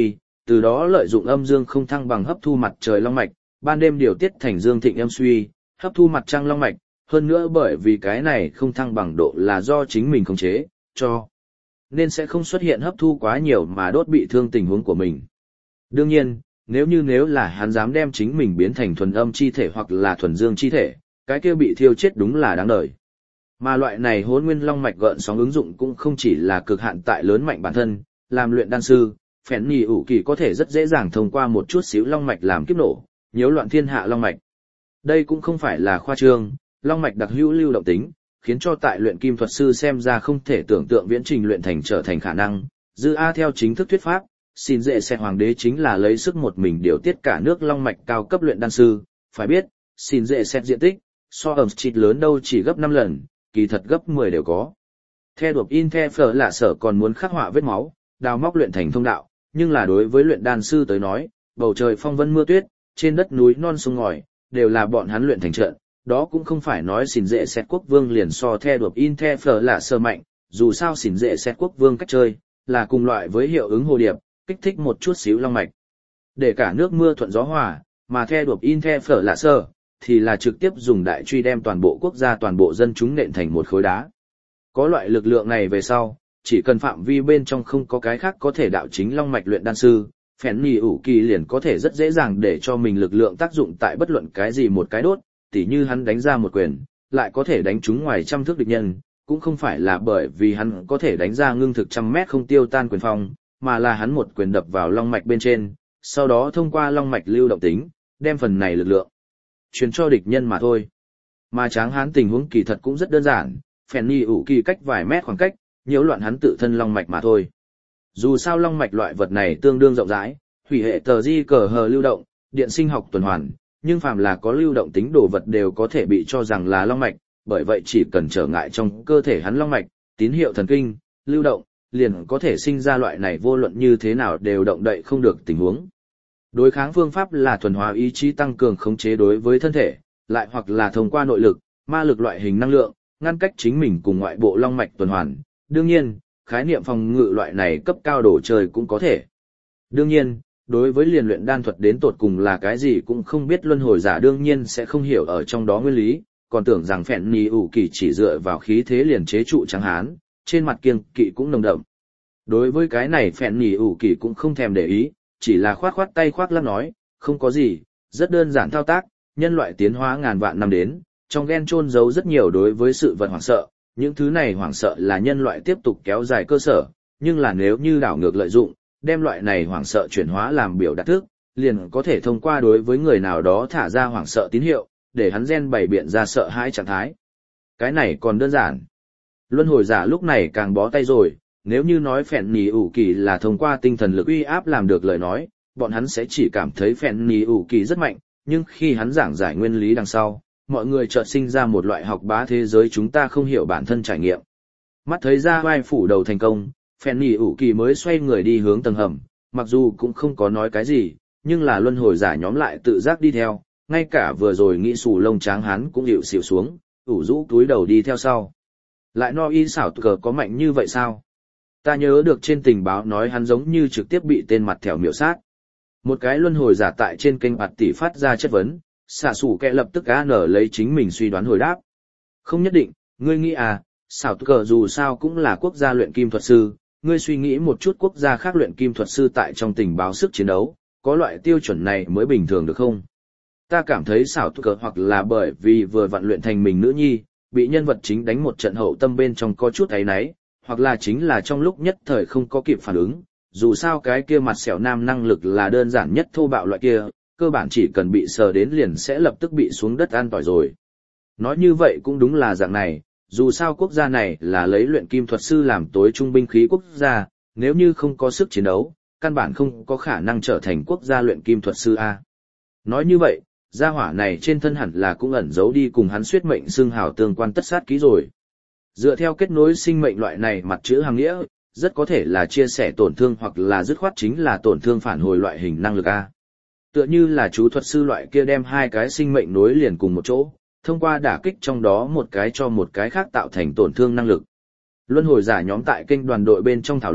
từ đó lợi dụng âm dương không thăng bằng hấp thu mặt trời long mạch, ban đêm điều tiết thành dương thịnh âm suy, hấp thu mặt trăng long mạch, hơn nữa bởi vì cái này không thăng bằng độ là do chính mình khống chế, cho nên sẽ không xuất hiện hấp thu quá nhiều mà đốt bị thương tình huống của mình. Đương nhiên, nếu là hắn dám đem chính mình biến thành thuần âm chi thể hoặc là thuần dương chi thể, cái kia bị thiêu chết đúng là đáng đời. Mà loại này hỗn nguyên long mạch gợn sóng ứng dụng cũng không chỉ là cực hạn tại lớn mạnh bản thân, làm luyện đan sư, phèn nhì ủ kỳ có thể rất dễ dàng thông qua một chút xíu long mạch làm kiếp nổ, nhiễu loạn thiên hạ long mạch. Đây cũng không phải là khoa trương, long mạch đặc hữu lưu động tính, khiến cho tại luyện kim thuật sư xem ra không thể tưởng tượng viễn trình luyện thành trở thành khả năng. Dư A theo chính thức thuyết pháp, xin dễ sẽ hoàng đế chính là lấy sức một mình điều tiết cả nước long mạch cao cấp luyện đan sư, phải biết, xin dễ xét diện tích, so ẩm chít lớn đâu chỉ gấp 5 lần, kỳ thật gấp 10 đều có. Theo đuộc in the phở lạ sở còn muốn khắc họa vết máu, đào móc luyện thành thông đạo, nhưng là đối với luyện đan sư tới nói, bầu trời phong vân mưa tuyết, trên đất núi non sông ngòi, đều là bọn hắn luyện thành trận, đó cũng không phải nói xỉn dễ xét quốc vương liền so theo đuộc in the phở lạ sở mạnh, dù sao xỉn dễ xét quốc vương cách chơi, là cùng loại với hiệu ứng hồ điệp, kích thích một chút xíu long mạch. Để cả nước mưa thuận gió hòa, mà theo đuộc in the phở lạ sở, thì là trực tiếp dùng đại truy đem toàn bộ quốc gia toàn bộ dân chúng nện thành một khối đá. Có loại lực lượng này về sau, chỉ cần phạm vi bên trong không có cái khác có thể đạo chính long mạch luyện đan sư, phèn nhì ủ kỳ liền có thể rất dễ dàng để cho mình lực lượng tác dụng tại bất luận cái gì một cái đốt, tỉ như hắn đánh ra một quyền, lại có thể đánh trúng ngoài trăm thước địch nhân, cũng không phải là bởi vì hắn có thể đánh ra ngưng thực trăm mét không tiêu tan quyền phong, mà là hắn một quyền đập vào long mạch bên trên, sau đó thông qua long mạch lưu động tính, đem phần này lực lượng truyền cho địch nhân mà thôi. Mà Tráng Hán tình huống kỳ thật cũng rất đơn giản, phèn nhì ủ kỳ cách vài mét khoảng cách, nhiễu loạn hắn tự thân long mạch mà thôi. Dù sao long mạch loại vật này tương đương rộng rãi, hủy hệ tờ di cờ hờ lưu động, điện sinh học tuần hoàn, nhưng phàm là có lưu động tính đồ vật đều có thể bị cho rằng là long mạch, bởi vậy chỉ cần trở ngại trong cơ thể hắn long mạch, tín hiệu thần kinh, lưu động, liền có thể sinh ra loại này vô luận như thế nào đều động đậy không được tình huống. Đối kháng phương pháp là thuần hóa ý chí tăng cường khống chế đối với thân thể, lại hoặc là thông qua nội lực, ma lực loại hình năng lượng, ngăn cách chính mình cùng ngoại bộ long mạch tuần hoàn. Đương nhiên, khái niệm phòng ngự loại này cấp cao đồ chơi cũng có thể. Đương nhiên, đối với liền luyện đan thuật đến tột cùng là cái gì cũng không biết luân hồi giả đương nhiên sẽ không hiểu ở trong đó nguyên lý, còn tưởng rằng phèn nhì ủ kỳ chỉ dựa vào khí thế liền chế trụ Tráng Hán, trên mặt kiêng kỵ cũng nồng đậm. Đối với cái này phèn nhì ủ kỳ cũng không thèm để ý, chỉ là khoát khoát tay khoác lác nói, không có gì, rất đơn giản thao tác, nhân loại tiến hóa ngàn vạn năm đến, trong gen chôn giấu rất nhiều đối với sự vật hoảng sợ, những thứ này hoảng sợ là nhân loại tiếp tục kéo dài cơ sở, nhưng là nếu như đảo ngược lợi dụng, đem loại này hoảng sợ chuyển hóa làm biểu đạt thức, liền có thể thông qua đối với người nào đó thả ra hoảng sợ tín hiệu, để hắn gen bày biện ra sợ hãi trạng thái. Cái này còn đơn giản. Luân hồi giả lúc này càng bó tay rồi, nếu như nói phèn nhì ủ kỳ là thông qua tinh thần lực uy áp làm được lời nói, bọn hắn sẽ chỉ cảm thấy phèn nhì ủ kỳ rất mạnh, nhưng khi hắn giảng giải nguyên lý đằng sau, mọi người chợt sinh ra một loại học bá thế giới chúng ta không hiểu bản thân trải nghiệm. Mắt thấy ra vai phủ đầu thành công, phèn nhì ủ kỳ mới xoay người đi hướng tầng hầm, mặc dù cũng không có nói cái gì, nhưng là luân hồi giả nhóm lại tự giác đi theo, ngay cả vừa rồi nghĩ xù lông Tráng Hán cũng hiệu xỉu xuống, ủ rũ túi đầu đi theo sau. Lại no y xảo cờ có mạnh như vậy sao? Ta nhớ được trên tình báo nói hắn giống như trực tiếp bị tên mặt thẻo miểu sát. Một cái luân hồi giả tại trên kênh bạt tỷ phát ra chất vấn, xả sủ kẹ lập tức á nở lấy chính mình suy đoán hồi đáp. Không nhất định, ngươi nghĩ à, xảo cờ dù sao cũng là quốc gia luyện kim thuật sư, ngươi suy nghĩ một chút quốc gia khác luyện kim thuật sư tại trong tình báo sức chiến đấu, có loại tiêu chuẩn này mới bình thường được không? Ta cảm thấy xảo cờ hoặc là bởi vì vừa vặn luyện thành mình nữ nhi, bị nhân vật chính đánh một trận hậu tâm bên trong có chút áy náy, hoặc là chính là trong lúc nhất thời không có kịp phản ứng, dù sao cái kia mặt sẹo nam năng lực là đơn giản nhất thô bạo loại kia, cơ bản chỉ cần bị sờ đến liền sẽ lập tức bị xuống đất an tỏi rồi. Nói như vậy cũng đúng là dạng này, dù sao quốc gia này là lấy luyện kim thuật sư làm tối trung binh khí quốc gia, nếu như không có sức chiến đấu, căn bản không có khả năng trở thành quốc gia luyện kim thuật sư A. Nói như vậy, gia hỏa này trên thân hẳn là cũng ẩn giấu đi cùng hắn suyết mệnh xưng hào tương quan tất sát ký rồi. Dựa theo kết nối sinh mệnh loại này mặt chữ hàng nghĩa, rất có thể là chia sẻ tổn thương hoặc là dứt khoát chính là tổn thương phản hồi loại hình năng lực A. Tựa như là chú thuật sư loại kia đem hai cái sinh mệnh nối liền cùng một chỗ, thông qua đả kích trong đó một cái cho một cái khác tạo thành tổn thương năng lực. Luân hồi giả nhóm tại kênh đoàn đội bên trong thảo luận,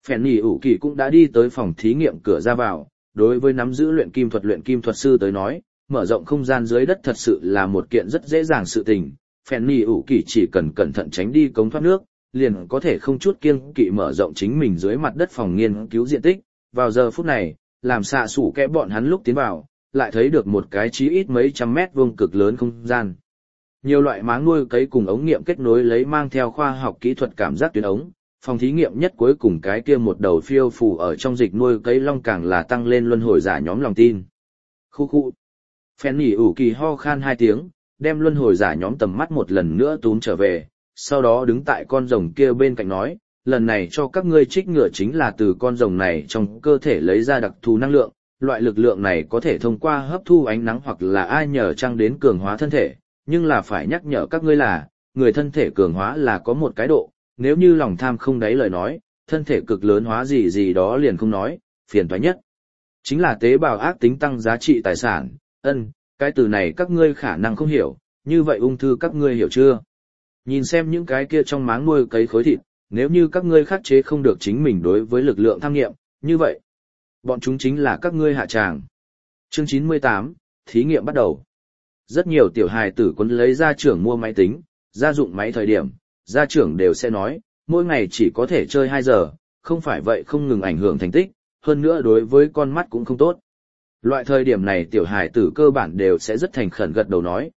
Phèn nhì ủ kỳ cũng đã đi tới phòng thí nghiệm cửa ra vào, đối với nắm giữ luyện kim thuật sư tới nói, mở rộng không gian dưới đất thật sự là một kiện rất dễ dàng sự tình. Phèn nhì ủ kỳ chỉ cần cẩn thận tránh đi cống thoát nước, liền có thể không chút kiêng kỵ mở rộng chính mình dưới mặt đất phòng nghiên cứu diện tích. Vào giờ phút này, làm xạ sủ kẽ bọn hắn lúc tiến vào, lại thấy được một cái chí ít mấy trăm mét vuông cực lớn không gian. Nhiều loại máng nuôi cấy cùng ống nghiệm kết nối lấy mang theo khoa học kỹ thuật cảm giác tuyến ống, phòng thí nghiệm nhất cuối cùng cái kia một đầu phiêu phù ở trong dịch nuôi cấy long càng là tăng lên luân hồi giả nhóm lòng tin. Khu khu. Phèn nhỉ ủ kỳ ho khan 2 tiếng, đem luân hồi giả nhóm tầm mắt một lần nữa túm trở về, sau đó đứng tại con rồng kia bên cạnh nói, lần này cho các ngươi trích ngựa chính là từ con rồng này trong cơ thể lấy ra đặc thù năng lượng, loại lực lượng này có thể thông qua hấp thu ánh nắng hoặc là ai nhờ trăng đến cường hóa thân thể, nhưng là phải nhắc nhở các ngươi là, người thân thể cường hóa là có một cái độ, nếu như lòng tham không đáy lời nói, thân thể cực lớn hóa gì gì đó liền không nói, phiền toái nhất. Chính là tế bào ác tính tăng giá trị tài sản, cái từ này các ngươi khả năng không hiểu, như vậy ung thư các ngươi hiểu chưa? Nhìn xem những cái kia trong máng nuôi cấy khối thịt, nếu như các ngươi khắc chế không được chính mình đối với lực lượng tham nghiệm, như vậy, bọn chúng chính là các ngươi hạ tràng. Chương 98, thí nghiệm bắt đầu. Rất nhiều tiểu hài tử quấn lấy gia trưởng mua máy tính, gia dụng máy thời điểm, gia trưởng đều sẽ nói, mỗi ngày chỉ có thể chơi 2 giờ, không phải vậy không ngừng ảnh hưởng thành tích, hơn nữa đối với con mắt cũng không tốt. Loại thời điểm này tiểu hài tử cơ bản đều sẽ rất thành khẩn gật đầu nói,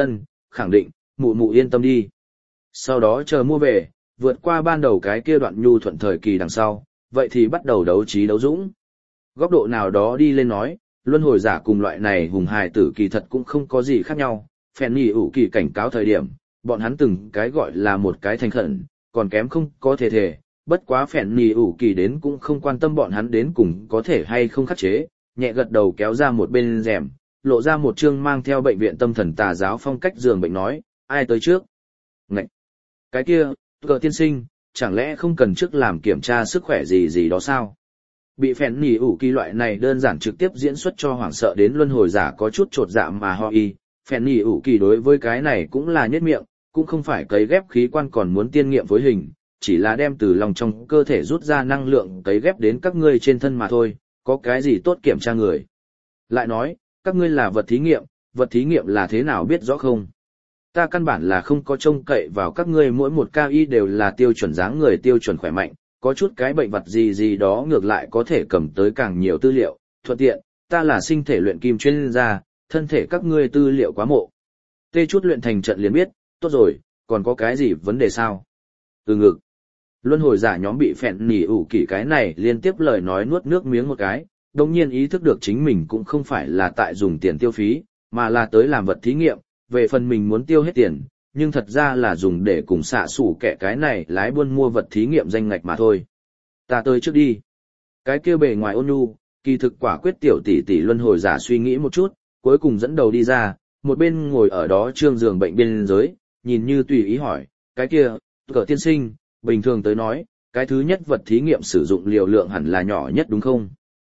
khẳng định, mụ mụ yên tâm đi. Sau đó chờ mua về, vượt qua ban đầu cái kia đoạn nhu thuận thời kỳ đằng sau, vậy thì bắt đầu đấu trí đấu dũng. Góc độ nào đó đi lên nói, luân hồi giả cùng loại này hùng hài tử kỳ thật cũng không có gì khác nhau. Phèn nhì ủ kỳ cảnh cáo thời điểm, bọn hắn từng cái gọi là một cái thành khẩn, còn kém không có thể, bất quá phèn nhì ủ kỳ đến cũng không quan tâm bọn hắn đến cùng có thể hay không khắc chế, nhẹ gật đầu kéo ra một bên rèm, lộ ra một chương mang theo bệnh viện tâm thần tà giáo phong cách giường bệnh nói, ai tới trước? Ngậy! Cái kia, cờ tiên sinh, chẳng lẽ không cần trước làm kiểm tra sức khỏe gì gì đó sao? Bị phèn nhì ủ kỳ loại này đơn giản trực tiếp diễn xuất cho hoảng sợ đến luân hồi giả có chút trột dạ mà ho y, phèn nhì ủ kỳ đối với cái này cũng là nhất miệng, cũng không phải cấy ghép khí quan còn muốn tiên nghiệm với hình, chỉ là đem từ lòng trong cơ thể rút ra năng lượng cấy ghép đến các ngươi trên thân mà thôi, có cái gì tốt kiểm tra người. Lại nói, các ngươi là vật thí nghiệm là thế nào biết rõ không? Ta căn bản là không có trông cậy vào các ngươi mỗi một ca y đều là tiêu chuẩn dáng người tiêu chuẩn khỏe mạnh, có chút cái bệnh vật gì gì đó ngược lại có thể cầm tới càng nhiều tư liệu, thuận tiện, ta là sinh thể luyện kim chuyên gia, thân thể các ngươi tư liệu quá mộ. Tê chút luyện thành trận liền biết, tốt rồi, còn có cái gì vấn đề sao? Ngực. Luân hồi giả nhóm bị phèn nhì ủ kỳ cái này liên tiếp lời nói nuốt nước miếng một cái, đồng nhiên ý thức được chính mình cũng không phải là tại dùng tiền tiêu phí, mà là tới làm vật thí nghiệm, về phần mình muốn tiêu hết tiền, nhưng thật ra là dùng để cùng xạ sủ kẻ cái này lái buôn mua vật thí nghiệm danh ngạch mà thôi. Ta tới trước đi. Cái kia bề ngoài ôn nhu, kỳ thực quả quyết tiểu tỷ tỷ luân hồi giả suy nghĩ một chút, cuối cùng dẫn đầu đi ra, một bên ngồi ở đó trương giường bệnh biên giới, nhìn như tùy ý hỏi, cái kia, cờ tiên sinh, bình thường tới nói, cái thứ nhất vật thí nghiệm sử dụng liều lượng hẳn là nhỏ nhất đúng không?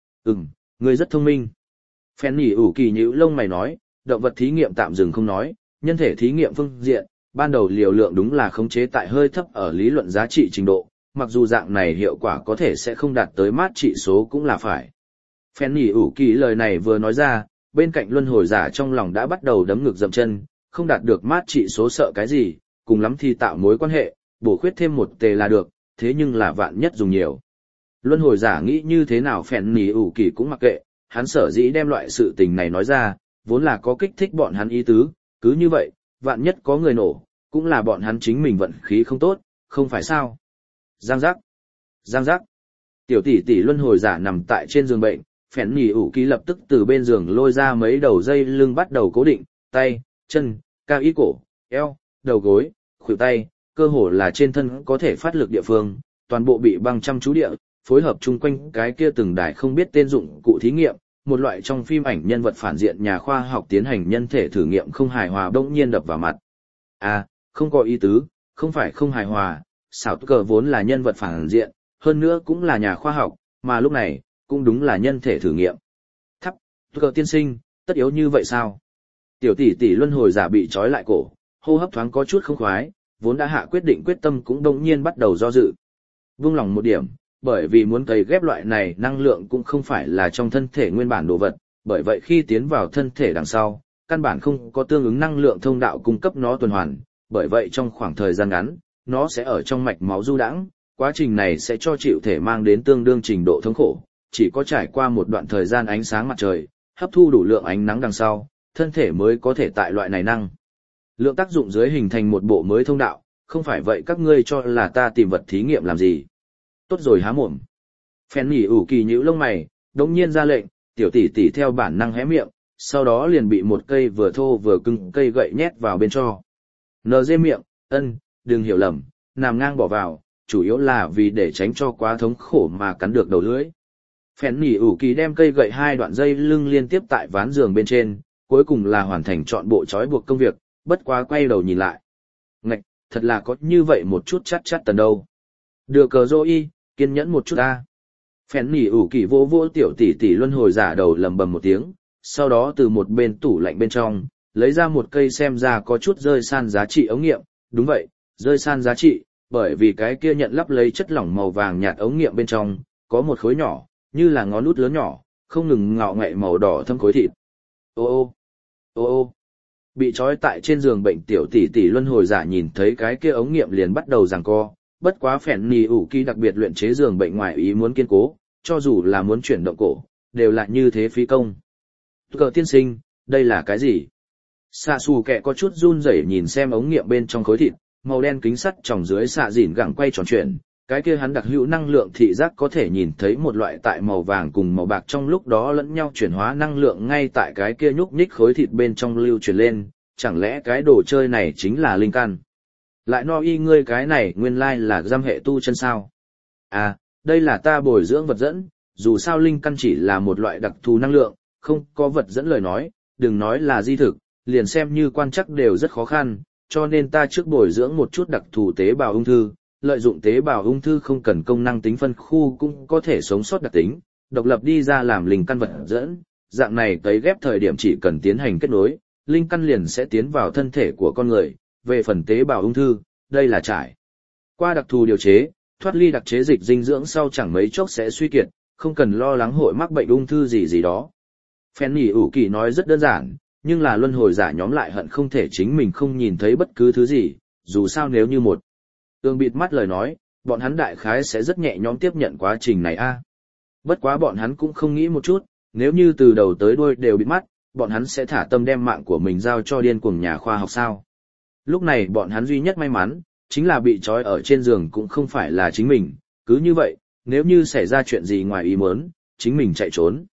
Ngươi rất thông minh. Phèn nhì ủ kỳ nhíu lông mày nói, động vật thí nghiệm tạm dừng không nói, nhân thể thí nghiệm phương diện, ban đầu liều lượng đúng là khống chế tại hơi thấp ở lý luận giá trị trình độ, mặc dù dạng này hiệu quả có thể sẽ không đạt tới mát trị số cũng là phải. Phèn nhì ủ kỳ lời này vừa nói ra, bên cạnh luân hồi giả trong lòng đã bắt đầu đấm ngực dậm chân, không đạt được mát trị số sợ cái gì, cùng lắm thì tạo mối quan hệ, bổ khuyết thêm một tề là được, thế nhưng là vạn nhất dùng nhiều. Luân hồi giả nghĩ như thế nào phèn nhì ủ kỳ cũng mặc kệ, hắn sở dĩ đem loại sự tình này nói ra, vốn là có kích thích bọn hắn ý tứ, cứ như vậy, vạn nhất có người nổ, cũng là bọn hắn chính mình vận khí không tốt, không phải sao. Giang giác. Giang giác. Tiểu tỷ tỷ luân hồi giả nằm tại trên giường bệnh, phèn nhì ủ kỳ lập tức từ bên giường lôi ra mấy đầu dây lưng bắt đầu cố định, tay, chân, cao ý cổ, eo, đầu gối, khuỷu tay, cơ hồ là trên thân có thể phát lực địa phương, toàn bộ bị băng chăm chú địa, phối hợp chung quanh cái kia từng đài không biết tên dụng cụ thí nghiệm, một loại trong phim ảnh nhân vật phản diện nhà khoa học tiến hành nhân thể thử nghiệm không hài hòa bỗng nhiên đập vào mặt. À, không có ý tứ, không phải không hài hòa, xảo cờ vốn là nhân vật phản diện, hơn nữa cũng là nhà khoa học, mà lúc này, cũng đúng là nhân thể thử nghiệm. Thắp, cờ tiên sinh, tất yếu như vậy sao? Tiểu tỷ tỷ luân hồi giả bị trói lại cổ, hô hấp thoáng có chút không khoái, vốn đã hạ quyết định quyết tâm cũng bỗng nhiên bắt đầu do dự. Vung lòng một điểm, Bởi vì muốn cấy ghép loại này năng lượng cũng không phải là trong thân thể nguyên bản đồ vật, bởi vậy khi tiến vào thân thể đằng sau, căn bản không có tương ứng năng lượng thông đạo cung cấp nó tuần hoàn, bởi vậy trong khoảng thời gian ngắn, nó sẽ ở trong mạch máu du đãng, quá trình này sẽ cho chịu thể mang đến tương đương trình độ thống khổ, chỉ có trải qua một đoạn thời gian ánh sáng mặt trời, hấp thu đủ lượng ánh nắng đằng sau, thân thể mới có thể tại loại này năng lượng tác dụng dưới hình thành một bộ mới thông đạo, không phải vậy các ngươi cho là ta tìm vật thí nghiệm làm gì. Tốt rồi há mồm. Phèn nhỉ ủ kỳ nhíu lông mày, đống nhiên ra lệnh, tiểu tỷ tỷ theo bản năng hé miệng, sau đó liền bị một cây vừa thô vừa cứng cây gậy nhét vào bên cho. NG miệng, đừng hiểu lầm, nằm ngang bỏ vào, chủ yếu là vì để tránh cho quá thống khổ mà cắn được đầu lưỡi. Phèn nhỉ ủ kỳ đem cây gậy 2 đoạn dây lưng liên tiếp tại ván giường bên trên, cuối cùng là hoàn thành trọn bộ trói buộc công việc, bất quá quay đầu nhìn lại. Ngạch, thật là có như vậy một chút chát tần đâu. Được cờ dô y, kiên nhẫn một chút ta. Phèn nhỉ ủ kỳ vô vô tiểu tỷ tỷ luân hồi giả đầu lầm bầm một tiếng, sau đó từ một bên tủ lạnh bên trong, lấy ra một cây xem ra có chút rơi san giá trị ống nghiệm, đúng vậy, rơi san giá trị, bởi vì cái kia nhận lắp lấy chất lỏng màu vàng nhạt ống nghiệm bên trong, có một khối nhỏ, như là ngón út lớn nhỏ, không ngừng ngạo ngậy màu đỏ thâm khối thịt. Ô, bị trói tại trên giường bệnh tiểu tỷ tỷ luân hồi giả nhìn thấy cái kia ống nghiệm liền bắt đầu giằng co, bất quá phèn nhỉ ủ kỳ đặc biệt luyện chế giường bệnh ngoài ý muốn kiên cố, cho dù là muốn chuyển động cổ, đều là như thế phí công. Cờ tiên sinh, đây là cái gì? Xạ xù kẹ có chút run rẩy nhìn xem ống nghiệm bên trong khối thịt, màu đen kính sắt tròng dưới xạ dỉn gẳng quay tròn chuyển, cái kia hắn đặc hữu năng lượng thị giác có thể nhìn thấy một loại tại màu vàng cùng màu bạc trong lúc đó lẫn nhau chuyển hóa năng lượng ngay tại cái kia nhúc nhích khối thịt bên trong lưu chuyển lên, chẳng lẽ cái đồ chơi này chính là linh căn? Lại no y ngươi cái này nguyên lai là giam hệ tu chân sao? À, đây là ta bồi dưỡng vật dẫn, dù sao linh căn chỉ là một loại đặc thù năng lượng, không có vật dẫn lời nói, đừng nói là di thực, liền xem như quan trắc đều rất khó khăn, cho nên ta trước bồi dưỡng một chút đặc thù tế bào ung thư, lợi dụng tế bào ung thư không cần công năng tính phân khu cũng có thể sống sót đặc tính, độc lập đi ra làm linh căn vật dẫn, dạng này cấy ghép thời điểm chỉ cần tiến hành kết nối, linh căn liền sẽ tiến vào thân thể của con người, về phần tế bào ung thư, đây là trải qua đặc thù điều chế, thoát ly đặc chế dịch dinh dưỡng sau chẳng mấy chốc sẽ suy kiệt, không cần lo lắng hội mắc bệnh ung thư gì đó. Phèn nhỉ ủ kỳ nói rất đơn giản, nhưng là luân hồi giả nhóm lại hận không thể chính mình không nhìn thấy bất cứ thứ gì, dù sao nếu như một tương bịt mắt lời nói, bọn hắn đại khái sẽ rất nhẹ nhõm tiếp nhận quá trình này a. Bất quá bọn hắn cũng không nghĩ một chút, nếu như từ đầu tới đuôi đều bịt mắt, bọn hắn sẽ thả tâm đem mạng của mình giao cho điên cuồng nhà khoa học sao. Lúc này bọn hắn duy nhất may mắn, chính là bị trói ở trên giường cũng không phải là chính mình, cứ như vậy, nếu như xảy ra chuyện gì ngoài ý muốn, chính mình chạy trốn.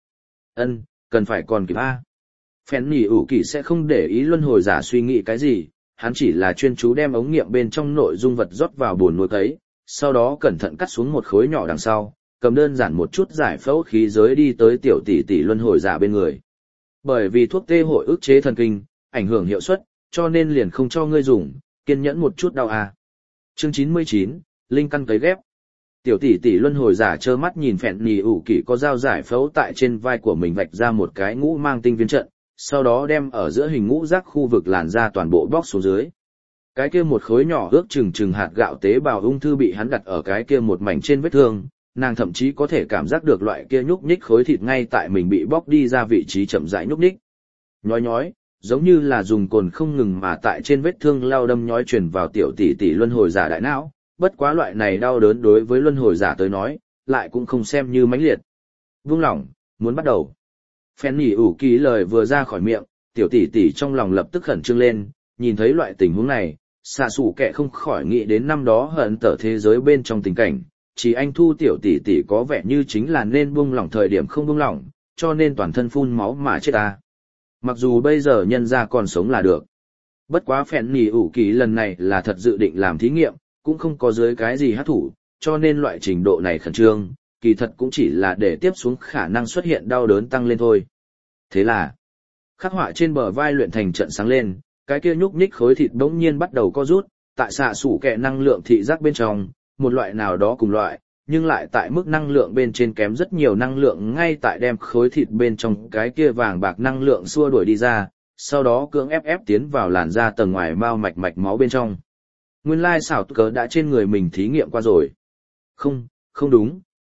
Cần phải còn kịp a. Phèn nhỉ ủ kỳ sẽ không để ý luân hồi giả suy nghĩ cái gì, hắn chỉ là chuyên chú đem ống nghiệm bên trong nội dung vật rót vào bồn nuôi cấy, sau đó cẩn thận cắt xuống một khối nhỏ đằng sau, cầm đơn giản một chút giải phẫu khí giới đi tới tiểu tỷ tỷ luân hồi giả bên người. Bởi vì thuốc tê hội ức chế thần kinh, ảnh hưởng hiệu suất, cho nên liền không cho ngươi dùng, kiên nhẫn một chút đau à. Chương 99, linh căn cấy ghép. Tiểu tỷ tỷ luân hồi giả trơ mắt nhìn phèn nhỉ ủ kỳ có dao giải phẫu tại trên vai của mình vạch ra một cái ngũ mang tinh viên trận, sau đó đem ở giữa hình ngũ giác khu vực làn da toàn bộ bóc xuống dưới. Cái kia một khối nhỏ ước chừng hạt gạo tế bào ung thư bị hắn đặt ở cái kia một mảnh trên vết thương, nàng thậm chí có thể cảm giác được loại kia nhúc nhích khối thịt ngay tại mình bị bóc đi ra vị trí chậm rãi nhúc nhích. Nhói nhói, giống như là dùng cồn không ngừng mà tại trên vết thương lao đâm nhói truyền vào tiểu tỷ tỷ luân hồi giả đại não, bất quá loại này đau đớn đối với luân hồi giả tới nói, lại cũng không xem như mãnh liệt. Vung lỏng, muốn bắt đầu. Phèn nhỉ ủ kỳ lời vừa ra khỏi miệng, tiểu tỷ tỷ trong lòng lập tức khẩn trương lên, nhìn thấy loại tình huống này, xạ sủ kệ không khỏi nghĩ đến năm đó hận tở thế giới bên trong tình cảnh, chỉ anh thu tiểu tỷ tỷ có vẻ như chính là nên buông lỏng thời điểm không buông lỏng, cho nên toàn thân phun máu mà chết ta. Mặc dù bây giờ nhân ra còn sống là được. Bất quá phèn nhỉ ủ kỳ lần này là thật dự định làm thí nghiệm, cũng không có dưới cái gì hát thủ, cho nên loại trình độ này khẩn trương, kỳ thật cũng chỉ là để tiếp xuống khả năng xuất hiện đau đớn tăng lên thôi. Thế là, khắc họa trên bờ vai luyện thành trận sáng lên, cái kia nhúc nhích khối thịt bỗng nhiên bắt đầu co rút, tại xạ sủ kẹ năng lượng thị giác bên trong, một loại nào đó cùng loại, nhưng lại tại mức năng lượng bên trên kém rất nhiều năng lượng ngay tại đem khối thịt bên trong cái kia vàng bạc năng lượng xua đuổi đi ra, sau đó cưỡng ép tiến vào làn da tầng ngoài mao mạch máu bên trong. Nguyên lai xảo cớ đã trên người mình thí nghiệm qua rồi. Không đúng,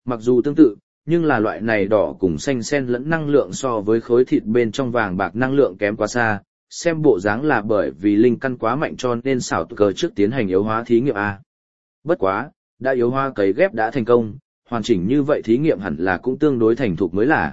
Mặc dù tương tự, nhưng là loại này đỏ cùng xanh xen lẫn năng lượng so với khối thịt bên trong vàng bạc năng lượng kém quá xa, xem bộ dáng là bởi vì linh căn quá mạnh cho nên xảo cờ trước tiến hành yếu hóa thí nghiệm A. Bất quá, đã yếu hóa cấy ghép đã thành công, hoàn chỉnh như vậy thí nghiệm hẳn là cũng tương đối thành thục mới là.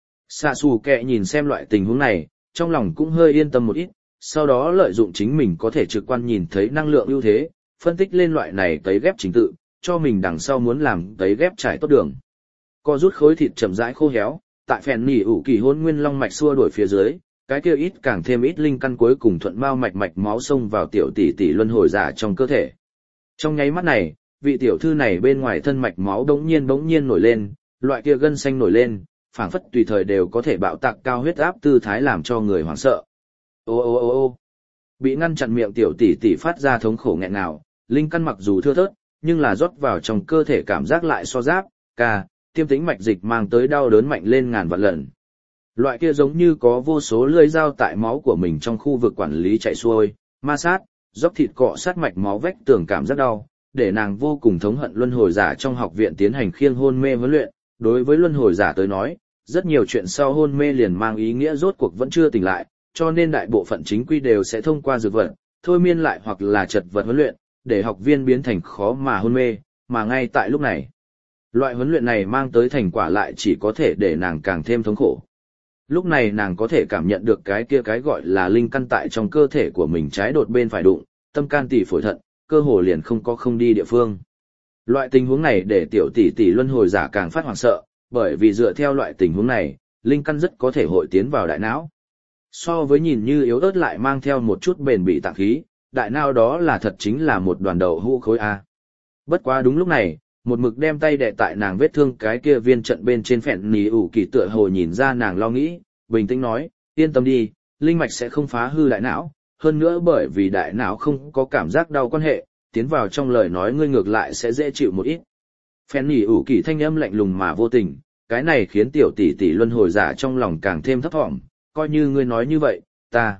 Sasuke nhìn xem loại tình huống này, trong lòng cũng hơi yên tâm một ít, sau đó lợi dụng chính mình có thể trực quan nhìn thấy năng lượng ưu thế, phân tích lên loại này cấy ghép chính tự, cho mình đằng sau muốn làm cấy ghép trải tốt đường. Co rút khối thịt chậm rãi khô héo, tại phèn nỉ ủ kỳ hôn nguyên long mạch xua đổi phía dưới, cái kia ít càng thêm ít linh căn cuối cùng thuận bao mạch mạch máu xông vào tiểu tỷ tỷ luân hồi giả trong cơ thể. Trong nháy mắt này, vị tiểu thư này bên ngoài thân mạch máu bỗng nhiên nổi lên, loại kia gân xanh nổi lên, phảng phất tùy thời đều có thể bạo tạc cao huyết áp tư thái làm cho người hoảng sợ. Ô ô ô ô. Bị ngăn chặn miệng tiểu tỷ tỷ phát ra thống khổ nghẹn ngào, linh căn mặc dù thưa thớt, nhưng là rót vào trong cơ thể cảm giác lại so giáp, tiêm tĩnh mạch dịch mang tới đau đớn mạnh lên ngàn vạn lần. Loại kia giống như có vô số lưỡi dao tại máu của mình trong khu vực quản lý chạy xuôi, ma sát, dốc thịt cọ sát mạch máu vách tường cảm giác đau, để nàng vô cùng thống hận luân hồi giả trong học viện tiến hành khiêng hôn mê huấn luyện. Đối với luân hồi giả tới nói, rất nhiều chuyện sau hôn mê liền mang ý nghĩa rốt cuộc vẫn chưa tỉnh lại, cho nên đại bộ phận chính quy đều sẽ thông qua dược vật, thôi miên lại hoặc là chật vật huấn luyện, để học viên biến thành khó mà hôn mê, mà ngay tại lúc này, loại huấn luyện này mang tới thành quả lại chỉ có thể để nàng càng thêm thống khổ. Lúc này nàng có thể cảm nhận được cái gọi là linh căn tại trong cơ thể của mình trái đột bên phải đụng, tâm can tỷ phổi thận, cơ hồ liền không có không đi địa phương. Loại tình huống này để tiểu tỷ tỷ luân hồi giả càng phát hoảng sợ, bởi vì dựa theo loại tình huống này, linh căn rất có thể hội tiến vào đại não. So với nhìn như yếu ớt lại mang theo một chút bền bỉ tạng khí, đại não đó là thật chính là một đoàn đậu hũ khối A. Bất quá đúng lúc này, một mực đem tay đè tại nàng vết thương cái kia viên trận bên trên phèn nỉ ủ kỳ tựa hồ nhìn ra nàng lo nghĩ, bình tĩnh nói, yên tâm đi, linh mạch sẽ không phá hư đại não, hơn nữa bởi vì đại não không có cảm giác đau quan hệ, tiến vào trong lời nói ngươi ngược lại sẽ dễ chịu một ít. Phèn nỉ ủ kỳ thanh âm lạnh lùng mà vô tình, cái này khiến tiểu tỷ tỷ luân hồi giả trong lòng càng thêm thấp thỏm, coi như ngươi nói như vậy, ta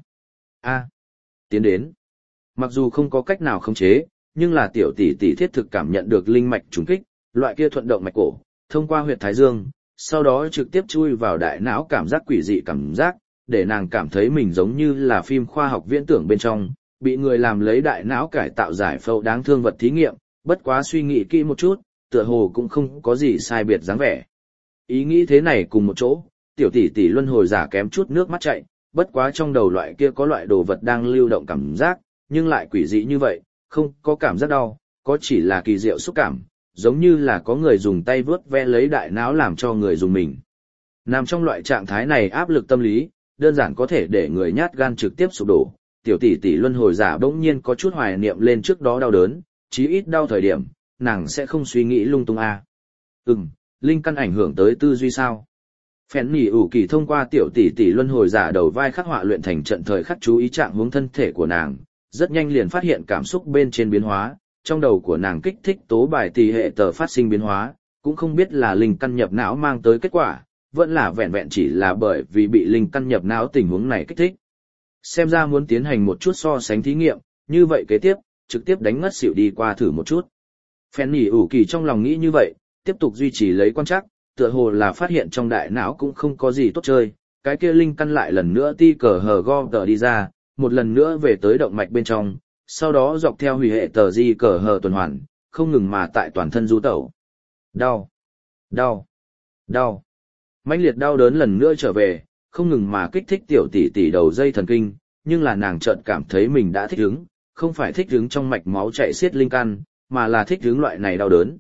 tiến đến. Mặc dù không có cách nào khống chế, nhưng là tiểu tỷ tỷ thiết thực cảm nhận được linh mạch trùng kích, loại kia thuận động mạch cổ, thông qua huyệt thái dương, sau đó trực tiếp chui vào đại não cảm giác quỷ dị cảm giác, để nàng cảm thấy mình giống như là phim khoa học viễn tưởng bên trong, bị người làm lấy đại não cải tạo giải phẫu đáng thương vật thí nghiệm, bất quá suy nghĩ kỹ một chút, tựa hồ cũng không có gì sai biệt dáng vẻ. Ý nghĩ thế này cùng một chỗ, tiểu tỷ tỷ luân hồi giả kém chút nước mắt chạy, bất quá trong đầu loại kia có loại đồ vật đang lưu động cảm giác, nhưng lại quỷ dị như vậy, không có cảm giác đau, có chỉ là kỳ diệu xúc cảm, giống như là có người dùng tay vướt ve lấy đại não làm cho người dùng mình. Nằm trong loại trạng thái này áp lực tâm lý, đơn giản có thể để người nhát gan trực tiếp sụp đổ. Tiểu tỷ tỷ luân hồi giả bỗng nhiên có chút hoài niệm lên trước đó đau đớn, chí ít đau thời điểm, nàng sẽ không suy nghĩ lung tung a. Linh căn ảnh hưởng tới tư duy sao? Phèn nỉ ủ kỳ thông qua tiểu tỷ tỷ luân hồi giả đầu vai khắc họa luyện thành trận thời khắc chú ý trạng hướng thân thể của nàng, rất nhanh liền phát hiện cảm xúc bên trên biến hóa, trong đầu của nàng kích thích tố bài tỷ hệ tờ phát sinh biến hóa, cũng không biết là linh căn nhập não mang tới kết quả, vẫn là vẹn vẹn chỉ là bởi vì bị linh căn nhập não tình huống này kích thích. Xem ra muốn tiến hành một chút so sánh thí nghiệm, như vậy kế tiếp, trực tiếp đánh ngất xỉu đi qua thử một chút. Phèn nỉ ủ kỳ trong lòng nghĩ như vậy, tiếp tục duy trì lấy quan trắc, tựa hồ là phát hiện trong đại não cũng không có gì tốt chơi, cái kia linh căn lại lần nữa ti cờ hờ go tờ đi ra, một lần nữa về tới động mạch bên trong, sau đó dọc theo hủy hệ tờ di cờ hờ tuần hoàn, không ngừng mà tại toàn thân du tẩu. Đau, đau, đau. Mãnh liệt đau đớn lần nữa trở về, không ngừng mà kích thích tiểu tỷ tỷ đầu dây thần kinh, nhưng là nàng chợt cảm thấy mình đã thích ứng, không phải thích ứng trong mạch máu chạy xiết linh căn, mà là thích ứng loại này đau đớn.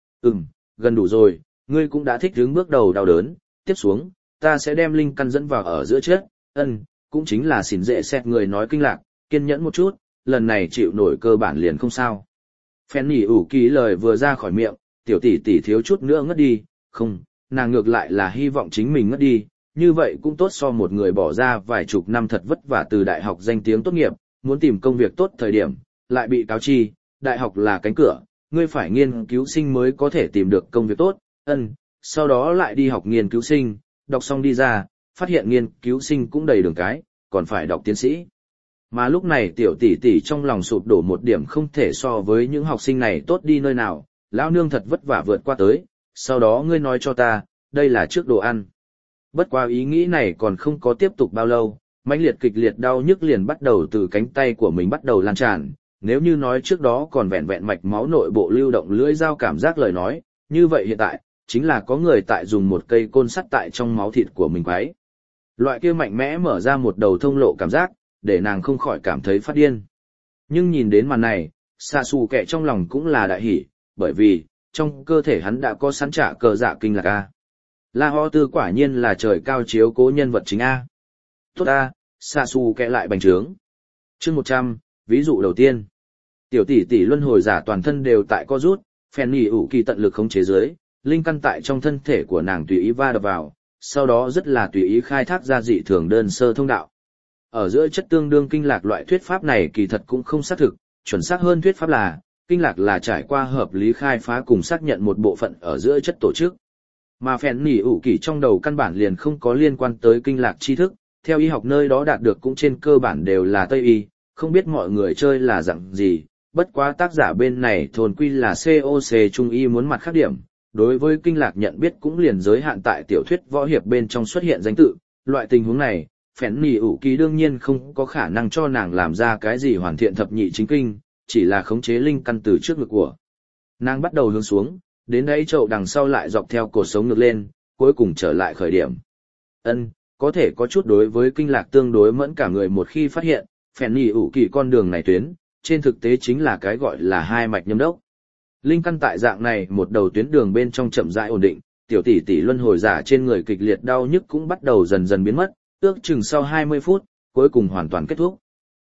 Gần đủ rồi, ngươi cũng đã thích ứng bước đầu đau đớn, tiếp xuống, ta sẽ đem linh căn dẫn vào ở giữa chết, cũng chính là xỉn dễ xét người nói kinh lạc, kiên nhẫn một chút, lần này chịu nổi cơ bản liền không sao. Phèn nỉ ủ kỳ lời vừa ra khỏi miệng, tiểu tỷ tỷ thiếu chút nữa ngất đi, không, nàng ngược lại là hy vọng chính mình ngất đi, như vậy cũng tốt so một người bỏ ra vài chục năm thật vất vả từ đại học danh tiếng tốt nghiệp, muốn tìm công việc tốt thời điểm, lại bị cáo chi, đại học là cánh cửa, ngươi phải nghiên cứu sinh mới có thể tìm được công việc tốt, sau đó lại đi học nghiên cứu sinh, đọc xong đi ra, phát hiện nghiên cứu sinh cũng đầy đường cái, còn phải đọc tiến sĩ. Mà lúc này tiểu tỷ tỷ trong lòng sụp đổ một điểm không thể so với những học sinh này tốt đi nơi nào, lão nương thật vất vả vượt qua tới, sau đó ngươi nói cho ta, đây là trước đồ ăn. Bất quá ý nghĩ này còn không có tiếp tục bao lâu, mãnh liệt kịch liệt đau nhức liền bắt đầu từ cánh tay của mình bắt đầu lan tràn. Nếu như nói trước đó còn vẹn vẹn mạch máu nội bộ lưu động lưỡi dao cảm giác lời nói, như vậy hiện tại, chính là có người tại dùng một cây côn sắt tại trong máu thịt của mình quấy. Loại kia mạnh mẽ mở ra một đầu thông lộ cảm giác, để nàng không khỏi cảm thấy phát điên. Nhưng nhìn đến màn này, Sasuke trong lòng cũng là đại hỉ, bởi vì, trong cơ thể hắn đã có sẵn trả cờ dạ kinh lạc A. La Ho Tư quả nhiên là trời cao chiếu cố nhân vật chính A. Tốt A, Sasuke lại bành trướng. Chương 100, ví dụ đầu tiên. Tiểu tỷ tỷ luân hồi giả toàn thân đều tại co rút, Fanny ủ kỳ tận lực khống chế dưới, linh căn tại trong thân thể của nàng tùy ý va đập vào, sau đó rất là tùy ý khai thác ra dị thường đơn sơ thông đạo. Ở giữa chất tương đương kinh lạc loại thuyết pháp này kỳ thật cũng không xác thực, chuẩn xác hơn thuyết pháp là, kinh lạc là trải qua hợp lý khai phá cùng xác nhận một bộ phận ở giữa chất tổ chức. Mà Fanny ủ kỳ trong đầu căn bản liền không có liên quan tới kinh lạc tri thức, theo y học nơi đó đạt được cũng trên cơ bản đều là Tây y, không biết mọi người chơi là dạng gì, bất quá tác giả bên này thồn quy là COC Trung y muốn mặt khác điểm, đối với kinh lạc nhận biết cũng liền giới hạn tại tiểu thuyết võ hiệp bên trong xuất hiện danh tự, loại tình huống này, Fanny ủ kỳ đương nhiên không có khả năng cho nàng làm ra cái gì hoàn thiện thập nhị chính kinh, chỉ là khống chế linh căn từ trước ngực của. Nàng bắt đầu hướng xuống, đến đáy chậu đằng sau lại dọc theo cột sống ngược lên, cuối cùng trở lại khởi điểm. Có thể có chút đối với kinh lạc tương đối mẫn cả người một khi phát hiện, Fanny ủ kỳ con đường này tuyến, trên thực tế chính là cái gọi là hai mạch nhâm đốc. Linh căn tại dạng này một đầu tuyến đường bên trong chậm rãi ổn định, tiểu tỷ tỷ luân hồi giả trên người kịch liệt đau nhức cũng bắt đầu dần dần biến mất, ước chừng sau 20 phút, cuối cùng hoàn toàn kết thúc.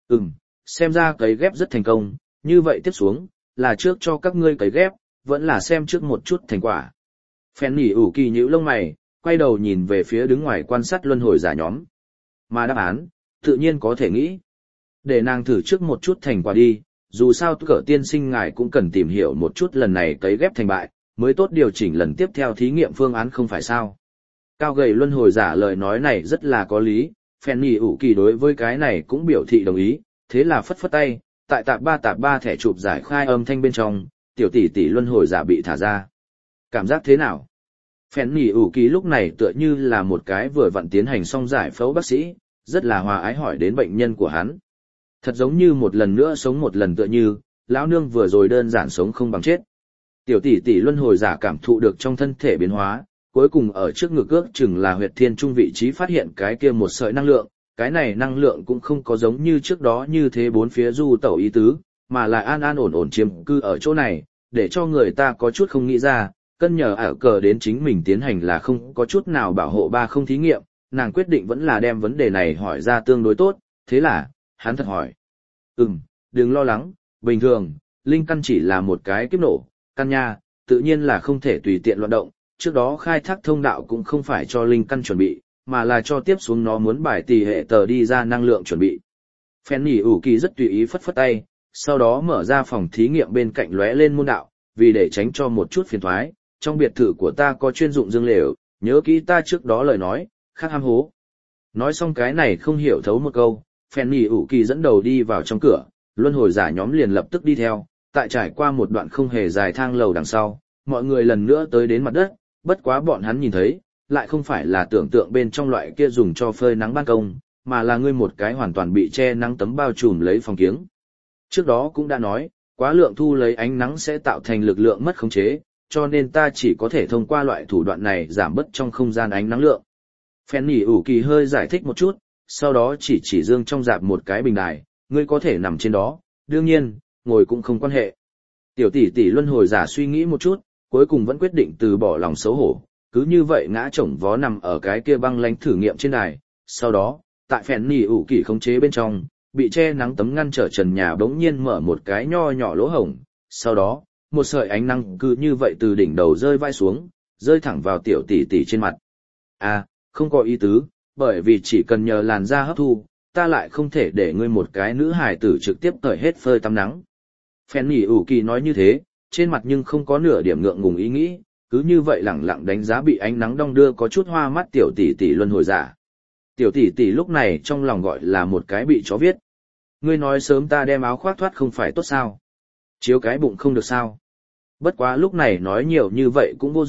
Xem ra cấy ghép rất thành công, như vậy tiếp xuống, là trước cho các ngươi cấy ghép, vẫn là xem trước một chút thành quả. Fanny ủ kỳ nhíu lông mày, quay đầu nhìn về phía đứng ngoài quan sát luân hồi giả nhóm. Mà đáp án, tự nhiên có thể nghĩ. Để nàng thử trước một chút thành quả đi, dù sao cỡ tiên sinh ngài cũng cần tìm hiểu một chút lần này cấy ghép thành bại, mới tốt điều chỉnh lần tiếp theo thí nghiệm phương án không phải sao. Cao gầy luân hồi giả lời nói này rất là có lý, Fanny ủ kỳ đối với cái này cũng biểu thị đồng ý, thế là phất phất tay, tại tạp ba thẻ chụp giải khai âm thanh bên trong, tiểu tỷ tỷ luân hồi giả bị thả ra. Cảm giác thế nào? Fanny ủ kỳ lúc này tựa như là một cái vừa vặn tiến hành xong giải phẫu bác sĩ, rất là hòa ái hỏi đến bệnh nhân của hắn. Thật giống như một lần nữa sống một lần tựa như, lão nương vừa rồi đơn giản sống không bằng chết. Tiểu tỷ tỷ luân hồi giả cảm thụ được trong thân thể biến hóa, cuối cùng ở trước ngực ước chừng là huyệt thiên trung vị trí phát hiện cái kia một sợi năng lượng, cái này năng lượng cũng không có giống như trước đó như thế bốn phía du tẩu ý tứ, mà là an an ổn ổn chiếm cư ở chỗ này, để cho người ta có chút không nghĩ ra, cân nhờ ảo cờ đến chính mình tiến hành là không có chút nào bảo hộ ba không thí nghiệm, nàng quyết định vẫn là đem vấn đề này hỏi ra tương đối tốt, thế là, hắn thật hỏi. Đừng lo lắng, bình thường, linh căn chỉ là một cái kiếp nổ, căn nha, tự nhiên là không thể tùy tiện loạn động, trước đó khai thác thông đạo cũng không phải cho linh căn chuẩn bị, mà là cho tiếp xuống nó muốn bài tỷ hệ tờ đi ra năng lượng chuẩn bị. Fanny ủ kỳ rất tùy ý phất phất tay, sau đó mở ra phòng thí nghiệm bên cạnh lóe lên môn đạo, vì để tránh cho một chút phiền toái, trong biệt thự của ta có chuyên dụng dương lều, nhớ kỹ ta trước đó lời nói, khác ham hố. Nói xong cái này không hiểu thấu một câu, Fanny ủ kỳ dẫn đầu đi vào trong cửa, luân hồi giả nhóm liền lập tức đi theo, tại trải qua một đoạn không hề dài thang lầu đằng sau, mọi người lần nữa tới đến mặt đất, bất quá bọn hắn nhìn thấy, lại không phải là tưởng tượng bên trong loại kia dùng cho phơi nắng ban công, mà là ngươi một cái hoàn toàn bị che nắng tấm bao trùm lấy phòng kiếng. Trước đó cũng đã nói, quá lượng thu lấy ánh nắng sẽ tạo thành lực lượng mất khống chế, cho nên ta chỉ có thể thông qua loại thủ đoạn này giảm bớt trong không gian ánh nắng lượng. Fanny ủ kỳ hơi giải thích một chút, sau đó chỉ dương trong dạp một cái bình đài, ngươi có thể nằm trên đó, đương nhiên, ngồi cũng không quan hệ. Tiểu tỷ tỷ luân hồi giả suy nghĩ một chút, cuối cùng vẫn quyết định từ bỏ lòng xấu hổ, cứ như vậy ngã chồng vó nằm ở cái kia băng lánh thử nghiệm trên đài, sau đó, tại Fanny ủ kỳ khống chế bên trong, bị che nắng tấm ngăn trở trần nhà bỗng nhiên mở một cái nho nhỏ lỗ hổng, sau đó, một sợi ánh nắng cứ như vậy từ đỉnh đầu rơi vai xuống, rơi thẳng vào tiểu tỷ tỷ trên mặt. Không có ý tứ, bởi vì chỉ cần nhờ làn da hấp thu, ta lại không thể để ngươi một cái nữ hài tử trực tiếp cởi hết phơi tắm nắng. Fanny ủ kỳ nói như thế, trên mặt nhưng không có nửa điểm ngượng ngùng ý nghĩ, cứ như vậy lẳng lặng đánh giá bị ánh nắng đong đưa có chút hoa mắt tiểu tỷ tỷ luân hồi giả. Tiểu tỷ tỷ lúc này trong lòng gọi là một cái bị chó viết. Ngươi nói sớm ta đem áo khoác thoát không phải tốt sao? Chiếu cái bụng không được sao? Bất quá lúc này nói nhiều như vậy cũng vô dụng,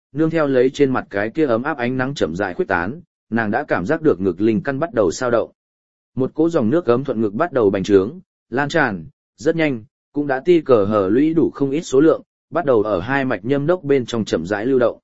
nương theo lấy trên mặt cái kia ấm áp ánh nắng chậm rãi khuếch tán, nàng đã cảm giác được ngực linh căn bắt đầu sao động. Một cỗ dòng nước ấm thuận ngực bắt đầu bành trướng, lan tràn, rất nhanh, cũng đã ti cờ hở lũy đủ không ít số lượng, bắt đầu ở hai mạch nhâm đốc bên trong chậm rãi lưu động.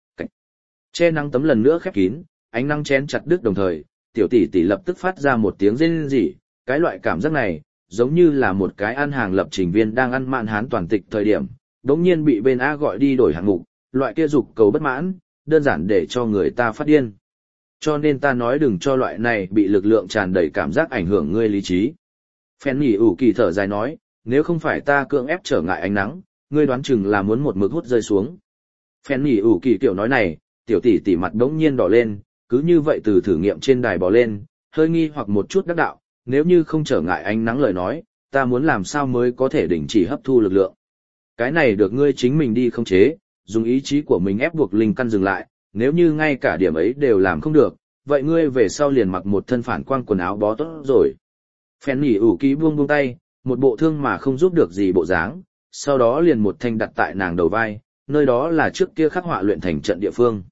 Che nắng tấm lần nữa khép kín, ánh nắng chén chặt đứt đồng thời, tiểu tỷ tỷ lập tức phát ra một tiếng rên rỉ, cái loại cảm giác này, giống như là một cái ăn hàng lập trình viên đang ăn mạn hán toàn tịch thời điểm, đống nhiên bị bên A gọi đi đổi hạng mục, loại kia dục cầu bất mãn, đơn giản để cho người ta phát điên. Cho nên ta nói đừng cho loại này bị lực lượng tràn đầy cảm giác ảnh hưởng ngươi lý trí. Phen nhỉ ủ kỳ thở dài nói, nếu không phải ta cưỡng ép trở ngại ánh nắng, ngươi đoán chừng là muốn một mực hút rơi xuống. Phen nhỉ ủ kỳ kiểu nói này, tiểu tỷ tỷ mặt đống nhiên đỏ lên, cứ như vậy từ thử nghiệm trên đài bò lên, hơi nghi hoặc một chút đắc đạo, nếu như không trở ngại ánh nắng lời nói, ta muốn làm sao mới có thể đình chỉ hấp thu lực lượng. Cái này được ngươi chính mình đi khống chế, dùng ý chí của mình ép buộc linh căn dừng lại, nếu như ngay cả điểm ấy đều làm không được, vậy ngươi về sau liền mặc một thân phản quang quần áo bó tốt rồi. Phen nhỉ ủ ký buông buông tay, một bộ thương mà không giúp được gì bộ dáng, sau đó liền một thanh đặt tại nàng đầu vai, nơi đó là trước kia khắc họa luyện thành trận địa phương.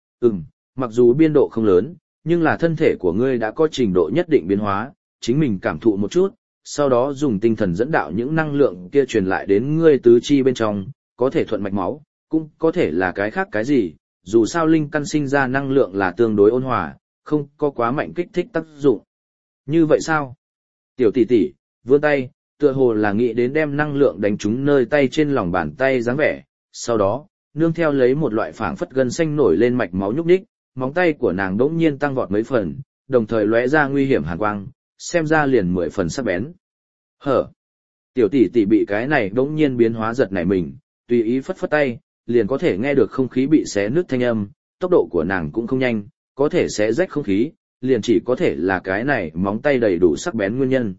Mặc dù biên độ không lớn, nhưng là thân thể của ngươi đã có trình độ nhất định biến hóa, chính mình cảm thụ một chút, sau đó dùng tinh thần dẫn đạo những năng lượng kia truyền lại đến ngươi tứ chi bên trong, có thể thuận mạch máu, cũng có thể là cái khác cái gì, dù sao linh căn sinh ra năng lượng là tương đối ôn hòa, không có quá mạnh kích thích tác dụng. Như vậy sao? Tiểu tỷ tỷ, vươn tay, tựa hồ là nghĩ đến đem năng lượng đánh trúng nơi tay trên lòng bàn tay dáng vẻ, sau đó, nương theo lấy một loại phảng phất gân xanh nổi lên mạch máu nhúc nhích, móng tay của nàng đỗng nhiên tăng vọt mấy phần, đồng thời lóe ra nguy hiểm hàn quang, xem ra liền 10 phần sắc bén. Hở! Tiểu tỷ tỷ bị cái này đỗng nhiên biến hóa giật nảy mình, tùy ý phất phất tay, liền có thể nghe được không khí bị xé nứt thanh âm, tốc độ của nàng cũng không nhanh, có thể xé rách không khí, liền chỉ có thể là cái này móng tay đầy đủ sắc bén nguyên nhân.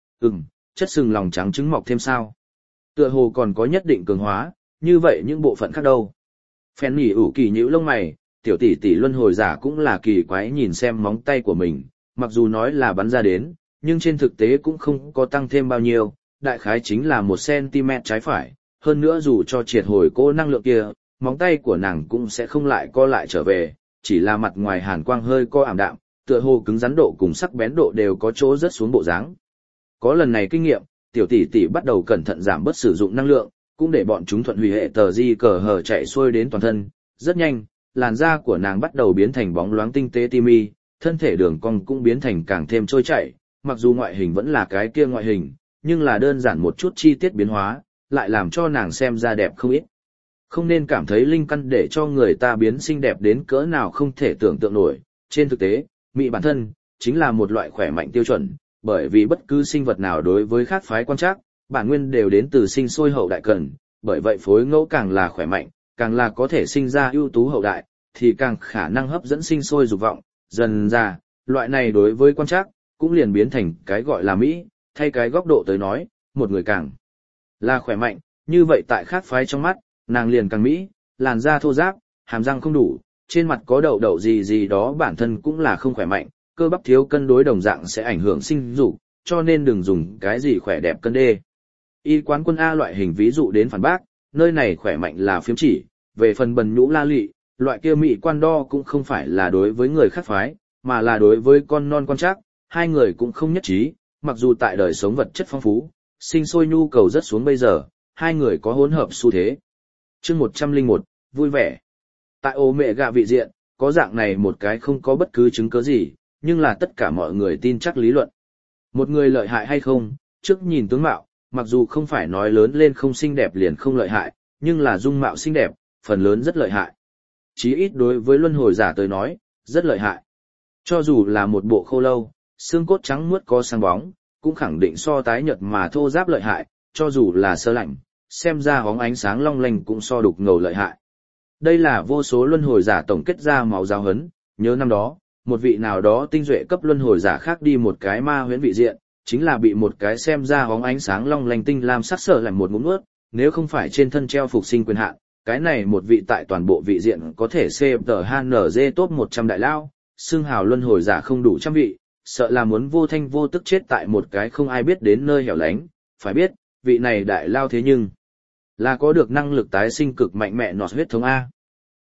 Chất sừng lòng trắng trứng mọc thêm sao? Tựa hồ còn có nhất định cường hóa, như vậy những bộ phận khác đâu? Phen nhỉ ủ kỳ nhíu lông mày, tiểu tỷ tỷ luân hồi giả cũng là kỳ quái nhìn xem móng tay của mình, mặc dù nói là bắn ra đến, nhưng trên thực tế cũng không có tăng thêm bao nhiêu, đại khái chính là 1 cm trái phải, hơn nữa dù cho triệt hồi cô năng lượng kia, móng tay của nàng cũng sẽ không lại co lại trở về, chỉ là mặt ngoài hàn quang hơi co ảm đạm, tựa hồ cứng rắn độ cùng sắc bén độ đều có chỗ rất xuống bộ dáng. Có lần này kinh nghiệm, tiểu tỷ tỷ bắt đầu cẩn thận giảm bớt sử dụng năng lượng, cũng để bọn chúng thuận hủy hệ tờ di cờ hở chạy xuôi đến toàn thân, rất nhanh, làn da của nàng bắt đầu biến thành bóng loáng tinh tế timi, thân thể đường cong cũng biến thành càng thêm trôi chảy, mặc dù ngoại hình vẫn là cái kia ngoại hình, nhưng là đơn giản một chút chi tiết biến hóa, lại làm cho nàng xem ra đẹp không ít. Không nên cảm thấy linh căn để cho người ta biến xinh đẹp đến cỡ nào không thể tưởng tượng nổi, trên thực tế, mỹ bản thân, chính là một loại khỏe mạnh tiêu chuẩn, bởi vì bất cứ sinh vật nào đối với khác phái quan trắc, bản nguyên đều đến từ sinh sôi hậu đại cần, bởi vậy phối ngẫu càng là khỏe mạnh, càng là có thể sinh ra ưu tú hậu đại, thì càng khả năng hấp dẫn sinh sôi dục vọng, dần ra, loại này đối với quan trắc, cũng liền biến thành cái gọi là mỹ, thay cái góc độ tới nói, một người càng là khỏe mạnh, như vậy tại khác phái trong mắt, nàng liền càng mỹ, làn da thô ráp, hàm răng không đủ, trên mặt có đậu đậu gì gì đó bản thân cũng là không khỏe mạnh, cơ bắp thiếu cân đối đồng dạng sẽ ảnh hưởng sinh dục, cho nên đừng dùng cái gì khỏe đẹp cân đê. Y quán quân A loại hình ví dụ đến phản bác, nơi này khỏe mạnh là phiếm chỉ, về phần bần nhũ la lị, loại kia mỹ quan đo cũng không phải là đối với người khác phái, mà là đối với con non con trác, hai người cũng không nhất trí, mặc dù tại đời sống vật chất phong phú, sinh sôi nhu cầu rất xuống bây giờ, hai người có hỗn hợp xu thế. Chương 101, vui vẻ. Tại ô mẹ gạ vị diện, có dạng này một cái không có bất cứ chứng cứ gì, nhưng là tất cả mọi người tin chắc lý luận. Một người lợi hại hay không, trước nhìn tướng mạo, mặc dù không phải nói lớn lên không xinh đẹp liền không lợi hại, nhưng là dung mạo xinh đẹp, phần lớn rất lợi hại. Chí ít đối với luân hồi giả tới nói, rất lợi hại. Cho dù là một bộ khô lâu, xương cốt trắng muốt có sáng bóng, cũng khẳng định so tái nhợt mà thô ráp lợi hại, cho dù là sơ lạnh, xem ra hóng ánh sáng long lanh cũng so đục ngầu lợi hại. Đây là vô số luân hồi giả tổng kết ra máu giáo hấn, nhớ năm đó, một vị nào đó tinh duệ cấp luân hồi giả khác đi một cái ma huyễn vị diện, chính là bị một cái xem ra hóng ánh sáng long lanh tinh lam sắc sở làm một ngụm nuốt, nếu không phải trên thân treo phục sinh quyền hạn, cái này một vị tại toàn bộ vị diện có thể xếp tờ HNZ top 100 đại lao, xương hào luân hồi giả không đủ trăm vị, sợ là muốn vô thanh vô tức chết tại một cái không ai biết đến nơi hẻo lánh, phải biết, vị này đại lao thế nhưng là có được năng lực tái sinh cực mạnh mẹ nọt huyết thống A.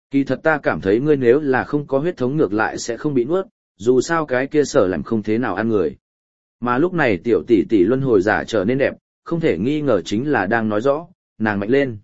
Kỳ thật ta cảm thấy ngươi nếu là không có huyết thống ngược lại sẽ không bị nuốt, dù sao cái kia sở làm không thế nào ăn người. Mà lúc này tiểu tỷ tỷ luân hồi giả trở nên đẹp, không thể nghi ngờ chính là đang nói rõ, nàng mạnh lên.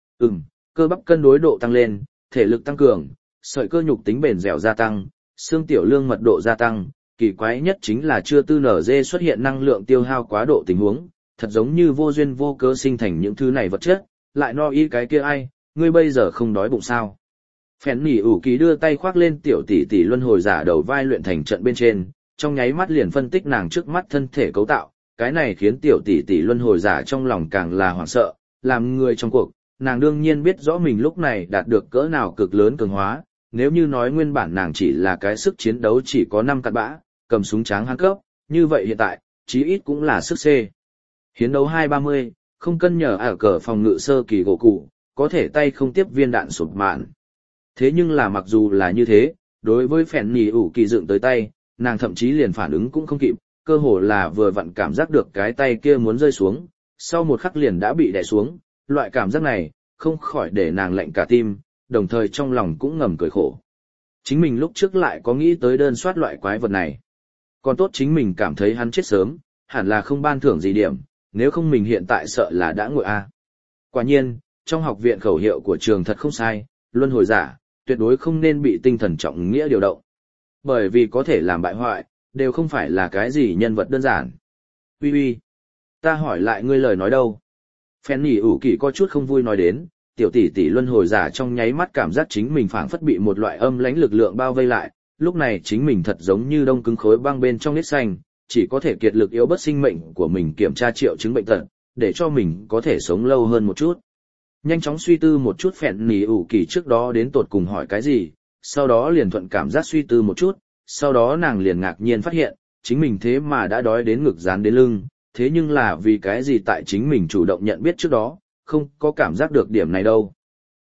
Cơ bắp cân đối độ tăng lên, thể lực tăng cường, sợi cơ nhục tính bền dẻo gia tăng, xương tiểu lương mật độ gia tăng, kỳ quái nhất chính là chưa tư nở dê xuất hiện năng lượng tiêu hao quá độ tình huống, thật giống như vô duyên vô cớ sinh thành những thứ này vật chất, lại no y cái kia ai, ngươi bây giờ không đói bụng sao? Phèn nỉ ủ kỳ đưa tay khoác lên tiểu tỷ tỷ luân hồi giả đầu vai luyện thành trận bên trên, trong nháy mắt liền phân tích nàng trước mắt thân thể cấu tạo, cái này khiến tiểu tỷ tỷ luân hồi giả trong lòng càng là hoảng sợ, làm người trong cuộc, nàng đương nhiên biết rõ mình lúc này đạt được cỡ nào cực lớn cường hóa, nếu như nói nguyên bản nàng chỉ là cái sức chiến đấu chỉ có 5 cặn bã, cầm súng tráng hăng cấp, như vậy hiện tại, chí ít cũng là sức C. Hiến đấu 230, không cân nhờ ở cờ phòng ngự sơ kỳ gỗ cụ, có thể tay không tiếp viên đạn sụp mạn. Thế nhưng là mặc dù là như thế, đối với phèn nỉ ủ kỳ dựng tới tay, nàng thậm chí liền phản ứng cũng không kịp, cơ hồ là vừa vặn cảm giác được cái tay kia muốn rơi xuống, sau một khắc liền đã bị đè xuống, loại cảm giác này, không khỏi để nàng lạnh cả tim, đồng thời trong lòng cũng ngầm cười khổ. Chính mình lúc trước lại có nghĩ tới đơn soát loại quái vật này. Còn tốt chính mình cảm thấy hắn chết sớm, hẳn là không ban thưởng gì điểm, nếu không mình hiện tại sợ là đã ngồi A. Quả nhiên, trong học viện khẩu hiệu của trường thật không sai, luân hồi giả, tuyệt đối không nên bị tinh thần trọng nghĩa điều động. Bởi vì có thể làm bại hoại, đều không phải là cái gì nhân vật đơn giản. Uy, ta hỏi lại ngươi lời nói đâu? Phen nhỉ ủ kỳ có chút không vui nói đến, tiểu tỷ tỷ luân hồi giả trong nháy mắt cảm giác chính mình phảng phất bị một loại âm lãnh lực lượng bao vây lại, lúc này chính mình thật giống như đông cứng khối băng bên trong nết xanh, chỉ có thể kiệt lực yếu bất sinh mệnh của mình kiểm tra triệu chứng bệnh tật, để cho mình có thể sống lâu hơn một chút. Nhanh chóng suy tư một chút phèn nỉ ủ kỳ trước đó đến tột cùng hỏi cái gì, sau đó liền thuận cảm giác suy tư một chút, sau đó nàng liền ngạc nhiên phát hiện, chính mình thế mà đã đói đến ngực dán đến lưng, thế nhưng là vì cái gì tại chính mình chủ động nhận biết trước đó, không có cảm giác được điểm này đâu.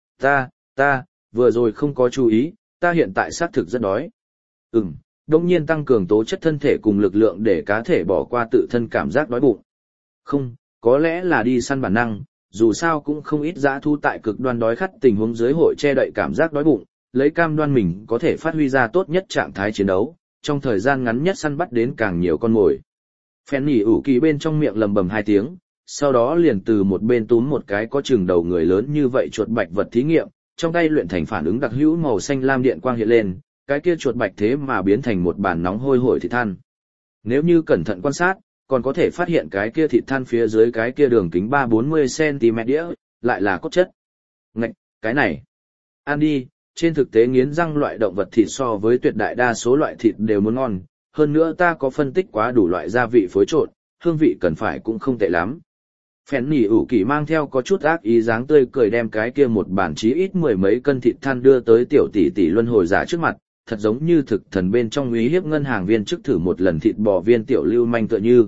Ta, vừa rồi không có chú ý, ta hiện tại xác thực rất đói. Đông nhiên tăng cường tố chất thân thể cùng lực lượng để cá thể bỏ qua tự thân cảm giác đói bụng. Không, có lẽ là đi săn bản năng, dù sao cũng không ít dã thú tại cực đoan đói khát tình huống dưới hội che đậy cảm giác đói bụng, lấy cam đoan mình có thể phát huy ra tốt nhất trạng thái chiến đấu, trong thời gian ngắn nhất săn bắt đến càng nhiều con mồi. Phèn nỉ ủ kỳ bên trong miệng lầm bầm 2 tiếng, sau đó liền từ một bên túm một cái có chừng đầu người lớn như vậy chuột bạch vật thí nghiệm, trong tay luyện thành phản ứng đặc hữu màu xanh lam điện quang hiện lên, cái kia chuột bạch thế mà biến thành một bàn nóng hôi hổi thịt than. Nếu như cẩn thận quan sát, còn có thể phát hiện cái kia thịt than phía dưới cái kia đường kính 3-40 cm đĩa, lại là cốt chất. Ngạch, cái này. Ăn đi, trên thực tế nghiến răng loại động vật thịt so với tuyệt đại đa số loại thịt đều muốn ngon, hơn nữa ta có phân tích quá đủ loại gia vị phối trộn, hương vị cần phải cũng không tệ lắm. Phèn nỉ ủ kỳ mang theo có chút ác ý dáng tươi cười đem cái kia một bản chí ít 10 mấy cân thịt than đưa tới tiểu tỷ tỷ luân hồi giả trước mặt, thật giống như thực thần bên trong uy hiếp ngân hàng viên trước thử một lần thịt bò viên tiểu lưu manh tựa như.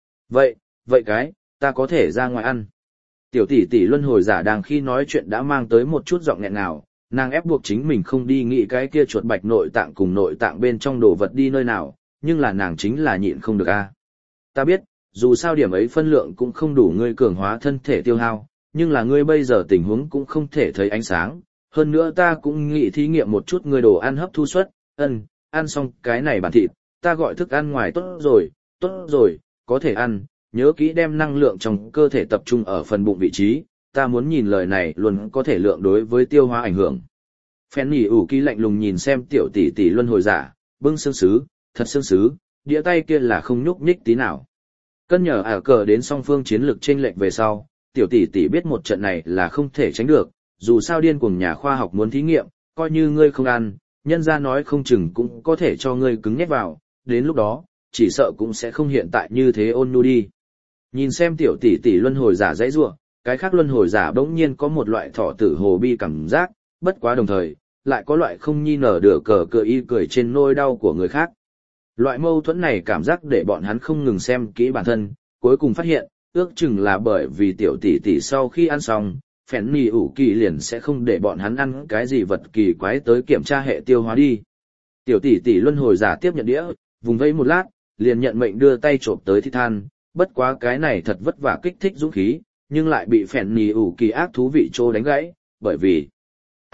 Vậy cái, ta có thể ra ngoài ăn. Tiểu tỷ tỷ luân hồi giả đang khi nói chuyện đã mang tới một chút giọng nghẹn ngào, nàng ép buộc chính mình không đi nghĩ cái kia chuột bạch nội tạng cùng nội tạng bên trong đồ vật đi nơi nào, nhưng là nàng chính là nhịn không được a. Ta biết, dù sao điểm ấy phân lượng cũng không đủ ngươi cường hóa thân thể tiêu hao, nhưng là ngươi bây giờ tình huống cũng không thể thấy ánh sáng, hơn nữa ta cũng nghĩ thí nghiệm một chút ngươi đồ ăn hấp thu suất, ăn xong cái này bản thịt, ta gọi thức ăn ngoài tốt rồi, có thể ăn, nhớ kỹ đem năng lượng trong cơ thể tập trung ở phần bụng vị trí, ta muốn nhìn lời này luôn có thể lượng đối với tiêu hóa ảnh hưởng. Phèn nhỉ ủ kỳ lạnh lùng nhìn xem tiểu tỷ tỷ luân hồi giả, bưng xương sứ, thật xương sứ, đĩa tay kia là không nhúc nhích tí nào. Cân nhờ ả cờ đến song phương chiến lược chênh lệch về sau, tiểu tỷ tỷ biết một trận này là không thể tránh được, dù sao điên cuồng nhà khoa học muốn thí nghiệm, coi như ngươi không ăn, nhân ra nói không chừng cũng có thể cho ngươi cứng nhét vào, đến lúc đó, chỉ sợ cũng sẽ không hiện tại như thế ôn nhu đi. Nhìn xem tiểu tỷ tỷ luân hồi giả dãy rủa, cái khác luân hồi giả bỗng nhiên có một loại thọ tử hồ bi cảm giác, bất quá đồng thời, lại có loại không nhi nở đửa cờ y cười trên nỗi đau của người khác. Loại mâu thuẫn này cảm giác để bọn hắn không ngừng xem kỹ bản thân, cuối cùng phát hiện, ước chừng là bởi vì tiểu tỷ tỷ sau khi ăn xong, phèn nỉ ủ kỳ liền sẽ không để bọn hắn ăn cái gì vật kỳ quái tới kiểm tra hệ tiêu hóa đi. Tiểu tỷ tỷ luân hồi giả tiếp nhận đĩa, vùng vẫy một lát, liền nhận mệnh đưa tay trộm tới thịt than, bất quá cái này thật vất vả kích thích dũng khí, nhưng lại bị phèn nỉ ủ kỳ ác thú vị trô đánh gãy, bởi vì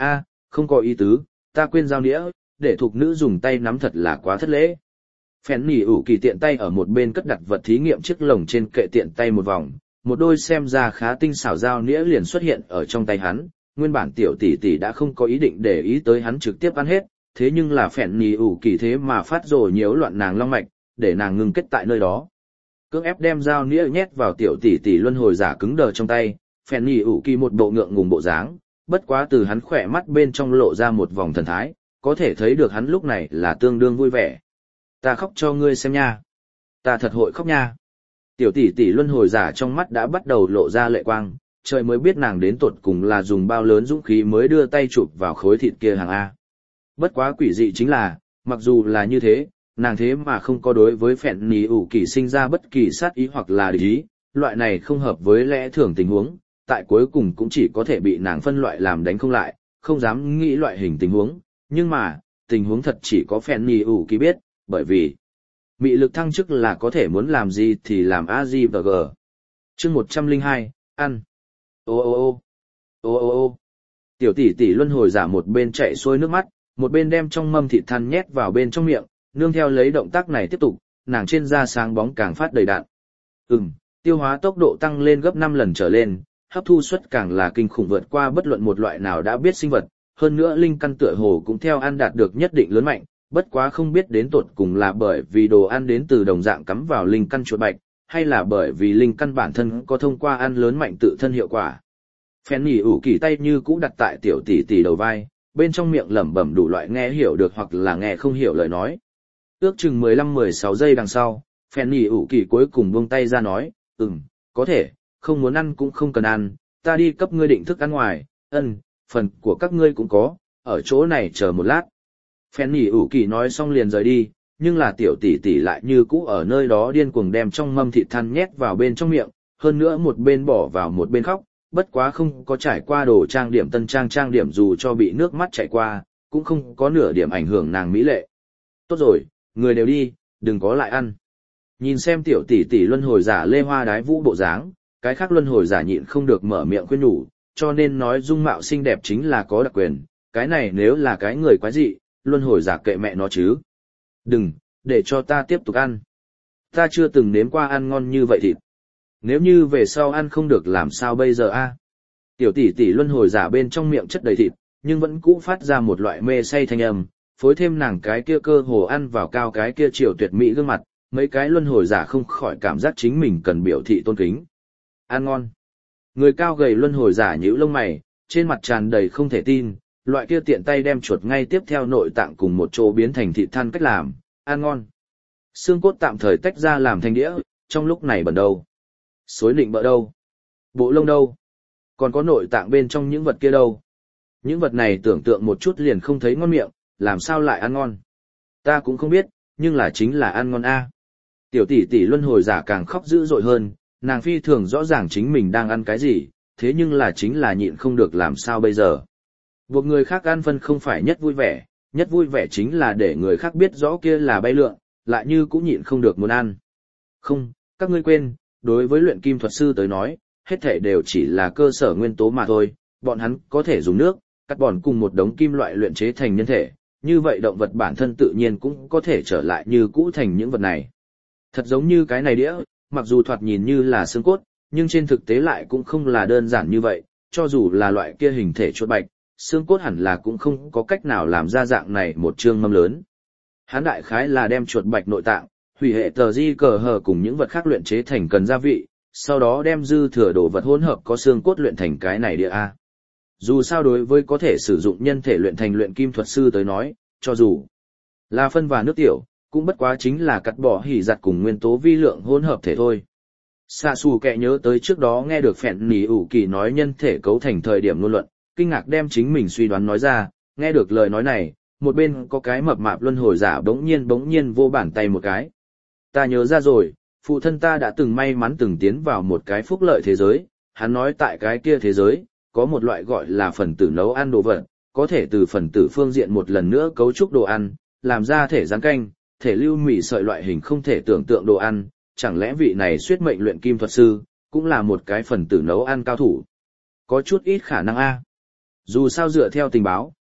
không có ý tứ, ta quên dao nĩa, để thuộc nữ dùng tay nắm thật là quá thất lễ. Phèn nỉ ủ kỳ tiện tay ở một bên cất đặt vật thí nghiệm chiếc lồng trên kệ tiện tay một vòng, một đôi xem ra khá tinh xảo dao nĩa liền xuất hiện ở trong tay hắn. Nguyên bản tiểu tỷ tỷ đã không có ý định để ý tới hắn trực tiếp ăn hết, thế nhưng là phèn nỉ ủ kỳ thế mà phát rồ nhiễu loạn nàng long mạch, để nàng ngừng kết tại nơi đó. Cưỡng ép đem dao nĩa nhét vào tiểu tỷ tỷ luân hồi giả cứng đờ trong tay, phèn nỉ ủ kỳ một bộ ngượng ngùng bộ dáng, bất quá từ hắn khỏe mắt bên trong lộ ra một vòng thần thái, có thể thấy được hắn lúc này là tương đương vui vẻ. Ta khóc cho ngươi xem nha. Ta thật hội khóc nha. Tiểu tỷ tỷ luân hồi giả trong mắt đã bắt đầu lộ ra lệ quang, trời mới biết nàng đến tột cùng là dùng bao lớn dũng khí mới đưa tay chụp vào khối thịt kia hàng A. Bất quá quỷ dị chính là, mặc dù là như thế, nàng thế mà không có đối với phèn nỉ ủ kỳ sinh ra bất kỳ sát ý hoặc là địch ý, loại này không hợp với lẽ thường tình huống, tại cuối cùng cũng chỉ có thể bị nàng phân loại làm đánh không lại, không dám nghĩ loại hình tình huống, nhưng mà, tình huống thật chỉ có phèn nỉ ủ kỳ biết, bởi vì mị lực thăng chức là có thể muốn làm gì thì làm a di và g. Chương 102, ăn. Ô ô ô ô ô ô. Tiểu tỷ tỷ luân hồi giả một bên chạy xuôi nước mắt, một bên đem trong mâm thịt than nhét vào bên trong miệng, nương theo lấy động tác này tiếp tục, nàng trên da sáng bóng càng phát đầy đặn. Tiêu hóa tốc độ tăng lên gấp 5 lần trở lên, hấp thu suất càng là kinh khủng vượt qua bất luận một loại nào đã biết sinh vật, hơn nữa linh căn tựa hồ cũng theo ăn đạt được nhất định lớn mạnh, bất quá không biết đến tột cùng là bởi vì đồ ăn đến từ đồng dạng cắm vào linh căn chuột bạch, hay là bởi vì linh căn bản thân có thông qua ăn lớn mạnh tự thân hiệu quả. Phèn nỉ ủ kỳ tay như cũ đặt tại tiểu tỷ tỷ đầu vai, bên trong miệng lẩm bẩm đủ loại nghe hiểu được hoặc là nghe không hiểu lời nói. Ước chừng 15-16 giây đằng sau, phèn nỉ ủ kỳ cuối cùng buông tay ra nói, có thể, không muốn ăn cũng không cần ăn, ta đi cấp ngươi định thức ăn ngoài, phần của các ngươi cũng có, ở chỗ này chờ một lát. Phèn nỉ ủ kỳ nói xong liền rời đi, nhưng là tiểu tỷ tỷ lại như cũ ở nơi đó điên cuồng đem trong mâm thịt than nhét vào bên trong miệng, hơn nữa một bên bỏ vào một bên khóc, bất quá không có trải qua đồ trang điểm tân trang điểm dù cho bị nước mắt chảy qua, cũng không có nửa điểm ảnh hưởng nàng mỹ lệ. Tốt rồi, người đều đi, đừng có lại ăn. Nhìn xem tiểu tỷ tỷ luân hồi giả lê hoa đái vũ bộ dáng, cái khác luân hồi giả nhịn không được mở miệng khuyên nhủ, cho nên nói dung mạo xinh đẹp chính là có đặc quyền, cái này nếu là cái người quái dị, luân hồi giả kệ mẹ nó chứ. Đừng, để cho ta tiếp tục ăn. Ta chưa từng nếm qua ăn ngon như vậy thịt. Nếu như về sau ăn không được làm sao bây giờ a? Tiểu tỷ tỷ luân hồi giả bên trong miệng chất đầy thịt, nhưng vẫn cũ phát ra một loại mê say thanh âm, phối thêm nàng cái kia cơ hồ ăn vào cao cái kia chiều tuyệt mỹ gương mặt, mấy cái luân hồi giả không khỏi cảm giác chính mình cần biểu thị tôn kính. Ăn ngon. Người cao gầy luân hồi giả nhíu lông mày, trên mặt tràn đầy không thể tin, loại kia tiện tay đem chuột ngay tiếp theo nội tạng cùng một chỗ biến thành thịt than cách làm, ăn ngon. Xương cốt tạm thời tách ra làm thành đĩa, trong lúc này bẩn đâu? Xối nịnh bợ đâu? Bộ lông đâu? Còn có nội tạng bên trong những vật kia đâu? Những vật này tưởng tượng một chút liền không thấy ngon miệng, làm sao lại ăn ngon? Ta cũng không biết, nhưng là chính là ăn ngon a. Tiểu tỷ tỷ luân hồi giả càng khóc dữ dội hơn, nàng phi thường rõ ràng chính mình đang ăn cái gì, thế nhưng là chính là nhịn không được làm sao bây giờ. Buộc người khác ăn phân không phải nhất vui vẻ chính là để người khác biết rõ kia là bay lượn, lại như cũng nhịn không được muốn ăn. Không, các ngươi quên, đối với luyện kim thuật sư tới nói, hết thể đều chỉ là cơ sở nguyên tố mà thôi, bọn hắn có thể dùng nước, carbon cùng một đống kim loại luyện chế thành nhân thể, như vậy động vật bản thân tự nhiên cũng có thể trở lại như cũ thành những vật này. Thật giống như cái này đĩa, mặc dù thoạt nhìn như là xương cốt, nhưng trên thực tế lại cũng không là đơn giản như vậy, cho dù là loại kia hình thể chuột bạch, xương cốt hẳn là cũng không có cách nào làm ra dạng này một chương mâm lớn. Hán đại khái là đem chuột bạch nội tạng, hủy hệ tờ di cờ hờ cùng những vật khác luyện chế thành cần gia vị, sau đó đem dư thừa đồ vật hỗn hợp có xương cốt luyện thành cái này địa A. Dù sao đối với có thể sử dụng nhân thể luyện thành luyện kim thuật sư tới nói, cho dù là phân và nước tiểu, cũng bất quá chính là cắt bỏ hỉ giặt cùng nguyên tố vi lượng hỗn hợp thể thôi. Xạ xù kẹ nhớ tới trước đó nghe được phèn nỉ ủ kỳ nói nhân thể cấu thành thời điểm ngôn luận, kinh ngạc đem chính mình suy đoán nói ra, nghe được lời nói này, một bên có cái mập mạp luân hồi giả bỗng nhiên vô bàn tay một cái. Ta nhớ ra rồi, phụ thân ta đã từng may mắn từng tiến vào một cái phúc lợi thế giới, hắn nói tại cái kia thế giới, có một loại gọi là phần tử nấu ăn đồ vật, có thể từ phần tử phương diện một lần nữa cấu trúc đồ ăn, làm ra thể rán canh, thể lưu mì sợi loại hình không thể tưởng tượng đồ ăn, chẳng lẽ vị này suyết mệnh luyện kim thuật sư, cũng là một cái phần tử nấu ăn cao thủ. Có chút ít khả năng a. Dù sao dựa theo tình báo,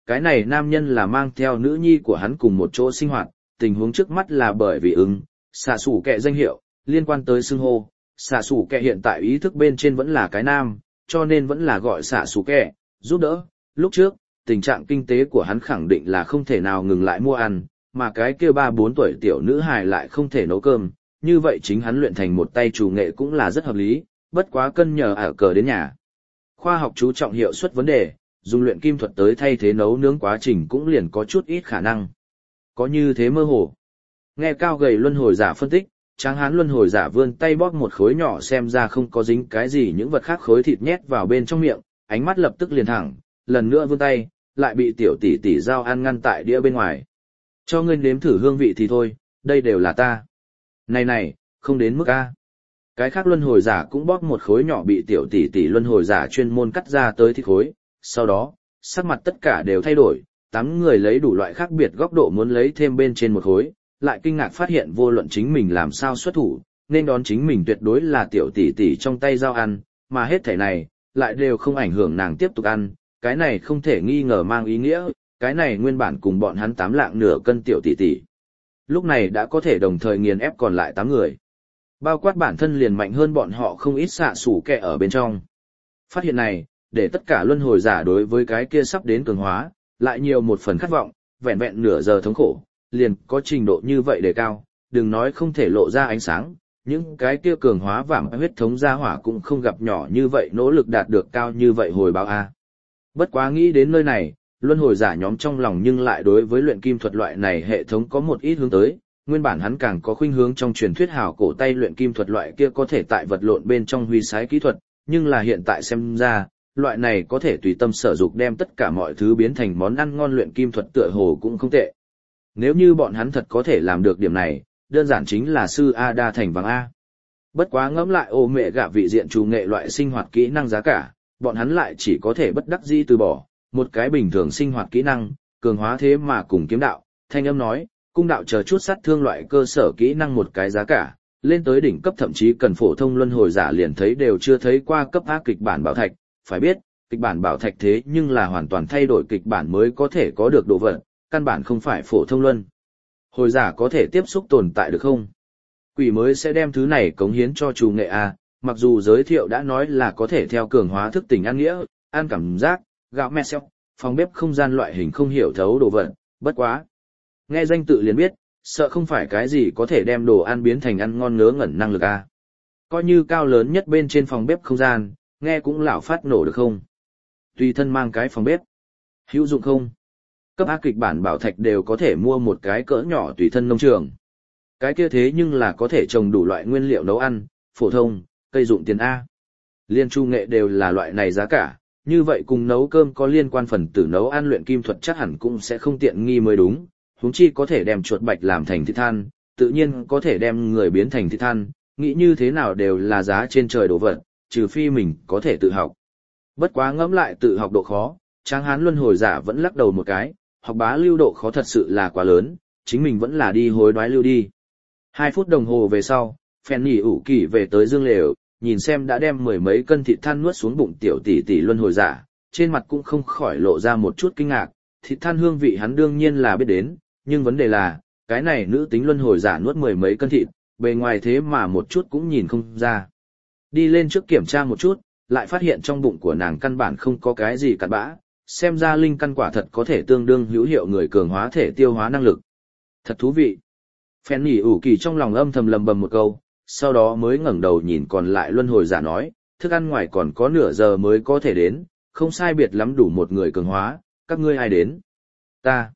cái này nam nhân là mang theo nữ nhi của hắn cùng một chỗ sinh hoạt, tình huống trước mắt là bởi vì xạ sủ kẹ danh hiệu, liên quan tới xưng hô, xạ sủ kẹ hiện tại ý thức bên trên vẫn là cái nam, cho nên vẫn là gọi xạ sủ kẹ, giúp đỡ. Lúc trước, tình trạng kinh tế của hắn khẳng định là không thể nào ngừng lại mua ăn, mà cái kia 3-4 tuổi tiểu nữ hài lại không thể nấu cơm, như vậy chính hắn luyện thành một tay chủ nghệ cũng là rất hợp lý, bất quá cân nhờ ở cờ đến nhà. Khoa học chú trọng hiệu suất vấn đề, dùng luyện kim thuật tới thay thế nấu nướng quá trình cũng liền có chút ít khả năng. Có như thế mơ hồ. Nghe cao gầy luân hồi giả phân tích, tráng hán luân hồi giả vươn tay bóp một khối nhỏ xem ra không có dính cái gì những vật khác khối thịt nhét vào bên trong miệng, ánh mắt lập tức liền thẳng, lần nữa vươn tay, lại bị tiểu tỷ tỷ dao ăn ngăn tại đĩa bên ngoài. Cho ngươi nếm thử hương vị thì thôi, đây đều là ta. Này, không đến mức a. Cái khác luân hồi giả cũng bóp một khối nhỏ bị tiểu tỷ tỷ luân hồi giả chuyên môn cắt ra tới thịt khối, sau đó, sắc mặt tất cả đều thay đổi, 8 người lấy đủ loại khác biệt góc độ muốn lấy thêm bên trên một khối, lại kinh ngạc phát hiện vô luận chính mình làm sao xuất thủ, nên đón chính mình tuyệt đối là tiểu tỷ tỷ trong tay dao ăn, mà hết thảy này, lại đều không ảnh hưởng nàng tiếp tục ăn, cái này không thể nghi ngờ mang ý nghĩa, cái này nguyên bản cùng bọn hắn 8 lạng nửa cân tiểu tỷ tỷ. Lúc này đã có thể đồng thời nghiền ép còn lại 8 người. Bao quát bản thân liền mạnh hơn bọn họ không ít xạ sủ kẹ ở bên trong. Phát hiện này, để tất cả luân hồi giả đối với cái kia sắp đến cường hóa, lại nhiều một phần khát vọng, vẹn vẹn nửa giờ thống khổ, liền có trình độ như vậy đề cao, đừng nói không thể lộ ra ánh sáng, những cái kia cường hóa vàng huyết thống gia hỏa cũng không gặp nhỏ như vậy nỗ lực đạt được cao như vậy hồi báo a. Bất quá nghĩ đến nơi này, luân hồi giả nhóm trong lòng nhưng lại đối với luyện kim thuật loại này hệ thống có một ít hướng tới, nguyên bản hắn càng có khuynh hướng trong truyền thuyết hào cổ tay luyện kim thuật loại kia có thể tại vật lộn bên trong huy sái kỹ thuật, nhưng là hiện tại xem ra, loại này có thể tùy tâm sở dục đem tất cả mọi thứ biến thành món ăn ngon luyện kim thuật tựa hồ cũng không tệ. Nếu như bọn hắn thật có thể làm được điểm này, đơn giản chính là sư A đa thành vàng A. Bất quá ngẫm lại ô mẹ gạ vị diện trù nghệ loại sinh hoạt kỹ năng giá cả, bọn hắn lại chỉ có thể bất đắc dĩ từ bỏ, một cái bình thường sinh hoạt kỹ năng, cường hóa thế mà cùng kiếm đạo, thanh âm nói, cung đạo chờ chút sát thương loại cơ sở kỹ năng một cái giá cả, lên tới đỉnh cấp thậm chí cần phổ thông luân hồi giả liền thấy đều chưa thấy qua cấp ác kịch bản bảo thạch, phải biết, kịch bản bảo thạch thế nhưng là hoàn toàn thay đổi kịch bản mới có thể có được độ vật, căn bản không phải phổ thông luân. Hồi giả có thể tiếp xúc tồn tại được không? Quỷ mới sẽ đem thứ này cống hiến cho chủ nghệ A, mặc dù giới thiệu đã nói là có thể theo cường hóa thức tỉnh ăn nghĩa, ăn cảm giác, gạo mẹ xeo, phòng bếp không gian loại hình không hiểu thấu đồ vật, bất quá. Nghe danh tự liền biết, sợ không phải cái gì có thể đem đồ ăn biến thành ăn ngon ngớ ngẩn năng lực A. Coi như cao lớn nhất bên trên phòng bếp không gian, nghe cũng lão phát nổ được không? Tùy thân mang cái phòng bếp. Hữu dụng không? Cấp ác kịch bản bảo thạch đều có thể mua một cái cỡ nhỏ tùy thân nông trường. Cái kia thế nhưng là có thể trồng đủ loại nguyên liệu nấu ăn, phổ thông, cây dụng tiền A. Liên chu nghệ đều là loại này giá cả, như vậy cùng nấu cơm có liên quan phần tử nấu ăn luyện kim thuật chắc hẳn cũng sẽ không tiện nghi mới đúng, huống chi có thể đem chuột bạch làm thành thịt than, tự nhiên có thể đem người biến thành thịt than, nghĩ như thế nào đều là giá trên trời đồ vật, trừ phi mình có thể tự học. Bất quá ngẫm lại tự học độ khó, Tráng Hán luân hồi giả vẫn lắc đầu một cái, học bá lưu độ khó thật sự là quá lớn, chính mình vẫn là đi hối đoái lưu đi. 2 phút đồng hồ về sau, Phèn Nhỉ ủ kỳ về tới dương lều, nhìn xem đã đem 10 mấy cân thịt than nuốt xuống bụng tiểu tỷ tỷ luân hồi giả, trên mặt cũng không khỏi lộ ra một chút kinh ngạc, thịt than hương vị hắn đương nhiên là biết đến, nhưng vấn đề là, cái này nữ tính luân hồi giả nuốt 10 mấy cân thịt, bề ngoài thế mà một chút cũng nhìn không ra. Đi lên trước kiểm tra một chút, lại phát hiện trong bụng của nàng căn bản không có cái gì cặn bã, xem ra linh căn quả thật có thể tương đương hữu hiệu người cường hóa thể tiêu hóa năng lực. Thật thú vị. Phèn Nhỉ ủ kỳ trong lòng âm thầm lầm bầm một câu, sau đó mới ngẩng đầu nhìn còn lại luân hồi giả nói, thức ăn ngoài còn có nửa giờ mới có thể đến, không sai biệt lắm đủ một người cường hóa, các ngươi ai đến? Ta.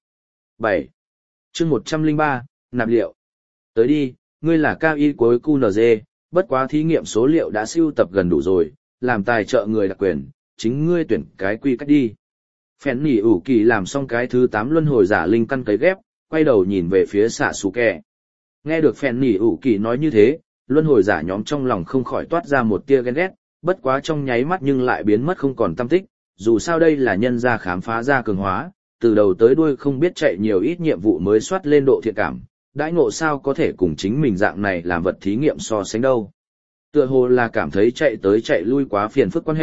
7. Chương 103, nạp liệu. Tới đi, ngươi là cao y cuối QNZ, bất quá thí nghiệm số liệu đã sưu tập gần đủ rồi, làm tài trợ người đặc quyền, chính ngươi tuyển cái quy cách đi. Phèn Nhỉ ủ kỳ làm xong cái thứ 8 luân hồi giả linh căn cấy ghép, quay đầu nhìn về phía xạ xù kẹ. Nghe được Phèn Nhỉ ủ kỳ nói như thế, luân hồi giả nhóm trong lòng không khỏi toát ra một tia ghen ghét, bất quá trong nháy mắt nhưng lại biến mất không còn tăm tích, dù sao đây là nhân gia khám phá ra cường hóa, từ đầu tới đuôi không biết chạy nhiều ít nhiệm vụ mới soát lên độ thiện cảm, đãi ngộ sao có thể cùng chính mình dạng này làm vật thí nghiệm so sánh đâu. Tựa hồ là cảm thấy chạy tới chạy lui quá phiền phức quan hệ,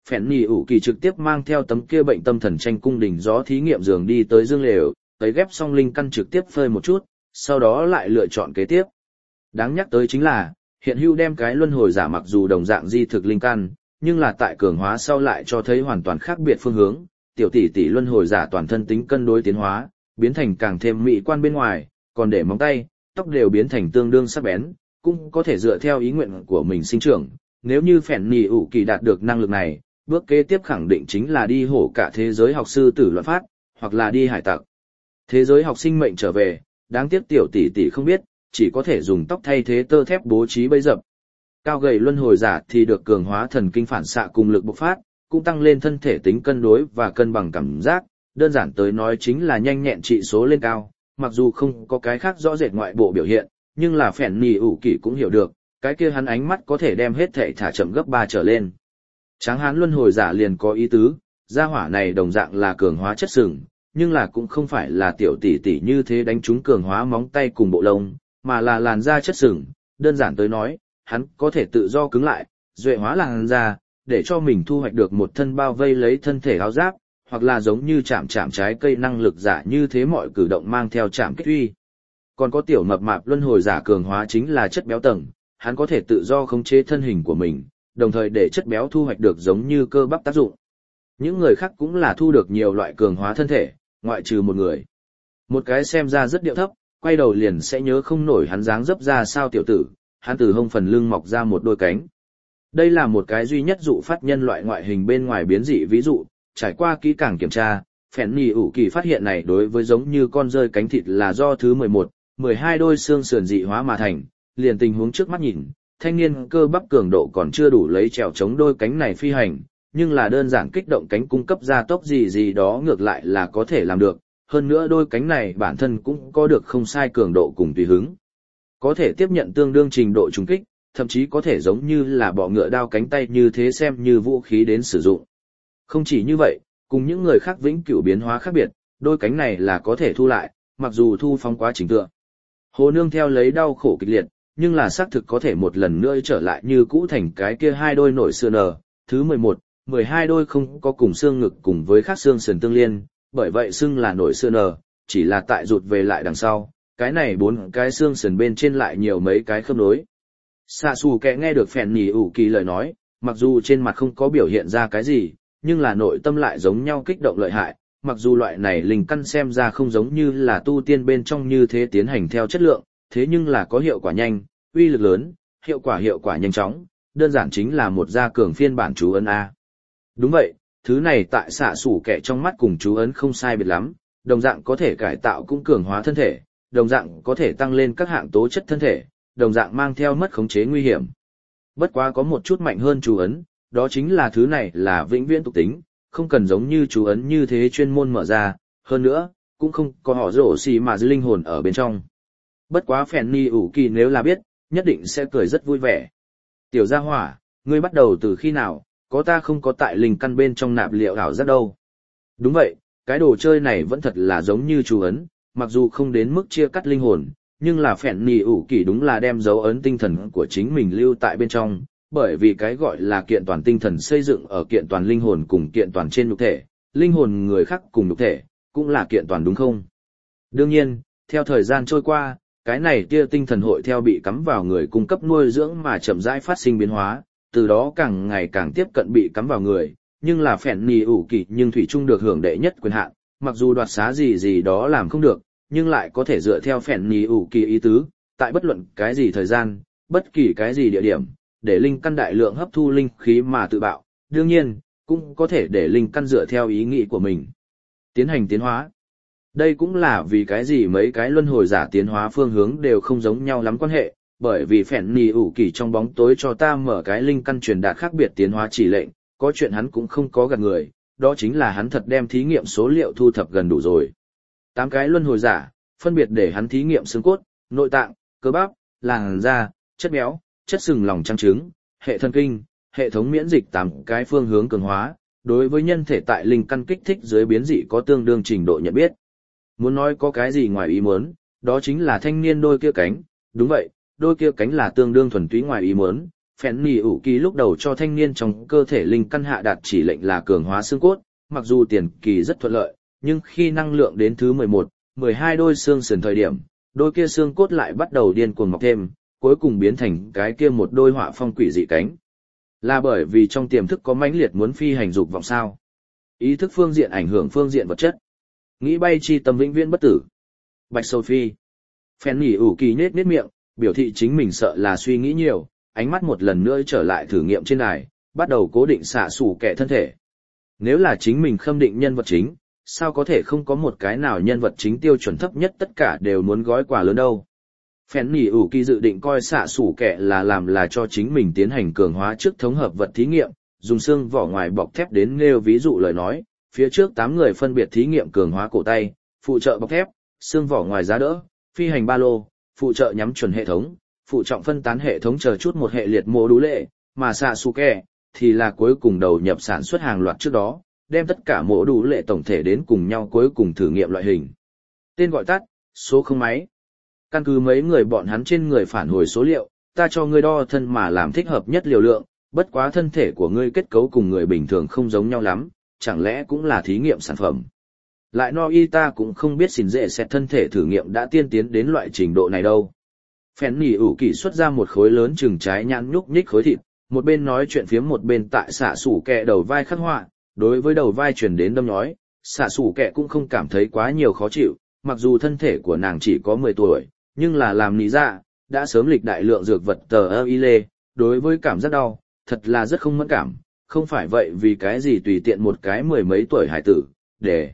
Phèn Nhì ủ kỳ trực tiếp mang theo tấm kia bệnh tâm thần tranh cung đỉnh gió thí nghiệm giường đi tới dương lều, tới ghép xong linh căn trực tiếp phơi một chút, sau đó lại lựa chọn kế tiếp. Đáng nhắc tới chính là, hiện hữu đem cái luân hồi giả mặc dù đồng dạng di thực linh căn, nhưng là tại cường hóa sau lại cho thấy hoàn toàn khác biệt phương hướng, tiểu tỷ tỷ luân hồi giả toàn thân tính cân đối tiến hóa, biến thành càng thêm mỹ quan bên ngoài, còn để móng tay, tóc đều biến thành tương đương sắc bén, cũng có thể dựa theo ý nguyện của mình sinh trưởng. Nếu như Phèn Nhì ủ kỳ đạt được năng lực này, bước kế tiếp khẳng định chính là đi hổ cả thế giới học sư tử loạn phát, hoặc là đi hải tặc. Thế giới học sinh mệnh trở về, đáng tiếc tiểu tỷ tỷ không biết, chỉ có thể dùng tóc thay thế tơ thép bố trí bẫy dập. Cao gầy luân hồi giả thì được cường hóa thần kinh phản xạ cùng lực bộc phát, cũng tăng lên thân thể tính cân đối và cân bằng cảm giác, đơn giản tới nói chính là nhanh nhẹn trị số lên cao, mặc dù không có cái khác rõ rệt ngoại bộ biểu hiện, nhưng là Phèn Nhì ủ kỳ cũng hiểu được, cái kia hắn ánh mắt có thể đem hết thể thả chậm gấp 3 trở lên. Tráng hán luân hồi giả liền có ý tứ, gia hỏa này đồng dạng là cường hóa chất sừng, nhưng là cũng không phải là tiểu tỷ tỷ như thế đánh trúng cường hóa móng tay cùng bộ lông, mà là làn da chất sừng, đơn giản tới nói, hắn có thể tự do cứng lại, duệ hóa làn da, để cho mình thu hoạch được một thân bao vây lấy thân thể áo giáp, hoặc là giống như chạm trái cây năng lực giả như thế mọi cử động mang theo chạm kích uy. Còn có tiểu mập mạp luân hồi giả cường hóa chính là chất béo tầng, hắn có thể tự do khống chế thân hình của mình, đồng thời để chất béo thu hoạch được giống như cơ bắp tác dụng. Những người khác cũng là thu được nhiều loại cường hóa thân thể, ngoại trừ một người. Một cái xem ra rất điệu thấp, quay đầu liền sẽ nhớ không nổi hắn dáng dấp ra sao tiểu tử, hắn từ hông phần lưng mọc ra một đôi cánh. Đây là một cái duy nhất dụ phát nhân loại ngoại hình bên ngoài biến dị ví dụ, trải qua kỹ càng kiểm tra, Phèn Nhì ủ kỳ phát hiện này đối với giống như con rơi cánh thịt là do thứ 11, 12 đôi xương sườn dị hóa mà thành, liền tình huống trước mắt nhìn, thanh niên cơ bắp cường độ còn chưa đủ lấy trèo chống đôi cánh này phi hành, nhưng là đơn giản kích động cánh cung cấp gia tốc gì đó ngược lại là có thể làm được, hơn nữa đôi cánh này bản thân cũng có được không sai cường độ cùng tùy hứng. Có thể tiếp nhận tương đương trình độ trùng kích, thậm chí có thể giống như là bọ ngựa đao cánh tay như thế xem như vũ khí đến sử dụng. Không chỉ như vậy, cùng những người khác vĩnh cửu biến hóa khác biệt, đôi cánh này là có thể thu lại, mặc dù thu phóng quá trình tựa. Hồ nương theo lấy đau khổ kịch liệt, nhưng là xác thực có thể một lần nữa trở lại như cũ thành cái kia hai đôi nổi xương nở, thứ 11, 12 đôi không có cùng xương ngực cùng với khác xương sườn tương liên, bởi vậy xưng là nổi xương nở, chỉ là tại rụt về lại đằng sau, cái này 4 cái xương sườn bên trên lại nhiều mấy cái khớp nối. Sạ Sủ Kẹ nghe được Phèn Nhì ủ kỳ lời nói, mặc dù trên mặt không có biểu hiện ra cái gì, nhưng là nội tâm lại giống nhau kích động lợi hại, mặc dù loại này linh căn xem ra không giống như là tu tiên bên trong như thế tiến hành theo chất lượng, thế nhưng là có hiệu quả nhanh, uy lực lớn, hiệu quả nhanh chóng, đơn giản chính là một gia cường phiên bản chú ấn A. Đúng vậy, thứ này tại Sạ Sủ Kẹ trong mắt cùng chú ấn không sai biệt lắm, đồng dạng có thể cải tạo cũng cường hóa thân thể, đồng dạng có thể tăng lên các hạng tố chất thân thể, đồng dạng mang theo mất khống chế nguy hiểm. Bất quá có một chút mạnh hơn chú ấn, đó chính là thứ này là vĩnh viễn tục tính, không cần giống như chú ấn như thế chuyên môn mở ra, hơn nữa, cũng không có họ rổ xì mà dư linh hồn ở bên trong. Bất quá Phèn Nhì ủ kỳ nếu là biết, nhất định sẽ cười rất vui vẻ. Tiểu gia hỏa, ngươi bắt đầu từ khi nào, có ta không có tại linh căn bên trong nạp liệu ảo giác đâu. Đúng vậy, cái đồ chơi này vẫn thật là giống như chú ấn, mặc dù không đến mức chia cắt linh hồn, nhưng là Phèn Nhì ủ kỳ đúng là đem dấu ấn tinh thần của chính mình lưu tại bên trong, bởi vì cái gọi là kiện toàn tinh thần xây dựng ở kiện toàn linh hồn cùng kiện toàn trên nhục thể, linh hồn người khác cùng nhục thể, cũng là kiện toàn đúng không? Đương nhiên, theo thời gian trôi qua, cái này tia tinh thần hội theo bị cắm vào người cung cấp nuôi dưỡng mà chậm rãi phát sinh biến hóa, từ đó càng ngày càng tiếp cận bị cắm vào người, nhưng là Phèn Nhì ủ kỳ nhưng thủy chung được hưởng đệ nhất quyền hạn, mặc dù đoạt xá gì đó làm không được, nhưng lại có thể dựa theo Phèn Nhì ủ kỳ ý tứ, tại bất luận cái gì thời gian, bất kỳ cái gì địa điểm, để linh căn đại lượng hấp thu linh khí mà tự bạo, đương nhiên, cũng có thể để linh căn dựa theo ý nghĩ của mình tiến hành tiến hóa. Đây cũng là vì cái gì mấy cái luân hồi giả tiến hóa phương hướng đều không giống nhau lắm quan hệ, bởi vì Phèn Nhì ủ kỳ trong bóng tối cho ta mở cái linh căn truyền đạt khác biệt tiến hóa chỉ lệnh, có chuyện hắn cũng không có gạt người, đó chính là hắn thật đem thí nghiệm số liệu thu thập gần đủ rồi. 8 cái luân hồi giả, phân biệt để hắn thí nghiệm xương cốt, nội tạng, cơ bắp, làn da, chất béo, chất sừng lòng trắng trứng, hệ thần kinh, hệ thống miễn dịch 8 cái phương hướng cường hóa, đối với nhân thể tại linh căn kích thích dưới biến dị có tương đương trình độ nhận biết. Muốn nói có cái gì ngoài ý muốn, đó chính là thanh niên đôi kia cánh, đúng vậy, đôi kia cánh là tương đương thuần túy ngoài ý muốn, Phèn nỉ ủ kỳ lúc đầu cho thanh niên trong cơ thể linh căn hạ đạt chỉ lệnh là cường hóa xương cốt, mặc dù tiền kỳ rất thuận lợi, nhưng khi năng lượng đến thứ 11, 12 đôi xương sườn thời điểm, đôi kia xương cốt lại bắt đầu điên cuồng mọc thêm, cuối cùng biến thành cái kia một đôi họa phong quỷ dị cánh. Là bởi vì trong tiềm thức có mãnh liệt muốn phi hành dục vọng sao? Ý thức phương diện ảnh hưởng phương diện vật chất. Nghĩ bay chi tâm vĩnh viễn bất tử. Bạch Sophie. Phèn nỉ ủ kỳ nhếch miệng, biểu thị chính mình sợ là suy nghĩ nhiều, ánh mắt một lần nữa trở lại thử nghiệm trên đài, bắt đầu cố định xạ sủ kẻ thân thể. Nếu là chính mình khâm định nhân vật chính, sao có thể không có một cái nào nhân vật chính tiêu chuẩn thấp nhất tất cả đều muốn gói quà lớn đâu. Phèn nỉ ủ kỳ dự định coi xạ sủ kẻ là cho chính mình tiến hành cường hóa trước thống hợp vật thí nghiệm, dùng xương vỏ ngoài bọc thép đến nêu ví dụ lời nói, phía trước 8 người phân biệt thí nghiệm cường hóa cổ tay, phụ trợ bọc thép, xương vỏ ngoài giá đỡ, phi hành ba lô, phụ trợ nhắm chuẩn hệ thống, phụ trọng phân tán hệ thống chờ chút một hệ liệt mô đũ lệ, mà Sasuke thì là cuối cùng đầu nhập sản xuất hàng loạt trước đó, đem tất cả mô đũ lệ tổng thể đến cùng nhau cuối cùng thử nghiệm loại hình. Tên gọi tắt, số không máy. Căn cứ mấy người bọn hắn trên người phản hồi số liệu, ta cho ngươi đo thân mà làm thích hợp nhất liều lượng, bất quá thân thể của ngươi kết cấu cùng người bình thường không giống nhau lắm, chẳng lẽ cũng là thí nghiệm sản phẩm. Lại no y ta cũng không biết xỉn dễ xét thân thể thử nghiệm đã tiên tiến đến loại trình độ này đâu. Phèn nỉ ủ kỳ xuất ra một khối lớn chừng trái nhãn nhúc nhích khối thịt, một bên nói chuyện phiếm một bên tại xạ sủ kẹ đầu vai khắc họa, đối với đầu vai truyền đến đâm nhói, xạ sủ kẹ cũng không cảm thấy quá nhiều khó chịu, mặc dù thân thể của nàng chỉ có 10 tuổi, nhưng là làm lý dạ, đã sớm lịch đại lượng dược vật tờ ơ y lê, đối với cảm giác đau, thật là rất không mẫn cảm, không phải vậy vì cái gì tùy tiện một cái 10 mấy tuổi hải tử, để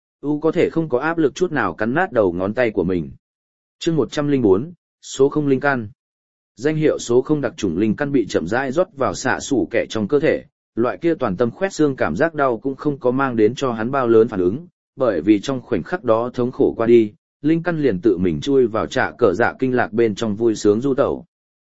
có thể không có áp lực chút nào cắn nát đầu ngón tay của mình. Chương 104, số không linh căn. Danh hiệu số không đặc chủng linh căn bị chậm rãi rót vào xạ sủ kẻ trong cơ thể, loại kia toàn tâm khoét xương cảm giác đau cũng không có mang đến cho hắn bao lớn phản ứng, bởi vì trong khoảnh khắc đó thống khổ qua đi, linh căn liền tự mình chui vào trạ cờ dạ kinh lạc bên trong vui sướng du tẩu.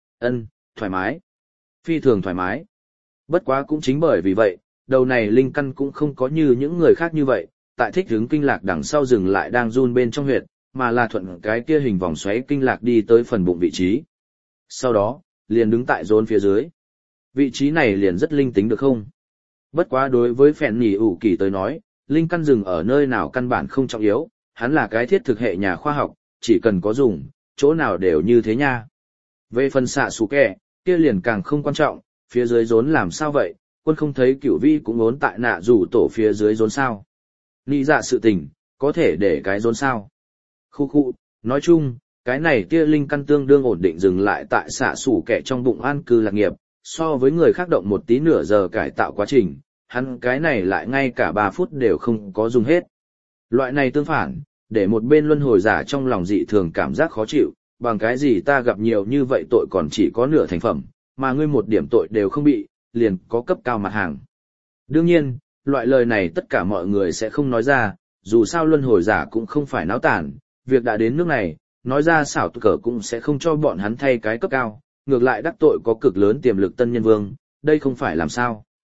Thoải mái. Phi thường thoải mái. Bất quá cũng chính bởi vì vậy, đầu này linh căn cũng không có như những người khác như vậy, tại thích hướng kinh lạc đằng sau dừng lại đang run bên trong huyệt, mà là thuận cái kia hình vòng xoáy kinh lạc đi tới phần bụng vị trí. Sau đó, liền đứng tại rốn phía dưới. Vị trí này liền rất linh tính được không? Bất quá đối với phèn nhì ủ kỳ tới nói, linh căn dừng ở nơi nào căn bản không trọng yếu, hắn là cái thiết thực hệ nhà khoa học, chỉ cần có dùng, chỗ nào đều như thế nha. Về phần xạ sủ kẹ, kia liền càng không quan trọng, phía dưới rốn làm sao vậy, quân không thấy cửu vi cũng ốn tại nạ rủ tổ phía dưới rốn sao. Nghĩ dạ sự tình, có thể để cái rốn sao. Khu, nói chung, cái này tia linh căn tương đương ổn định dừng lại tại xạ sủ kẹ trong bụng an cư lạc nghiệp, so với người khác động một tí nửa giờ cải tạo quá trình, hắn cái này lại ngay cả 3 phút đều không có dùng hết. Loại này tương phản, để một bên luân hồi giả trong lòng dị thường cảm giác khó chịu, bằng cái gì ta gặp nhiều như vậy tội còn chỉ có nửa thành phẩm, mà ngươi một điểm tội đều không bị, liền có cấp cao mặt hàng. Đương nhiên, loại lời này tất cả mọi người sẽ không nói ra, dù sao luân hồi giả cũng không phải náo tản, việc đã đến nước này, nói ra xảo cờ cũng sẽ không cho bọn hắn thay cái cấp cao, ngược lại đắc tội có cực lớn tiềm lực tân nhân vương, đây không phải làm sao.